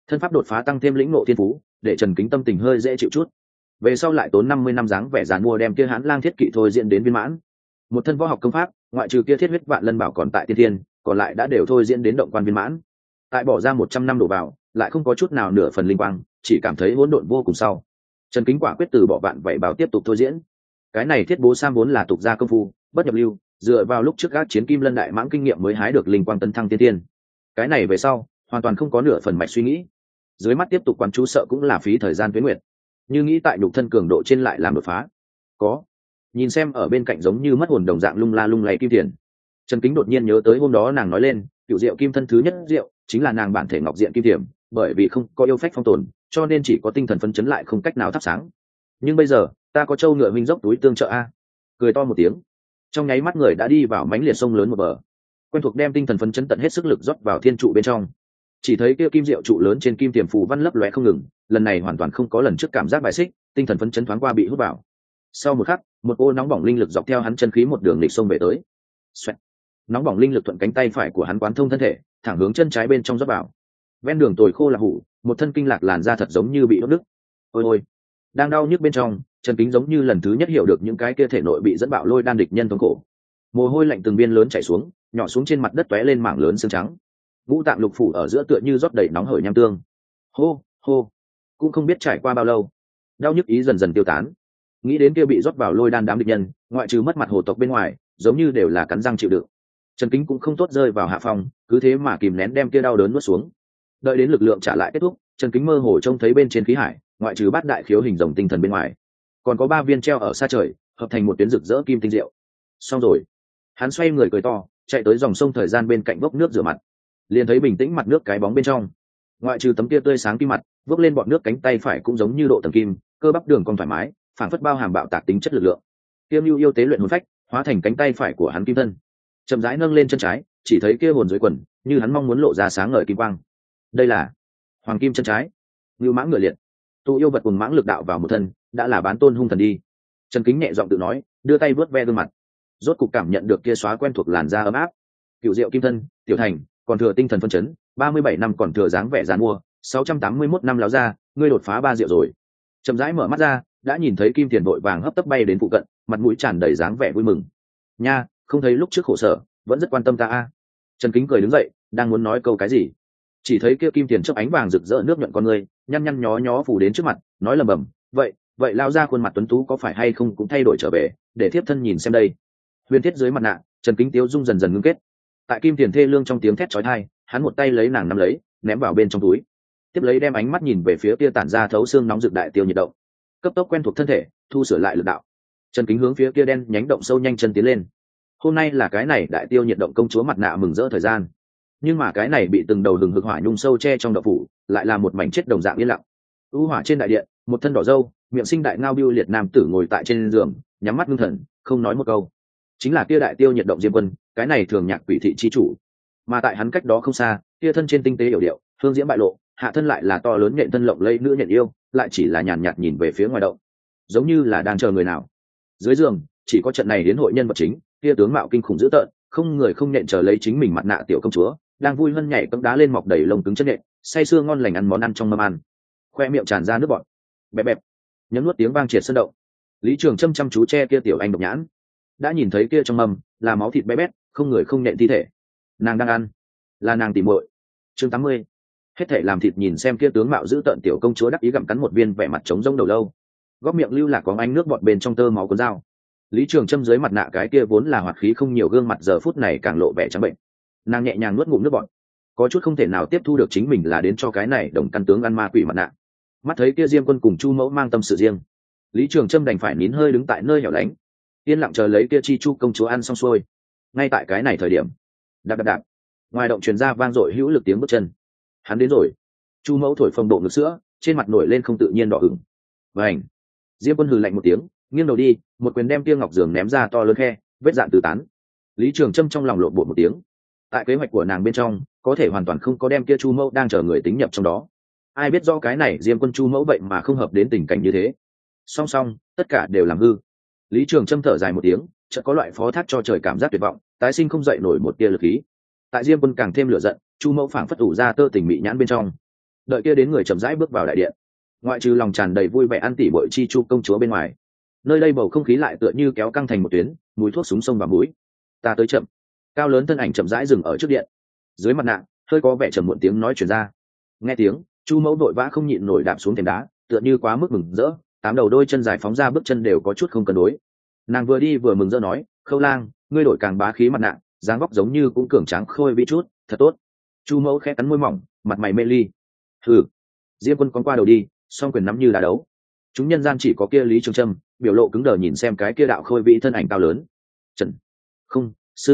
A: thân pháp đột phá tăng thêm lĩnh ngộ thiên phú, để Trần Kính tâm tình hơi dễ chịu chút. Về sau lại tốn 50 năm dáng vẻ giàn mua đem kia Hán Lang thiết kỵ thôi diễn đến viên mãn. Một thân võ học công pháp, ngoại trừ kia thiết huyết vạn lân bảo còn tại tiên thiên, còn lại đã đều thôi diễn đến động quan viên mãn. Tại bỏ ra 100 năm đổ vào, lại không có chút nào nửa phần linh quang, chỉ cảm thấy hỗn độn vô cùng sau. Trần Kính quả quyết từ bỏ vạn vậy bảo tiếp tục thôi diễn. Cái này thiết bố sam vốn là tục gia công phu, bất nhập lưu, dựa vào lúc trước các chiến kim lân đại mãng kinh nghiệm mới hái được linh quang tấn thăng tiên tiên. Cái này về sau, hoàn toàn không có nửa phần mạch suy nghĩ. Dưới mắt tiếp tục quan chú sợ cũng là phí thời gian tuyến nguyệt. Như nghĩ tại nhục thân cường độ trên lại làm đột phá. Có. Nhìn xem ở bên cạnh giống như mất hồn đồng dạng lung la lung lay kim tiền. Trần Kính đột nhiên nhớ tới hôm đó nàng nói lên, cựu diệu kim thân thứ nhất diệu, chính là nàng bản thể ngọc diện kim tiềm, bởi vì không có yêu phách phong tồn, cho nên chỉ có tinh thần phấn chấn lại không cách nào thắp sáng. Nhưng bây giờ, ta có châu ngựa minh dốc túi tương trợ a. Cười to một tiếng. Trong nháy mắt người đã đi vào mánh liệt sông lớn một bờ. Quen thuộc đem tinh thần phấn chấn tận hết sức lực rót vào thiên trụ bên trong. Chỉ thấy kia kim diệu trụ lớn trên kim tiềm phù văn lấp lóe không ngừng, lần này hoàn toàn không có lần trước cảm giác bài xích, tinh thần phấn chấn thoáng qua bị hút vào. Sau một khắc, một ô nóng bỏng linh lực dọc theo hắn chân khí một đường lịch sông về tới. Xoẹt. Nóng bỏng linh lực thuận cánh tay phải của hắn quán thông thân thể, thẳng hướng chân trái bên trong rót vào. Ven đường tồi khô là hủ, một thân kinh lạc làn da thật giống như bị đốt nứt. Ôi ôi, đang đau nhức bên trong, Trần Kính giống như lần thứ nhất hiểu được những cái kia thể nội bị dẫn bạo lôi đan địch nhân thống khổ. Mồ hôi lạnh từng viên lớn chảy xuống, nhỏ xuống trên mặt đất tóe lên mảng lớn xương trắng. Ngũ tạng lục phủ ở giữa tựa như rót đầy nóng hởi nham tương. Hô, hô, cũng không biết trải qua bao lâu, đau nhức ý dần dần tiêu tán. Nghĩ đến kia bị rót vào lôi đan đám địch nhân, ngoại trừ mất mặt hồ tộc bên ngoài, giống như đều là cắn răng chịu đựng. Trần Kính cũng không tốt rơi vào hạ phòng, cứ thế mà kìm nén đem kia đau đớn nuốt xuống. Đợi đến lực lượng trả lại kết thúc, Trần Kính mơ hồ trông thấy bên trên khí hải, ngoại trừ bát đại khiếu hình rồng tinh thần bên ngoài, còn có 3 viên treo ở xa trời, hợp thành một tuyến rực rỡ kim tinh diệu. Xong rồi, hắn xoay người cười to, chạy tới dòng sông thời gian bên cạnh vốc nước rửa mặt. Liền thấy bình tĩnh mặt nước cái bóng bên trong, ngoại trừ tấm kia tươi sáng kim mặt, vốc lên bọt nước cánh tay phải cũng giống như độ tầng kim, cơ bắp đường cong thoải mái, phảng phất bao hàm bạo tạc tính chất lực lượng. Tiêm lưu yêu tế luyện hồn phách, hóa thành cánh tay phải của hắn kim thân. Chậm rãi nâng lên chân trái, chỉ thấy kia hồn dưới quần, như hắn mong muốn lộ ra sáng ngời kim quang. Đây là hoàng kim chân trái, như mãng ngựa liệt. Tụ yêu vật cùng mãng lực đạo vào một thân, đã là bán tôn hung thần đi. Trần Kính nhẹ giọng tự nói, đưa tay vớt ve gương mặt, rốt cục cảm nhận được kia xóa quen thuộc làn da ấm áp. Cựu diệu kim thân, tiểu thành, còn thừa tinh thần phân chấn, 37 năm còn thừa dáng vẻ giàn mua, 681 năm láo ra, ngươi đột phá 3 diệu rồi. Chậm rãi mở mắt ra, đã nhìn thấy kim tiền vội vàng hấp tấp bay đến phụ cận, mặt mũi tràn đầy dáng vẻ vui mừng. Nha, không thấy lúc trước khổ sở, vẫn rất quan tâm ta a. Trần Kính cười đứng dậy, đang muốn nói câu cái gì, chỉ thấy kia kim tiền chớp ánh vàng rực rỡ nước nhuận con người, nhăn nhăn nhó nhó phủ đến trước mặt, nói lầm bầm, vậy lao ra khuôn mặt tuấn tú có phải hay không cũng thay đổi trở về, để thiếp thân nhìn xem đây. Huyền thiết dưới mặt nạ, Trần Kính tiếu dung dần dần ngưng kết. Tại kim tiền thê lương trong tiếng thét chói tai, hắn một tay lấy nàng nắm lấy, ném vào bên trong túi, tiếp lấy đem ánh mắt nhìn về phía kia tản ra thấu xương nóng rực đại tiêu nhiệt động, cấp tốc quen thuộc thân thể, thu sửa lại lực đạo. Trần Kính hướng phía kia đen nhánh động sâu nhanh chân tiến lên. Hôm nay là cái này đại tiêu nhiệt động công chúa mặt nạ mừng rỡ thời gian, nhưng mà cái này bị từng đầu hừng hực hỏa nhung sâu che trong động phủ, lại là một mảnh chết đồng dạng yên lặng. U hỏa trên đại điện, một thân đỏ râu, miệng sinh đại ngao biêu liệt nam tử ngồi tại trên giường, nhắm mắt ngưng thần, không nói một câu. Chính là kia đại tiêu nhiệt động Diêm Quân, cái này thường nhạc quỷ thị chi chủ. Mà tại hắn cách đó không xa, kia thân trên tinh tế hiểu điệu, hương diễm bại lộ, hạ thân lại là to lớn nhện thân lộng lẫy nữ nhện yêu, lại chỉ là nhàn nhạt nhìn về phía ngoài động, giống như là đang chờ người nào. Dưới giường, chỉ có trận này đến hội nhân vật chính, kia tướng mạo kinh khủng dữ tợn, không người không nhện chờ lấy chính mình mặt nạ tiểu công chúa, đang vui hân nhảy cẫng đá lên mọc đầy lông cứng chân nhện, say sưa ngon lành ăn món ăn trong mâm ăn, khoe miệng tràn ra nước bọt, bẹp bẹp, nhấm nuốt tiếng vang triệt sân động. Lý Trường Châm chăm chú che kia tiểu anh độc nhãn, đã nhìn thấy kia trong mâm là máu thịt bé bét, không người không nhện thi thể. Nàng đang ăn, là nàng tìm muội. Chương 80. Hết thể làm thịt nhìn xem kia tướng mạo giữ tợn tiểu công chúa đắc ý gặm cắn một viên vẻ mặt trống rỗng đầu lâu, góc miệng lưu lạc có ánh nước bọt bên trong tơ máu cuốn dao. Lý Trường Châm dưới mặt nạ cái kia vốn là hoạt khí không nhiều gương mặt giờ phút này càng lộ vẻ trắng bệnh. Nàng nhẹ nhàng nuốt ngụm nước bọt, có chút không thể nào tiếp thu được chính mình là đến cho cái này đồng căn tướng ăn ma quỷ mặt nạ. Mắt thấy kia Diêm Quân cùng Chu Mẫu mang tâm sự riêng, Lý Trường Châm đành phải nín hơi đứng tại nơi hẻo lánh, yên lặng chờ lấy kia chi chu công chúa ăn xong xuôi. Ngay tại cái này thời điểm, đạp đạp đạp, ngoài động truyền ra vang dội hữu lực tiếng bước chân. Hắn đến rồi. Chu Mẫu thổi phồng độ ngực sữa, trên mặt nổi lên không tự nhiên đỏ ửng. Vành. Diêm Quân hừ lạnh một tiếng, nghiêng đầu đi, một quyền đem kia ngọc giường ném ra to lớn khe, vết dạn tứ tán. Lý Trường Châm trong lòng lộn bột một tiếng. Tại kế hoạch của nàng bên trong, có thể hoàn toàn không có đem kia Chu Mẫu đang chờ người tính nhập trong đó. Ai biết do cái này Diêm Quân Chu Mẫu vậy mà không hợp đến tình cảnh như thế. Song song, tất cả đều làm hư. Lý Trường Châm thở dài một tiếng, chợt có loại phó thác cho trời cảm giác tuyệt vọng, tái sinh không dậy nổi một tia lực khí. Tại Diêm Quân càng thêm lửa giận, Chu Mẫu phảng phất ủ ra tơ tình mị nhãn bên trong. Đợi kia đến người chậm rãi bước vào đại điện, ngoại trừ lòng tràn đầy vui vẻ ăn tỉ bội chi chu công chúa bên ngoài, nơi đây bầu không khí lại tựa như kéo căng thành một tuyến, mùi thuốc súng sông và mũi. Ta tới chậm. Cao lớn thân ảnh chậm rãi dừng ở trước điện, dưới mặt nạ hơi có vẻ trầm muộn tiếng nói truyền ra. Nghe tiếng, chu mẫu vội vã không nhịn nổi đạp xuống thềm đá, tựa như quá mức mừng rỡ, tám đầu đôi chân dài phóng ra, bước chân đều có chút không cân đối. Nàng vừa đi vừa mừng rỡ nói, Khâu Lang, ngươi đổi càng bá khí mặt nạ, dáng vóc giống như cũng cường tráng khôi vĩ chút, thật tốt. Chu mẫu khẽ cắn môi mỏng, mặt mày mê ly. Hừ. Diêm Quân con qua đầu đi, song quyền nắm như đá đấu. Chúng nhân gian chỉ có kia Lý Trường Trâm biểu lộ cứng đờ nhìn xem cái kia đạo khôi vĩ thân ảnh cao lớn. Trần, không,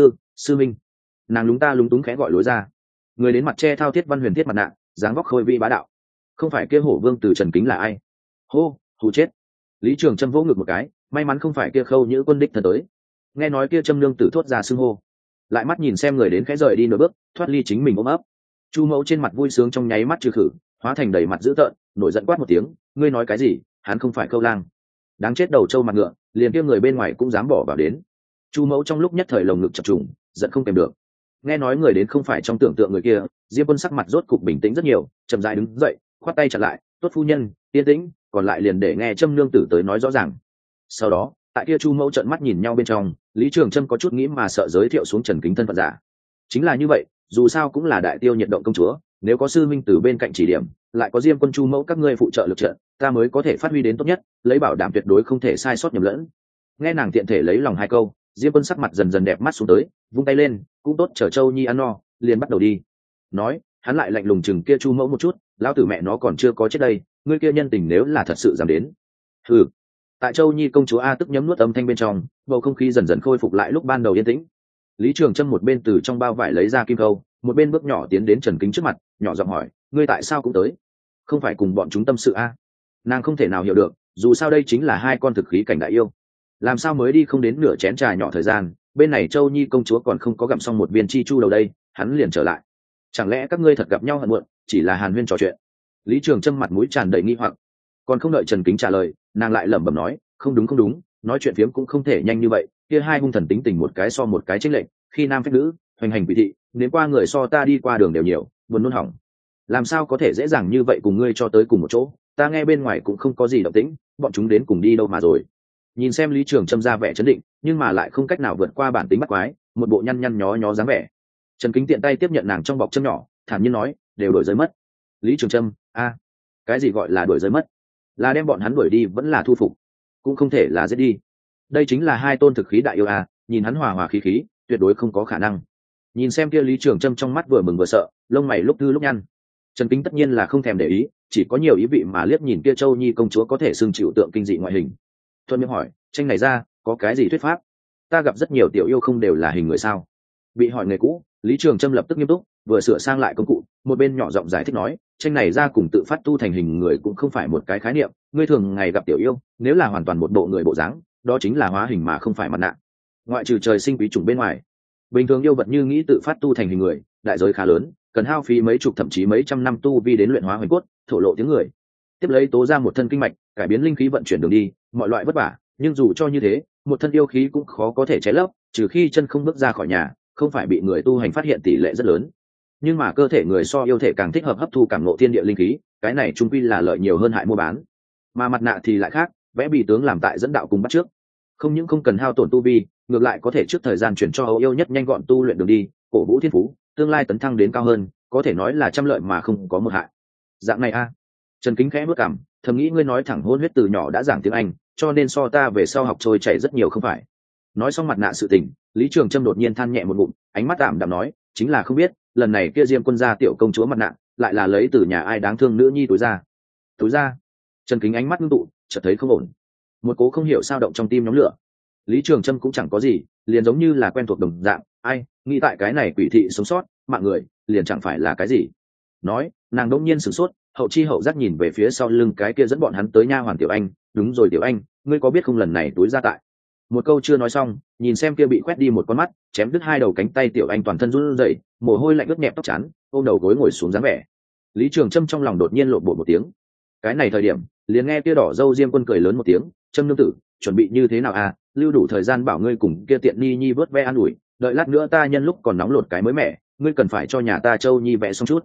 A: sư minh. Nàng lúng ta lúng túng khẽ gọi lối ra. Người đến mặt che thao thiết văn huyền thiết mặt nạ, dáng vóc khôi vĩ bá đạo. Không phải kia hổ vương từ Trần Kính là ai? Hô, hù chết. Lý Trường Trâm vỗ ngực một cái, may mắn không phải kia Khâu Nhữ Quân đích thân tới. Nghe nói kia Trâm nương tử thốt ra xưng hô, lại mắt nhìn xem người đến khẽ rời đi nửa bước, thoát ly chính mình ôm ấp. Chu mẫu trên mặt vui sướng trong nháy mắt trừ khử, hóa thành đầy mặt dữ tợn, nổi giận quát một tiếng, ngươi nói cái gì? Hắn không phải Khâu Lang. Đáng chết đầu trâu mặt ngựa, liền kia người bên ngoài cũng dám bỏ vào đến. Chu mẫu trong lúc nhất thời lồng ngực chập trùng, giận không kèm được. Nghe nói người đến không phải trong tưởng tượng người kia, Diêm Quân sắc mặt rốt cục bình tĩnh rất nhiều, chậm rãi đứng dậy, khoát tay chặn lại, tốt phu nhân, yên tĩnh, còn lại liền để nghe Trâm nương tử tới nói rõ ràng. Sau đó, tại kia Chu mẫu trợn mắt nhìn nhau bên trong, Lý Trường Trâm có chút nghĩ mà sợ giới thiệu xuống Trần Kính thân phận giả. Chính là như vậy, dù sao cũng là đại tiêu nhiệt động công chúa, nếu có sư minh từ bên cạnh chỉ điểm, lại có Diêm Quân Chu mẫu các ngươi phụ trợ lực trận, ta mới có thể phát huy đến tốt nhất, lấy bảo đảm tuyệt đối không thể sai sót nhầm lẫn. Nghe nàng tiện thể lấy lòng hai câu, Diêm Quân sắc mặt dần dần đẹp mắt xuống tới, vung tay lên, cũng tốt chờ Châu Nhi ăn no, liền bắt đầu đi. Nói, hắn lại lạnh lùng chừng kia Chu mẫu một chút, lão tử mẹ nó còn chưa có chết đây, ngươi kia nhân tình nếu là thật sự dám đến. Hừ. Tại Châu Nhi công chúa a tức nhấm nuốt âm thanh bên trong, bầu không khí dần dần khôi phục lại lúc ban đầu yên tĩnh. Lý Trường Trâm một bên từ trong bao vải lấy ra kim câu, một bên bước nhỏ tiến đến Trần Kính trước mặt, nhỏ giọng hỏi, ngươi tại sao cũng tới? Không phải cùng bọn chúng tâm sự a? Nàng không thể nào hiểu được, dù sao đây chính là hai con thực khí cảnh đại yêu, làm sao mới đi không đến nửa chén trà nhỏ thời gian, bên này Châu Nhi công chúa còn không có gặm xong một viên chi chu đầu đây, hắn liền trở lại. Chẳng lẽ các ngươi thật gặp nhau hận muộn, chỉ là hàn huyên trò chuyện? Lý Trường Trâm mặt mũi tràn đầy nghi hoặc, còn không đợi Trần Kính trả lời, nàng lại lẩm bẩm nói, không đúng, nói chuyện phiếm cũng không thể nhanh như vậy, kia hai hung thần tính tình một cái so một cái chênh lệch, khi nam phép nữ, hoành hành quỷ thị, nếu qua người so ta đi qua đường đều nhiều, buồn nôn hỏng. Làm sao có thể dễ dàng như vậy cùng ngươi cho tới cùng một chỗ, ta nghe bên ngoài cũng không có gì động tĩnh, bọn chúng đến cùng đi đâu mà rồi? Nhìn xem Lý Trường Trâm ra vẻ chấn định, nhưng mà lại không cách nào vượt qua bản tính bắt quái, một bộ nhăn nhăn nhó nhó dáng vẻ. Trần Kính tiện tay tiếp nhận nàng trong bọc châm nhỏ, thản nhiên nói, đều đổi giới mất. Lý Trường Trâm, cái gì gọi là đổi giới mất? Là đem bọn hắn đuổi đi vẫn là thu phục? Cũng không thể là giết đi. Đây chính là hai tôn thực khí đại yêu nhìn hắn hòa hòa khí khí, tuyệt đối không có khả năng. Nhìn xem kia Lý Trường Trâm trong mắt vừa mừng vừa sợ, lông mày lúc thư lúc nhăn. Trần Kính tất nhiên là không thèm để ý, chỉ có nhiều ý vị mà liếc nhìn kia Châu Nhi công chúa có thể xưng chịu tượng kinh dị ngoại hình. Thuận miệng hỏi, tranh này ra có cái gì thuyết pháp? Ta gặp rất nhiều tiểu yêu không đều là hình người sao? Bị hỏi người cũ, Lý Trường Trâm lập tức nghiêm túc, vừa sửa sang lại công cụ, một bên nhỏ giọng giải thích nói, tranh này ra cùng tự phát tu thành hình người cũng không phải một cái khái niệm, ngươi thường ngày gặp tiểu yêu, nếu là hoàn toàn một bộ người bộ dáng, đó chính là hóa hình mà không phải mặt nạ. Ngoại trừ trời sinh quý chủng bên ngoài, bình thường yêu vật như nghĩ tự phát tu thành hình người, đại giới khá lớn, cần hao phí mấy chục thậm chí mấy trăm năm tu vi đến luyện hóa huyền cốt, thổ lộ tiếng người, tiếp lấy tố ra một thân kinh mạch, cải biến linh khí vận chuyển đường đi, mọi loại vất vả, nhưng dù cho như thế, một thân yêu khí cũng khó có thể cháy lấp, trừ khi chân không bước ra khỏi nhà, không phải bị người tu hành phát hiện tỷ lệ rất lớn. Nhưng mà cơ thể người so yêu thể càng thích hợp hấp thu cảm ngộ thiên địa linh khí, cái này trung quy là lợi nhiều hơn hại mua bán. Mà mặt nạ thì lại khác, vẽ bì tướng làm tại dẫn đạo cùng bắt trước, không những không cần hao tổn tu vi, ngược lại có thể trước thời gian chuyển cho hậu yêu nhất nhanh gọn tu luyện đường đi, cổ vũ thiên phú, tương lai tấn thăng đến cao hơn, có thể nói là trăm lợi mà không có một hại. Dạng này Trần Kính khẽ bước cảm, thầm nghĩ ngươi nói thẳng hôn huyết từ nhỏ đã giảng tiếng Anh, cho nên so ta về sau học trôi chảy rất nhiều không phải? Nói xong mặt nạ sự tình, Lý Trường Trâm đột nhiên than nhẹ một ngụm, ánh mắt ảm đạm nói, chính là không biết, lần này kia Diêm Quân gia tiểu công chúa mặt nạ, lại là lấy từ nhà ai đáng thương nữ nhi túi ra. Túi ra? Trần Kính ánh mắt ngưng tụ, chợt thấy không ổn. Một cố không hiểu sao động trong tim nhóm lửa. Lý Trường Trâm cũng chẳng có gì, liền giống như là quen thuộc đồng dạng, nghĩ tại cái này quỷ thị sống sót, mạng người, liền chẳng phải là cái gì. Nói, nàng đỗng nhiên sửng sốt, hậu chi hậu giác nhìn về phía sau lưng cái kia dẫn bọn hắn tới nha hoàn Tiểu Anh, đúng rồi Tiểu Anh, ngươi có biết không lần này túi ra tại. Một câu chưa nói xong, nhìn xem kia bị quét đi một con mắt, chém đứt hai đầu cánh tay Tiểu Anh toàn thân run rẩy, mồ hôi lạnh ướt nhẹp tóc trắng, ôm đầu gối ngồi xuống dáng vẻ. Lý Trường Trâm trong lòng đột nhiên lộn bột một tiếng. Cái này thời điểm, liền nghe kia đỏ dâu Diêm Quân cười lớn một tiếng, Trâm nương tử, chuẩn bị như thế nào lưu đủ thời gian bảo ngươi cùng kia tiện ni nhi vớt ve an ủi, đợi lát nữa ta nhân lúc còn nóng lột cái mới mẻ, ngươi cần phải cho nhà ta Châu Nhi vẽ xong chút.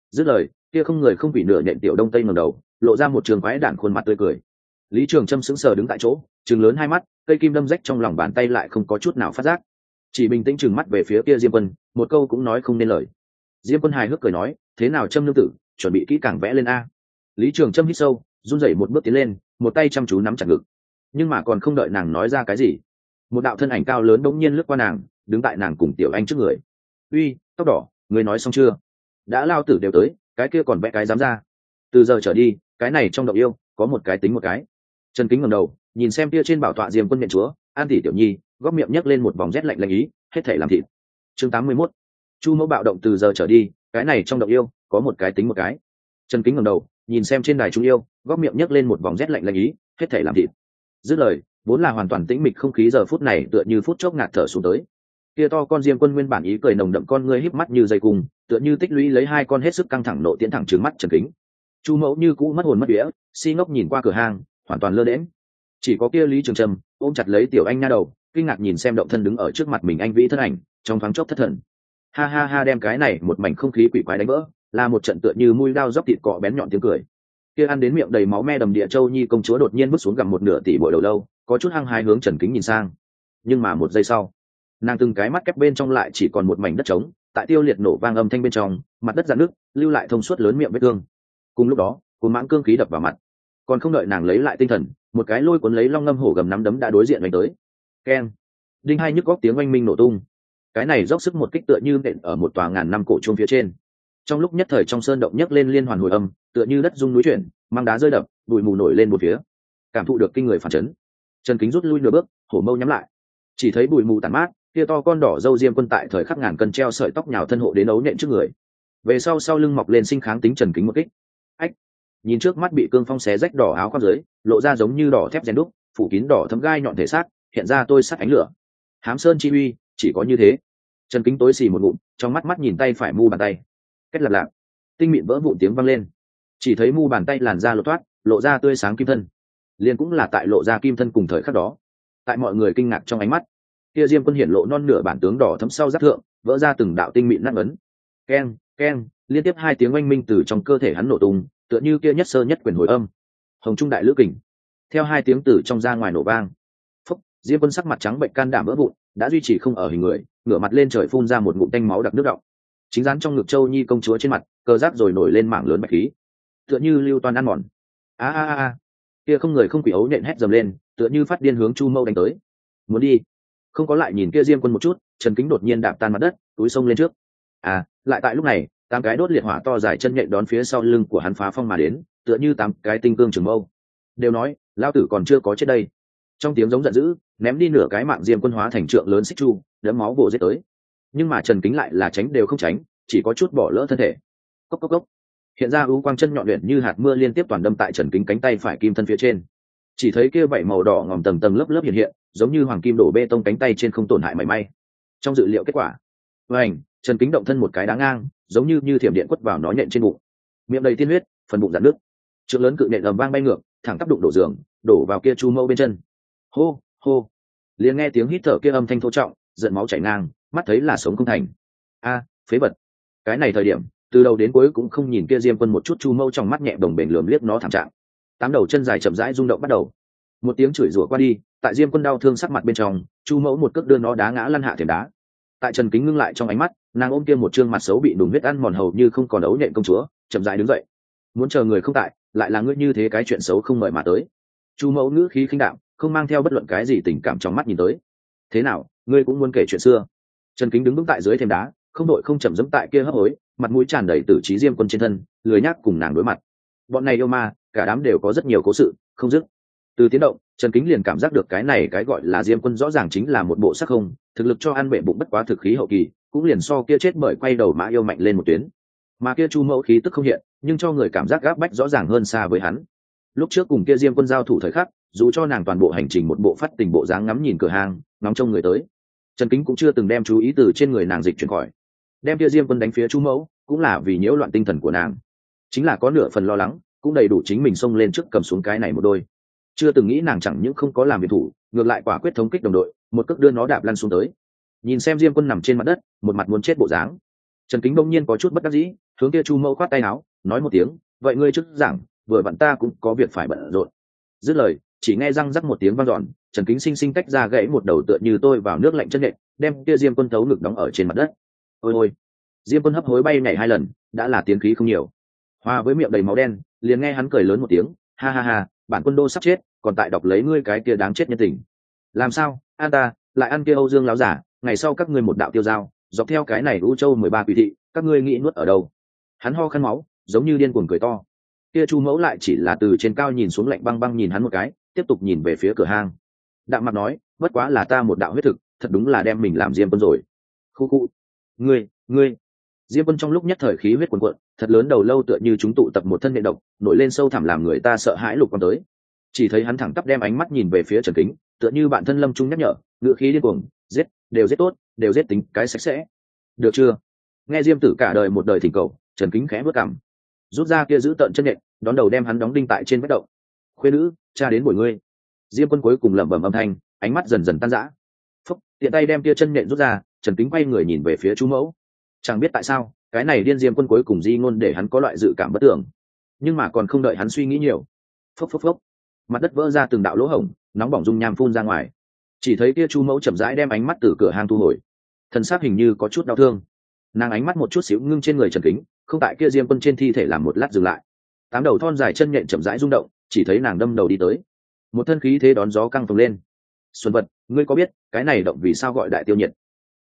A: Dứt lời, kia không người không quỷ nửa nhện tiểu đông tây ngẩng đầu, lộ ra một trường quái đản khuôn mặt tươi cười. Lý Trường Châm sững sờ đứng tại chỗ, trừng lớn hai mắt, cây kim đâm rách trong lòng bàn tay lại không có chút nào phát giác, chỉ bình tĩnh trừng mắt về phía kia Diêm Quân, một câu cũng nói không nên lời. Diêm Quân hài hước cười nói, thế nào Châm nương tử, chuẩn bị kỹ càng vẽ lên a. Lý Trường Châm hít sâu, run rẩy một bước tiến lên, một tay chăm chú nắm chặt ngực. Nhưng mà còn không đợi nàng nói ra cái gì, một đạo thân ảnh cao lớn bỗng nhiên lướt qua nàng, đứng tại nàng cùng Tiểu Anh trước người. Uy, tóc đỏ, người nói xong chưa? Đã lao tử đều tới, cái kia còn vẽ cái dám ra? Từ giờ trở đi, cái này trong động yêu có một cái tính một cái. Trần Kính ngẩng đầu, nhìn xem kia trên bảo tọa Diêm Quân miện chúa, An tỷ tiểu nhi, góc miệng nhấc lên một vòng rét lạnh lạnh ý, hết thể làm thịt. Chương 81. Chu Mẫu bạo động từ giờ trở đi, cái này trong động yêu có một cái tính một cái. Trần Kính ngẩng đầu, nhìn xem trên đài trung yêu, góc miệng nhấc lên một vòng rét lạnh lạnh ý, hết thể làm thịt. Dứt lời, vốn là hoàn toàn tĩnh mịch không khí giờ phút này tựa như phút chốc ngạt thở xuống tới. Kia to con Diêm Quân nguyên bản ý cười nồng đậm con ngươi híp mắt như dây cung, tựa như tích lũy lấy hai con hết sức căng thẳng nộ tiến thẳng trừng mắt Trần Kính. Chu Mẫu như cũ mất hồn mất vía, si ngốc nhìn qua cửa hàng, hoàn toàn lơ đễnh. Chỉ có kia Lý Trường Trâm ôm chặt lấy Tiểu Anh nha đầu, kinh ngạc nhìn xem động thân đứng ở trước mặt mình anh vĩ thân ảnh, trong thoáng chốc thất thần. Ha ha ha, đem cái này một mảnh không khí quỷ quái đánh vỡ, là một trận tựa như mũi dao róc thịt cọ bén nhọn tiếng cười. Kia ăn đến miệng đầy máu me đầm địa Châu Nhi công chúa đột nhiên bước xuống gặm một nửa tỷ bội đầu lâu, có chút hăng hái hướng Trần Kính nhìn sang. Nhưng mà một giây sau, nàng từng cái mắt kép bên trong lại chỉ còn một mảnh đất trống, tại tiêu liệt nổ vang âm thanh bên trong, mặt đất rạn nước, lưu lại thông suốt lớn miệng vết thương. Cùng lúc đó, cuồng mãng cương khí đập vào mặt, còn không đợi nàng lấy lại tinh thần, một cái lôi cuốn lấy long ngâm hổ gầm nắm đấm đã đối diện đánh tới. Keng, đinh hai nhức góc tiếng oanh minh nổ tung. Cái này dốc sức một kích tựa như nện ở một tòa ngàn năm cổ chuông phía trên. Trong lúc nhất thời trong sơn động nhấc lên liên hoàn hồi âm, tựa như đất rung núi chuyển, mang đá rơi đập, bụi mù nổi lên một phía. Cảm thụ được kinh người phản chấn, Trần Kính rút lui nửa bước, hổ mâu nhắm lại. Chỉ thấy bụi mù tản mát, kia to con đỏ dâu Diêm Quân tại thời khắc ngàn cân treo sợi tóc nhào thân hộ đến ấu nện trước người. Về sau sau lưng mọc lên sinh kháng tính Trần Kính một kích. Ách! Nhìn trước mắt bị cương phong xé rách đỏ áo khoác dưới, lộ ra giống như đỏ thép rèn đúc, phủ kín đỏ thấm gai nhọn thể xác, hiện ra tôi sắt ánh lửa. Hám sơn chi uy, chỉ có như thế. Trần Kính tối xì một ngụm, trong mắt mắt nhìn tay phải mu bàn tay. Kết lạp lạp, tinh mịn vỡ vụn tiếng vang lên. Chỉ thấy mu bàn tay làn da lột toát, lộ ra tươi sáng kim thân. Liền cũng là tại lộ ra kim thân cùng thời khắc đó. Tại mọi người kinh ngạc trong ánh mắt, kia Diêm Quân hiển lộ non nửa bản tướng đỏ thấm sau giáp thượng, vỡ ra từng đạo tinh mịn nát ấn. Keng, keng, liên tiếp hai tiếng oanh minh từ trong cơ thể hắn nổ tung, tựa như kia nhất sơ nhất quyền hồi âm. Hồng trung đại lữ kình. Theo hai tiếng từ trong ra ngoài nổ vang. Phúc, Diêm Quân sắc mặt trắng bệnh can đảm vỡ vụn, đã duy trì không ở hình người, ngửa mặt lên trời phun ra một ngụm tanh máu đặc nước đọng. Chính dán trong ngực Châu Nhi công chúa trên mặt, cờ giáp rồi nổi lên mảng lớn bạch khí, tựa như lưu toàn ăn mòn. A a a, kia không người không quỷ ấu nện hét dầm lên, tựa như phát điên hướng Chu Mâu đánh tới. Muốn đi. Không có lại nhìn kia Diêm Quân một chút, Trần Kính đột nhiên đạp tan mặt đất, túi sông lên trước. À, lại tại lúc này, tám cái đốt liệt hỏa to dài chân nhện đón phía sau lưng của hắn phá phong mà đến, tựa như tám cái tinh cương trường mâu. Đều nói, lao tử còn chưa có chết đây. Trong tiếng giống giận dữ, ném đi nửa cái mạng Diêm Quân hóa thành trượng lớn xích chu, đấm máu bổ giết tới. Nhưng mà Trần Kính lại là tránh đều không tránh, chỉ có chút bỏ lỡ thân thể. Cốc cốc cốc. Hiện ra ưu quang chân nhọn luyện như hạt mưa liên tiếp toàn đâm tại Trần Kính cánh tay phải kim thân phía trên. Chỉ thấy kia vảy màu đỏ ngòm tầng tầng lớp lớp hiện hiện, giống như hoàng kim đổ bê tông cánh tay trên không tổn hại mảy may. Trong dự liệu kết quả, vành, Trần Kính động thân một cái đá ngang, giống như thiểm điện quất vào nó nhện trên bụng. Miệng đầy tiên huyết, phần bụng rạn nước. Trượng lớn cự nện ầm vang bay ngược, thẳng tắp đụng đổ giường, đổ vào kia Chu Mâu bên chân. Hô, hô. Liền nghe tiếng hít thở kia âm thanh thô trọng, giận máu chảy ngang, mắt thấy là sống không thành. A, phế vật. Cái này thời điểm, từ đầu đến cuối cũng không nhìn kia Diêm Quân một chút, Chu Mâu trong mắt nhẹ đồng bền lườm liếc nó thảm trạng. Tám đầu chân dài chậm rãi rung động bắt đầu. Một tiếng chửi rủa qua đi, tại Diêm Quân đau thương sắc mặt bên trong, Chu Mẫu một cước đưa nó đá ngã lăn hạ thềm đá. Tại Trần Kính ngưng lại trong ánh mắt, nàng ôm kia một trương mặt xấu bị đùng huyết ăn mòn hầu như không còn ấu nhện công chúa, chậm rãi đứng dậy. Muốn chờ người không tại, lại là ngươi như thế cái chuyện xấu không mời mà tới. Chu Mẫu ngữ khí khinh đạm, không mang theo bất luận cái gì tình cảm trong mắt nhìn tới. Thế nào, ngươi cũng muốn kể chuyện xưa? Trần Kính đứng vững tại dưới thềm đá, không đội không chậm dẫm tại kia hấp hối, mặt mũi tràn đầy tử trí Diêm Quân trên thân, lười nhác cùng nàng đối mặt. Bọn này yêu ma, cả đám đều có rất nhiều cố sự, không dứt. Từ tiến động, Trần Kính liền cảm giác được cái này cái gọi là Diêm Quân rõ ràng chính là một bộ sắc không, thực lực cho ăn bệ bụng bất quá thực khí hậu kỳ, cũng liền so kia chết bởi quay đầu mã yêu mạnh lên một tuyến. Mà kia Chu Mẫu khí tức không hiện, nhưng cho người cảm giác gáp bách rõ ràng hơn xa với hắn. Lúc trước cùng kia Diêm Quân giao thủ thời khắc, dù cho nàng toàn bộ hành trình một bộ phát tình bộ dáng ngắm nhìn cửa hàng, ngóng trông người tới, Trần Kính cũng chưa từng đem chú ý từ trên người nàng dịch chuyển khỏi. Đem kia Diêm Quân đánh phía Chu Mẫu, cũng là vì nhiễu loạn tinh thần của nàng. Chính là có nửa phần lo lắng, cũng đầy đủ chính mình xông lên trước cầm xuống cái này một đôi. Chưa từng nghĩ nàng chẳng những không có làm việc thủ, ngược lại quả quyết thống kích đồng đội, một cước đưa nó đạp lăn xuống tới. Nhìn xem Diêm Quân nằm trên mặt đất, một mặt muốn chết bộ dáng, Trần Kính đông nhiên có chút bất đắc dĩ, hướng kia Chu Mẫu khoát tay áo, nói một tiếng, vậy ngươi trước giảng, vừa vặn ta cũng có việc phải bận rộn. Dứt lời, chỉ nghe răng rắc một tiếng vang dọn, Trần Kính sinh sinh tách ra gãy một đầu tựa như tôi vào nước lạnh chân nện, đem kia Diêm Quân thấu ngực đóng ở trên mặt đất. Ôi ôi! Diêm Quân hấp hối bay nhảy 2 lần, đã là tiến khí không nhiều. Hòa với miệng đầy máu đen, liền nghe hắn cười lớn một tiếng, ha ha ha, bản quân đô sắp chết, còn tại đọc lấy ngươi cái kia đáng chết nhân tình. Làm sao? An ta, lại ăn kia Âu Dương láo giả, ngày sau các ngươi một đạo tiêu giao, dọc theo cái này U Châu 13 quỷ thị, các ngươi nghĩ nuốt ở đâu? Hắn ho khăn máu, giống như điên cuồng cười to. Kia Chu Mẫu lại chỉ là từ trên cao nhìn xuống lạnh băng băng nhìn hắn một cái, tiếp tục nhìn về phía cửa hang. Đạm Mặc nói, bất quá là ta một đạo huyết thực, thật đúng là đem mình làm Diêm Quân rồi. Khu khu. Ngươi. Diêm Quân trong lúc nhất thời khí huyết cuồn cuộn, thật lớn đầu lâu tựa như chúng tụ tập một thân nhện độc, nổi lên sâu thẳm làm người ta sợ hãi lục quan tới. Chỉ thấy hắn thẳng tắp đem ánh mắt nhìn về phía Trần Kính, tựa như bạn thân lâm trung nhắc nhở, ngựa khí điên cuồng, giết, đều giết tốt, đều giết tính cái sạch sẽ. Được chưa? Nghe Diêm Tử cả đời một đời thỉnh cầu, Trần Kính khẽ bước cằm, rút ra kia giữ tận chân nhện, đón đầu đem hắn đóng đinh tại trên vách động. Khuê nữ, cha đến bồi ngươi. Diêm Quân cuối cùng lẩm bẩm âm thanh, ánh mắt dần dần tan rã. Phúc, tiện tay đem kia chân nhện rút ra, Trần Kính quay người nhìn về phía Chu Mẫu. Chẳng biết tại sao, cái này điên Diêm Quân cuối cùng di ngôn để hắn có loại dự cảm bất tưởng. Nhưng mà còn không đợi hắn suy nghĩ nhiều. Phốc phốc phốc. Mặt đất vỡ ra từng đạo lỗ hổng, nóng bỏng dung nham phun ra ngoài. Chỉ thấy kia Chu Mẫu chậm rãi đem ánh mắt từ cửa hang thu hồi. Thần sắc hình như có chút đau thương. Nàng ánh mắt một chút xíu ngưng trên người Trần Kính, không tại kia Diêm Quân trên thi thể làm một lát dừng lại. 8 đầu thon dài chân nhện chậm rãi rung động, chỉ thấy nàng đâm đầu đi tới. Một thân khí thế đón gió căng phồng lên. Xuân vật, ngươi có biết cái này động vì sao gọi đại tiêu nhiệt?